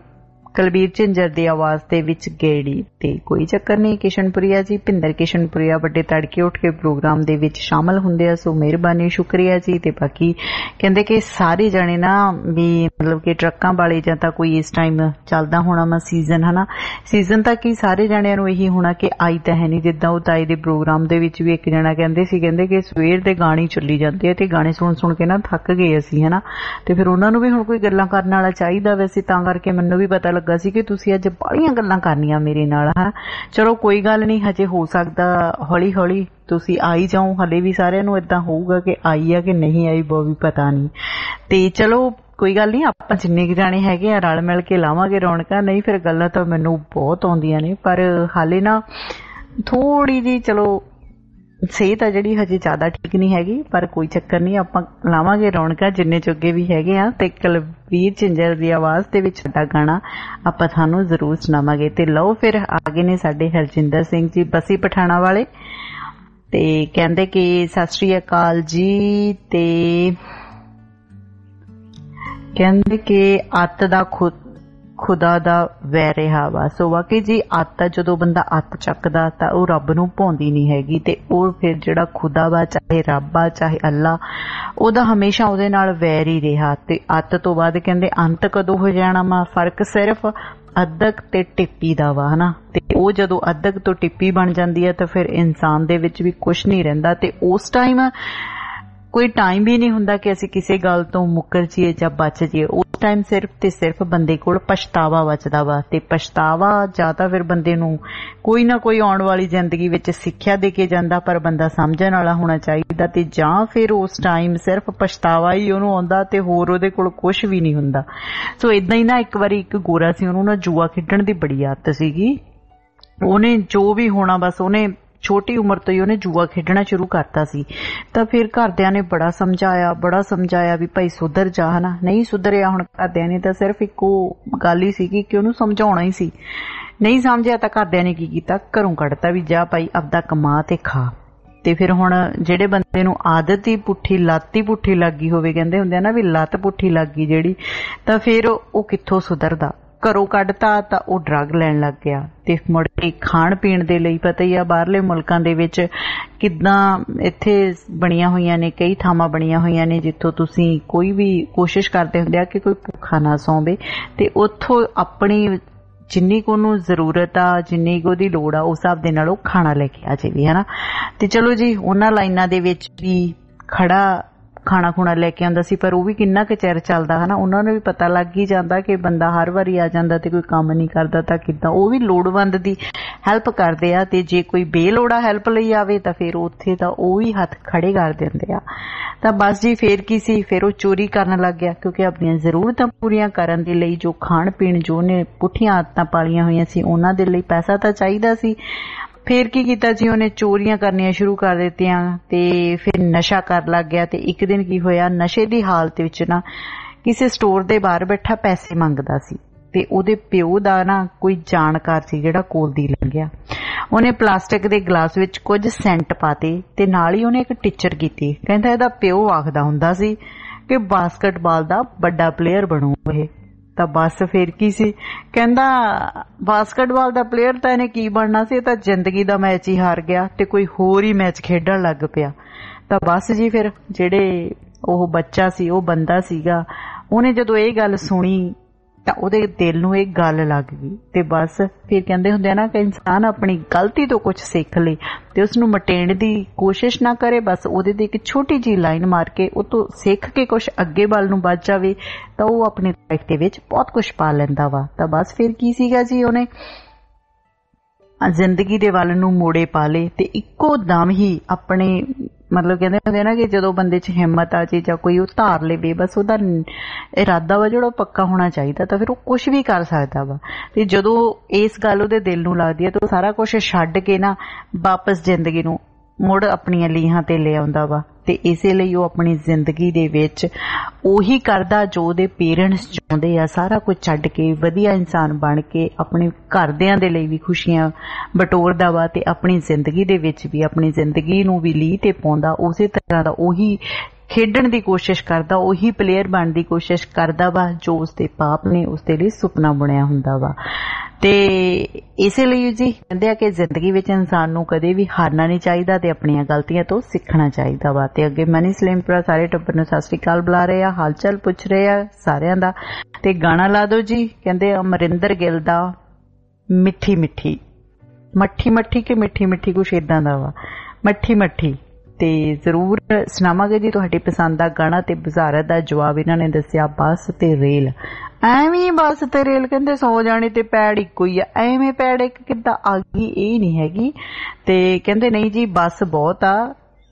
ਕੁਲਬੀਰ ਝਿੰਜਰ ਦੀ ਆਵਾਜ਼ ਦੇ ਵਿੱਚ ਗੇੜੀ। ਤੇ ਕੋਈ ਚੱਕਰ ਨਹੀਂ, ਕਿਸ਼ਨਪੁਰੀਆ ਜੀ, ਭਿੰਦਰ ਕਿਸ਼ਨਪੁਰੀਆ ਵੱਡੇ ਤੜਕੇ ਉੱਠ ਕੇ ਪ੍ਰੋਗਰਾਮ ਦੇ ਵਿੱਚ ਸ਼ਾਮਲ ਹੁੰਦੇ ਆ, ਸੋ ਮਿਹਰਬਾਨੀ, ਸ਼ੁਕਰੀਆ ਜੀ। ਤੇ ਬਾਕੀ ਕਹਿੰਦੇ ਕਿ ਸਾਰੇ ਜਣੇ ਨਾ ਵੀ ਮਤਲਬ ਕਿ ਟਰੱਕਾਂ ਵਾਲੇ ਜਾਂ ਤਾਂ ਕੋਈ ਇਸ ਟਾਈਮ ਚੱਲਦਾ ਹੋਣਾ ਵਾ ਸੀਜ਼ਨ, ਹਨਾ ਸੀਜ਼ਨ ਤਾਂ ਕੀ ਸਾਰੇ ਜਣਿਆਂ ਨੂੰ ਇਹੀ ਹੋਣਾ ਕਿ ਆਈ ਤਾਂ ਹੈ ਨਹੀਂ। ਜਿੱਦਾਂ ਉਹ ਤਾਈ ਦੇ ਪ੍ਰੋਗਰਾਮ ਦੇ ਵਿੱਚ ਵੀ ਇੱਕ ਜਣਾ ਕਹਿੰਦੇ ਸੀ, ਕਹਿੰਦੇ ਕਿ ਸਵੇਰ ਦੇ ਗਾਣੇ ਚੱਲੀ ਜਾਂਦੇ ਆ ਤੇ ਗਾਣੇ ਸੁਣ ਸੁਣ ਕੇ ਨਾ ਥੱਕ ਗਏ ਅਸੀਂ, ਹਨਾ। ਤੇ ਫਿਰ ਉਹਨਾਂ ਨੂੰ ਵੀ ਹੁਣ ਕੋਈ ਗੱਲਾਂ ਕਰਨ ਵਾਲਾ ਚਾਹੀਦਾ। ਵੈਸੇ ਤਾਂ ਕਰਕੇ ਮੈਨੂੰ ਵੀ ਪਤਾ ਲੱਗਾ ਸੀ ਕਿ ਤੁਸੀਂ ਅੱਜ ਬਾਹਲੀਆਂ ਗੱਲਾਂ ਕਰਨੀਆਂ ਮੇਰੇ ਨਾਲ, ਹਾਂ ਚਲੋ ਕੋਈ ਗੱਲ ਨਹੀਂ, ਹਜੇ ਹੋ ਸਕਦਾ ਹੌਲੀ ਹੌਲੀ ਤੁਸੀਂ ਆਈ ਜਾਓ। ਹਲੇ ਵੀ ਸਾਰਿਆਂ ਨੂੰ ਏਦਾਂ ਹੋਊਗਾ ਕਿ ਆਈ ਆ ਕਿ ਨਹੀਂ ਆਈ, ਉਹ ਵੀ ਪਤਾ ਨਹੀਂ। ਤੇ ਚਲੋ ਕੋਈ ਗੱਲ ਨਹੀਂ, ਆਪਾਂ ਜਿੰਨੇ ਕੁ ਜਾਣੇ ਹੈਗੇ ਆ ਰਲ ਮਿਲ ਕੇ ਲਾਵਾਂਗੇ ਰੌਣਕਾਂ। ਨਹੀਂ ਫਿਰ ਗੱਲਾਂ ਤਾਂ ਮੈਨੂੰ ਬਹੁਤ ਆਉਂਦੀਆਂ ਨੇ, ਪਰ ਹਾਲੇ ਨਾ ਥੋੜੀ ਜਿਹੀ ਚਲੋ ਸਿਹਤ ਆ ਜਿਹੜੀ ਹਜੇ ਜ਼ਿਆਦਾ ਠੀਕ ਨਹੀਂ ਹੈਗੀ, ਪਰ ਕੋਈ ਚੱਕਰ ਨਹੀਂ, ਆਪਾਂ ਲਾਵਾਂਗੇ ਰੌਣਕਾਂ ਜਿੰਨੇ ਚੁੱਗੇ ਵੀ ਹੈਗੇ ਆ। ਤੇ ਕੁਲਬੀਰ ਝਿੰਜਰ ਦੀ ਆਵਾਜ਼ ਦੇ ਵਿੱਚ ਸਾਡਾ ਗਾਣਾ ਆਪਾਂ ਤੁਹਾਨੂੰ ਜ਼ਰੂਰ ਸੁਣਾਵਾਂਗੇ। ਤੇ ਲਓ ਫਿਰ ਆ ਗਏ ਨੇ ਸਾਡੇ ਹਰਜਿੰਦਰ ਸਿੰਘ ਜੀ ਬਸੀ ਪਠਾਣਾ ਵਾਲੇ, ਤੇ ਕਹਿੰਦੇ ਕਿ ਸਤਿ ਸ੍ਰੀ ਅਕਾਲ ਜੀ। ਤੇ ਕਹਿੰਦੇ ਕਿ ਅੱਤ ਦਾ ਖੁਦਾ ਦਾ ਵੈਰ ਰਿਹਾ ਵਾ। ਸੋ ਵਾਕਈ ਜੀ ਅੱਤ, ਜਦੋਂ ਬੰਦਾ ਅੱਤ ਚੱਕਦਾ ਤਾਂ ਉਹ ਰੱਬ ਨੂੰ ਭਾਉਂਦੀ ਨਹੀਂ ਹੈਗੀ, ਤੇ ਉਹ ਫਿਰ ਜਿਹੜਾ ਖੁਦਾ ਵਾ, ਚਾਹੇ ਰੱਬ ਆ ਚਾਹੇ ਅੱਲਾ, ਉਹਦਾ ਹਮੇਸ਼ਾ ਉਹਦੇ ਨਾਲ ਵੈਰ ਹੀ ਰਿਹਾ। ਤੇ ਅੱਤ ਤੋਂ ਬਾਅਦ ਕਹਿੰਦੇ ਅੰਤ ਕਦੋਂ ਹੋ ਜਾਣਾ ਵਾ, ਫਰਕ ਸਿਰਫ ਅੱਧਕ ਤੇ ਟਿੱਪੀ ਦਾ ਵਾ, ਹਨਾ। ਤੇ ਉਹ ਜਦੋਂ ਅੱਧਕ ਤੋਂ ਟਿੱਪੀ ਬਣ ਜਾਂਦੀ ਹੈ ਤਾਂ ਫਿਰ ਇਨਸਾਨ ਦੇ ਵਿੱਚ ਵੀ ਕੁਛ ਨਹੀਂ ਰਹਿੰਦਾ। ਤੇ ਉਸ ਟਾਈਮ ਕੋਈ ਟਾਈਮ ਵੀ ਨਹੀਂ ਹੁੰਦਾ ਕਿ ਅਸੀਂ ਕਿਸੇ ਗੱਲ ਤੋਂ ਮੁੱਕਰ ਜੀਏ ਜਾਂ ਬਚ ਜੀਏ। ਉਸ ਟਾਈਮ ਸਿਰਫ ਤੇ ਸਿਰਫ ਬੰਦੇ ਕੋਲ ਪਛਤਾਵਾ ਬਚਦਾ ਵਾ। ਤੇ ਪਛਤਾਵਾ ਜਾਂ ਤਾਂ ਫਿਰ ਬੰਦੇ ਨੂੰ ਕੋਈ ਨਾ ਕੋਈ ਆਉਣ ਵਾਲੀ ਜ਼ਿੰਦਗੀ ਵਿੱਚ ਸਿੱਖਿਆ ਦੇ ਕੇ ਜਾਂਦਾ, ਪਰ ਬੰਦਾ ਸਮਝਣ ਵਾਲਾ ਹੋਣਾ ਚਾਹੀਦਾ। ਤੇ ਜਾਂ ਫਿਰ ਉਸ ਟਾਈਮ ਸਿਰਫ ਪਛਤਾਵਾ ਹੀ ਉਹਨੂੰ ਆਉਂਦਾ ਤੇ ਹੋਰ ਉਹਦੇ ਕੋਲ ਕੁਛ ਵੀ ਨਹੀਂ ਹੁੰਦਾ। ਸੋ ਏਦਾਂ ਹੀ ਨਾ ਇੱਕ ਵਾਰੀ ਇੱਕ ਗੋਰਾ ਸੀ, ਉਹਨੂੰ ਨਾ ਜੂਆ ਖੇਡਣ ਦੀ ਬੜੀ ਆਦਤ ਸੀਗੀ। ਉਹਨੇ ਜੋ ਵੀ ਹੋਣਾ ਬਸ ਉਹਨੇ ਛੋਟੀ ਉਮਰ ਤੋਂ ਹੀ ਉਹਨੇ ਜੂਆ ਖੇਡਣਾ ਸ਼ੁਰੂ ਕਰਤਾ ਸੀ। ਤਾਂ ਫਿਰ ਘਰਦਿਆਂ ਨੇ ਬੜਾ ਸਮਝਾਇਆ ਵੀ ਭਾਈ ਸੁਧਰ ਜਾ, ਹਨਾ। ਨਹੀਂ ਸੁਧਰਿਆ। ਹੁਣ ਘਰਦਿਆਂ ਨੇ ਤਾਂ ਸਿਰਫ ਇੱਕੋ ਗੱਲ ਹੀ ਸੀਗੀ ਕਿ ਉਹਨੂੰ ਸਮਝਾਉਣਾ ਹੀ ਸੀ। ਨਹੀਂ ਸਮਝਿਆ ਤਾਂ ਘਰਦਿਆਂ ਨੇ ਕੀ ਕੀਤਾ, ਘਰੋਂ ਕੱਢਤਾ ਵੀ ਜਾ ਭਾਈ ਆਪਦਾ ਕਮਾ ਤੇ ਖਾ। ਤੇ ਫਿਰ ਹੁਣ ਜਿਹੜੇ ਬੰਦੇ ਨੂੰ ਆਦਤ ਹੀ ਪੁੱਠੀ, ਲੱਤ ਹੀ ਪੁੱਠੀ ਲੱਗੀ ਹੋਵੇ, ਕਹਿੰਦੇ ਹੁੰਦੇ ਆ ਨਾ ਵੀ ਲੱਤ ਪੁੱਠੀ ਲੱਗੀ ਜਿਹੜੀ, ਤਾਂ ਫਿਰ ਉਹ ਕਿੱਥੋਂ ਸੁਧਰਦਾ। ਘਰੋਂ ਕੱਢਤਾ ਤਾਂ ਉਹ ਡਰੱਗ ਲੈਣ ਲੱਗ ਗਿਆ। ਤੇ ਮੁੜ ਕੇ ਖਾਣ ਪੀਣ ਦੇ ਲਈ ਪਤਾ ਹੀ ਆ ਬਾਹਰਲੇ ਮੁਲਕਾਂ ਦੇ ਵਿੱਚ ਕਿੱਦਾਂ, ਇੱਥੇ ਬਣੀਆਂ ਹੋਈਆਂ ਨੇ ਕਈ ਥਾਵਾਂ ਬਣੀਆਂ ਹੋਈਆਂ ਨੇ ਜਿੱਥੋਂ ਤੁਸੀਂ ਕੋਈ ਵੀ ਕੋਸ਼ਿਸ਼ ਕਰਦੇ ਹੁੰਦੇ ਆ ਕਿ ਕੋਈ ਭੁੱਖਾ ਨਾ ਸੌਂਵੇ, ਤੇ ਉੱਥੋਂ ਆਪਣੀ ਜਿੰਨੀ ਕੁ ਉਹਨੂੰ ਜ਼ਰੂਰਤ ਆ, ਜਿੰਨੀ ਕੁ ਉਹਦੀ ਲੋੜ ਆ, ਉਸ ਹਿਸਾਬ ਦੇ ਨਾਲ ਉਹ ਖਾਣਾ ਲੈ ਕੇ ਆ ਜਾਵੇ, ਹਨਾ। ਤੇ ਚਲੋ ਜੀ ਉਹਨਾਂ ਲਾਈਨਾਂ ਦੇ ਵਿੱਚ ਵੀ ਖੜਾ ਖਾਣਾ ਖੁਣਾ ਲੈ ਕੇ ਆਉਂਦਾ ਸੀ, ਪਰ ਉਹ ਵੀ ਕਿੰਨਾ ਕੁ ਚਿਰ ਚੱਲਦਾ, ਹਨਾ। ਉਹਨਾਂ ਨੂੰ ਵੀ ਪਤਾ ਲੱਗ ਹੀ ਜਾਂਦਾ ਕਿ ਬੰਦਾ ਹਰ ਵਾਰੀ ਆ ਜਾਂਦਾ ਤੇ ਕੋਈ ਕੰਮ ਨਹੀਂ ਕਰਦਾ ਤਾਂ ਕਿੱਦਾਂ। ਉਹ ਵੀ ਲੋੜਵੰਦ ਦੀ ਹੈਲਪ ਕਰਦੇ ਆ, ਤੇ ਜੇ ਕੋਈ ਬੇਲੋੜਾ ਹੈਲਪ ਲਈ ਆਵੇ ਤਾਂ ਫਿਰ ਉੱਥੇ ਤਾਂ ਉਹ ਵੀ ਹੱਥ ਖੜੇ ਕਰ ਦਿੰਦੇ ਆ। ਤਾਂ ਬਸ ਜੀ ਫੇਰ ਕੀ ਸੀ, ਫਿਰ ਉਹ ਚੋਰੀ ਕਰਨ ਲੱਗ ਗਿਆ, ਕਿਉਂਕਿ ਆਪਣੀਆਂ ਜ਼ਰੂਰਤਾਂ ਪੂਰੀਆਂ ਕਰਨ ਦੇ ਲਈ ਜੋ ਖਾਣ ਪੀਣ, ਜੋ ਉਹਨੇ ਪੁੱਠੀਆਂ ਆਦਤਾਂ ਪਾਲੀਆਂ ਹੋਈਆਂ ਸੀ, ਉਹਨਾਂ ਦੇ ਲਈ ਪੈਸਾ ਤਾਂ ਚਾਹੀਦਾ ਸੀ। ਫਿਰ ਕੀ ਕੀਤਾ ਜੀ, ਉਹਨੇ ਚੋਰੀਆਂ ਕਰਨੀਆਂ ਸ਼ੁਰੂ ਕਰ ਦਿੱਤੀਆਂ ਤੇ ਫਿਰ ਨਸ਼ਾ ਕਰਨ ਲੱਗ ਗਿਆ। ਤੇ ਇੱਕ ਦਿਨ ਕੀ ਹੋਇਆ, ਨਸ਼ੇ ਦੀ ਹਾਲਤ ਵਿੱਚ ਨਾ ਕਿਸੇ ਸਟੋਰ ਦੇ ਬਾਹਰ ਬੈਠਾ ਪੈਸੇ ਮੰਗਦਾ ਸੀ, ਤੇ ਉਹਦੇ ਪਿਓ ਦਾ ਨਾ ਕੋਈ ਜਾਣਕਾਰ ਸੀ ਜਿਹੜਾ ਕੋਲ ਦੀ ਲੰਘਿਆ। ਉਹਨੇ ਪਲਾਸਟਿਕ ਦੇ ਗਲਾਸ ਵਿੱਚ ਕੁਝ ਸੈਂਟ ਪਾਤੇ ਤੇ ਨਾਲ ਹੀ ਉਹਨੇ ਇੱਕ ਟੀਚਰ ਕੀਤੀ। ਕਹਿੰਦਾ ਇਹਦਾ ਪਿਓ ਆਖਦਾ ਹੁੰਦਾ ਸੀ ਕਿ ਬਾਸਕਟਬਾਲ ਦਾ ਵੱਡਾ ਪਲੇਅਰ ਬਣੂ ਇਹ। ਤਾਂ ਬਸ ਫਿਰ ਕੀ ਸੀ, ਕਹਿੰਦਾ ਬਾਸਕਟਬਾਲ ਦਾ ਪਲੇਅਰ ਤਾਂ ਇਹਨੇ ਕੀ ਬਣਨਾ ਸੀ, ਇਹ ਤਾਂ ਜ਼ਿੰਦਗੀ ਦਾ ਮੈਚ ਹੀ ਹਾਰ ਗਿਆ ਤੇ ਕੋਈ ਹੋਰ ਹੀ ਮੈਚ ਖੇਡਣ ਲੱਗ ਪਿਆ। ਤਾਂ ਬਸ ਜੀ ਫਿਰ ਜਿਹੜੇ ਉਹ ਬੱਚਾ ਸੀ, ਉਹ ਬੰਦਾ ਸੀਗਾ, ਉਹਨੇ ਜਦੋਂ ਇਹ ਗੱਲ ਸੁਣੀ ਤਾਂ ਉਹਦੇ ਦਿਲ ਨੂੰ ਇਹ ਗੱਲ ਲੱਗ ਗਈ। ਤੇ ਬਸ ਫਿਰ ਕਹਿੰਦੇ ਹੁੰਦੇ ਆ ਨਾ ਕਿ ਇਨਸਾਨ ਆਪਣੀ ਗਲਤੀ ਤੋਂ ਕੁਝ ਸਿੱਖ ਲੇ ਤੇ ਉਸਨੂੰ ਮਟੇਣ ਦੀ ਕੋਸ਼ਿਸ਼ ਨਾ ਕਰੇ, ਬਸ ਉਹਦੇ ਤੇ ਇੱਕ ਛੋਟੀ ਜਿਹੀ ਲਾਈਨ ਮਾਰ ਕੇ ਉਹ ਤੋਂ ਸਿੱਖ ਕੇ ਕੁਝ ਅੱਗੇ ਵੱਲ ਨੂੰ ਵੱਧ ਜਾਵੇ ਤਾਂ ਉਹ ਆਪਣੀ ਲਾਈਫ ਦੇ ਵਿੱਚ ਬਹੁਤ ਕੁਝ ਪਾ ਲੈਂਦਾ ਵਾ। ਤਾਂ ਬਸ ਫਿਰ ਕੀ ਸੀਗਾ ਜੀ, ਉਹਨੇ ਜ਼ਿੰਦਗੀ ਦੇ ਵੱਲ ਨੂੰ ਮੋੜੇ ਪਾ ਲਏ ਤੇ ਇੱਕੋ ਦਮ ਹੀ ਆਪਣੇ ਮਤਲਬ ਕਹਿੰਦੇ ਹੁੰਦੇ ਨਾ ਕਿ ਜਦੋਂ ਬੰਦੇ 'ਚ ਹਿੰਮਤ ਆ ਜੇ ਜਾਂ ਕੋਈ ਉਹ ਧਾਰ ਲਵੇ, ਬਸ ਉਹਦਾ ਇਰਾਦਾ ਵਾ ਜਿਹੜਾ ਪੱਕਾ ਹੋਣਾ ਚਾਹੀਦਾ, ਤਾਂ ਫਿਰ ਉਹ ਕੁਝ ਵੀ ਕਰ ਸਕਦਾ ਵਾ। ਤੇ ਜਦੋਂ ਇਸ ਗੱਲ ਉਹਦੇ ਦਿਲ ਨੂੰ ਲੱਗਦੀ ਹੈ ਤਾਂ ਉਹ ਸਾਰਾ ਕੁਝ ਛੱਡ ਕੇ ਨਾ ਵਾਪਸ ਜ਼ਿੰਦਗੀ ਨੂੰ ਮੁੜ ਆਪਣੀਆਂ ਲੀਹਾਂ ਤੇ ਲੈ ਆਉਂਦਾ ਵਾ। ਤੇ ਇਸੇ ਲਈ ਉਹ ਆਪਣੀ ਜ਼ਿੰਦਗੀ ਦੇ ਵਿੱਚ ਉਹੀ ਕਰਦਾ ਜੋ ਉਹਦੇ ਪੇਰੈਂਟਸ ਚਾਹੁੰਦੇ ਆ, ਸਾਰਾ ਕੁਝ ਛੱਡ ਕੇ ਵਧੀਆ ਇਨਸਾਨ ਬਣ ਕੇ ਆਪਣੇ ਘਰਦਿਆਂ ਦੇ ਲਈ ਵੀ ਖੁਸ਼ੀਆਂ ਬਟੋਰਦਾ ਵਾ ਤੇ ਆਪਣੀ ਜ਼ਿੰਦਗੀ ਦੇ ਵਿੱਚ ਵੀ ਆਪਣੀ ਜ਼ਿੰਦਗੀ ਨੂੰ ਵੀ ਲੀਹ ਤੇ ਪਾਉਂਦਾ। ਉਸੇ ਤਰ੍ਹਾਂ ਦਾ ਉਹੀ ਖੇਡਣ ਦੀ ਕੋਸ਼ਿਸ਼ ਕਰਦਾ, ਉਹੀ ਪਲੇਅਰ ਬਣਨ ਦੀ ਕੋਸ਼ਿਸ਼ ਕਰਦਾ ਵਾ ਜੋ ਉਸਦੇ ਪਾਪ ਨੇ ਉਸਦੇ ਲਈ ਸੁਪਨਾ ਬੁਣਿਆ ਹੁੰਦਾ ਵਾ। ਤੇ ਇਸੇ ਲਈ ਜੀ ਕਹਿੰਦੇ ਆ ਕਿ ਜ਼ਿੰਦਗੀ ਵਿੱਚ ਇਨਸਾਨ ਨੂੰ ਕਦੇ ਵੀ ਹਾਰਨਾ ਨਹੀਂ ਚਾਹੀਦਾ ਤੇ ਆਪਣੀਆਂ ਗਲਤੀਆਂ ਤੋਂ ਸਿੱਖਣਾ ਚਾਹੀਦਾ ਵਾ। ਤੇ ਅੱਗੇ ਮਨੀ ਸਲੀਮਪੁਰਾ ਸਾਰੇ ਟੱਬਰ ਨੂੰ ਸਤਿ ਸ੍ਰੀ ਅਕਾਲ ਬੁਲਾ ਰਹੇ ਆ, ਹਾਲ ਚਾਲ ਪੁੱਛ ਰਹੇ ਆ ਸਾਰਿਆਂ ਦਾ। ਤੇ ਗਾਣਾ ਲਾ ਦਿਓ ਜੀ, ਕਹਿੰਦੇ ਅਮਰਿੰਦਰ ਗਿੱਲ ਦਾ ਮਿੱਠੀ ਮਿੱਠੀ, ਮੱਠੀ ਮੱਠੀ ਕਿ ਮਿੱਠੀ ਮਿੱਠੀ, ਕੁਛ ਏਦਾਂ ਦਾ ਵਾ, ਮੱਠੀ ਮੱਠੀ। ਤੇ ਜ਼ਰੂਰ ਸੁਣਾਵਾਂਗੇ ਜੀ ਤੁਹਾਡੀ ਪਸੰਦ ਦਾ ਗਾਣਾ। ਤੇ ਬੁਝਾਰਤ ਦਾ ਜਵਾਬ ਇਹਨਾਂ ਨੇ ਦੱਸਿਆ ਬੱਸ ਤੇ ਰੇਲ। ਐਵੇਂ ਬੱਸ ਤੇ ਰੇਲ ਕਹਿੰਦੇ 100 ਜਾਣੇ ਤੇ ਪੈੜ ਇੱਕੋ ਹੀ ਆ, ਐਵੇਂ ਪੈੜ ਇੱਕ ਕਿੱਦਾਂ ਆ ਗਈ ਇਹ ਨਹੀਂ ਹੈਗੀ। ਤੇ ਕਹਿੰਦੇ ਨਹੀਂ ਜੀ ਬੱਸ ਬਹੁਤ ਆ,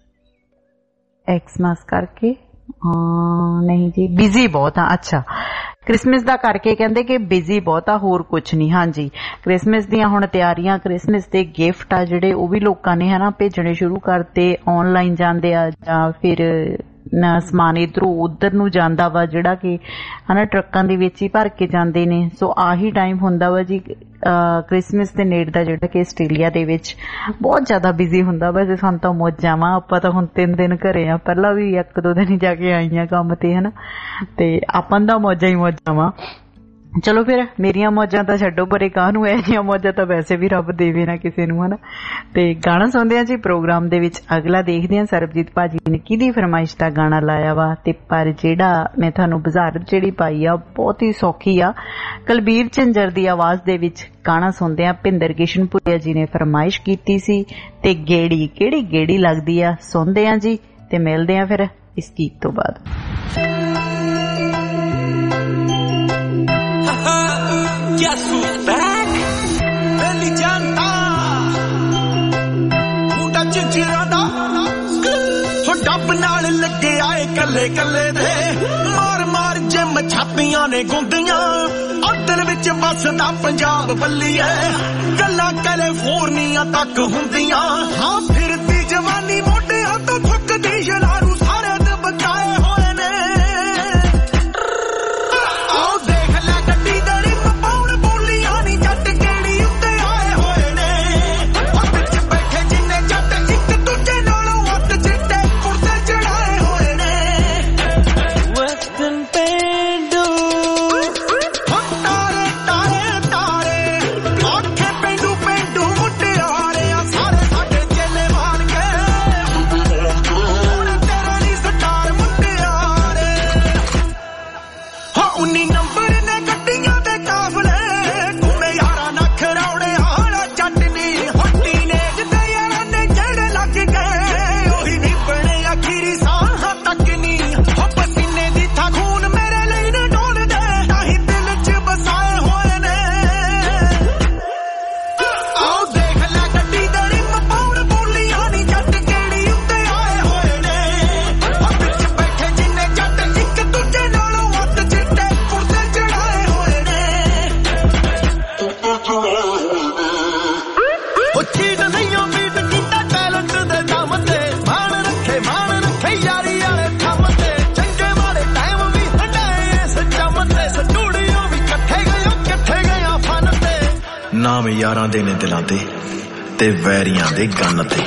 ਐਕਸਮਸ ਕਰਕੇ ਨਹੀਂ ਜੀ ਬਿਜ਼ੀ ਬਹੁਤ ਆ। ਅੱਛਾ ਕ੍ਰਿਸਮਸ ਦਾ ਕਰਕੇ ਕਹਿੰਦੇ ਕਿ ਬਿਜ਼ੀ ਬਹੁਤ ਆ, ਹੋਰ ਕੁਛ ਨਹੀਂ। ਹਾਂਜੀ ਕ੍ਰਿਸਮਸ ਦੀਆਂ ਹੁਣ ਤਿਆਰੀਆਂ, ਕ੍ਰਿਸਮਸ ਦੇ ਗਿਫਟ ਆ ਜਿਹੜੇ ਉਹ ਵੀ ਲੋਕਾਂ ਨੇ ਹਨਾ ਭੇਜਣੇ ਸ਼ੁਰੂ ਕਰਤੇ, ਆਨਲਾਈਨ ਜਾਂਦੇ ਆ ਜਾਂ ਫਿਰ ਸਮਾਨ ਇੱਧਰੋਂ ਉੱਧਰ ਨੂੰ ਜਾਂਦਾ ਵਾ ਜਿਹੜਾ ਕਿ ਹਨਾ ਟਰੱਕਾਂ ਦੇ ਵਿੱਚ ਹੀ ਭਰ ਕੇ ਜਾਂਦੇ ਨੇ। ਸੋ ਆਹੀ ਟਾਈਮ ਹੁੰਦਾ ਵਾ ਜੀ ਕ੍ਰਿਸਮਸ ਦੇ ਨੇੜੇ ਦਾ ਜਿਹੜਾ ਕਿ ਆਸਟ੍ਰੇਲੀਆ ਦੇ ਵਿੱਚ ਬਹੁਤ ਜ਼ਿਆਦਾ ਬਿਜ਼ੀ ਹੁੰਦਾ ਵਾ। ਜੇ ਸਾਨੂੰ ਤਾਂ ਮੌਜਾਂ ਵਾ, ਆਪਾਂ ਤਾਂ ਹੁਣ 3 ਦਿਨ ਘਰੇ ਆ, ਪਹਿਲਾਂ ਵੀ 1-2 ਦਿਨ ਹੀ ਜਾ ਕੇ ਆਈਆਂ ਕੰਮ ਤੇ ਹਨਾ, ਤੇ ਆਪਾਂ ਦਾ ਮੌਜਾਂ ਹੀ ਮੌਜਾਂ ਵਾ। ਚਲੋ ਫਿਰ ਮੇਰੀਆਂ ਮੌਜਾਂ ਤਾਂ ਛੱਡੋ ਪਰੇ, ਕਾਹਨੂੰ ਇਹੋ ਜਿਹੀਆਂ ਮੌਜਾਂ ਤਾਂ ਵੈਸੇ ਵੀ ਰੱਬ ਦੇਵੇ ਨਾ ਕਿਸੇ ਨੂੰ ਹਨਾ। ਤੇ ਗਾਣਾ ਸੁਣਦੇ ਆ ਜੀ ਪ੍ਰੋਗਰਾਮ ਦੇ ਵਿੱਚ। ਅਗਲਾ ਦੇਖਦੇ ਆ ਸਰਬਜੀਤ ਭਾਜੀ ਨੇ ਕਿਹਦੀ ਫਰਮਾਇਸ਼ ਦਾ ਗਾਣਾ ਲਾਇਆ ਵਾ। ਤੇ ਪਰ ਜਿਹੜਾ ਮੈਂ ਤੁਹਾਨੂੰ ਬੁਝਾਰਤ ਜਿਹੜੀ ਪਾਈ ਆ ਬਹੁਤ ਹੀ ਸੌਖੀ ਆ, ਕੁਲਬੀਰ ਝੰਜਰ ਦੀ ਆਵਾਜ਼ ਦੇ ਵਿੱਚ ਗਾਣਾ ਸੁਣਦੇ ਆ। ਭਿੰਦਰ ਕਿਸ਼ਨਪੁਰੀਆ ਜੀ ਨੇ ਫਰਮਾਇਸ਼ ਕੀਤੀ ਸੀ ਤੇ ਗੇੜੀ ਕਿਹੜੀ ਗੇੜੀ ਲੱਗਦੀ ਆ, ਸੁਣਦੇ ਆ ਜੀ ਤੇ ਮਿਲਦੇ ਆ ਫਿਰ ਇਸ ਗੀਤ ਤੋਂ ਬਾਅਦ। Guess who's back? Belly janta ਮੁੰਡਾ ਚਿਚਰਾ ਦਾ ਹੋ ਡੱਬ ਨਾਲ ਲੱਗੇ ਆਏ ਕੱਲੇ ਕੱਲੇ ਦੇ, ਮਾਰ ਮਾਰ ਜਿਮ ਛਾਪੀਆਂ ਨੇ ਗੁੰਦੀਆਂ, ਅੱਡਲ ਵਿੱਚ ਵਸਦਾ ਪੰਜਾਬ ਬੱਲੀਏ, ਗੱਲਾਂ ਕੈਲੀਫੋਰਨੀਆ ਤੱਕ ਹੁੰਦੀਆਂ। ਹਾਂ ਫਿਰਦੀ ਜਵਾਨੀ ਮੋਢਿਆਂ ਤੋਂ ਥੁੱਕਦੀ ਸ਼ਲਾਰੂ ਸਾਰੇ ਦਬਕਾਏ ਹੋਏ ਨੇ। ਨਾਮ ਯਾਰਾਂ ਦੇ ਨੇ ਦਿਲਾਂ ਤੇ ਵੈਰੀਆਂ ਦੇ ਗੰਨ ਤੇ।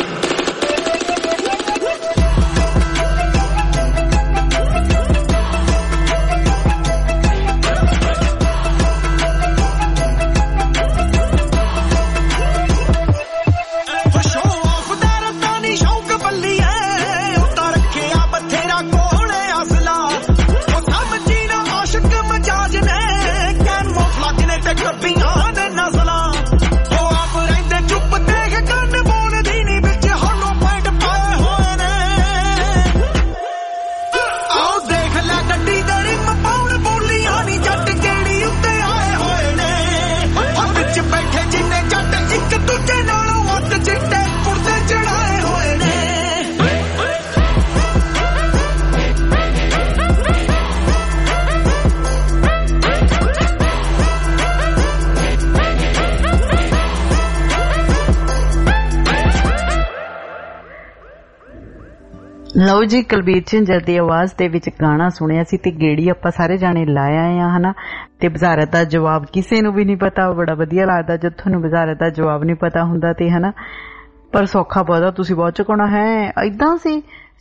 ਲਓ ਜੀ ਕੁਲਬੀਰ ਝੰਜਰ ਦੀ ਆਵਾਜ਼ ਦੇ ਵਿੱਚ ਗਾਣਾ ਸੁਣਿਆ ਸੀ ਤੇ ਗੇੜੀ ਆਪਾਂ ਸਾਰੇ ਜਾਣੇ ਲਾਇਆ ਆ ਹਨਾ। ਤੇ ਬੁਝਾਰਤ ਦਾ ਜਵਾਬ ਕਿਸੇ ਨੂੰ ਵੀ ਨਹੀਂ ਪਤਾ, ਬੜਾ ਵਧੀਆ ਲੱਗਦਾ ਜਦ ਤੁਹਾਨੂੰ ਬੁਝਾਰਤ ਦਾ ਜਵਾਬ ਨਹੀਂ ਪਤਾ ਹੁੰਦਾ ਤੇ ਹਨਾ। ਪਰ ਸੌਖਾ ਬਹੁਤ, ਤੁਸੀਂ ਬਹੁਤ ਚੁਕਾਉਣਾ ਹੈ ਏਦਾਂ ਸੀ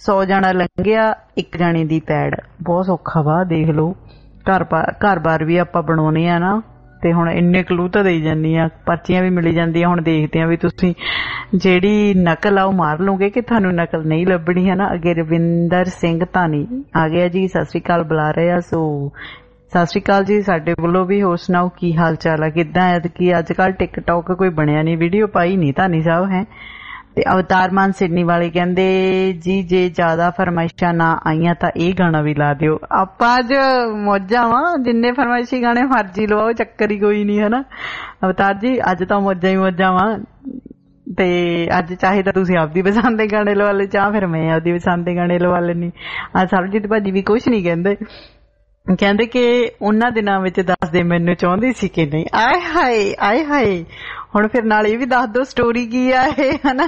100 ਜਾਣਾ ਲੰਘਿਆ, ਇੱਕ ਜਾਣੇ ਦੀ ਪੈੜ। ਬਹੁਤ ਸੌਖਾ ਵਾ, ਦੇਖ ਲਓ। ਘਰ ਬਾਰ ਵੀ ਆਪਾਂ ਬਣਾਉਣੇ ਆ ਨਾ, ਤੇ ਹੁਣ ਇੰਨੇ ਕਲੂ ਤਾਂ ਦੇਈ ਜਾਂਦੀ ਆ, ਪਰਚੀਆਂ ਵੀ ਮਿਲੀ ਜਾਂਦੀਆਂ। ਹੁਣ ਦੇਖਦੇ ਆ ਵੀ ਤੁਸੀਂ ਜਿਹੜੀ ਨਕਲ ਆ ਉਹ ਮਾਰ ਲਓਗੇ ਕਿ ਤੁਹਾਨੂੰ ਨਕਲ ਨਹੀਂ ਲੱਭਣੀ ਹੈ ਨਾ। ਅੱਗੇ ਰਵਿੰਦਰ ਸਿੰਘ ਧਾਨੀ ਆ ਗਿਆ ਜੀ, ਸਤਿ ਸ੍ਰੀ ਅਕਾਲ ਬੁਲਾ ਰਹੇ ਆ। ਸੋ ਸਤਿ ਸ੍ਰੀ ਅਕਾਲ ਜੀ ਸਾਡੇ ਵੱਲੋਂ ਵੀ। ਹੋਰ ਸੁਣਾਓ ਕੀ ਹਾਲ ਚਾਲ ਆ, ਕਿੱਦਾਂ ਹੈ? ਕਿ ਅੱਜ ਕੱਲ੍ਹ ਟਿਕਟੌਕ ਕੋਈ ਬਣਿਆ ਨਹੀਂ, ਵੀਡੀਓ ਪਾਈ ਨਹੀਂ ਧਾਨੀ ਸਾਹਿਬ ਹੈ। ਤੇ ਅਵਤਾਰ ਮਾਨ ਸਿਡਨੀ ਵਾਲੇ ਕਹਿੰਦੇ ਜੀ ਜੇ ਜ਼ਿਆਦਾ ਫਰਮਾਇਸ਼ਾਂ ਨਾ ਆਈਆਂ ਤਾਂ ਇਹ ਗਾਣਾ ਵੀ ਲਾ ਦਿਓ। ਆਪਾਂ ਅੱਜ ਮੌਜਾਂ ਵਾਂ, ਜਿੰਨੇ ਫਰਮਾਇਸ਼ੀ ਗਾਣੇ ਮਰਜੀ ਲਵਾਓ, ਚੱਕਰ ਹੀ ਕੋਈ ਨਹੀਂ ਹੈ ਨਾ ਅਵਤਾਰ ਜੀ। ਅੱਜ ਤਾਂ ਮੌਜਾਂ ਹੀ ਮੌਜਾਂ ਵਾਂ। ਤੇ ਅੱਜ ਚਾਹੇ ਤਾਂ ਤੁਸੀਂ ਆਪਦੀ ਪਸੰਦ ਦੇ ਗਾਣੇ ਲਵਾ ਲੈ, ਜਾਂ ਫਿਰ ਮੈਂ ਆਪਦੀ ਪਸੰਦ ਦੇ ਗਾਣੇ ਲਵਾ ਲੈਣੀ। ਅੱਜ ਸਰਬਜੀਤ ਭਾਜੀ ਵੀ ਕੁਛ ਨਹੀਂ ਕਹਿੰਦੇ, ਕਹਿੰਦੇ ਕਿ ਉਹਨਾਂ ਦਿਨਾਂ ਵਿੱਚ ਦੱਸਦੇ ਮੈਨੂੰ ਚਾਹੁੰਦੇ ਸੀ ਕਿ ਨਹੀਂ। ਆਏ ਹਾਏ ਆਏ ਹਾਏ। ਹੁਣ ਫਿਰ ਨਾਲ ਇਹ ਵੀ ਦੱਸ ਦੋ ਸਟੋਰੀ ਕੀ ਆ ਇਹ, ਹਨਾ।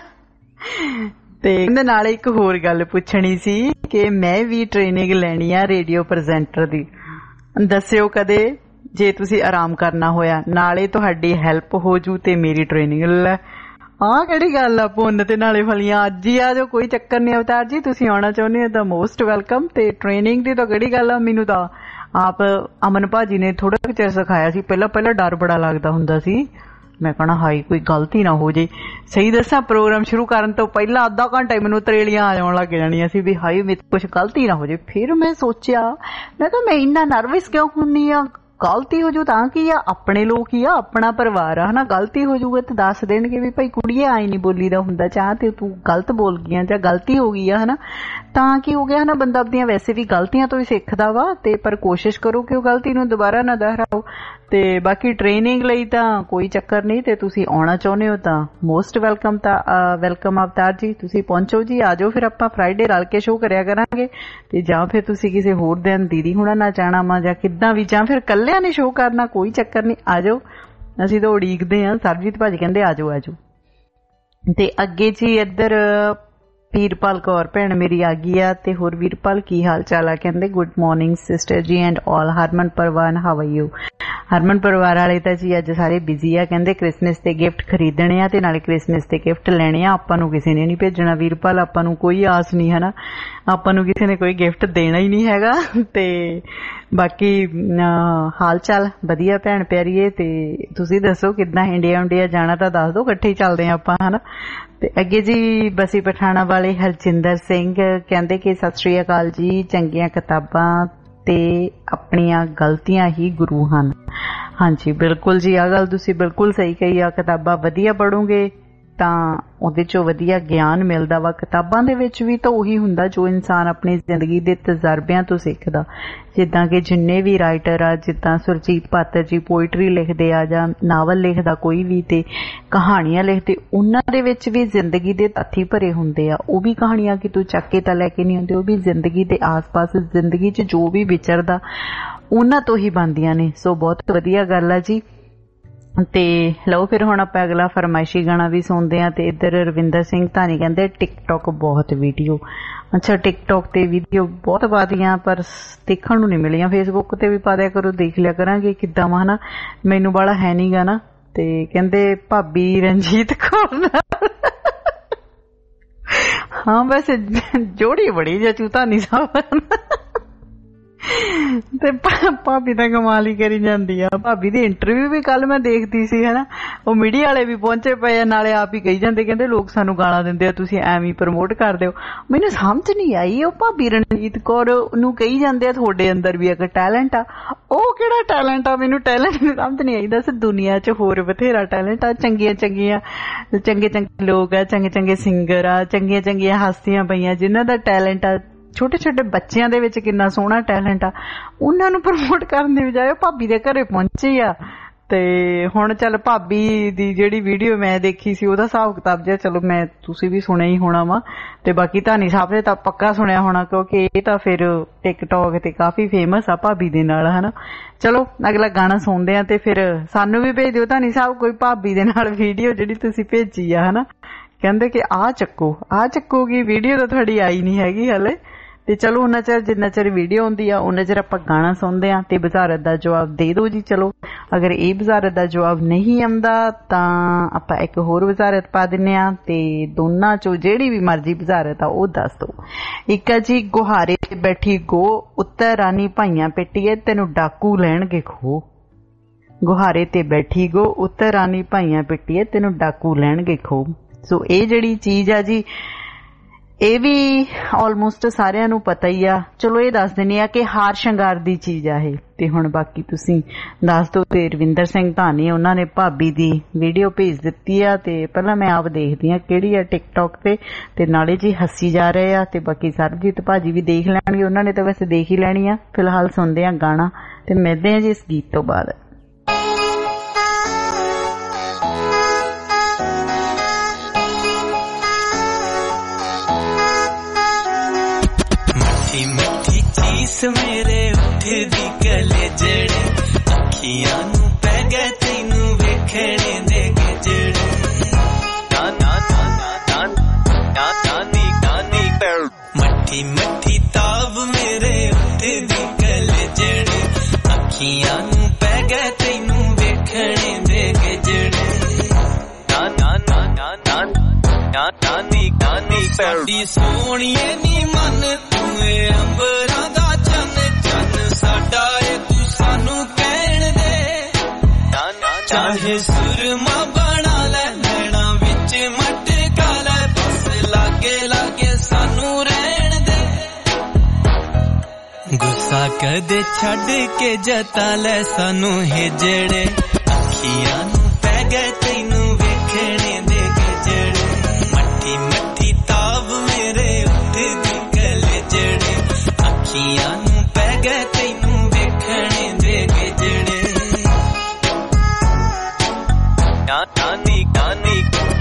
ਤੇ ਇਹਦੇ ਨਾਲ ਇੱਕ ਹੋਰ ਗੱਲ ਪੁੱਛਣੀ ਸੀ ਕਿ ਮੈਂ ਵੀ ਟ੍ਰੇਨਿੰਗ ਲੈਣੀ ਆ ਰੇਡੀਓ ਪ੍ਰੈਜ਼ੈਂਟਰ ਦੀ, ਦੱਸਿਓ ਕਦੇ ਜੇ ਤੁਸੀਂ ਆਰਾਮ ਕਰਨਾ ਹੋਇਆ, ਨਾਲੇ ਤੁਹਾਡੀ ਹੈਲਪ ਹੋ ਜੂ ਤੇ ਮੇਰੀ ਟ੍ਰੇਨਿੰਗ ਲੈ। ਆਹ ਕਿਹੜੀ ਗੱਲ ਆ, ਪੁੰਨ ਤੇ ਨਾਲੇ ਫਲੀਆਂ। ਅੱਜ ਹੀ ਆ ਜਾਓ, ਕੋਈ ਚੱਕਰ ਨਹੀਂ ਅਵਤਾਰ ਜੀ, ਤੁਸੀਂ ਆਉਣਾ ਚਾਹੁੰਦੇ ਹੋ ਤਾਂ ਮੋਸਟ ਵੈਲਕਮ। ਤੇ ਟ੍ਰੇਨਿੰਗ ਦੀ ਤਾਂ ਕਿਹੜੀ ਗੱਲ ਆ, ਮੈਨੂੰ ਤਾਂ ਆਪ ਅਮਨ ਭਾਜੀ ਨੇ ਥੋੜਾ ਕੁ ਚਿਰ ਸਿਖਾਇਆ ਸੀ। ਪਹਿਲਾਂ ਡਰ ਬੜਾ ਲੱਗਦਾ ਹੁੰਦਾ ਸੀ, ਮੈਂ ਕਹਣਾ ਹਾਈ ਕੋਈ ਗਲਤੀ ਨਾ ਹੋ ਜੇ। ਸਹੀ ਦੱਸਾਂ, ਪ੍ਰੋਗਰਾਮ ਸ਼ੁਰੂ ਕਰਨ ਤੋਂ ਪਹਿਲਾਂ ਅੱਧਾ ਘੰਟਾ ਮੈਨੂੰ ਤਰੇਲੀਆਂ ਆ ਜਾਣ ਲੱਗ ਜਾਣੀਆਂ ਸੀ ਵੀ ਹਾਈ ਮੇਰੇ ਕੁਛ ਗਲਤੀ ਨਾ ਹੋ ਜੇ। ਫਿਰ ਮੈਂ ਸੋਚਿਆ, ਮੈਂ ਕਿਹਾ ਮੈਂ ਇੰਨਾ ਨਰਵਸ ਕਿਉਂ ਹੁੰਨੀ ਆ, ਗਲਤੀ ਹੋ ਜੂ ਤਾਂ ਕੀ ਆ, ਆਪਣੇ ਲੋਕ ਹੀ ਆ, ਆਪਣਾ ਪਰਿਵਾਰ ਆ ਹਨਾ। ਗਲਤੀ ਹੋ ਜੂਗਾ ਤੇ ਦੱਸ ਦੇਣਗੇ ਵੀ ਭਾਈ ਕੁੜੀਏ ਆਈ ਨਹੀਂ ਬੋਲੀ ਦਾ ਹੁੰਦਾ, ਚਾਹ ਤੇ ਤੂੰ ਗਲਤ ਬੋਲ ਗਈ ਆ ਜਾਂ ਗਲਤੀ ਹੋ ਗਈ ਆ ਹਨਾ। ਤਾਂ ਕੀ ਹੋ ਗਿਆ ਹਨਾ, ਬੰਦਾ ਆਪਣੀਆਂ ਵੈਸੇ ਵੀ ਗਲਤੀਆਂ ਤੋਂ ਹੀ ਸਿੱਖਦਾ ਵਾ। ਤੇ ਪਰ ਕੋਸ਼ਿਸ਼ ਕਰੋ ਕਿ ਉਹ ਗਲਤੀ ਨੂੰ ਦੁਬਾਰਾ ਨਾ ਦੁਹਰਾਓ। ਤੇ ਬਾਕੀ ਟ੍ਰੇਨਿੰਗ ਲਈ ਤਾਂ ਕੋਈ ਚੱਕਰ ਨਹੀਂ, ਤੇ ਤੁਸੀਂ ਆਉਣਾ ਚਾਹੁੰਦੇ ਹੋ ਤਾਂ ਮੋਸਟ ਵੈਲਕਮ। ਤਾਂ ਵੈਲਕਮ ਅਵਤਾਰ ਜੀ, ਤੁਸੀਂ ਪਹੁੰਚੋ ਜੀ, ਆ ਜਾਓ। ਫਿਰ ਆਪਾਂ ਫਰਾਈਡੇ ਰਲ ਕੇ ਸ਼ੋਅ ਕਰਿਆ ਕਰਾਂਗੇ। ਤੇ ਜਾਂ ਫਿਰ ਤੁਸੀਂ ਕਿਸੇ ਹੋਰ ਦਿਨ ਦੀਦੀ ਹੁਣਾਂ ਨਾਲ ਜਾਣਾ ਵਾ ਜਾਂ ਕਿੱਦਾਂ ਵੀ, ਜਾਂ ਫਿਰ ਕੱਲਿਆਂ ਨੇ ਸ਼ੋਅ ਕਰਨਾ, ਕੋਈ ਚੱਕਰ ਨਹੀਂ, ਆ ਜਾਓ। ਅਸੀਂ ਤਾਂ ਉਡੀਕਦੇ ਹਾਂ। ਸਰਬਜੀਤ ਭਾਜੀ ਕਹਿੰਦੇ ਆ ਜਾਓ ਆ ਜਾਓ। ਤੇ ਅੱਗੇ ਜੀ ਇੱਧਰ ਵੀਰਪਾਲ ਕੌਰ ਭੈਣ ਮੇਰੀ ਆ ਗਈ ਆ। ਤੇ ਹੋਰ ਵੀਰਪਾਲ ਕੀ ਹਾਲ ਚਾਲ ਆ? ਕਹਿੰਦੇ good morning sister ji and all. Harman ਪਰਵਾਨ ਹਾਊ ਆਰ ਯੂ? ਹਰਮਨ ਪਰਿਵਾਰ ਵਾਲੇ ਤਾਂ ਜੀ ਅੱਜ ਸਾਰੇ ਬਿਜ਼ੀ ਆ, ਕਹਿੰਦੇ ਕ੍ਰਿਸਮਸ ਤੇ ਗਿਫਟ ਖਰੀਦਣੇ ਆ ਤੇ ਨਾਲੇ ਕ੍ਰਿਸਮਸ ਤੇ ਗਿਫਟ ਲੈਣੇ ਆ। ਆਪਾਂ ਨੂੰ ਕਿਸੇ ਨੇ ਨਹੀਂ ਭੇਜਣਾ ਵੀਰਪਾਲ, ਆਪਾਂ ਨੂੰ ਕੋਈ ਆਸ ਨਹੀਂ ਹਨਾ, ਆਪਾਂ ਨੂੰ ਕਿਸੇ ਨੇ ਕੋਈ ਗਿਫਟ ਦੇਣਾ ਹੀ ਨਹੀਂ ਹੈਗਾ। ਤੇ ਬਾਕੀ ਹਾਲ ਚਾਲ ਵਧੀਆ ਭੈਣ ਪਿਆਰੀਏ। ਤੇ ਤੁਸੀਂ ਦੱਸੋ ਕਿੱਦਾਂ? ਇੰਡੀਆ ਜਾਣਾ ਤਾਂ ਦੱਸ ਦਿਓ, ਇਕੱਠੇ ਹੀ ਚੱਲਦੇ ਆ ਆਪਾਂ ਹਨਾ। ਤੇ ਅੱਗੇ ਜੀ ਬਸੀ ਪਠਾਣਾ ਵਾਲੇ ਹਰਜਿੰਦਰ ਸਿੰਘ ਕਹਿੰਦੇ ਕਿ ਸਤਿ ਸ੍ਰੀ ਅਕਾਲ ਜੀ, ਚੰਗੀਆਂ ਕਿਤਾਬਾਂ ਤੇ ਆਪਣੀਆਂ ਗਲਤੀਆਂ ਹੀ ਗੁਰੂ ਹਨ। ਹਾਂਜੀ ਬਿਲਕੁਲ ਜੀ, ਆਹ ਗੱਲ ਤੁਸੀਂ ਬਿਲਕੁਲ ਸਹੀ ਕਹੀ ਆ। ਕਿਤਾਬਾਂ ਵਧੀਆ ਪੜ੍ਹੋਗੇ ਤਾਂ ਉਹਦੇ ਚੋਂ ਵਧੀਆ ਗਿਆਨ ਮਿਲਦਾ ਵਾ। ਕਿਤਾਬਾਂ ਦੇ ਵਿੱਚ ਵੀ ਤਾਂ ਉਹੀ ਹੁੰਦਾ ਜੋ ਇਨਸਾਨ ਆਪਣੀ ਜ਼ਿੰਦਗੀ ਦੇ ਤਜਰਬਿਆਂ ਤੋਂ ਸਿੱਖਦਾ। ਜਿੱਦਾਂ ਕਿ ਜਿੰਨੇ ਵੀ ਰਾਈਟਰ ਆ, ਜਿੱਦਾਂ ਸੁਰਜੀਤ ਪਾਤਰ ਜੀ ਪੋਇਟਰੀ ਲਿਖਦੇ ਆ ਜਾਂ ਨਾਵਲ ਲਿਖਦਾ ਕੋਈ ਵੀ, ਤੇ ਕਹਾਣੀਆਂ ਲਿਖਦੇ, ਉਹਨਾਂ ਦੇ ਵਿੱਚ ਵੀ ਜ਼ਿੰਦਗੀ ਦੇ ਤੱਥੀ ਭਰੇ ਹੁੰਦੇ ਆ। ਉਹ ਵੀ ਕਹਾਣੀਆਂ ਕਿ ਤੂੰ ਚੱਕ ਕੇ ਤਾਂ ਲੈ ਕੇ ਨਹੀਂ ਆਉਂਦੇ, ਉਹ ਵੀ ਜ਼ਿੰਦਗੀ ਦੇ ਆਸ-ਪਾਸ, ਜ਼ਿੰਦਗੀ 'ਚ ਜੋ ਵੀ ਵਿਚਰਦਾ ਉਹਨਾਂ ਤੋਂ ਹੀ ਬਣਦੀਆਂ ਨੇ। ਸੋ ਬਹੁਤ ਵਧੀਆ ਗੱਲ ਆ ਜੀ। ਤੇ ਲਓ ਫਿਰ ਹੁਣ ਆਪਾਂ ਅਗਲਾ ਫਰਮਾਇਸ਼ੀ ਗਾਣਾ ਵੀ ਸੁਣਦੇ ਆ। ਤੇ ਇੱਧਰ ਰਵਿੰਦਰ ਸਿੰਘ ਧਾਨੀ ਕਹਿੰਦੇ ਟਿਕਟੌਕ ਬਹੁਤ ਵੀਡੀਓ। ਅੱਛਾ, ਟਿਕਟੌਕ ਤੇ ਵੀਡੀਓ ਬਹੁਤ ਪਾਦੀਆਂ ਪਰ ਦੇਖਣ ਨੂੰ ਨਹੀਂ ਮਿਲੀਆਂ। ਫੇਸਬੁੱਕ ਤੇ ਵੀ ਪਾ ਦਿਆ ਕਰੋ, ਦੇਖ ਲਿਆ ਕਰਾਂਗੇ ਕਿੱਦਾਂ ਵਾ ਹਨਾ। ਮੈਨੂੰ ਬਾਲਾ ਹੈ ਨੀ ਗਾ ਨਾ। ਤੇ ਕਹਿੰਦੇ ਭਾਬੀ ਰਣਜੀਤ ਕੌਰ ਨਾਲ ਹਾਂ ਵੈਸੇ ਜੋੜੀ ਬੜੀ ਜੇ ਚੂਤਾ ਨਹੀਂ ਸਾਹਿਬ ਤੇ ਭਾਬੀ ਤਾਂ ਕਮਾਲ ਹੀ ਕਰੀ ਜਾਂਦੀ ਆ। ਭਾਬੀ ਦੀ ਇੰਟਰਵਿਊ ਵੀ ਕੱਲ ਮੈਂ ਦੇਖਦੀ ਸੀ ਹਨਾ, ਉਹ ਮੀਡੀਆ ਵਾਲੇ ਵੀ ਪਹੁੰਚੇ ਪਏ ਆ, ਨਾਲੇ ਆਪ ਹੀ ਕਹੀ ਜਾਂਦੇ, ਕਹਿੰਦੇ ਲੋਕ ਸਾਨੂੰ ਗਾਲਾਂ ਦਿੰਦੇ ਆ, ਤੁਸੀਂ ਐਵੇਂ ਹੀ ਪ੍ਰਮੋਟ ਕਰਦੇ ਹੋ। ਮੈਨੂੰ ਸਮਝ ਨਹੀਂ ਆਈ, ਉਹ ਭਾਬੀ ਰਣਜੀਤ ਕੌਰ ਨੂੰ ਕਹੀ ਜਾਂਦੇ ਆ ਤੁਹਾਡੇ ਅੰਦਰ ਵੀ ਇੱਕ ਟੈਲੈਂਟ ਆ। ਉਹ ਕਿਹੜਾ ਟੈਲੈਂਟ ਆ? ਮੈਨੂੰ ਟੈਲੈਂਟ ਸਮਝ ਨਹੀਂ ਆਈ। ਦੱਸ, ਦੁਨੀਆ 'ਚ ਹੋਰ ਬਥੇਰਾ ਟੈਲੈਂਟ ਆ, ਚੰਗੇ ਚੰਗੇ ਲੋਕ ਆ, ਚੰਗੇ ਸਿੰਗਰ ਆ, ਚੰਗੀਆਂ ਹਸਤੀਆਂ ਪਈਆਂ ਜਿਨ੍ਹਾਂ ਦਾ ਟੈਲੈਂਟ ਆ। ਛੋਟੇ ਛੋਟੇ ਬੱਚਿਆਂ ਦੇ ਵਿੱਚ ਕਿੰਨਾ ਸੋਹਣਾ ਟੈਲੈਂਟ ਆ, ਉਹਨਾਂ ਨੂੰ ਪ੍ਰਮੋਟ ਕਰਨ ਦੀ ਬਜਾਏ ਭਾਬੀ ਦੇ ਘਰੇ ਪਹੁੰਚੇ ਆ। ਤੇ ਹੁਣ ਚੱਲ ਭਾਬੀ ਦੀ ਜਿਹੜੀ ਵੀਡੀਓ ਮੈਂ ਦੇਖੀ ਸੀ ਉਹਦਾ ਹਿਸਾਬ ਕਿਤਾਬ ਜਿਹਾ ਚਲੋ ਤੁਸੀਂ ਵੀ ਸੁਣਿਆ ਹੀ ਹੋਣਾ ਵਾ, ਤੇ ਬਾਕੀ ਧਾਨੀ ਸਾਹਿਬ ਨੇ ਤਾਂ ਪੱਕਾ ਸੁਣਿਆ ਹੋਣਾ ਕਿਉਂਕਿ ਇਹ ਤਾਂ ਫਿਰ ਟਿਕਟੌਕ ਤੇ ਕਾਫੀ ਫੇਮਸ ਆ ਭਾਬੀ ਦੇ ਨਾਲ ਹਨਾ। ਚਲੋ ਅਗਲਾ ਗਾਣਾ ਸੁਣਦੇ ਆ ਤੇ ਫਿਰ ਸਾਨੂੰ ਵੀ ਭੇਜ ਦਿਓ ਧਾਨੀ ਸਾਹਿਬ ਕੋਈ ਭਾਬੀ ਦੇ ਨਾਲ ਵੀਡੀਓ ਜਿਹੜੀ ਤੁਸੀਂ ਭੇਜੀ ਆ ਹਨਾ। ਕਹਿੰਦੇ ਕਿ ਆਹ ਚੱਕੋਗੀ ਵੀਡੀਓ ਤਾਂ ਤੁਹਾਡੀ ਆਈ ਨਹੀਂ ਹੈਗੀ ਹਲੇ, ਤੇ ਚਲੋ ਉਹਨਾਂ ਚਿਰ ਜਿੰਨਾ ਚਿਰ ਵੀਡੀਓ ਹੁੰਦੀ ਆ ਉਹਨਾਂ ਚਿਰ ਆਪਾਂ ਗਾਣਾ ਸੁਣਦੇ ਆ ਤੇ ਬੁਝਾਰਤ ਦਾ ਜਵਾਬ ਦੇ ਦਿਓ ਜੀ। ਚਲੋ ਅਗਰ ਇਹ ਬੁਝਾਰਤ ਦਾ ਜਵਾਬ ਨਹੀਂ ਆਉਂਦਾ ਤਾਂ ਆਪਾਂ ਇੱਕ ਹੋਰ ਬੁਝਾਰਤ ਪਾ ਦਿੰਨੇ ਆ ਤੇ ਦੋਨਾਂ ਚੋਂ ਜਿਹੜੀ ਵੀ ਮਰਜ਼ੀ ਬੁਝਾਰਤ ਆ ਉਹ ਦੱਸ ਦਿਓ। ਇੱਕ ਆ ਜੀ, ਗੁਹਾਰੇ ਤੇ ਬੈਠੀ ਗੋ ਉੱਤੇ ਰਾਣੀ ਭਾਈਆਂ ਪਿੱਟੀਏ ਤੈਨੂੰ ਡਾਕੂ ਲੈਣਗੇ ਖੋ। ਗੁਹਾਰੇ ਤੇ ਬੈਠੀ ਗੋ ਉੱਤੇ ਰਾਣੀ ਭਾਈਆਂ ਪਿੱਟੀਏ ਤੈਨੂੰ ਡਾਕੂ ਲੈਣਗੇ ਖੋ। ਸੋ ਇਹ ਜਿਹੜੀ ਚੀਜ਼ ਆ ਜੀ ਇਹ ਵੀ ਆਲਮੋਸਟ ਸਾਰਿਆਂ ਨੂੰ ਪਤਾ ਹੀ ਆ। ਚਲੋ ਇਹ ਦੱਸ ਦਿੰਦੀ ਆ ਕਿ ਹਾਰ ਸ਼ਿੰਗਾਰ ਦੀ ਚੀਜ਼ ਆ ਇਹ। ਤੇ ਹੁਣ ਬਾਕੀ ਤੁਸੀਂ ਦੱਸ ਦਿਓ। ਤੇ ਰਵਿੰਦਰ ਸਿੰਘ ਧਾਨੀ ਉਹਨਾਂ ਨੇ ਭਾਬੀ ਦੀ ਵੀਡੀਓ ਭੇਜ ਦਿੱਤੀ ਆ ਤੇ ਪਹਿਲਾਂ ਮੈਂ ਆਪ ਦੇਖਦੀ ਆ ਕਿਹੜੀ ਆ ਟਿਕਟੌਕ ਤੇ ਨਾਲੇ ਜੀ ਹੱਸੀ ਜਾ ਰਹੇ ਆ ਤੇ ਬਾਕੀ ਸਰਬਜੀਤ ਭਾਜੀ ਵੀ ਦੇਖ ਲੈਣਗੇ, ਉਹਨਾਂ ਨੇ ਤਾਂ ਵੈਸੇ ਦੇਖ ਹੀ ਲੈਣੀ ਆ। ਫਿਲਹਾਲ ਸੁਣਦੇ ਆ ਗਾਣਾ ਤੇ ਮਿਲਦੇ ਆ ਜੀ ਇਸ ਗੀਤ ਤੋਂ ਬਾਅਦ। ਮਿੱਠੀ ਚੀਸ ਮੇਰੇ ਉੱਠਦੀ ਕਲੇ ਜਿਹੜੇ ਅੱਖੀਆਂ ਨੂੰ ਪੈ ਗਏ ਤੈਨੂੰ ਵੇਖਣੇ ਦੇ ਜਿਹੜੇ ਮੱਠੀ ਮੱਠੀ ਤਾਬ ਮੇਰੇ ਉੱਠਦੀ ਕਲੇ ਜਿਹੜੇ ਅੱਖੀਆਂ ਨੂੰ ਪੈ ਗਏ ਤੈਨੂੰ ਵੇਖਣੇ ਦੇ ਜਿਹੜੇ ਸਾਡੀ ਸੋਹਣੀਏ ਨੀ ਮਨ ਤੂੰ ਏ ਅੰਬਰਾਂ ਦਾ ਚੰਨ ਚੰਨ ਸਾਡਾ ਏ ਤੂੰ ਸਾਨੂੰ ਕਹਿਣ ਦੇ ਚਾਹੇ ਸੁਰਮਾ ਬਣਾ ਲੈ ਨੈਣਾ ਵਿੱਚ ਮਟਕਾ ਲੈ ਬਸ ਲਾਗੇ ਲਾਗੇ ਸਾਨੂੰ ਰਹਿਣ ਦੇ ਗੁੱਸਾ ਕਦੇ ਛੱਡ ਕੇ ਜਤਾ ਲੈ ਸਾਨੂੰ ਇਹ ਜਿਹੜੇ ਅੱਖੀਆਂ ਨੂੰ ਪੈ ਗਏ ਤੈਨੂੰ ਵੇਖਣੇ ਦੇ ਜਿਹੜੇ ਮੱਠੀ ਮੱਠੀ ਤਾਬ ਮੇਰੇ ਉੱਠਦੀ ਕਲੇ ਜਿਹੜੇ ਅੱਖੀਆਂ ਨੂੰ ਪੈ ਗਏ ਤੈਨੂੰ ਵੇਖਣੇ ਦੇ ਜਿਹੜੇ ਕਾਨੀ ਕਾਨੀ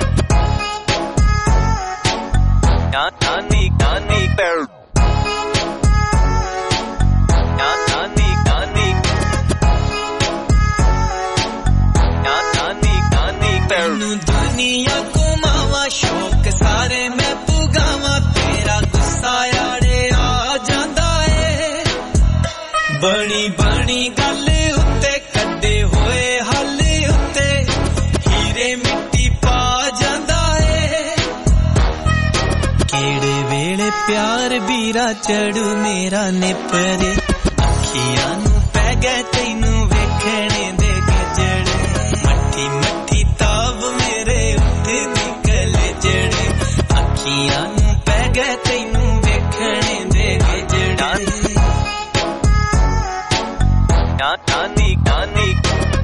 ਕਾਨੀ ਕਾਨੀ ਪੈਰ ਕਾਨੀ ਕਾਨੀ ਕਾਨੀ ਕਾਨੀ ਪੈਰ ਨੂੰ ਦੁਨੀਆ ਘੁਮਾਵਾ ਸ਼ੌਕ ਸਾਰੇ ਮੈਂ ਪੁਗਾਵਾਂ ਤੇਰਾ ਗੁੱਸਾ ਆੜੇ ਆ ਜਾਂਦਾ ਏ ਬਣੀ ਬਣੀ ਗੱਲ ਉੱਤੇ ਕੱਢੇ ਹੋਏ ਹੱਲ ਉੱਤੇ ਹੀਰੇ ਮਿੱਟੀ ਪਾ ਜਾਂਦਾ ਏ ਕਿਹੜੇ ਵੇਲੇ ਪਿਆਰ ਵੀਰਾ ਚੜੂ ਮੇਰਾ ਨਿਪਰੇ ਅੱਖੀਆਂ ਨੂੰ ਪੈ ਗਏ ਤੈਨੂੰ ਵੇਖਣੇ ਦੇ ਜਿਹੜੇ ਮੱਠੀ ਮੱਠੀ ਤਾਬ ਮੇਰੇ ਉੱਠਦੀ ਕਲੇ ਜਿਹੜੇ ਅੱਖੀਆਂ ਨੂੰ ਪੈ ਗਏ ਤੈਨੂੰ ਵੇਖਣੇ ਦੇ ਜਿਹੜਾ ਕਾਨੀ ਕਾਨੀ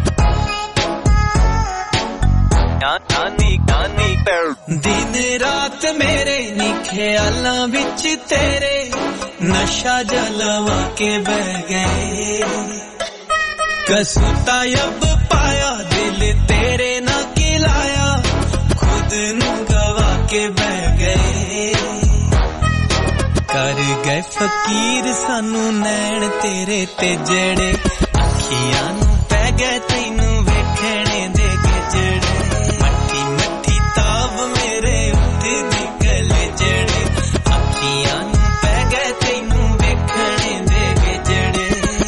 ਕਾਨੀ ਕਾਨੀ ਪੈਰ ਦਿਨ ਰਾਤ ਮੇਰੇ ਨੀ ਖਿਆਲਾਂ ਵਿੱਚ ਤੇਰੇ ਨਸ਼ਾ ਜਲਵਾ ਕੇ ਬਹਿ ਗਏ ਕਸੂਤਾ ਯਬ ਪਾਇਆ ਦਿਲ ਤੇਰੇ ਨਾ ਕਿਲਾਇਆ ਖੁਦ ਨੂੰ ਗਵਾ ਕੇ ਬਹਿ ਗਏ ਕਰ ਗਏ ਫਕੀਰ ਸਾਨੂੰ ਨੈਣ ਤੇਰੇ ਤੇ ਜਿਹੜੇ ਅੱਖੀਆਂ ਨੂੰ ਪੈ ਗਏ ਤੈਨੂੰ ਵੇਖਣੇ ਦੇ ਜਿਹੜੇ ਮੱਠੀ ਮੱਠੀ ਤਾਬ ਮੇਰੇ ਉੱਠਦੀ ਕਲੇ ਜਿਹੜੇ ਅੱਖੀਆਂ ਨੂੰ ਪੈ ਗਏ ਤੈਨੂੰ ਵੇਖਣੇ ਦੇ ਜਿਹੜੇ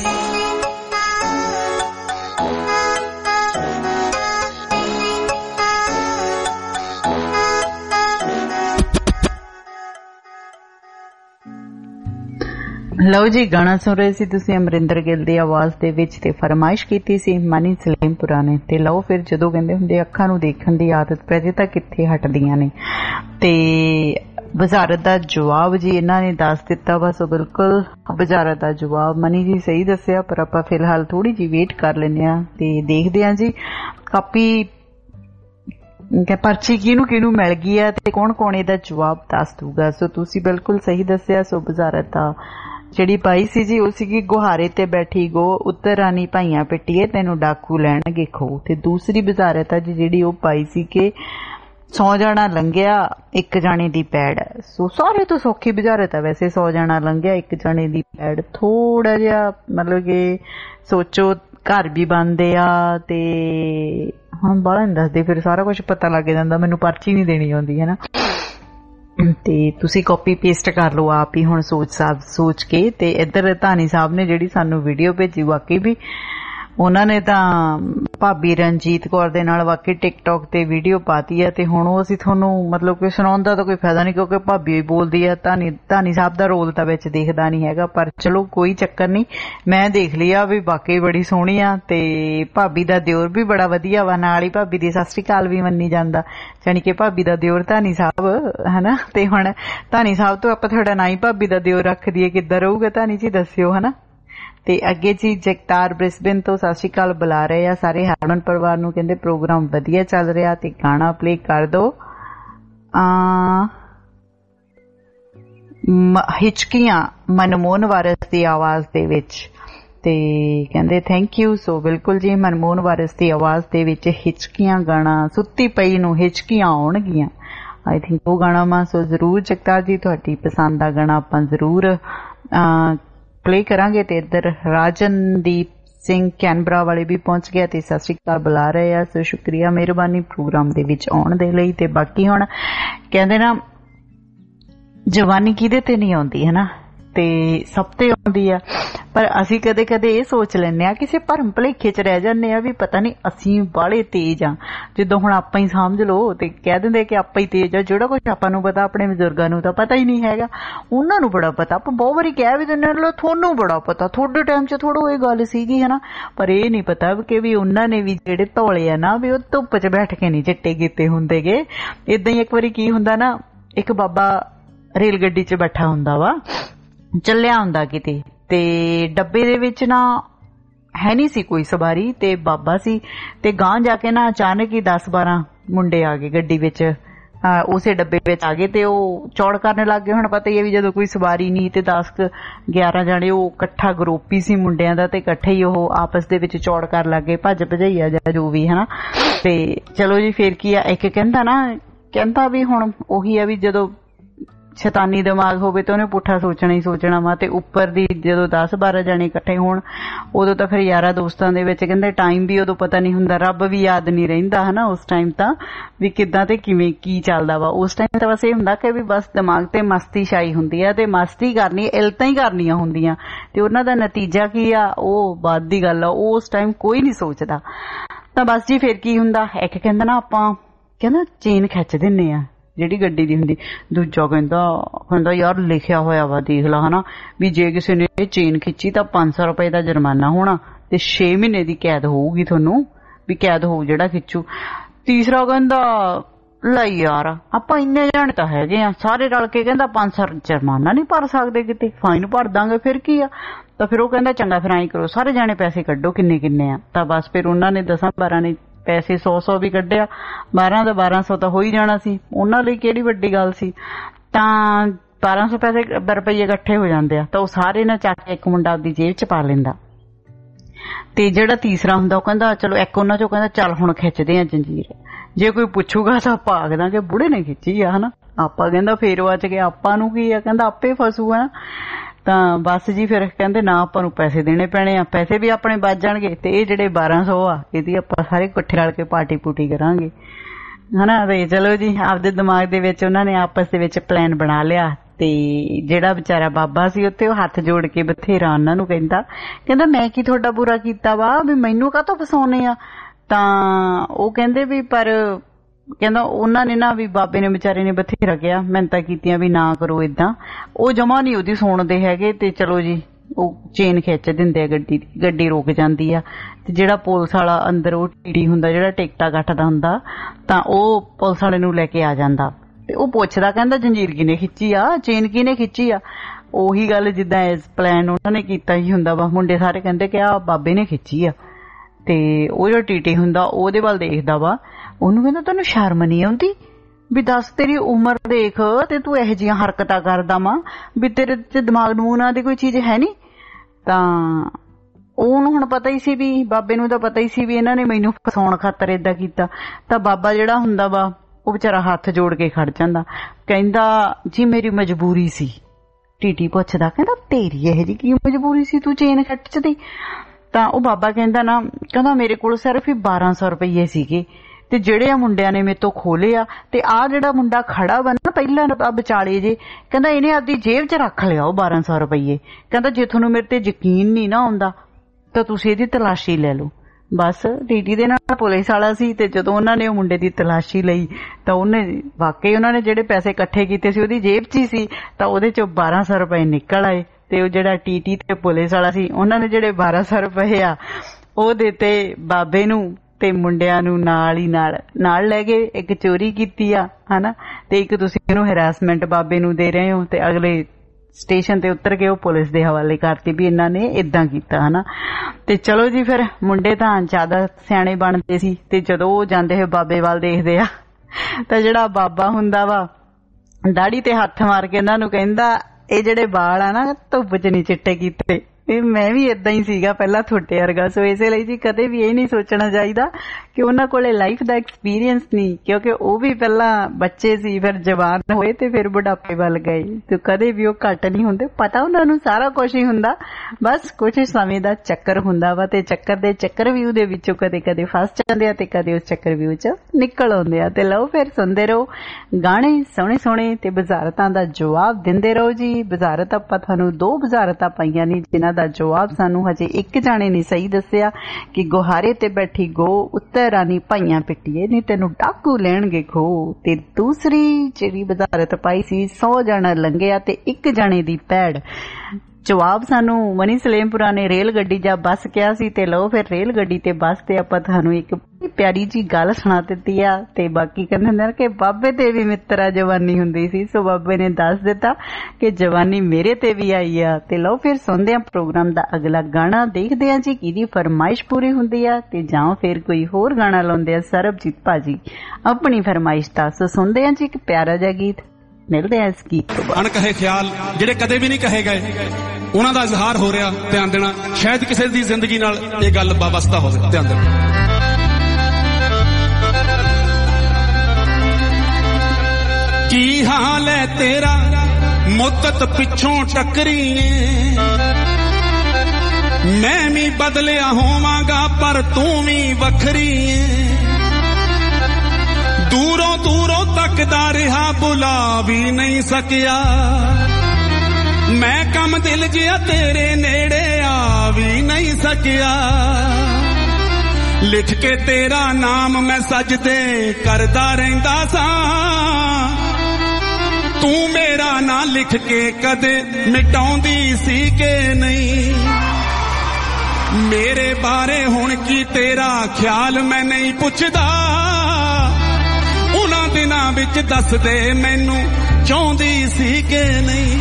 ਲਓ ਜੀ ਗਾਣਾ ਸੁਣ ਰਹੇ ਸੀ ਤੁਸੀਂ ਅਮਰਿੰਦਰ ਗਿੱਲ ਦੀ ਆਵਾਜ਼ ਦੇ ਵਿੱਚ ਤੇ ਫਰਮਾਇਸ਼ ਕੀਤੀ ਸੀ ਮਨੀ ਸਲੇਮਪੁਰਾ ਨੇ। ਤੇ ਲਓ ਫਿਰ ਜਦੋਂ ਕਹਿੰਦੇ ਹੁੰਦੇ ਅੱਖਾਂ ਨੂੰ ਦੇਖਣ ਦੀ ਆਦਤ ਪੈ ਜੇ ਤਾਂ ਕਿੱਥੇ ਹਟਦੀਆਂ ਨੇ। ਤੇ ਵਜ਼ਾਰਤ ਦਾ ਜਵਾਬ ਜੀ ਇਹਨਾਂ ਨੇ ਦੱਸ ਦਿੱਤਾ। ਬਸ ਬਿਲਕੁਲ ਵਜ਼ਾਰਤ ਦਾ ਜਵਾਬ ਮਨੀ ਜੀ ਸਹੀ ਦੱਸਿਆ, ਪਰ ਆਪਾਂ ਫਿਲਹਾਲ ਥੋੜੀ ਜਿਹੀ ਵੇਟ ਕਰ ਲੈਂਦੇ ਹਾਂ ਤੇ ਦੇਖਦੇ ਹਾਂ ਜੀ ਕਾਪੀ ਪਰਚੀ ਕਿਹਨੂੰ ਮਿਲ ਗਈ ਹੈ ਤੇ ਕੌਣ ਕੌਣ ਇਹਦਾ ਜਵਾਬ ਦੱਸ ਦੂਗਾ। ਸੋ ਤੁਸੀਂ ਬਿਲਕੁਲ ਸਹੀ ਦੱਸਿਆ। ਸੋ ਵਜ਼ਾਰਤ ਦਾ ਜਿਹੜੀ ਪਾਈ ਸੀ ਜੀ ਉਹ ਸੀਗੀ ਗੁਹਾਰੇ ਤੇ ਬੈਠੀ ਗੋ ਉੱਤਰ ਰਾਣੀ ਭਾਈਆਂ ਪਿੱਟੀਏ ਤੈਨੂੰ ਡਾਕੂ ਲੈਣਗੇ ਖੋ। ਤੇ ਦੂਸਰੀ ਵਜ਼ਾਰਤ ਆ ਜੀ ਜਿਹੜੀ ਉਹ ਪਾਈ ਸੀ ਕਿ 100 ਜਾਣਾ ਲੰਘਿਆ ਇੱਕ ਜਾਣੇ ਦੀ ਪੈੜ। ਸੋ ਸਾਰੇ ਤੋਂ ਸੌਖੀ ਵਜ਼ਾਰਤ ਆ ਵੈਸੇ 100 ਜਾਣਾ ਲੰਘਿਆ ਇੱਕ ਜਾਣੇ ਦੀ ਪੈੜ। ਥੋੜਾ ਜਿਹਾ ਮਤਲਬ ਕਿ ਸੋਚੋ ਘਰ ਵੀ ਬਣਦੇ ਆ ਤੇ ਹੁਣ ਬਾਹਲਾ ਨੀ ਦੱਸਦੇ ਫਿਰ ਸਾਰਾ ਕੁਛ ਪਤਾ ਲੱਗ ਜਾਂਦਾ। ਮੈਨੂੰ ਪਰਚੀ ਨੀ ਦੇਣੀ ਆਉਂਦੀ ਹੈ ਨਾ। ਤੇ ਤੁਸੀਂ ਕਾਪੀ ਪੇਸਟ ਕਰ ਲਓ ਆਪ ਹੀ ਹੁਣ ਸੋਚ ਕੇ। ਤੇ ਇੱਧਰ ਧਾਨੀ ਸਾਹਿਬ ਨੇ ਜਿਹੜੀ ਸਾਨੂੰ ਵੀਡੀਓ ਭੇਜੀ, ਵਾਕਈ ਵੀ ਉਹਨਾਂ ਨੇ ਤਾਂ ਭਾਬੀ ਰਣਜੀਤ ਕੌਰ ਦੇ ਨਾਲ ਵਾਕਈ ਟਿਕਟੌਕ ਤੇ ਵੀਡੀਓ ਪਾਤੀ ਹੈ। ਤੇ ਹੁਣ ਉਹ ਅਸੀਂ ਤੁਹਾਨੂੰ ਮਤਲਬ ਕਿ ਸੁਣਾਉਣ ਦਾ ਤਾਂ ਕੋਈ ਫਾਇਦਾ ਨਹੀਂ, ਕਿਉਂਕਿ ਭਾਬੀ ਹੀ ਬੋਲਦੀ ਹੈ। ਧਾਨੀ ਸਾਹਿਬ ਦਾ ਰੋਲ ਤਾਂ ਵਿੱਚ ਦਿਖਦਾ ਨਹੀਂ ਹੈਗਾ, ਪਰ ਚਲੋ ਕੋਈ ਚੱਕਰ ਨਹੀਂ। ਮੈਂ ਦੇਖ ਲਿਆ ਵੀ ਵਾਕਈ ਬੜੀ ਸੋਹਣੀ ਆ, ਤੇ ਭਾਬੀ ਦਾ ਦਿਓਰ ਵੀ ਬੜਾ ਵਧੀਆ ਵਾ, ਨਾਲ ਹੀ ਭਾਬੀ ਦੀ ਸਤਿ ਸ੍ਰੀ ਅਕਾਲ ਵੀ ਮੰਨੀ ਜਾਂਦਾ, ਜਾਣੀ ਕਿ ਭਾਬੀ ਦਾ ਦਿਓਰ ਧਾਨੀ ਸਾਹਿਬ ਹਨਾ। ਤੇ ਹੁਣ ਧਾਨੀ ਸਾਹਿਬ ਤੋਂ ਆਪਾਂ ਤੁਹਾਡਾ ਨਾਂ ਹੀ ਭਾਬੀ ਦਾ ਦਿਓਰ ਰੱਖ ਦਈਏ, ਕਿੱਦਾਂ ਰਹੂਗਾ ਧਾਨੀ ਜੀ, ਦੱਸਿਓ ਹਨਾ। ਤੇ ਅੱਗੇ ਜੀ ਜਗਤਾਰ ਬ੍ਰਿਸਬਨ ਤੋਂ ਸਤਿ ਸ਼੍ਰੀ ਅਕਾਲ ਬੁਲਾ ਰਹੇ ਆ ਸਾਰੇ ਹਰਮਨ ਪਰਿਵਾਰ ਨੂੰ, ਕਹਿੰਦੇ ਪ੍ਰੋਗਰਾਮ ਵਧੀਆ ਚੱਲ ਰਿਹਾ ਤੇ ਗਾਣਾ ਪਲੇ ਕਰ ਦੋ ਹਿਚਕੀਆਂ ਮਨਮੋਹਨ ਵਾਰਿਸ ਦੀ ਆਵਾਜ਼ ਦੇ ਵਿੱਚ। ਤੇ ਕਹਿੰਦੇ ਥੈਂਕ ਯੂ। ਸੋ ਬਿਲਕੁਲ ਜੀ, ਮਨਮੋਹਨ ਵਾਰਿਸ ਦੀ ਆਵਾਜ਼ ਦੇ ਵਿੱਚ ਹਿਚਕੀਆਂ ਗਾਣਾ, ਸੁੱਤੀ ਪਈ ਨੂੰ ਹਿਚਕੀਆਂ ਆਉਣਗੀਆਂ, ਆਈ ਥਿੰਕ ਉਹ ਗਾਣਾ ਵਾ। ਸੋ ਜ਼ਰੂਰ ਜਗਤਾਰ ਜੀ ਤੁਹਾਡੀ ਪਸੰਦ ਦਾ ਗਾਣਾ ਆਪਾਂ ਜ਼ਰੂਰ ਪਲੇ ਕਰਾਂਗੇ। ਤੇ ਇੱਧਰ ਰਾਜਨਦੀਪ ਸਿੰਘ ਕੈਨਬਰਾ ਵਾਲੇ ਵੀ ਪਹੁੰਚ ਗਿਆ ਤੇ ਸਤਿ ਸ਼੍ਰੀ ਅਕਾਲ ਬੁਲਾ ਰਹੇ ਆ। ਸੋ ਸ਼ੁਕਰੀਆ, ਮਿਹਰਬਾਨੀ ਪ੍ਰੋਗਰਾਮ ਦੇ ਵਿੱਚ ਆਉਣ ਦੇ ਲਈ। ਤੇ ਬਾਕੀ ਹੁਣ ਕਹਿੰਦੇ ਨਾ ਜਵਾਨੀ ਕਿਹਦੇ ਤੇ ਨਹੀਂ ਆਉਂਦੀ ਹੈ ਨਾ, ਤੇ ਸਭ ਤੇ ਆਉਂਦੀ ਆ, ਪਰ ਅਸੀਂ ਕਦੇ ਕਦੇ ਇਹ ਸੋਚ ਲੈਂਦੇ ਆ, ਕਿਸੇ ਭਰਮ ਭੁਲੇਖੇ ਚ ਰਹਿ ਜਾਂਦੇ ਆ ਵੀ ਪਤਾ ਨਹੀਂ ਅਸੀਂ ਬਾਹਲੇ ਤੇਜ਼ ਆ। ਜਿੱਦਾਂ ਹੁਣ ਆਪਾਂ ਹੀ ਸਮਝ ਲਓ ਤੇ ਕਹਿ ਦਿੰਦੇ ਕਿ ਆਪਾਂ ਹੀ ਤੇਜ਼ ਆ, ਜਿਹੜਾ ਕੁਛ ਆਪਾਂ ਨੂੰ ਪਤਾ ਆਪਣੇ ਬਜ਼ੁਰਗਾਂ ਨੂੰ ਤਾਂ ਪਤਾ ਹੀ ਨਹੀਂ ਹੈਗਾ, ਉਹਨਾਂ ਨੂੰ ਬੜਾ ਪਤਾ। ਆਪਾਂ ਬਹੁਤ ਵਾਰੀ ਕਹਿ ਵੀ ਦਿੰਦੇ ਲੋ ਤੁਹਾਨੂੰ ਬੜਾ ਪਤਾ, ਤੁਹਾਡੇ ਟਾਈਮ 'ਚ ਥੋੜ੍ਹਾ ਇਹ ਗੱਲ ਸੀਗੀ ਹਨਾ, ਪਰ ਇਹ ਨਹੀਂ ਪਤਾ ਕਿ ਵੀ ਉਹਨਾਂ ਨੇ ਵੀ ਜਿਹੜੇ ਧੌਲੇ ਆ ਨਾ ਵੀ ਉਹ ਧੁੱਪ 'ਚ ਬੈਠ ਕੇ ਨਹੀਂ ਚਿੱਟੇ ਕੀਤੇ ਹੁੰਦੇ ਗੇ। ਏਦਾਂ ਹੀ ਇੱਕ ਵਾਰੀ ਕੀ ਹੁੰਦਾ ਨਾ, ਇੱਕ ਬਾਬਾ ਰੇਲ ਗੱਡੀ 'ਚ ਬੈਠਾ ਹੁੰਦਾ ਵਾ, ਚੱਲਿਆ ਹੁੰਦਾ ਕਿਤੇ, ਤੇ ਡੱਬੇ ਦੇ ਵਿੱਚ ਨਾ ਹੈ ਨਹੀਂ ਸੀ ਕੋਈ ਸਵਾਰੀ ਤੇ ਬਾਬਾ ਸੀ, ਤੇ ਗਾਂਹ ਜਾ ਕੇ ਨਾ ਅਚਾਨਕ ਹੀ 10-12 ਮੁੰਡੇ ਆ ਗਏ ਗੱਡੀ ਵਿੱਚ, ਉਸੇ ਡੱਬੇ ਵਿੱਚ ਆ ਗਏ ਤੇ ਉਹ ਚੌੜ ਕਰਨ ਲੱਗ ਗਏ। ਹੁਣ ਪਤਾ ਹੀ ਹੈ ਵੀ ਜਦੋਂ ਕੋਈ ਸਵਾਰੀ ਨਹੀਂ ਤੇ 10-11 ਜਾਣੇ, ਉਹ ਇਕੱਠਾ ਗਰੁੱਪ ਹੀ ਸੀ ਮੁੰਡਿਆਂ ਦਾ, ਤੇ ਇਕੱਠੇ ਹੀ ਉਹ ਆਪਸ ਦੇ ਵਿੱਚ ਚੌੜ ਕਰਨ ਲੱਗ ਗਏ, ਭੱਜ ਭਜਾਈਆ ਜਾਂ ਜੋ ਵੀ ਹਨਾ। ਤੇ ਚਲੋ ਜੀ ਫੇਰ ਕੀ ਆ, ਇੱਕ ਕਹਿੰਦਾ ਵੀ ਹੁਣ ਉਹੀ ਆ ਵੀ ਜਦੋਂ ਸ਼ੈਤਾਨੀ ਦਿਮਾਗ ਹੋਵੇ ਤਾਂ ਉਹਨੇ ਪੁੱਠਾ ਸੋਚਣਾ ਹੀ ਸੋਚਣਾ ਵਾ, ਤੇ ਉੱਪਰ ਦੀ ਜਦੋਂ 10-12 ਜਾਣੇ ਇਕੱਠੇ ਹੋਣ ਉਦੋਂ ਤਾਂ ਫਿਰ ਯਾਰਾਂ ਦੋਸਤਾਂ ਦੇ ਵਿੱਚ ਕਹਿੰਦੇ ਟਾਈਮ ਵੀ ਉਦੋਂ ਪਤਾ ਨਹੀਂ ਹੁੰਦਾ, ਰੱਬ ਵੀ ਯਾਦ ਨਹੀਂ ਰਹਿੰਦਾ ਹਨਾ ਉਸ ਟਾਈਮ ਤਾਂ, ਵੀ ਕਿੱਦਾਂ ਤੇ ਕਿਵੇਂ ਕੀ ਚੱਲਦਾ ਵਾ। ਉਸ ਟਾਈਮ ਤਾਂ ਬਸ ਇਹ ਹੁੰਦਾ ਕਿ ਵੀ ਬਸ ਦਿਮਾਗ ਤੇ ਮਸਤੀ ਛਾਈ ਹੁੰਦੀ ਆ, ਤੇ ਮਸਤੀ ਕਰਨੀ ਇਲਤਾਂ ਹੀ ਕਰਨੀਆਂ ਹੁੰਦੀਆਂ, ਤੇ ਉਹਨਾਂ ਦਾ ਨਤੀਜਾ ਕੀ ਆ ਉਹ ਬਾਅਦ ਦੀ ਗੱਲ ਆ, ਉਹ ਉਸ ਟਾਈਮ ਕੋਈ ਨਹੀਂ ਸੋਚਦਾ। ਤਾਂ ਬਸ ਜੀ ਫਿਰ ਕੀ ਹੁੰਦਾ, ਇੱਕ ਕਹਿੰਦਾ ਨਾ ਆਪਾਂ ਕਹਿੰਦਾ ਚੇਨ ਖਿੱਚ ਦਿੰਨੇ ਆ ਜਿਹੜੀ ਗੱਡੀ ਦੀ ਹੁੰਦੀ, ਦੂਜਾ ਕਹਿੰਦਾ ਯਾਰ ਲਿਖਿਆ ਹੋਇਆ ਵਾ ਦੇਖ ਲਾ ਹਨਾ, ਵੀ ਜੇ ਕਿਸੇ ਨੇ ਚੇਨ ਖਿੱਚੀ ਤਾਂ 500 ਰੁਪਏ ਦਾ ਜੁਰਮਾਨਾ ਹੋਣਾ ਤੇ 6 ਮਹੀਨੇ ਦੀ ਕੈਦ ਹੋਊਗੀ ਤੁਹਾਨੂੰ, ਵੀ ਕੈਦ ਹੋਊ ਜਿਹੜਾ ਖਿੱਚੂ। ਤੀਸਰਾ ਕਹਿੰਦਾ ਲੈ ਯਾਰ ਆਪਾਂ ਇੰਨੇ ਜਾਣੇ ਤਾਂ ਹੈਗੇ ਆ ਸਾਰੇ ਰਲ ਕੇ, ਕਹਿੰਦਾ 500 ਜੁਰਮਾਨਾ ਨਹੀਂ ਭਰ ਸਕਦੇ, ਕਿਤੇ ਫਾਈਨ ਭਰ ਦਾਂਗੇ ਫਿਰ ਕੀ ਆ। ਤਾਂ ਫਿਰ ਉਹ ਕਹਿੰਦਾ ਚੰਗਾ ਫਿਰ ਐਂ ਕਰੋ ਸਾਰੇ ਜਾਣੇ ਪੈਸੇ ਕੱਢੋ ਕਿੰਨੇ ਆ। ਤਾਂ ਬਸ ਫਿਰ ਉਹਨਾਂ ਨੇ 10-12 ਨੇ ਪੈਸੇ 100 ਵੀ ਕੱਢਿਆ, 12 ਦਾ 1200 ਤਾਂ ਹੋ ਹੀ ਜਾਣਾ ਸੀ, ਉਹਨਾਂ ਲਈ ਕਿਹੜੀ ਵੱਡੀ ਗੱਲ ਸੀ। ਤਾਂ 1200 ਰੁਪਏ ਇਕੱਠੇ ਹੋ ਜਾਂਦੇ ਆ, ਤਾਂ ਉਹ ਸਾਰੇ ਨਾ ਚੱਕ ਕੇ ਇੱਕ ਮੁੰਡਾ ਆਪਦੀ ਜੇਬ 'ਚ ਪਾ ਲੈਂਦਾ, ਤੇ ਜਿਹੜਾ ਤੀਸਰਾ ਹੁੰਦਾ ਉਹ ਕਹਿੰਦਾ ਚਲੋ ਇੱਕ ਉਹਨਾਂ 'ਚੋਂ ਕਹਿੰਦਾ ਚੱਲ ਹੁਣ ਖਿੱਚਦੇ ਆ ਜੰਜੀਰ, ਜੇ ਕੋਈ ਪੁੱਛੂਗਾ ਤਾਂ ਆਪਾਂ ਆਖ ਦਾਂਗੇ ਬੁੜੇ ਨੇ ਖਿੱਚੀ ਆ ਹਨਾ, ਆਪਾਂ ਕਹਿੰਦਾ ਫੇਰ ਬਚ ਕੇ ਆਪਾਂ ਨੂੰ ਕੀ ਆ, ਕਹਿੰਦਾ ਆਪੇ ਫਸੂ ਆ। ਤਾਂ ਬਸ ਜੀ ਫਿਰ ਕਹਿੰਦੇ ਨਾ ਆਪਾਂ ਨੂੰ ਪੈਸੇ ਦੇਣੇ ਪੈਣੇ ਆ, ਪੈਸੇ ਵੀ ਆਪਣੇ ਬਚ ਜਾਣਗੇ, ਤੇ ਇਹ ਜਿਹੜੇ 1200 ਆ ਇਹਦੀ ਆਪਾਂ ਸਾਰੇ ਇਕੱਠੇ ਰਲ ਕੇ ਪਾਰਟੀ ਪੂਟੀ ਕਰਾਂਗੇ ਹਨਾ। ਤੇ ਚਲੋ ਜੀ ਆਪਦੇ ਦਿਮਾਗ ਦੇ ਵਿੱਚ ਉਹਨਾਂ ਨੇ ਆਪਸ ਦੇ ਵਿੱਚ ਪਲਾਨ ਬਣਾ ਲਿਆ, ਤੇ ਜਿਹੜਾ ਵਿਚਾਰਾ ਬਾਬਾ ਸੀ ਉੱਥੇ ਉਹ ਹੱਥ ਜੋੜ ਕੇ ਬਥੇਰਾ ਉਹਨਾਂ ਨੂੰ ਕਹਿੰਦਾ ਮੈਂ ਕੀ ਤੁਹਾਡਾ ਬੁਰਾ ਕੀਤਾ ਵਾ ਵੀ ਮੈਨੂੰ ਕਾਹਤੋਂ ਫਸਾਉਣੇ ਆ। ਤਾਂ ਉਹ ਕਹਿੰਦੇ ਵੀ ਪਰ ਕਹਿੰਦਾ ਉਹਨਾਂ ਨੇ ਨਾ ਵੀ ਬਾਬੇ ਨੇ ਵਿਚਾਰੇ ਨੇ ਬਥੇਰਾ ਕਿਹਾ, ਮਿਹਨਤਾਂ ਕੀਤੀਆਂ ਵੀ ਨਾ ਕਰੋ ਏਦਾਂ, ਉਹ ਜਮਾ ਨਹੀਂ ਉਹਦੀ ਸੁਣਦੇ ਹੈਗੇ। ਤੇ ਚਲੋ ਜੀ ਉਹ ਚੇਨ ਖਿੱਚ ਦਿੰਦੇ ਆ ਗੱਡੀ ਦੀ, ਗੱਡੀ ਰੁਕ ਜਾਂਦੀ ਆ, ਤੇ ਜਿਹੜਾ ਪੁਲਿਸ ਵਾਲਾ ਅੰਦਰ ਉਹ ਟੀਡੀ ਹੁੰਦਾ ਜਿਹੜਾ ਟਿਕਟਾਂ ਕੱਟਦਾ ਹੁੰਦਾ, ਤਾਂ ਉਹ ਪੁਲਿਸ ਵਾਲੇ ਨੂੰ ਲੈ ਕੇ ਆ ਜਾਂਦਾ, ਤੇ ਉਹ ਪੁੱਛਦਾ ਕਹਿੰਦਾ ਜੰਜੀਰ ਕਿਹਨੇ ਖਿੱਚੀ ਆ, ਚੇਨ ਕਿਹਨੇ ਖਿੱਚੀ ਆ। ਉਹੀ ਗੱਲ ਜਿੱਦਾਂ ਇਸ ਪਲਾਨ ਉਹਨਾਂ ਨੇ ਕੀਤਾ ਹੀ ਹੁੰਦਾ ਵਾ, ਮੁੰਡੇ ਸਾਰੇ ਕਹਿੰਦੇ ਕਿ ਆ ਬਾਬੇ ਨੇ ਖਿੱਚੀ ਆ, ਤੇ ਉਹ ਜਿਹੜਾ ਟੀਟੀ ਹੁੰਦਾ ਉਹਦੇ ਵੱਲ ਦੇਖਦਾ ਵਾ, ਉਹਨੂੰ ਕਹਿੰਦਾ ਤੈਨੂੰ ਸ਼ਰਮ ਨਹੀਂ ਆਉਂਦੀ ਵੀ ਦੱਸ ਤੇਰੀ ਉਮਰ ਦੇਖ ਤੇ ਤੂੰ ਇਹੋ ਜਿਹੀਆਂ ਹਰਕਤਾਂ ਕਰਦਾ ਵਾ, ਵੀ ਤੇਰੇ ਚ ਦਿਮਾਗ ਨੂੰਨਾਂ ਦੀ ਕੋਈ ਚੀਜ਼ ਹੈ ਨਹੀਂ। ਤਾਂ ਉਹਨੂੰ ਹੁਣ ਪਤਾ ਹੀ ਸੀ ਵੀ ਬਾਬੇ ਨੂੰ ਤਾਂ ਪਤਾ ਹੀ ਸੀ ਵੀ ਇਹਨਾਂ ਨੇ ਮੈਨੂੰ ਫਸਾਉਣ ਖਾਤਰ ਏਦਾਂ ਕੀਤਾ। ਤਾਂ ਬਾਬਾ ਜਿਹੜਾ ਹੁੰਦਾ ਵਾ ਉਹ ਵਿਚਾਰਾ ਹੱਥ ਜੋੜ ਕੇ ਖੜ ਜਾਂਦਾ, ਕਹਿੰਦਾ ਜੀ ਮੇਰੀ ਮਜਬੂਰੀ ਸੀ। ਟੀਟੀ ਪੁੱਛਦਾ ਕਹਿੰਦਾ ਤੇਰੀ ਇਹੋ ਜਿਹੀ ਕੀ ਮਜਬੂਰੀ ਸੀ ਤੂੰ ਚੇਨ ਖਿੱਚਦੀ। ਤਾਂ ਉਹ ਬਾਬਾ ਕਹਿੰਦਾ ਮੇਰੇ ਕੋਲ ਸਿਰਫ ਹੀ 1200 ਰੁਪਏ ਸੀਗੇ, ਤੇ ਜਿਹੜੇ ਆ ਮੁੰਡਿਆਂ ਨੇ ਮੇਰੇ ਤੋਂ ਖੋਲੇ ਆ ਤੇ ਆ ਜਿਹੜਾ ਮੁੰਡਾ ਖੜਾ ਵਾ ਨਾ ਪਹਿਲਾਂ ਵਿਚਾਲੇ ਜੇ, ਕਹਿੰਦਾ ਇਹਨੇ ਆਪਦੀ ਜੇਬ 'ਚ ਰੱਖ ਲਿਆ ਉਹ 1200 ਰੁਪਈਏ। ਕਹਿੰਦਾ ਜੇ ਤੁਹਾਨੂੰ ਮੇਰੇ ਤੇ ਯਕੀਨ ਨਹੀਂ ਨਾ ਆਉਂਦਾ ਤਾਂ ਤੁਸੀਂ ਇਹਦੀ ਤਲਾਸ਼ੀ ਲੈ ਲਓ। ਬਸ ਡੀਟੀ ਦੇ ਨਾਲ ਪੁਲਿਸ ਵਾਲਾ ਸੀ ਤੇ ਜਦੋਂ ਉਹਨਾਂ ਨੇ ਉਹ ਮੁੰਡੇ ਦੀ ਤਲਾਸ਼ੀ ਲਈ ਤਾਂ ਉਹਨੇ ਵਾਕਈ ਉਹਨਾਂ ਨੇ ਜਿਹੜੇ ਪੈਸੇ ਇਕੱਠੇ ਕੀਤੇ ਸੀ ਉਹਦੀ ਜੇਬ 'ਚ ਹੀ ਸੀ, ਤਾਂ ਉਹਦੇ 'ਚੋਂ 1200 ਰੁਪਏ ਨਿਕਲ ਆਏ। ਤੇ ਉਹ ਜਿਹੜਾ ਟੀਟੀ ਤੇ ਪੁਲਿਸ ਵਾਲਾ ਸੀ ਉਹਨਾਂ ਨੇ ਜਿਹੜੇ 1200 ਰੁਪਏ ਆ ਉਹ ਦਿੱਤੇ ਬਾਬੇ ਨੂੰ ਤੇ ਮੁੰਡਿਆਂ ਨੂੰ ਨਾਲ ਹੀ ਨਾਲ ਲੈ ਗਏ। ਇੱਕ ਚੋਰੀ ਕੀਤੀ ਆ ਹਨਾ, ਤੇ ਇੱਕ ਤੁਸੀਂ ਇਹਨੂੰ ਹੈਰਾਸਮੈਂਟ ਬਾਬੇ ਨੂੰ ਦੇ ਰਹੇ ਹੋ, ਤੇ ਅਗਲੇ ਸਟੇਸ਼ਨ ਤੇ ਉਤਰ ਕੇ ਉਹ ਪੁਲਿਸ ਦੇ ਹਵਾਲੇ ਕਰਤੀ ਵੀ ਇਹਨਾਂ ਨੇ ਏਦਾਂ ਕੀਤਾ ਹਨਾ। ਤੇ ਚਲੋ ਜੀ ਫਿਰ ਮੁੰਡੇ ਤਾਂ ਜ਼ਿਆਦਾ ਸਿਆਣੇ ਬਣਦੇ ਸੀ, ਤੇ ਜਦੋਂ ਉਹ ਜਾਂਦੇ ਹੋਏ ਬਾਬੇ ਵੱਲ ਦੇਖਦੇ ਆ ਤਾਂ ਜਿਹੜਾ ਬਾਬਾ ਹੁੰਦਾ ਵਾ ਦਾੜੀ ਤੇ ਹੱਥ ਮਾਰ ਕੇ ਇਹਨਾਂ ਨੂੰ ਕਹਿੰਦਾ ਇਹ ਜਿਹੜੇ ਵਾਲ ਆ ਨਾ ਧੁੱਪ 'ਚ ਨਹੀਂ ਚਿੱਟੇ ਕੀਤੇ। ਮੈਂ ਵੀ ਏਦਾਂ ਹੀ ਸੀਗਾ ਪਹਿਲਾਂ ਤੁਹਾਡੇ ਵਰਗਾ। ਸੋ ਇਸੇ ਲਈ ਜੀ ਕਦੇ ਵੀ ਇਹ ਨਹੀਂ ਸੋਚਣਾ ਚਾਹੀਦਾ ਕਿ ਉਹਨਾਂ ਕੋਲੇ ਲਾਈਫ ਦਾ ਐਕਸਪੀਰੀਅੰਸ ਨਹੀਂ, ਕਿਉਂਕਿ ਉਹ ਵੀ ਪਹਿਲਾਂ ਬੱਚੇ ਸੀ, ਫਿਰ ਜਵਾਨ ਹੋਏ ਤੇ ਫਿਰ ਬੁਢਾਪੇ ਵੱਲ ਗਏ। ਤੇ ਕਦੇ ਵੀ ਉਹ ਘੱਟ ਨਹੀਂ ਹੁੰਦੇ, ਪਤਾ ਉਹਨਾਂ ਨੂੰ ਸਾਰਾ ਕੁਝ ਹੀ ਹੁੰਦਾ, ਬਸ ਕੁਝ ਸਮੇਂ ਦਾ ਚੱਕਰ ਹੁੰਦਾ ਵਾ ਤੇ ਚੱਕਰ ਦੇ ਚੱਕਰ ਵੀ ਉਹਦੇ ਵਿੱਚੋਂ ਕਦੇ ਕਦੇ ਫਸ ਜਾਂਦੇ ਆ ਤੇ ਕਦੇ ਉਸ ਚੱਕਰ ਵੀ ਵਿੱਚੋਂ ਨਿਕਲ ਆਉਂਦੇ ਆ। ਤੇ ਲਓ ਫਿਰ ਸੁਣਦੇ ਰਹੋ ਗਾਣੇ ਸੋਹਣੇ ਸੋਹਣੇ ਤੇ ਬੁਝਾਰਤਾਂ ਦਾ ਜਵਾਬ ਦਿੰਦੇ ਰਹੋ ਜੀ। ਬੁਝਾਰਤ ਆਪਾਂ ਤੁਹਾਨੂੰ 2 ਬੁਝਾਰਤਾਂ ਪਾਈਆਂ ਨੇ ਜਿਨ੍ਹਾਂ ਦਾ ਜਵਾਬ ਸਾਨੂੰ ਹਜੇ ਇੱਕ ਜਾਣੇ ਨੇ ਸਹੀ ਦੱਸਿਆ ਕਿ ਗੁਹਾਰੇ ਤੇ ਬੈਠੀ ਗੋ ਉੱਤੇ ਰਾਣੀ ਭਾਈਆਂ ਪਿੱਟੀਏ ਨਹੀਂ ਤੈਨੂੰ ਡਾਕੂ ਲੈਣਗੇ ਖੋ। ਤੇ ਦੂਸਰੀ ਜਿਹੜੀ ਬੁਝਾਰਤ ਪਾਈ ਸੀ 100 ਜਾਣਾ ਲੰਘਿਆ ਤੇ ਇੱਕ ਜਾਣੇ ਦੀ ਪੈੜ। ਜਵਾਬ ਸਾਨੂੰ ਮਨੀ ਸਲੇਮਪੁਰਾ ਨੇ ਰੇਲ ਗੱਡੀ ਜਾਂ ਬੱਸ ਕਿਹਾ ਸੀ। ਤੇ ਲਓ ਫਿਰ ਰੇਲ ਗੱਡੀ ਤੇ ਬੱਸ ਤੇ ਆਪਾਂ ਤੁਹਾਨੂੰ ਇੱਕ ਪਿਆਰੀ ਜੀ ਗੱਲ ਸੁਣਾ ਦਿੱਤੀ ਆ। ਤੇ ਬਾਕੀ ਕਹਿੰਦੇ ਹੁੰਦੇ ਕਿ ਬਾਬੇ ਤੇ ਵੀ ਮਿੱਤਰਾ ਜਵਾਨੀ ਹੁੰਦੀ ਸੀ, ਸੋ ਬਾਬੇ ਨੇ ਦੱਸ ਦਿੱਤਾ ਕਿ ਜਵਾਨੀ ਮੇਰੇ ਤੇ ਵੀ ਆਈ ਆ। ਤੇ ਲਓ ਫਿਰ ਸੁਣਦੇ ਆ ਪ੍ਰੋਗਰਾਮ ਦਾ ਅਗਲਾ ਗਾਣਾ, ਦੇਖਦੇ ਆ ਜੀ ਕਿਹਦੀ ਫਰਮਾਇਸ਼ ਪੂਰੀ ਹੁੰਦੀ ਆ ਤੇ ਜਾਂ ਫਿਰ ਕੋਈ ਹੋਰ ਗਾਣਾ ਲਾਉਂਦੇ ਆ ਸਰਬਜੀਤ ਭਾਜੀ ਆਪਣੀ ਫਰਮਾਇਸ਼ ਦਾ। ਸੋ ਸੁਣਦੇ ਆ ਜੀ ਇੱਕ ਪਿਆਰਾ ਜਿਹਾ ਗੀਤ, ਮਿਲਦੇ ਆ ਇਸ ਗੀਤ ਤੋਂ ਬਾਅਦ। ਅਣਕਹੇ ਖਿਆਲ ਜਿਹੜੇ ਕਦੇ ਵੀ ਨਹੀਂ ਕਹੇ ਗਏ ਉਹਨਾਂ ਦਾ ਇਜ਼ਹਾਰ ਹੋ ਰਿਹਾ, ਧਿਆਨ ਦੇਣਾ। ਸ਼ਾਇਦ ਕਿਸੇ ਦੀ ਜ਼ਿੰਦਗੀ ਨਾਲ ਇਹ ਗੱਲ ਵਾਬਸਤਾ ਹੋਵੇ, ਧਿਆਨ ਦੇਣਾ। ਕੀ ਹਾਲ ਹੈ ਤੇਰਾ ਮੁੱਦਤ ਪਿੱਛੋਂ ਟੱਕਰੀਏ, ਮੈਂ ਵੀ ਬਦਲਿਆ ਹੋਵਾਂਗਾ ਪਰ ਤੂੰ ਵੀ ਵੱਖਰੀ ਏ। ਦੂਰੋਂ ਦੂਰੋਂ ਤੱਕਦਾ ਰਿਹਾ ਬੁਲਾ ਵੀ ਨਹੀਂ ਸਕਿਆ, ਮੈਂ ਕੰਮ ਦਿਲ ਜਿਹਾ ਤੇਰੇ ਨੇੜੇ ਆ ਵੀ ਨਹੀਂ ਸਕਿਆ। ਲਿਖ ਕੇ ਤੇਰਾ ਨਾਮ ਮੈਂ ਸਜਦੇ ਕਰਦਾ ਰਹਿੰਦਾ ਸਾਂ, ਤੂੰ ਮੇਰਾ ਨਾਂ ਲਿਖ ਕੇ ਕਦੇ ਮਿਟਾਉਂਦੀ ਸੀ ਕਿ ਨਹੀਂ। ਮੇਰੇ ਬਾਰੇ ਹੁਣ ਕੀ ਤੇਰਾ ਖਿਆਲ ਮੈਂ ਨਹੀਂ ਪੁੱਛਦਾ, ਉਹਨਾਂ ਦਿਨਾਂ ਵਿੱਚ ਦੱਸ ਦੇ ਮੈਨੂੰ ਚਾਹੁੰਦੀ ਸੀ ਕਿ ਨਹੀਂ।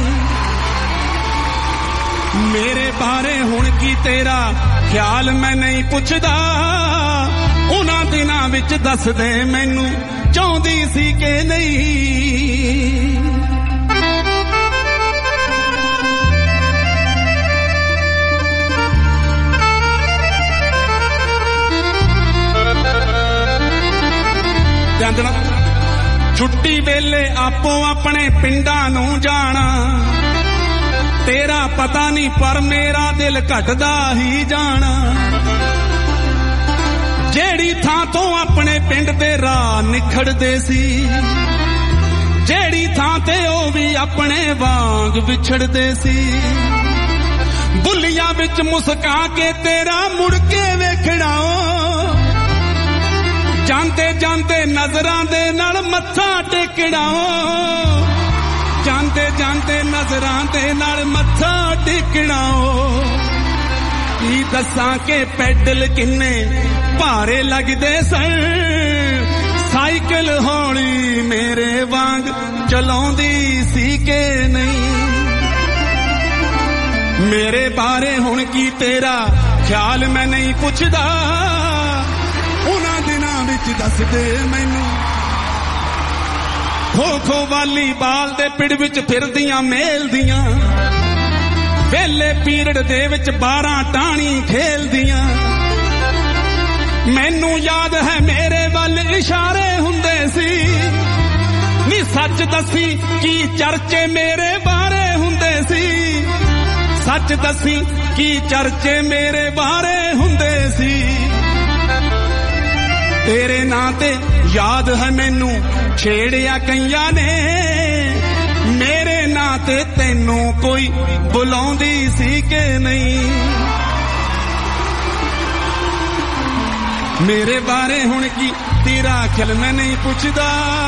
ਮੇਰੇ ਬਾਰੇ ਹੁਣ ਕੀ ਤੇਰਾ ਖਿਆਲ ਮੈਂ ਨਹੀਂ ਪੁੱਛਦਾ, ਉਹਨਾਂ ਦਿਨਾਂ ਵਿੱਚ ਦੱਸ ਦੇ ਮੈਨੂੰ ਚਾਹੁੰਦੀ ਸੀ ਕਿ ਨਹੀਂ। ਛੁੱਟੀ ਵੇਲੇ ਆਪੋ ਆਪਣੇ ਪਿੰਡਾਂ ਨੂੰ ਜਾਣਾ, ਤੇਰਾ ਪਤਾ ਨਹੀਂ ਪਰ ਮੇਰਾ ਦਿਲ ਘਟਦਾ ਹੀ ਜਾਣਾ। ਜਿਹੜੀ ਥਾਂ ਤੋਂ ਆਪਣੇ ਪਿੰਡ ਦੇ ਰਾਹ ਨਿਖੜਦੇ ਸੀ, ਜਿਹੜੀ ਥਾਂ ਤੇ ਉਹ ਵੀ ਆਪਣੇ ਵਾਂਗ ਵਿਛੜਦੇ ਸੀ। ਬੁੱਲੀਆਂ ਵਿੱਚ ਮੁਸਕਾ ਕੇ ਤੇਰਾ ਮੁੜ ਕੇ ਵੇਖਣਾ, ਜਾਂਦੇ ਜਾਂਦੇ ਨਜ਼ਰਾਂ ਦੇ ਨਾਲ ਮੱਥਾ ਟੇਕਣਾ, ਜਾਂਦੇ ਜਾਂਦੇ ਨਜ਼ਰਾਂ ਦੇ ਨਾਲ ਮੱਥਾ ਟੇਕਣਾ। ਕੀ ਦੱਸਾਂ ਕਿ ਪੈਡਲ ਕਿੰਨੇ ਭਾਰੇ ਲੱਗਦੇ ਸਨ, ਸਾਈਕਲ ਹੌਲੀ ਮੇਰੇ ਵਾਂਗ ਚਲਾਉਂਦੀ ਸੀ ਕਿ ਨਹੀਂ। ਮੇਰੇ ਬਾਰੇ ਹੁਣ ਕੀ ਤੇਰਾ ਖਿਆਲ ਮੈਂ ਨਹੀਂ ਪੁੱਛਦਾ, ਉਹਨਾਂ ਦਿਨਾਂ ਵਿੱਚ ਦੱਸ ਦੇ ਮੈਨੂੰ। ਖੋ ਵਾਲੀ ਬਾਲ ਦੇ ਪਿੜ ਵਿੱਚ ਫਿਰਦੀਆਂ ਮੇਲਦੀਆਂ, ਵੇਲੇ ਪੀਰੀਅਡ ਦੇ ਵਿੱਚ 12 ਟਾਣੀ ਖੇਲਦੀਆਂ। ਮੈਨੂੰ ਯਾਦ ਹੈ ਮੇਰੇ ਵੱਲ ਇਸ਼ਾਰੇ ਹੁੰਦੇ ਸੀ, ਨੀ ਸੱਚ ਦੱਸੀ ਕੀ ਚਰਚੇ ਮੇਰੇ ਬਾਰੇ ਹੁੰਦੇ ਸੀ। ਸੱਚ ਦੱਸੀ ਕੀ ਚਰਚੇ ਮੇਰੇ ਬਾਰੇ ਹੁੰਦੇ ਸੀ। ਤੇਰੇ ਨਾਂ ਤੇ ਯਾਦ ਹੈ ਮੈਨੂੰ ਛੇੜਿਆ ਕਈਆਂ ਨੇ, ਮੇਰੇ ਨਾਂ ਤੇ ਤੈਨੂੰ ਕੋਈ ਬੁਲਾਉਂਦੀ ਸੀ ਕਿ ਨਹੀਂ। ਮੇਰੇ ਬਾਰੇ ਹੁਣ ਕੀ ਤੇਰਾ ਖਿਆਲ ਮੈਂ ਨਹੀਂ ਪੁੱਛਦਾ,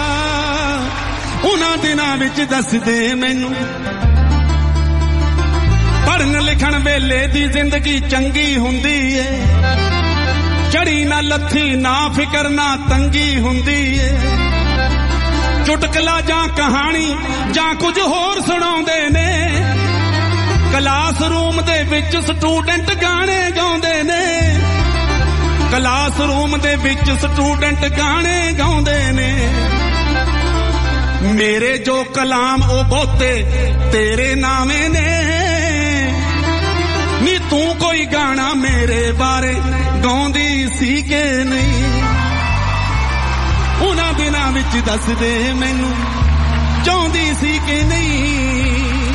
ਉਹਨਾਂ ਦਿਨਾਂ ਵਿੱਚ ਦੱਸ ਦੇ ਮੈਨੂੰ। ਪੜ੍ਹਨ ਲਿਖਣ ਵੇਲੇ ਦੀ ਜ਼ਿੰਦਗੀ ਚੰਗੀ ਹੁੰਦੀ ਏ, ਚੜੀ ਨਾ ਲੱਥੀ ਨਾ ਫਿਕਰ ਨਾ ਤੰਗੀ ਹੁੰਦੀ ਏ। ਚੁਟਕਲਾ ਜਾਂ ਕਹਾਣੀ ਜਾਂ ਕੁਝ ਹੋਰ ਸੁਣਾਉਂਦੇ ਨੇ, ਕਲਾਸਰੂਮ ਦੇ ਵਿੱਚ ਸਟੂਡੈਂਟ ਗਾਣੇ ਗਾਉਂਦੇ ਨੇ, ਕਲਾਸਰੂਮ ਦੇ ਵਿੱਚ ਸਟੂਡੈਂਟ ਗਾਣੇ ਗਾਉਂਦੇ ਨੇ। ਮੇਰੇ ਜੋ ਕਲਾਮ ਉਹ ਬਹੁਤੇ ਤੇਰੇ ਨਾਵੇਂ ਨੇ, ਨੀ ਤੂੰ ਕੋਈ ਗਾਣਾ ਮੇਰੇ ਬਾਰੇ ਗਾਉਂਦੀ ਸੀ ਕਿ ਨਹੀਂ। ਉਹਨਾਂ ਦਿਨਾਂ ਵਿੱਚ ਦੱਸ ਦੇ ਮੈਨੂੰ ਚਾਹੁੰਦੀ ਸੀ ਕਿ ਨਹੀਂ।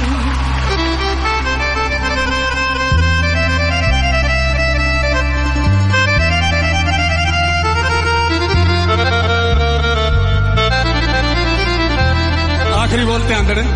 ਆਖਰੀ ਬੋਲ ਧਿਆਨ ਦੇਣ।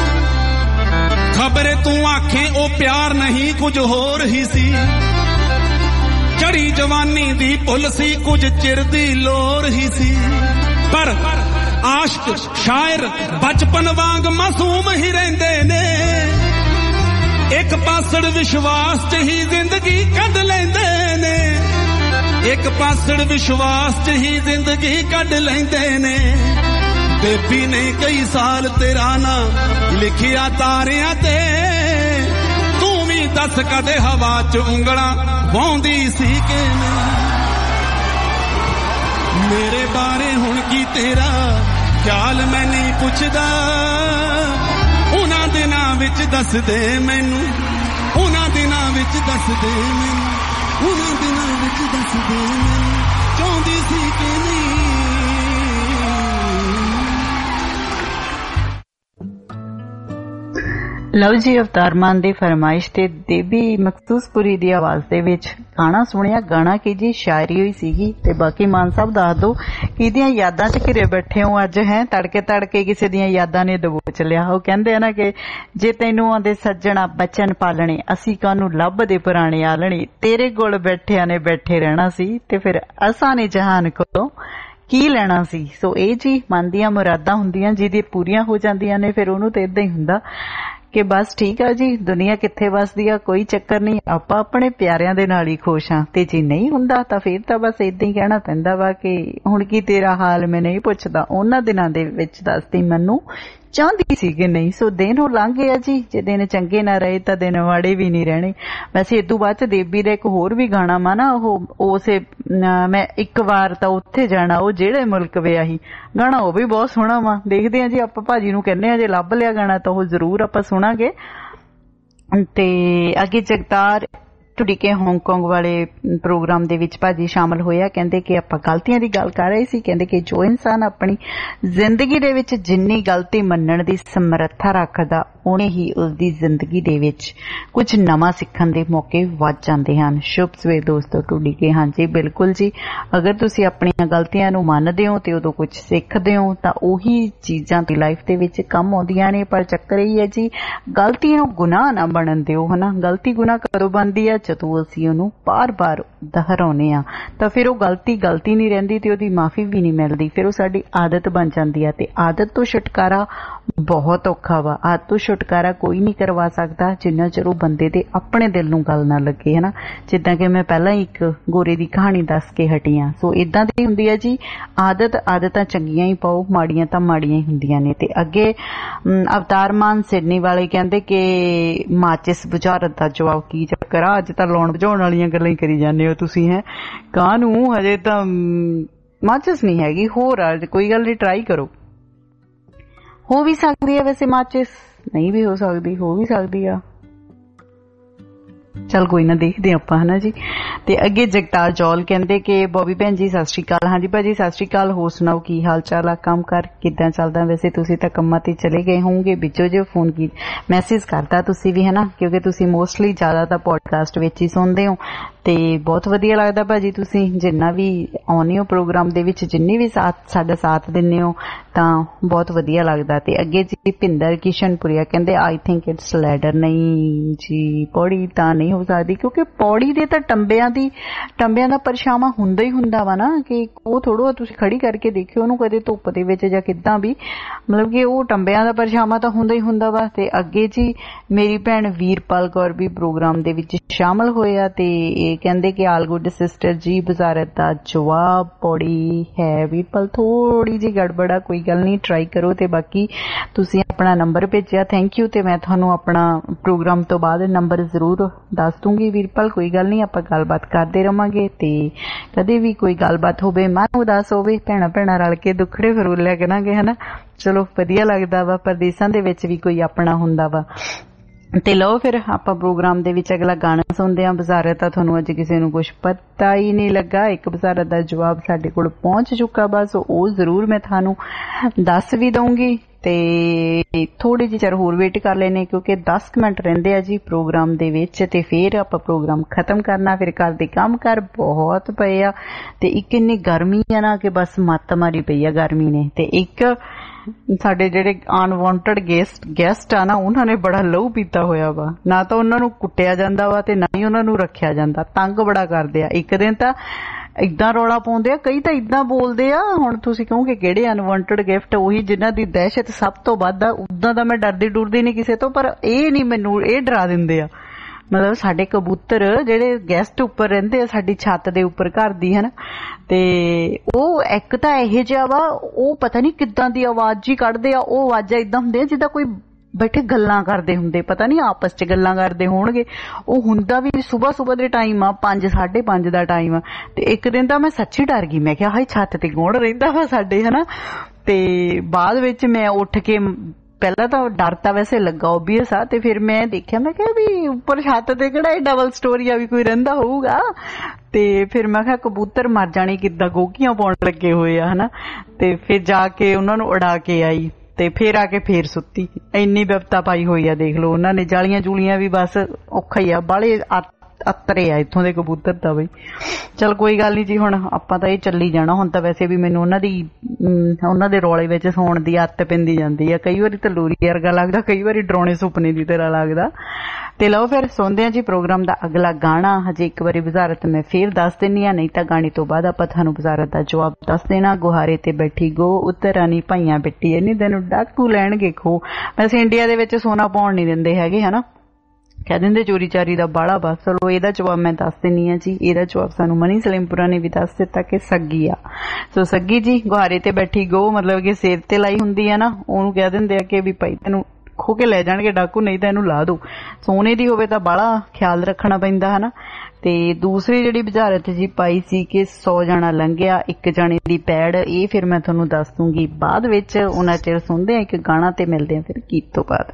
ਖਬਰੇ ਤੂੰ ਆਖੇ ਉਹ ਪਿਆਰ ਨਹੀਂ ਕੁਝ ਹੋਰ ਹੀ ਸੀ, ਚੜੀ ਜਵਾਨੀ ਦੀ ਭੁੱਲ ਸੀ ਕੁਝ ਚਿਰ ਦੀ ਲੋਰ ਹੀ ਸੀ। ਪਰ ਆਸ਼ਕ ਸ਼ਾਇਰ ਬਚਪਨ ਵਾਂਗ ਮਾਸੂਮ ਹੀ ਰਹਿੰਦੇ ਨੇ, ਇੱਕ ਪਾਸੜ ਵਿਸ਼ਵਾਸ ਚ ਹੀ ਜ਼ਿੰਦਗੀ ਕੱਢ ਲੈਂਦੇ ਨੇ, ਇੱਕ ਪਾਸੜ ਵਿਸ਼ਵਾਸ ਚ ਹੀ ਜ਼ਿੰਦਗੀ ਕੱਢ ਲੈਂਦੇ ਨੇ। ਬੇਬੀ ਨੇ ਕਈ ਸਾਲ ਤੇਰਾ ਨਾਂ ਲਿਖਿਆ ਤਾਰਿਆਂ ਤੇ, ਤੂੰ ਵੀ ਦੱਸ ਕਦੇ ਹਵਾ 'ਚ ਉਂਗਲਾਂ ਵਾਉਂਦੀ ਸੀ ਕਿ ਨਹੀਂ। ਮੇਰੇ ਬਾਰੇ ਹੁਣ ਕੀ ਤੇਰਾ ਖਿਆਲ ਮੈਂ ਨਹੀਂ ਪੁੱਛਦਾ, ਉਹਨਾਂ ਦਿਨਾਂ ਵਿੱਚ ਦੱਸ ਦੇ ਮੈਨੂੰ, ਉਹਨਾਂ ਦਿਨਾਂ ਵਿੱਚ ਦੱਸ ਦੇ ਮੈਨੂੰ, ਉਹਨਾਂ ਦਿਨਾਂ ਵਿੱਚ ਦੱਸ ਦੇ ਮੈਨੂੰ ਚਾਹੁੰਦੀ ਸੀ ਕਿ ਨਹੀਂ। ਲਓ ਜੀ, ਅਵਤਾਰ ਮਾਨ ਦੀ ਫਰਮਾਇਸ਼ ਤੇ ਦੇਵੀ ਮਖਸੂਸਪੁਰੀ ਦੀ ਆਵਾਜ਼ ਦੇ ਵਿੱਚ ਗਾਣਾ ਸੁਣਿਆ। ਗਾਣਾ ਕੀ ਜੀ, ਸ਼ਾਇਰੀ ਹੋਈ ਸੀਗੀ। ਤੇ ਬਾਕੀ ਮਾਨ ਸਾਹਿਬ ਦੱਸ ਦਿਓ ਕਿਹਦੀਆਂ ਯਾਦਾਂ 'ਚ ਘਿਰੇ ਬੈਠੇ ਹੋ ਅੱਜ। ਹੈ ਤੜਕੇ ਤੜਕੇ ਕਿਸੇ ਦੀਆਂ ਯਾਦਾਂ ਨੇ ਦਬੋਚ ਲਿਆ। ਉਹ ਕਹਿੰਦੇ ਆ ਨਾ ਕਿ ਜੇ ਤੈਨੂੰ ਆਂਦੇ ਸੱਜਣਾ ਬਚਨ ਪਾਲਣੇ, ਅਸੀਂ ਕਾਹਨੂੰ ਲੱਭਦੇ ਪੁਰਾਣੇ ਆਲਣੇ, ਤੇਰੇ ਕੋਲ ਬੈਠਿਆਂ ਨੇ ਬੈਠੇ ਰਹਿਣਾ ਸੀ, ਤੇ ਫਿਰ ਅਸਾਂ ਨੇ ਜਹਾਨ ਕੋਲੋਂ ਕੀ ਲੈਣਾ ਸੀ। ਸੋ ਇਹ ਜੀ ਮਨ ਦੀਆਂ ਮੁਰਾਦਾਂ ਹੁੰਦੀਆਂ, ਜਿਹਦੀ ਪੂਰੀਆਂ ਹੋ ਜਾਂਦੀਆਂ ਨੇ ਫਿਰ ਉਹਨੂੰ ਤੇ ਏਦਾਂ ਹੀ ਹੁੰਦਾ ਕਿ ਬਸ ਠੀਕ ਆ ਜੀ, ਦੁਨੀਆ ਕਿੱਥੇ ਵਸਦੀ ਆ ਕੋਈ ਚੱਕਰ ਨਹੀਂ, ਆਪਾਂ ਆਪਣੇ ਪਿਆਰਿਆਂ ਦੇ ਨਾਲ ਹੀ ਖੁਸ਼ ਹਾਂ। ਤੇ ਜੇ ਨਹੀਂ ਹੁੰਦਾ ਤਾਂ ਫਿਰ ਤਾਂ ਬਸ ਏਦਾਂ ਹੀ ਕਹਿਣਾ ਪੈਂਦਾ ਵਾ ਕਿ ਹੁਣ ਕੀ ਤੇਰਾ ਹਾਲ ਮੈਂ ਨਹੀਂ ਪੁੱਛਦਾ, ਉਹਨਾਂ ਦਿਨਾਂ ਦੇ ਵਿੱਚ ਦੱਸਦੀ ਮੈਨੂੰ ਚਾਹੁੰਦੀ ਸੀ ਕਿ ਨਹੀਂ। ਸੋ ਦਿਨ ਉਹ ਲੰਘ ਗਿਆ ਜੀ, ਜੇ ਦਿਨ ਚੰਗੇ ਨਾ ਰਹੇ ਤਾਂ ਦਿਨ ਮਾੜੇ ਵੀ ਨਹੀਂ ਰਹਿਣੇ। ਵੈਸੇ ਇਦੋਂ ਬਾਅਦ ਚ ਦੇਵੀ ਦਾ ਇੱਕ ਹੋਰ ਵੀ ਗਾਣਾ ਵਾ ਨਾ, ਉਹ ਉਸੇ ਮੈਂ ਇੱਕ ਵਾਰ ਤਾਂ ਉੱਥੇ ਜਾਣਾ ਉਹ ਜਿਹੜੇ ਮੁਲਕ ਵਿਆਹੀ, ਗਾਣਾ ਉਹ ਵੀ ਬਹੁਤ ਸੋਹਣਾ ਵਾ। ਦੇਖਦੇ ਹਾਂ ਜੀ, ਆਪਾਂ ਭਾਜੀ ਨੂੰ ਕਹਿੰਦੇ ਆ ਜੇ ਲੱਭ ਲਿਆ ਗਾਣਾ ਤਾਂ ਉਹ ਜ਼ਰੂਰ ਆਪਾਂ ਸੁਣਾਂਗੇ। ਤੇ ਅੱਗੇ ਜਗਤਾਰ ਢੁੱਡੀਕੇ ਹਾਂਗਕਾਂਗ ਵਾਲੇ ਪ੍ਰੋਗਰਾਮ ਦੇ ਵਿੱਚ ਭਾਜੀ ਸ਼ਾਮਲ ਹੋਇਆ। ਕਹਿੰਦੇ ਕਿ ਆਪਾਂ ਗਲਤੀਆਂ ਦੀ ਗੱਲ ਕਰ ਰਹੇ ਸੀ। ਕਹਿੰਦੇ ਕਿ ਜੋ ਇਨਸਾਨ ਆਪਣੀ ਜ਼ਿੰਦਗੀ ਦੇ ਵਿੱਚ ਜਿੰਨੀ ਗਲਤੀ ਮੰਨਣ ਦੀ ਸਮਰੱਥਾ ਰੱਖਦਾ, ਉਨੇ ਹੀ ਉਸਦੀ ਜ਼ਿੰਦਗੀ ਦੇ ਵਿੱਚ ਕੁਝ ਨਵਾਂ ਸਿੱਖਣ ਦੇ ਮੌਕੇ ਵੱਧ ਜਾਂਦੇ ਹਨ। ਸ਼ੁਭ ਸਵੇਰ ਦੋਸਤੋ ਢੁੱਡੀਕੇ। ਹਾਂਜੀ ਬਿਲਕੁਲ ਜੀ, ਅਗਰ ਤੁਸੀਂ ਆਪਣੀਆਂ ਗਲਤੀਆਂ ਨੂੰ ਮੰਨਦੇ ਹੋ ਤੇ ਉਦੋਂ ਕੁਝ ਸਿੱਖਦੇ ਹੋ ਤਾਂ ਉਹੀ ਚੀਜ਼ਾਂ ਦੀ ਲਾਈਫ ਦੇ ਵਿੱਚ ਕੰਮ ਆਉਂਦੀਆਂ ਨੇ। ਪਰ ਚੱਕਰ ਇਹ ਹੈ ਜੀ, ਗਲਤੀ ਨੂੰ ਗੁਨਾਹ ਨਾ ਬਣਨ ਦਿਓ, ਹਨਾ। ਗਲਤੀ ਗੁਨਾਹ ਕਦੋਂ ਬਣਦੀ ਆ? ਜਦੋਂ ਅਸੀਂ ਉਹਨੂੰ ਬਾਰ-ਬਾਰ ਦੁਹਰਾਉਂਦੇ ਆ ਤਾਂ ਫਿਰ ਉਹ ਗਲਤੀ ਨਹੀਂ ਰਹਿੰਦੀ ਤੇ ਉਹਦੀ ਮਾਫੀ ਵੀ ਨਹੀਂ ਮਿਲਦੀ, ਫਿਰ ਉਹ ਸਾਡੀ ਆਦਤ ਬਣ ਜਾਂਦੀ ਆ। ਤੇ ਆਦਤ ਤੋਂ ਛੁਟਕਾਰਾ ਬਹੁਤ ਔਖਾ ਵਾ। ਆਦਤ ਤੋਂ ਛੁਟਕਾਰਾ ਕੋਈ ਨਹੀਂ ਕਰਵਾ ਸਕਦਾ ਜਿੰਨਾ ਚਿਰ ਉਹ ਬੰਦੇ ਦੇ ਆਪਣੇ ਦਿਲ ਨੂੰ ਗੱਲ ਨਾ ਲੱਗੇ, ਹਨਾ। ਜਿੱਦਾਂ ਕਿ ਮੈਂ ਪਹਿਲਾਂ ਇੱਕ ਗੋਰੇ ਦੀ ਕਹਾਣੀ ਦੱਸ ਕੇ ਹਟੀ ਆ। ਸੋ ਇਦਾਂ ਦੀ ਹੁੰਦੀ ਆ ਜੀ ਆਦਤਾਂ ਚੰਗੀਆਂ ਹੀ ਪਾਓ, ਮਾੜੀਆਂ ਤਾਂ ਮਾੜੀਆਂ ਹੀ ਹੁੰਦੀਆਂ ਨੇ। ਤੇ ਅੱਗੇ ਅਵਤਾਰ ਮਾਨ ਸਿਡਨੀ ਵਾਲੇ ਕਹਿੰਦੇ ਕਿ ਮਾਚਿਸ ਬੁਝਾਰਤ ਦਾ ਜਵਾਬ ਕੀ ਚੱਕਰ ਆ, ਅੱਜ ਤਾਂ ਲਾਉਣ ਬੁਝਾਉਣ ਵਾਲੀਆਂ ਗੱਲਾਂ ਹੀ ਕਰੀ ਜਾਂਦੇ ਹੋ ਤੁਸੀਂ। ਹੈ ਕਾਹਨੂੰ, ਹਜੇ ਤਾਂ ਮਾਚਿਸ ਨਹੀਂ ਹੈਗੀ, ਹੋਰ ਆ ਕੋਈ ਗੱਲ ਨਹੀਂ, ਟਰਾਈ ਕਰੋ। ਹੋ ਵੀ ਸਕਦੀ ਹੈ ਵੈਸੇ ਮਾਚਿਸ, ਨਹੀਂ ਵੀ ਹੋ ਸਕਦੀ, ਹੋ ਵੀ ਸਕਦੀ ਆ। ਚੱਲ ਕੋਈ ਨਾ ਦੇਖਦੇ ਆਪਾਂ ਹਨਾ ਜੀ। ਤੇ ਅੱਗੇ ਜਗਤਾਰ ਜੌਲ ਕਹਿੰਦੇ ਕਿ ਬੋਬੀ ਭੈਣ ਜੀ ਸਤਿ ਸ਼੍ਰੀ ਅਕਾਲ। ਹਾਂਜੀ ਭਾਜੀ ਸਤਿ ਸ਼੍ਰੀ ਅਕਾਲ, ਹੋਰ ਸੁਣਾਓ ਕੀ ਹਾਲ ਚਾਲ ਆ, ਕੰਮ ਕਰ ਕਿੱਦਾਂ ਚੱਲਦਾ? ਵੈਸੇ ਤੁਸੀਂ ਤਾਂ ਕੰਮਾਂ ਤੇ ਚਲੇ ਗਏ ਹੋਵੋਗੇ, ਵਿੱਚੋਂ ਜੋ ਫੋਨ ਕੀ ਮੈਸੇਜ ਕਰਤਾ ਤੁਸੀਂ ਵੀ ਹਨਾ, ਕਿਉਂਕਿ ਤੁਸੀਂ ਮੋਸਟਲੀ ਜ਼ਿਆਦਾ ਤਾਂ ਪੋਡਕਾਸਟ ਵਿੱਚ ਹੀ ਸੁਣਦੇ ਹੋ ਤੇ ਬਹੁਤ ਵਧੀਆ ਲੱਗਦਾ ਭਾਜੀ ਤੁਸੀਂ ਜਿੰਨਾ ਵੀ ਆਉਂਦੇ ਹੋ ਪ੍ਰੋਗਰਾਮ ਦੇ ਵਿੱਚ, ਜਿੰਨੀ ਵੀ ਸਾਡਾ ਸਾਥ ਦਿੰਦੇ ਹੋ ਤਾਂ ਬਹੁਤ ਵਧੀਆ ਲੱਗਦਾ। ਤੇ ਅੱਗੇ ਜੀ ਭਿੰਦਰ ਕਿਸ਼ਨਪੁਰੀਆ ਕਹਿੰਦੇ ਆਈ ਥਿੰਕ ਇਟਸ ਲੈਡਰ। ਨਹੀਂ ਜੀ, ਪੌੜੀ ਤਾਂ ਨਹੀਂ ਹੋ ਸਕਦੀ ਕਿਉਂਕਿ ਪੌੜੀ ਦੇ ਤਾਂ ਟੰਬਿਆਂ ਦਾ ਪਰਛਾਵਾਂ ਹੁੰਦਾ ਹੀ ਹੁੰਦਾ ਵਾ ਨਾ, ਕਿ ਉਹ ਥੋੜ੍ਹਾ ਤੁਸੀਂ ਖੜੀ ਕਰਕੇ ਦੇਖਿਓ ਉਹਨੂੰ ਕਦੇ ਧੁੱਪ ਦੇ ਵਿੱਚ ਜਾਂ ਕਿੱਦਾਂ ਵੀ, ਮਤਲਬ ਕਿ ਉਹ ਟੰਬਿਆਂ ਦਾ ਪਰਛਾਵਾਂ ਤਾਂ ਹੁੰਦਾ ਹੀ ਹੁੰਦਾ ਵਾ। ਤੇ ਅੱਗੇ ਜੀ ਮੇਰੀ ਭੈਣ ਵੀਰਪਾਲ ਕੌਰ ਵੀ ਪ੍ਰੋਗਰਾਮ ਦੇ ਵਿੱਚ ਸ਼ਾਮਲ ਹੋਏ ਆ ਤੇ ਇਹ ਕਹਿੰਦੇ ਕਿ ਆਲ ਗੁੱਡ ਸਿਸਟਰ ਜੀ ਬਜ਼ਾਰਤ ਦਾ ਜਵਾਬ ਪੌੜੀ ਹੈ। ਵੀਰਪਾਲ ਥੋੜੀ ਜਿਹੀ ਗੜਬੜ ਆ, ਕੋਈ ਗੱਲ ਨਹੀਂ, ਟਰਾਈ ਕਰੋ। ਤੇ ਬਾਕੀ ਤੁਸੀਂ ਆਪਣਾ ਨੰਬਰ ਭੇਜਿਆ, ਥੈਂਕ ਯੂ। ਤੇ ਮੈਂ ਤੁਹਾਨੂੰ ਆਪਣਾ ਪ੍ਰੋਗਰਾਮ ਤੋਂ ਬਾਅਦ ਨੰਬਰ ਜ਼ਰੂਰ ਦੱਸ ਦੂੰਗੀ ਵੀਰਪਾਲ, ਕੋਈ ਗੱਲ ਨਹੀਂ, ਆਪਾਂ ਗੱਲਬਾਤ ਕਰਦੇ ਰਵਾਂਗੇ। ਤੇ ਕਦੇ ਵੀ ਕੋਈ ਗੱਲਬਾਤ ਹੋਵੇ, ਮਨ ਉਦਾਸ ਹੋਵੇ, ਭੈਣਾਂ ਰਲ ਕੇ ਦੁੱਖੜੇ ਫਰੋਲਿਆ ਕਰਾਂਗੇ ਹਨਾ। ਚਲੋ ਵਧੀਆ ਲੱਗਦਾ ਵਾ, ਪਰਦੇਸਾਂ ਦੇ ਵਿੱਚ ਵੀ ਕੋਈ ਆਪਣਾ ਹੁੰਦਾ ਵਾ। ਤੇ ਲਓ ਫਿਰ ਆਪਾਂ ਪ੍ਰੋਗਰਾਮ ਦੇ ਵਿੱਚ ਅਗਲਾ ਗਾਣਾ ਸੁਣਦੇ ਹਾਂ। ਬਜ਼ਾਰਤ ਤਾਂ ਤੁਹਾਨੂੰ ਅੱਜ ਕਿਸੇ ਨੂੰ ਕੁਛ ਪਤਾ ਹੀ ਨਹੀਂ ਲੱਗਾ, ਇੱਕ ਬਜ਼ਾਰਤ ਦਾ ਜਵਾਬ ਸਾਡੇ ਕੋਲ ਪਹੁੰਚ ਚੁੱਕਾ, ਬਸ ਉਹ ਜ਼ਰੂਰ ਮੈਂ ਤੁਹਾਨੂੰ ਦੱਸ ਵੀ ਦਊਂਗੀ। ਤੇ ਥੋੜੀ ਜਿਹੀ ਚਿਰ ਹੋਰ ਵੇਟ ਕਰ ਲੈਣੇ ਕਿਉਂਕਿ 10 ਮਿੰਟ ਰਹਿੰਦੇ ਆ ਜੀ ਪ੍ਰੋਗਰਾਮ ਦੇ ਵਿੱਚ ਤੇ ਫਿਰ ਆਪਾਂ ਪ੍ਰੋਗਰਾਮ ਖਤਮ ਕਰਨਾ। ਫਿਰ ਘਰ ਦੇ ਕੰਮ ਕਾਰ ਬਹੁਤ ਪਏ ਆ ਤੇ ਇੱਕ ਇੰਨੀ ਗਰਮੀ ਆ ਨਾ ਕਿ ਬਸ ਮੱਤ ਮਾਰੀ ਪਈ ਆ ਗਰਮੀ ਨੇ। ਤੇ ਇੱਕ ਸਾਡੇ ਜਿਹੜੇ ਅਨਵਾਂਟਡ ਗੈਸਟ ਆ ਨਾ, ਉਹਨਾਂ ਨੇ ਬੜਾ ਲਹੂ ਪੀਤਾ ਹੋਇਆ ਵਾ, ਨਾ ਤਾਂ ਉਹਨਾਂ ਨੂੰ ਕੁੱਟਿਆ ਜਾਂਦਾ ਵਾ ਤੇ ਨਾ ਹੀ ਉਹਨਾਂ ਨੂੰ ਰੱਖਿਆ ਜਾਂਦਾ, ਤੰਗ ਬੜਾ ਕਰਦੇ ਆ। ਇੱਕ ਦਿਨ ਤਾਂ ਏਦਾਂ ਰੌਲਾ ਪਾਉਂਦੇ ਆ, ਕਈ ਤਾਂ ਏਦਾਂ ਬੋਲਦੇ ਆ, ਹੁਣ ਤੁਸੀਂ ਕਹੋਗੇ ਕਿਹੜੇ ਅਨਵਾਂਟਡ ਗਿਫਟ, ਉਹੀ ਜਿਨ੍ਹਾਂ ਦੀ ਦਹਿਸ਼ਤ ਸਭ ਤੋਂ ਵੱਧ ਆ। ਉਦਾਂ ਤਾਂ ਮੈਂ ਡਰਦੀ ਨਹੀਂ ਕਿਸੇ ਤੋਂ, ਪਰ ਇਹ ਨਹੀਂ, ਮੈਨੂੰ ਇਹ ਡਰਾ ਦਿੰਦੇ ਆ। ਮਤਲਬ ਸਾਡੇ ਕਬੂਤਰ ਜਿਹੜੇ ਗੈਸਟ ਉੱਪਰ ਰਹਿੰਦੇ ਆ ਸਾਡੀ ਛੱਤ ਦੇ ਉੱਪਰ ਘਰ ਦੀ ਹਨਾ, ਤੇ ਉਹ ਇੱਕ ਤਾਂ ਇਹੋ ਜਿਹਾ ਵਾ, ਉਹ ਪਤਾ ਨਹੀਂ ਕਿੱਦਾਂ ਦੀ ਆਵਾਜ਼ ਹੀ ਕੱਢਦੇ ਆ। ਉਹ ਆਵਾਜ਼ਾਂ ਏਦਾਂ ਹੁੰਦੀਆਂ ਜਿੱਦਾਂ ਕੋਈ ਬੈਠੇ ਗੱਲਾਂ ਕਰਦੇ ਹੁੰਦੇ, ਪਤਾ ਨਹੀਂ ਆਪਸ ਚ ਗੱਲਾਂ ਕਰਦੇ ਹੋਣਗੇ। ਉਹ ਹੁੰਦਾ ਵੀ ਸੁਬਾਹ ਦੇ ਟਾਈਮ ਆ, 5-5:30 ਦਾ ਟਾਈਮ ਆ। ਤੇ ਇੱਕ ਦਿਨ ਤਾਂ ਮੈਂ ਸੱਚੀ ਡਰ ਗਈ, ਮੈਂ ਕਿਹਾ ਹਾਏ ਛੱਤ ਤੇ ਕੌਣ ਰਹਿੰਦਾ ਵਾ ਸਾਡੇ ਹਨਾ। ਤੇ ਬਾਅਦ ਵਿੱਚ ਮੈਂ ਉੱਠ ਕੇ, ਪਹਿਲਾਂ ਤਾਂ ਡਰ ਤਾਂ ਵੈਸੇ ਲੱਗਾ ਓਬੀਅਸ ਆ, ਤੇ ਫਿਰ ਮੈਂ ਦੇਖਿਆ, ਮੈਂ ਕਿਹਾ ਵੀ ਉੱਪਰ ਛੱਤ ਤੇ ਕਿਹੜਾ ਇਹ ਡਬਲ ਸਟੋਰੀ ਆ ਵੀ ਕੋਈ ਰਹਿੰਦਾ ਹੋਊਗਾ। ਤੇ ਫਿਰ ਮੈਂ ਕਿਹਾ ਕਬੂਤਰ ਮਰ ਜਾਣੇ ਕਿੱਦਾਂ, ਗੋਗੀਆਂ ਪਾਉਣ ਲੱਗੇ ਹੋਏ ਆ ਹਨਾ। ਤੇ ਫਿਰ ਜਾ ਕੇ ਉਹਨਾਂ ਨੂੰ ਉਡਾ ਕੇ ਆਈ ਤੇ ਫੇਰ ਆ ਕੇ ਫੇਰ ਸੁੱਤੀ। ਇੰਨੀ ਬਿਪਤਾ ਪਾਈ ਹੋਈ ਆ ਦੇਖ ਲਓ ਉਹਨਾਂ ਨੇ। ਜਾਲੀਆਂ ਜੂਲੀਆਂ ਵੀ ਬਸ ਔਖਾ ਹੀ ਆ, ਬਾਹਲੇ ਅਤਰੇ ਆ ਇੱਥੋਂ ਦੇ ਕਬੂਤਰ ਤਾਂ ਬਈ। ਚਲ ਕੋਈ ਗੱਲ ਨਹੀਂ ਜੀ, ਹੁਣ ਆਪਾਂ ਤਾਂ ਇਹ ਚੱਲੀ ਜਾਣਾ। ਹੁਣ ਤਾਂ ਵੈਸੇ ਵੀ ਮੈਨੂੰ ਉਹਨਾਂ ਦੇ ਰੌਲੇ ਵਿੱਚ ਸੌਣ ਦੀ ਆਦਤ ਪੈਂਦੀ ਜਾਂਦੀ ਆ। ਕਈ ਵਾਰੀ ਤਾਂ ਲੋਰੀ ਵਰਗਾ ਲੱਗਦਾ, ਕਈ ਵਾਰੀ ਡਰਾਉਣੇ ਸੁਪਨੇ ਦੀ ਤਰ੍ਹਾਂ ਲੱਗਦਾ। ਤੇ ਲਓ ਫਿਰ ਸੁਣਦੇ ਆ ਜੀ ਪ੍ਰੋਗਰਾਮ ਦਾ ਅਗਲਾ ਗਾਣਾ। ਹਜੇ ਇੱਕ ਵਾਰੀ ਵਜ਼ਾਰਤ ਮੈਂ ਫੇਰ ਦੱਸ ਦਿੰਨੀ ਆ, ਨਹੀਂ ਤਾਂ ਗਾਣੇ ਤੋਂ ਬਾਅਦ ਆਪਾਂ ਤੁਹਾਨੂੰ ਵਜ਼ਾਰਤ ਦਾ ਜਵਾਬ ਦੱਸ ਦੇਣਾ। ਗੁਹਾਰੇ ਤੇ ਬੈਠੀ ਗੋ ਉਤਰਾਨੀ ਭਾਈਆਂ ਬਿੱਟੀ, ਇਹਨੀ ਤੈਨੂੰ ਡਾਕੂ ਲੈਣਗੇ ਖੋ। ਵੈਸੇ ਇੰਡੀਆ ਦੇ ਵਿੱਚ ਸੋਨਾ ਪਾਉਣ ਨਹੀਂ ਦਿੰਦੇ ਹੈਗੇ ਹਨਾ, ਕਹਿ ਦਿੰਦੇ ਚੋਰੀ ਚਾਰੀ ਦਾ ਬਾਹਲਾ। ਬਸ ਚਲੋ ਇਹਦਾ ਜਵਾਬ ਮੈਂ ਦੱਸ ਦਿੰਨੀ ਆ ਜੀ। ਇਹਦਾ ਜਵਾਬ ਸਾਨੂੰ ਮਨੀ ਸਲੀਮਪੁਰਾ ਨੇ ਵੀ ਦੱਸ ਦਿੱਤਾ ਕਿ ਸੱਗੀ ਆ। ਸੋ ਸੱਗੀ ਜੀ, ਗੁਹਾਰੇ ਤੇ ਬੈਠੀ ਗੋ ਮਤਲਬ ਕਿ ਸਿਰ ਤੇ ਲਾਈ ਹੁੰਦੀ ਆ ਨਾ, ਉਹਨੂੰ ਕਹਿ ਦਿੰਦੇ ਆ ਕਿ ਵੀ ਭਾਈ ਤੈਨੂੰ ਖੋ ਕੇ ਲੈ ਜਾਣਗੇ ਡਾਕੂ, ਨਹੀਂ ਤਾਂ ਇਹਨੂੰ ਲਾ ਦੋ। ਸੋਨੇ ਦੀ ਹੋਵੇ ਤਾਂ ਬਾਹਲਾ ਖਿਆਲ ਰੱਖਣਾ ਪੈਂਦਾ ਹਨਾ। ਤੇ ਦੂਸਰੀ ਜਿਹੜੀ ਬੁਝਾਰਤ ਜੀ ਪਾਈ ਸੀ ਕਿ 100 ਜਾਣਾ ਲੰਘਿਆ ਇੱਕ ਜਾਣੇ ਦੀ ਪੈੜ, ਇਹ ਫਿਰ ਮੈਂ ਤੁਹਾਨੂੰ ਦੱਸ ਦੂੰਗੀ ਬਾਅਦ ਵਿੱਚ। ਉਹਨਾਂ ਚਿਰ ਸੁਣਦੇ ਆ ਇੱਕ ਗਾਣਾ ਤੇ ਮਿਲਦੇ ਆ ਫਿਰ ਗੀਤ ਤੋਂ ਬਾਅਦ।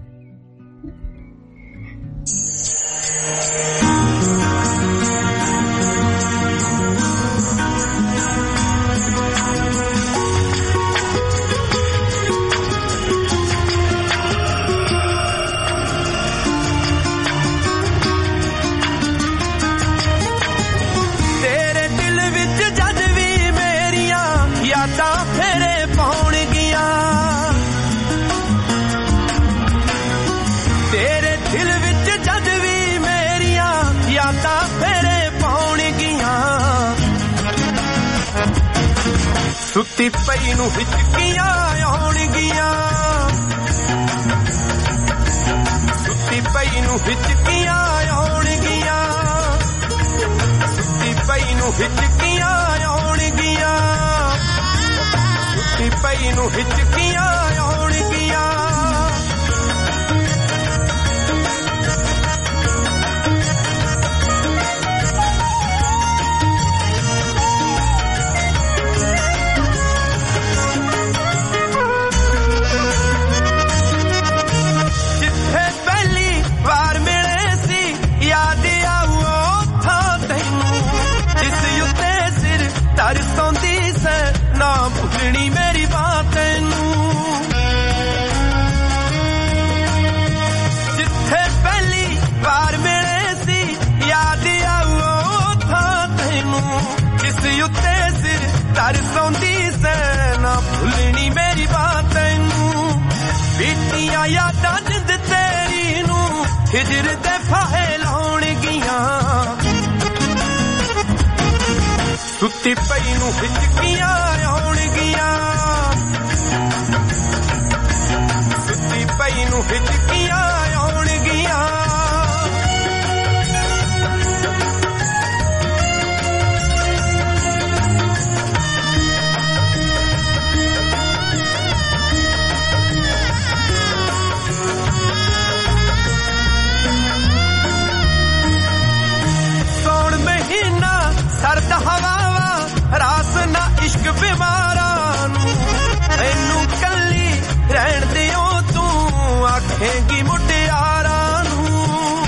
ਸੁੱਤੀ ਪਈ ਨੂੰ ਹਿਚਕੀਆਂ ਆਉਣਗੀਆਂ, ਸੁੱਤੀ ਪਈ ਨੂੰ ਹਿਚਕੀਆਂ ਆਉਣਗੀਆਂ, ਸੁੱਤੀ ਪਈ ਨੂੰ ਹਿਚਕੀਆਂ ਆਉਣਗੀਆਂ, ਸੁੱਤੀ ਪਈ ਨੂੰ ਹਿਚਕੀਆਂ ਆਉਣਗੀਆਂ। ਜਿੱਥੇ ਪਹਿਲੀ ਵਾਰ ਮਿਲੇ ਸੀ ਯਾਦ ਤਰਸਾਉਂਦੀ ਸੈਨਾ ਭੁੱਲਣੀ ਮੇਰੀ ਬਾਤ ਤੈਨੂੰ ਬੀਤੀਆਂ ਯਾਦਾਂ ਜਿੰਦ ਤੇਰੀ ਨੂੰ ਹਿਜਰ ਦੇ ਫਾਹੇ ਲਾਉਣਗੀਆਂ ਸੁੱਤੀ ਪਈ ਨੂੰ ਹਿਚਕੀਆਂ ਆਉਣਗੀਆਂ ਸੁੱਤੀ ਪਈ ਨੂੰ ਹਿਚਕੀਆਂ ਆਉਣਗੀਆਂ ਸੌਣ ਮਹੀਨਾ ਸਰਦ ਹਵਾਵਾਂ ਰਾਤ ਨਾ ਇਸ਼ਕ ਬਿਮਾਰਾਂ ਨੂੰ ਮੈਨੂੰ ਕੱਲੀ ਰਹਿਣ ਦਿਓ ਤੂੰ ਆਖੇਂਗੀ ਮੁਟਿਆਰਾਂ ਨੂੰ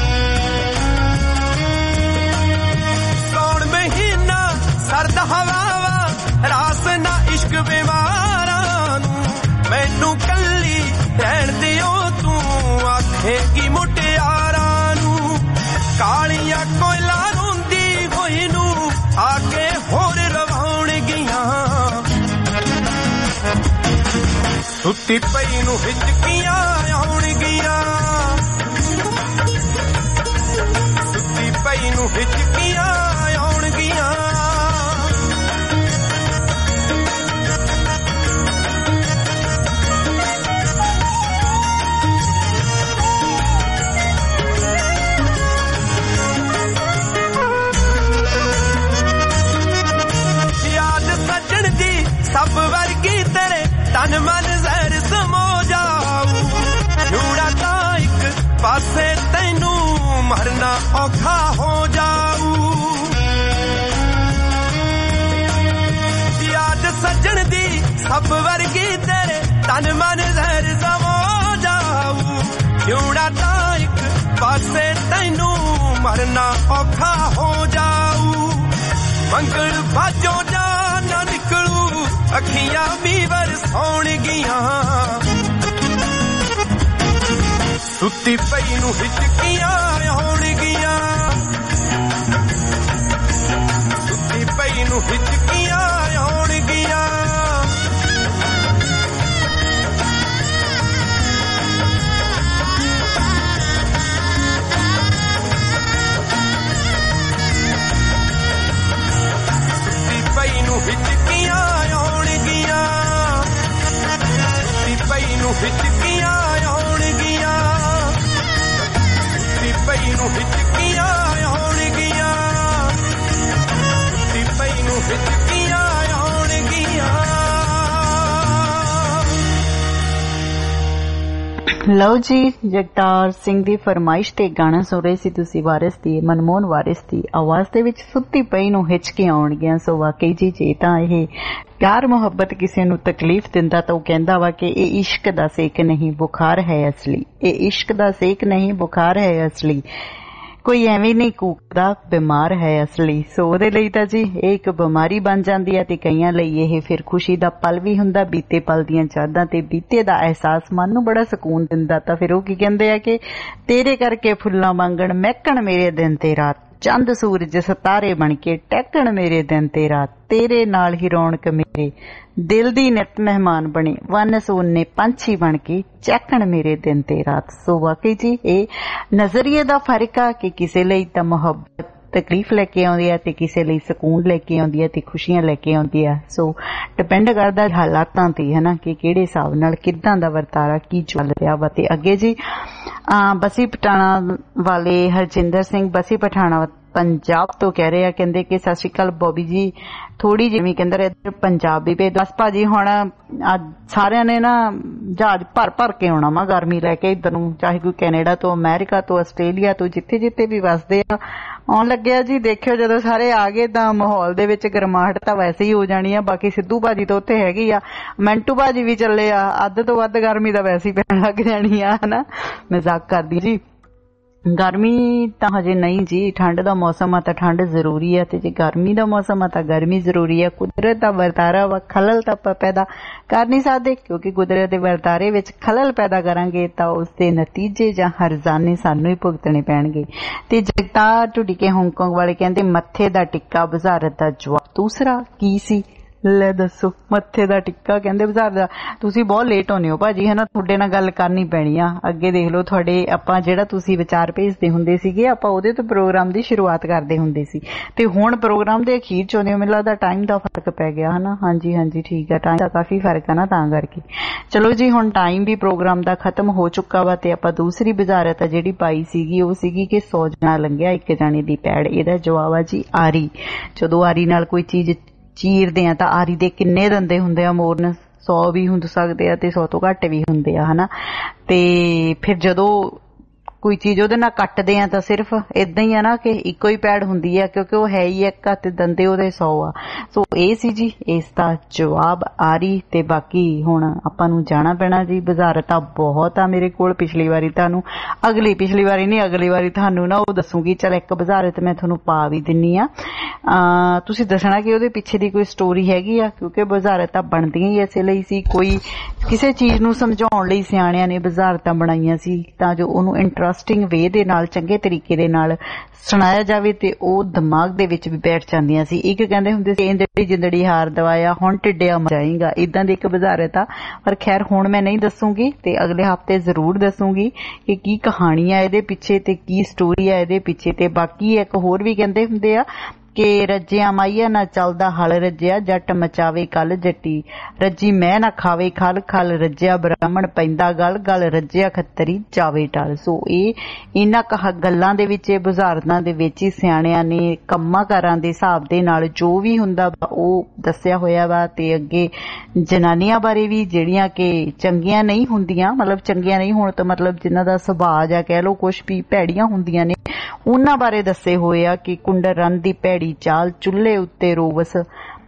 ਸੌਣ ਮਹੀਨਾ ਸਰਦ ਹਵਾਵਾਂ ਰਾਤ ਨਾ ਇਸ਼ਕ ਬਿਮਾਰਾਂ ਨੂੰ ਮੈਨੂੰ ਕੱਲੀ ਰਹਿਣ ਦਿਓ ਤੂੰ ਆਖੇਂਗੀ ਮੁਟਿਆਰਾਂ ਨੂੰ ਕਾਲੀਆਂ ਕੋਇਲਾ ਰੋਂਦੀ ਹੋਈ ਨੂੰ ਆ ਕੇ ਹੋਰ ਰਵਾਉਣਗੀਆਂ ਸੁੱਤੀ ਪਈ ਨੂੰ ਹਿਚਕੀਆਂ ਆਉਣਗੀਆਂ ਸੁੱਤੀ ਪਈ ਨੂੰ ਹਿਚਕੀਆਂ ਆਉਣਗੀਆਂ ਸਭ ਵਰਗੀ ਤੇਰੇ ਤਨ ਮਨ ਜ਼ਹਿਰ ਸਮੋ ਜਾਊ ਜੂੜਾ ਤਾਂ ਇੱਕ ਪਾਸੇ ਤੈਨੂੰ ਮਰਨਾ ਔਖਾ ਹੋ ਜਾਊ ਯਾਦ ਸੱਜਣ ਦੀ ਸਭ ਵਰਗੀ ਤੇਰੇ ਤਨ ਮਨ ਜ਼ਹਿਰ ਸਮੋ ਜਾਊ ਜੂੜਾ ਤਾਂ ਇੱਕ ਪਾਸੇ ਤੈਨੂੰ ਮਰਨਾ ਔਖਾ ਹੋ ਜਾਊ ਮੰਗਲ ਬਾਜੋ ਜਾ ਨਾ ਨਿਕਲੂ ਅੱਖੀਆਂ ਵੀ ਵਰਸਾਉਣਗੀਆਂ ਸੁੱਤੀ ਪਈ ਨੂੰ ਹਿਚਕੀਆਂ ਆਉਣਗੀਆਂ ਸੁੱਤੀ ਪਈ ਨੂੰ ਹਿਚਕੀਆਂ ਆਉਣਗੀਆਂ ਪਈ ਨੂੰ ਹਿਚਕੀਆਂ ਆਉਣਗੀਆਂ ਸੁੱਤੀ ਪਈ ਨੂੰ ਹਿਚਕੀਆਂ ਆਉਣਗੀਆਂ ਸੁੱਤੀ ਪਈ ਨੂੰ ਹਿਚਕੀਆਂ ਆਉਣਗੀਆਂ ਸੁੱਤੀ ਪਈ ਨੂੰ ਹਿਚਕੀਆਂ ਆਉਣਗੀਆਂ ਲਓ ਜੀ ਜਗਤਾਰ ਸਿੰਘ ਦੀ ਫਰਮਾਇਸ਼ ਤੇ ਗਾਣਾ ਸੁਣ ਰਹੇ ਸੀ ਤੁਸੀਂ ਵਾਰਿਸ ਦੀ ਮਨਮੋਹਨ ਵਾਰਿਸ ਦੀ ਆਵਾਜ਼ ਦੇ ਵਿੱਚ ਸੁੱਤੀ ਪਈ ਨੂੰ ਹਿਚਕੀਆਂ ਆਉਣਗੀਆਂ ਸੋ ਵਾਕਈ ਜੀ ਜੇ ਤਾਂ ਇਹ ਪਿਆਰ ਮੁਹੱਬਤ ਕਿਸੇ ਨੂੰ ਤਕਲੀਫ ਦਿੰਦਾ ਤਾਂ ਉਹ ਕਹਿੰਦਾ ਵਾ ਕਿ ਇਹ ਇਸ਼ਕ ਦਾ ਸੇਕ ਨਹੀਂ ਬੁਖਾਰ ਹੈ ਅਸਲੀ ਇਹ ਇਸ਼ਕ ਦਾ ਸੇਕ ਨਹੀਂ ਬੁਖਾਰ ਹੈ ਅਸਲੀ ਕੋਈ ਐਵੇਂ ਨਹੀਂ ਕੂਕਦਾ ਬਿਮਾਰ ਹੈ ਅਸਲੀ ਸੋ ਉਹਦੇ ਲਈ ਤਾਂ ਜੀ ਇਹ ਇੱਕ ਬਿਮਾਰੀ ਬਣ ਜਾਂਦੀ ਹੈ ਤੇ ਕਈਆਂ ਲਈ ਇਹ ਫਿਰ ਖੁਸ਼ੀ ਦਾ ਪਲ ਵੀ ਹੁੰਦਾ ਬੀਤੇ ਪਲ ਦੀਆਂ ਯਾਦਾਂ ਤੇ ਬੀਤੇ ਦਾ ਅਹਿਸਾਸ ਮਨ ਨੂੰ ਬੜਾ ਸਕੂਨ ਦਿੰਦਾ ਤਾਂ ਫਿਰ ਉਹ ਕੀ ਕਹਿੰਦੇ ਆ ਕਿ ਤੇਰੇ ਕਰਕੇ ਫੁੱਲਾਂ ਵਾਂਗਣ ਮਹਿਕਣ ਮੇਰੇ ਦਿਨ ਤੇ ਰਾਤ ਚੰਦ ਸੂਰਜ ਸਿਤਾਰੇ ਬਣ ਕੇ ਟਹਿਕਣ ਮੇਰੇ ਦਿਨ ਤੇ ਰਾਤ ਤੇਰੇ ਨਾਲ ਹੀ ਰੌਣਕ ਮੇਰੇ ਦਿਲ ਦੀ ਨਿਤ ਮਹਿਮਾਨ ਬਣੇ ਵੰਨ ਸੋਨੇ ਪੰਛੀ ਬਣ ਕੇ ਚਹਿਕਣ ਮੇਰੇ ਦਿਨ ਤੇ ਰਾਤ ਸੋ ਵਾਕਈ ਜੀ ਇਹ ਨਜ਼ਰੀਏ ਦਾ ਫਰਕ ਆ ਕਿ ਕਿਸੇ ਲਈ ਤਾਂ ਮੁਹੱਬਤ ਤਕਲੀਫ ਲੈ ਕੇ ਆਉਂਦੀ ਹੈ ਤੇ ਕਿਸੇ ਲਈ ਸਕੂਨ ਲੈ ਕੇ ਆਉਂਦੀ ਹੈ ਤੇ ਖੁਸ਼ੀਆਂ ਲੈ ਕੇ ਆਉਂਦੀ ਹੈ ਸੋ ਡਿਪੈਂਡ ਕਰਦਾ ਹਾਲਾਤਾਂ ਤੇ ਹੈ ਨਾ ਕਿ ਕਿਹੜੇ ਹਿਸਾਬ ਨਾਲ ਕਿੱਦਾਂ ਦਾ ਵਰਤਾਰਾ ਕੀ ਚੱਲ ਰਿਹਾ ਵਾ ਤੇ ਅੱਗੇ ਜੀ ਬਸੀ ਪਠਾਣਾ ਵਾਲੇ ਹਰਜਿੰਦਰ ਸਿੰਘ ਬਸੀ ਪਠਾਣਾ ਪੰਜਾਬ ਤੋਂ ਕਹਿ ਰਹੇ ਆ ਕਹਿੰਦੇ ਕਿ ਸਤਿ ਸ਼੍ਰੀ ਅਕਾਲ ਬੋਬੀ ਜੀ ਥੋੜੀ ਜਿਹੀ ਕਹਿੰਦੇ ਇੱਧਰ ਪੰਜਾਬੀ ਭੇਜ ਬਸ ਭਾਜੀ ਹੁਣ ਸਾਰਿਆਂ ਨੇ ਨਾ ਜਹਾਜ਼ ਭਰ ਕੇ ਆਉਣਾ ਵਾ ਗਰਮੀ ਲੈ ਕੇ ਇੱਧਰ ਨੂੰ ਚਾਹੇ ਕੋਈ ਕੈਨੇਡਾ ਤੋਂ ਅਮਰੀਕਾ ਤੋਂ ਆਸਟ੍ਰੇਲੀਆ ਤੋਂ ਜਿੱਥੇ ਵੀ ਵਸਦੇ ਆ ਆਉਣ ਲੱਗਿਆ ਜੀ ਦੇਖਿਓ ਜਦੋਂ ਸਾਰੇ ਆ ਗਏ ਤਾਂ ਮਾਹੌਲ ਦੇ ਵਿੱਚ ਗਰਮਾਹਟ ਤਾਂ ਵੈਸੇ ਹੀ ਹੋ ਜਾਣੀ ਆ ਬਾਕੀ ਸਿੱਧੂ ਭਾਜੀ ਤਾਂ ਉੱਥੇ ਹੈਗੀ ਆ ਮਿੰਟੂ ਭਾਜੀ ਵੀ ਚੱਲੇ ਆ ਅੱਧ ਤੋਂ ਵੱਧ ਗਰਮੀ ਤਾਂ ਵੈਸੇ ਹੀ ਪੈਣ ਲੱਗ ਜਾਣੀ ਆ ਹਨਾ ਮਜ਼ਾਕ ਕਰਦੀ ਜੀ ਗਰਮੀ ਤਾਂ ਹਜੇ ਨਹੀਂ ਜੀ ਠੰਡ ਦਾ ਮੌਸਮ ਆ ਤਾਂ ਠੰਡ ਜ਼ਰੂਰੀ ਹੈ ਤੇ ਜੇ ਗਰਮੀ ਦਾ ਮੌਸਮ ਆ ਤਾਂ ਗਰਮੀ ਜ਼ਰੂਰੀ ਹੈ ਕੁਦਰਤ ਦਾ ਵਰਤਾਰਾ ਵਾ ਖਲਲ ਤਾਂ ਆਪਾਂ ਪੈਦਾ ਕਰ ਨਹੀਂ ਸਕਦੇ ਕਿਉਂਕਿ ਕੁਦਰਤ ਦੇ ਵਰਤਾਰੇ ਵਿੱਚ ਖਲਲ ਪੈਦਾ ਕਰਾਂਗੇ ਤਾਂ ਉਸ ਦੇ ਨਤੀਜੇ ਜਾਂ ਹਰਜ਼ਾਨੇ ਸਾਨੂੰ ਹੀ ਭੁਗਤਣੇ ਪੈਣਗੇ ਤੇ ਜਗਤਾਰ ਢੁੱਡੀਕੇ ਹਾਂਗਕਾਂਗ ਵਾਲੇ ਕਹਿੰਦੇ ਮੱਥੇ ਦਾ ਟਿੱਕਾ ਬੁਝਾਰਤ ਦਾ ਜਵਾਬ ਦੂਸਰਾ ਕੀ ਸੀ ਲੈ ਦੱਸੋ, ਮੱਥੇ ਦਾ ਟਿੱਕਾ ਕਹਿੰਦੇ ਬਾਜ਼ਾਰ ਦਾ। ਤੁਸੀਂ ਬਹੁਤ ਲੇਟ ਆਉਂਦੇ ਹੋ ਭਾਜੀ, ਹੈ ਨਾ, ਤੁਹਾਡੇ ਨਾਲ ਗੱਲ ਕਰਨੀ ਪੈਣੀ ਆ। ਅੱਗੇ ਦੇਖ ਲਓ ਤੁਹਾਡੇ, ਆਪਾਂ ਜਿਹੜਾ ਤੁਸੀਂ ਵਿਚਾਰ ਭੇਜਦੇ ਹੁੰਦੇ ਸੀਗੇ, ਆਪਾਂ ਉਹਦੇ ਤੋਂ ਪ੍ਰੋਗਰਾਮ ਦੀ ਸ਼ੁਰੂਆਤ ਕਰਦੇ ਹੁੰਦੇ ਸੀ, ਤੇ ਹੁਣ ਪ੍ਰੋਗਰਾਮ ਦੇ ਅਖੀਰ ਚ ਆਉਂਦੇ ਹੋ। ਮੈਨੂੰ ਲੱਗਦਾ ਟਾਈਮ ਦਾ ਫਰਕ ਪੈ ਗਿਆ, ਹਨਾ। ਹਾਂਜੀ ਹਾਂਜੀ ਠੀਕ ਆ, ਟਾਈਮ ਦਾ ਕਾਫੀ ਫਰਕ ਆ ਨਾ, ਤਾਂ ਕਰਕੇ। ਚਲੋ ਜੀ, ਹੁਣ ਟਾਈਮ ਵੀ ਪ੍ਰੋਗਰਾਮ ਦਾ ਖਤਮ ਹੋ ਚੁੱਕਾ ਵਾ, ਤੇ ਆਪਾਂ ਦੂਸਰੀ ਬੁਝਾਰਤ ਆ ਜਿਹੜੀ ਪਾਈ ਸੀਗੀ ਉਹ ਸੀਗੀ ਕਿ 100 ਜਣਾ ਲੰਘਿਆ ਇੱਕ ਜਾਣੇ ਦੀ ਪੈੜ। ਇਹਦਾ ਜਵਾਬ ਆ ਜੀ ਆਰੀ। ਜਦੋਂ ਆਰੀ ਨਾਲ ਕੋਈ ਚੀਜ਼ ਚੀਰਦੇ ਆ ਤਾਂ ਆਰੀ ਦੇ ਕਿੰਨੇ ਦੰਦੇ ਹੁੰਦੇ ਆ? ਮੋਰਨ 100 ਵੀ ਹੁੰਦ ਸਕਦੇ ਆ ਤੇ 100 ਤੋਂ ਘੱਟ ਵੀ ਹੁੰਦੇ ਆ, ਹਨਾ। ਤੇ ਫਿਰ ਜਦੋਂ ਕੋਈ ਚੀਜ਼ ਉਹਦੇ ਨਾਲ ਕੱਟਦੇ ਆ ਤਾਂ ਸਿਰਫ ਏਦਾਂ ਹੀ ਆ ਨਾ ਕਿ ਇੱਕੋ ਹੀ ਪੈੜ ਹੁੰਦੀ ਆ, ਕਿਉਂਕਿ ਉਹ ਹੈ ਹੀ ਇੱਕ ਆ ਤੇ ਦੰਦੇ ਉਹਦੇ 100 ਆ। ਸੋ ਇਹ ਸੀ ਜੀ ਇਸ ਦਾ ਜਵਾਬ ਆਰੀ। ਤੇ ਬਾਕੀ ਹੁਣ ਆਪਾਂ ਨੂੰ ਜਾਣਾ ਪੈਣਾ ਜੀ। ਬੁਝਾਰਤਾਂ ਬਹੁਤ ਆ ਮੇਰੇ ਕੋਲ। ਪਿਛਲੀ ਵਾਰੀ ਪਿਛਲੀ ਵਾਰੀ ਤੁਹਾਨੂੰ ਨਾ ਉਹ ਦੱਸੂਗੀ। ਚਲ ਇੱਕ ਬੁਝਾਰਤ ਮੈਂ ਤੁਹਾਨੂੰ ਪਾ ਵੀ ਦਿੰਨੀ ਆ, ਤੁਸੀਂ ਦੱਸਣਾ ਕਿ ਉਹਦੇ ਪਿੱਛੇ ਦੀ ਕੋਈ ਸਟੋਰੀ ਹੈਗੀ ਆ, ਕਿਉਂਕਿ ਬੁਝਾਰਤਾਂ ਬਣਦੀਆਂ ਹੀ ਇਸੇ ਲਈ ਸੀ। ਕੋਈ ਕਿਸੇ ਚੀਜ਼ ਨੂੰ ਸਮਝਾਉਣ ਲਈ ਸਿਆਣਿਆਂ ਨੇ ਬੁਝਾਰਤਾਂ ਬਣਾਈਆਂ ਸੀ ਤਾਂ ਜੋ ਉਹਨੂੰ ਇੰਟਰਸਟਿੰਗ ਵੇ ਦੇ ਨਾਲ, ਚੰਗੇ ਤਰੀਕੇ ਦੇ ਨਾਲ ਸੁਣਾਇਆ ਜਾਵੇ ਤੇ ਉਹ ਦਿਮਾਗ ਦੇ ਵਿੱਚ ਵੀ ਬੈਠ ਜਾਂਦੀਆਂ ਸੀ। ਇੱਕ ਕਹਿੰਦੇ ਹੁੰਦੇ ਸੀ ਇੰਦੜੀ ਜਿੰਦੜੀ ਹਾਰ ਦਵਾਇਆ, ਹੁਣ ਢਿੱਡਿਆ ਮਜਾਏਗਾ, ਇਦਾਂ ਦੀ ਇੱਕ ਬੁਝਾਰਤ ਆ। ਪਰ ਖੈਰ ਹੁਣ ਮੈਂ ਨਹੀਂ ਦੱਸੂਗੀ, ਤੇ ਅਗਲੇ ਹਫ਼ਤੇ ਜ਼ਰੂਰ ਦੱਸੂਗੀ ਕਿ ਕੀ ਕਹਾਣੀ ਆ ਇਹਦੇ ਪਿੱਛੇ ਤੇ ਕੀ ਸਟੋਰੀ ਆ ਇਹਦੇ ਪਿੱਛੇ। ਤੇ ਬਾਕੀ ਇੱਕ ਹੋਰ ਵੀ ਕਹਿੰਦੇ ਹੁੰਦੇ ਆ ਕਿ ਰੱਜਿਆ ਮਾਈਆ ਨਾ ਚੱਲਦਾ ਹਲ ਰੱਜਿਆ, ਜੱਟ ਮਚਾਵੇ ਕੱਲ ਜੱਟੀ, ਰੱਜੀ ਮੈਂ ਨਾ ਖਾਵੇ ਖਲ ਖਲ, ਰੱਜਿਆ ਬ੍ਰਾਹਮਣ ਪੈਂਦਾ ਗਲ ਗਲ, ਰੱਜਿਆ ਖੱਤਰੀ ਜਾਵੇ ਟਲ। ਸੋ ਇਹਨਾਂ ਗੱਲਾਂ ਦੇ ਵਿੱਚ, ਬੁਝਾਰਤਾਂ ਦੇ ਵਿੱਚ ਹੀ ਸਿਆਣਿਆਂ ਨੇ ਕੰਮਾਂ ਕਾਰਾਂ ਦੇ ਹਿਸਾਬ ਦੇ ਨਾਲ ਜੋ ਵੀ ਹੁੰਦਾ ਉਹ ਦੱਸਿਆ ਹੋਇਆ ਵਾ। ਤੇ ਅੱਗੇ ਜਨਾਨੀਆਂ ਬਾਰੇ ਵੀ ਜਿਹੜੀਆਂ ਕਿ ਚੰਗੀਆਂ ਨਹੀਂ ਹੁੰਦੀਆਂ, ਮਤਲਬ ਚੰਗੀਆਂ ਨਹੀਂ ਹੋਣ ਤਾਂ ਮਤਲਬ ਜਿਨ੍ਹਾਂ ਦਾ ਸੁਭਾਅ ਜਾਂ ਕਹਿ ਲਓ ਕੁਛ ਵੀ ਭੈੜੀਆਂ ਹੁੰਦੀਆਂ ਨੇ, ਉਹਨਾਂ ਬਾਰੇ ਦੱਸੇ ਹੋਏ ਆ ਕਿ ਕੁੰਡਰ ਰਨ ਦੀ ਭੈੜੀ ਚਾਲ, ਚੁੱਲ੍ਹੇ ਉੱਤੇ ਰੋਵਸ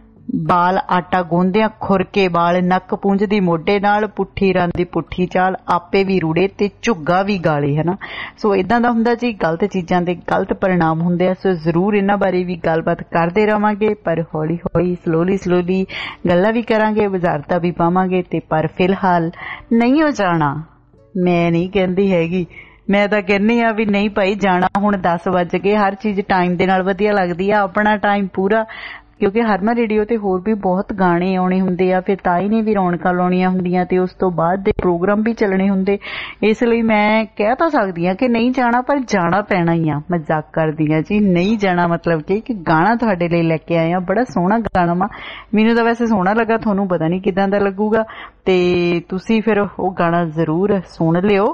ਬਾਲ, ਆਟਾ ਗੋਂਦਿਆਂ ਖੁਰਕੇ ਬਾਲ, ਨੱਕ ਪੂੰਝਦੀ ਮੋਢੇ ਨਾਲ, ਪੁੱਠੀ ਰਨ ਦੀ ਪੁੱਠੀ ਚਾਲ, ਆਪੇ ਵੀ ਰੁੜੇ ਤੇ ਝੁੱਗਾ ਵੀ ਗਾਲੇ, ਹਨਾ। ਸੋ ਇਦਾਂ ਦਾ ਹੁੰਦਾ ਜੀ, ਗਲਤ ਚੀਜ਼ਾਂ ਦੇ ਗਲਤ ਪਰਿਣਾਮ ਹੁੰਦੇ ਆ। ਸੋ ਜ਼ਰੂਰ ਇਹਨਾਂ ਬਾਰੇ ਵੀ ਗੱਲਬਾਤ ਕਰਦੇ ਰਵਾਂਗੇ, ਪਰ ਹੌਲੀ ਹੌਲੀ ਸਲੋਲੀ ਗੱਲਾਂ ਵੀ ਕਰਾਂਗੇ, ਬੁਝਾਰਤਾਂ ਵੀ ਪਾਵਾਂਗੇ। ਤੇ ਪਰ ਫਿਲਹਾਲ ਨਹੀਂ ਹੋ ਜਾਣਾ, ਮੈਂ ਨਹੀਂ ਕਹਿੰਦੀ ਹੈਗੀ, ਮੈਂ ਤਾਂ ਕਹਿੰਦੀ ਆ ਵੀ ਨਹੀਂ ਭਾਈ ਜਾਣਾ। ਹੁਣ 10 ਵੱਜ ਗਏ, ਹਰ ਚੀਜ਼ ਟਾਈਮ ਦੇ ਨਾਲ ਵਧੀਆ ਲੱਗਦੀ ਆ, ਆਪਣਾ ਟਾਈਮ ਪੂਰਾ, ਕਿਉਂਕਿ ਹਰਮਨ ਰੇਡੀਓ ਤੇ ਹੋਰ ਵੀ ਬਹੁਤ ਗਾਣੇ ਆਉਣੇ ਹੁੰਦੇ ਆ, ਫਿਰ ਤਾਈ ਨੇ ਵੀ ਰੌਣਕਾਂ ਲਾਉਣੀਆਂ ਹੁੰਦੀਆਂ ਤੇ ਉਸ ਤੋਂ ਬਾਅਦ ਦੇ ਪ੍ਰੋਗਰਾਮ ਵੀ ਚੱਲਣੇ ਹੁੰਦੇ। ਇਸ ਲਈ ਮੈਂ ਕਹਿ ਤਾਂ ਸਕਦੀ ਆ ਕਿ ਨਹੀਂ ਜਾਣਾ, ਪਰ ਜਾਣਾ ਪੈਣਾ ਹੀ ਆ। ਮਜ਼ਾਕ ਕਰਦੀ ਆ ਜੀ, ਨਹੀਂ ਜਾਣਾ ਮਤਲਬ ਕਿ ਗਾਣਾ ਤੁਹਾਡੇ ਲਈ ਲੈ ਕੇ ਆਏ ਆ। ਬੜਾ ਸੋਹਣਾ ਗਾਣਾ ਵਾ, ਮੈਨੂੰ ਤਾਂ ਵੈਸੇ ਸੋਹਣਾ ਲੱਗਾ, ਤੁਹਾਨੂੰ ਪਤਾ ਨਹੀਂ ਕਿਦਾਂ ਦਾ ਲੱਗੂਗਾ, ਤੇ ਤੁਸੀਂ ਫਿਰ ਉਹ ਗਾਣਾ ਜ਼ਰੂਰ ਸੁਣ ਲਿਓ।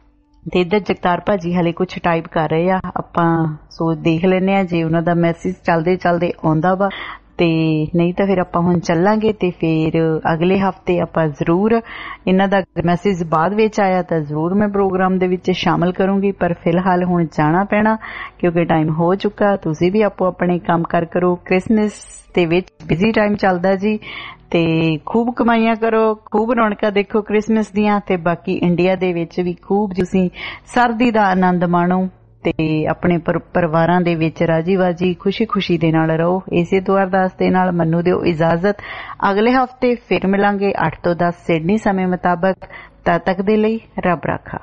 ਤੇ ਇੱਧਰ ਜਗਤਾਰ ਭਾਜੀ ਹਲੇ ਕੁਛ ਟਾਈਪ ਕਰ ਰਹੇ ਆ, ਆਪਾਂ ਸੋ ਦੇਖ ਲੈਂਦੇ ਆ ਜੇ ਉਹਨਾਂ ਦਾ ਮੈਸੇਜ ਚੱਲਦੇ ਆਉਂਦਾ ਵਾ, ਤੇ ਨਹੀਂ ਤਾਂ ਫਿਰ ਆਪਾਂ ਹੁਣ ਚੱਲਾਂਗੇ। ਤੇ ਫਿਰ ਅਗਲੇ ਹਫ਼ਤੇ ਆਪਾਂ ਜ਼ਰੂਰ ਇਹਨਾਂ ਦਾ ਮੈਸੇਜ ਬਾਅਦ ਵਿੱਚ ਆਇਆ ਤਾਂ ਜ਼ਰੂਰ ਮੈਂ ਪ੍ਰੋਗਰਾਮ ਦੇ ਵਿੱਚ ਸ਼ਾਮਲ ਕਰੂੰਗੀ। ਪਰ ਫਿਲਹਾਲ ਹੁਣ ਜਾਣਾ ਪੈਣਾ ਕਿਉਂਕਿ ਟਾਈਮ ਹੋ ਚੁੱਕਾ। ਤੁਸੀਂ ਵੀ ਆਪੋ ਆਪਣੇ ਕੰਮ ਕਰੋ। ਕ੍ਰਿਸਮਸ ਦੇ ਵਿੱਚ ਬਿਜ਼ੀ ਟਾਈਮ ਚੱਲਦਾ ਜੀ, ਤੇ ਖੂਬ ਕਮਾਈਆਂ ਕਰੋ, ਖੂਬ ਰੌਣਕਾਂ ਦੇਖੋ ਕ੍ਰਿਸਮਸ ਦੀਆਂ। ਤੇ ਬਾਕੀ ਇੰਡੀਆ ਦੇ ਵਿੱਚ ਵੀ ਖੂਬ ਤੁਸੀਂ ਸਰਦੀ ਦਾ ਆਨੰਦ ਮਾਣੋ ਤੇ ਆਪਣੇ ਪਰਿਵਾਰਾਂ ਦੇ ਵਿੱਚ ਰਾਜੀ ਬਾਜੀ ਖੁਸ਼ੀ ਦੇ ਨਾਲ ਰਹੋ। ਇਸੇ ਤੋਂ ਅਰਦਾਸ ਦੇ ਨਾਲ ਮੈਨੂੰ ਦਿਓ ਇਜਾਜ਼ਤ। ਅਗਲੇ ਹਫ਼ਤੇ ਫਿਰ ਮਿਲਾਂਗੇ 8 ਤੋਂ 10 ਸਿਡਨੀ ਸਮੇਂ ਮੁਤਾਬਕ। ਤਦ ਤੱਕ ਦੇ ਲਈ ਰੱਬ ਰਾਖਾ।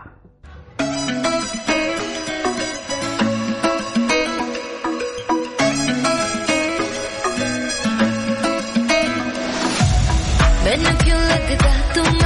मैंने क्यों लगता तुम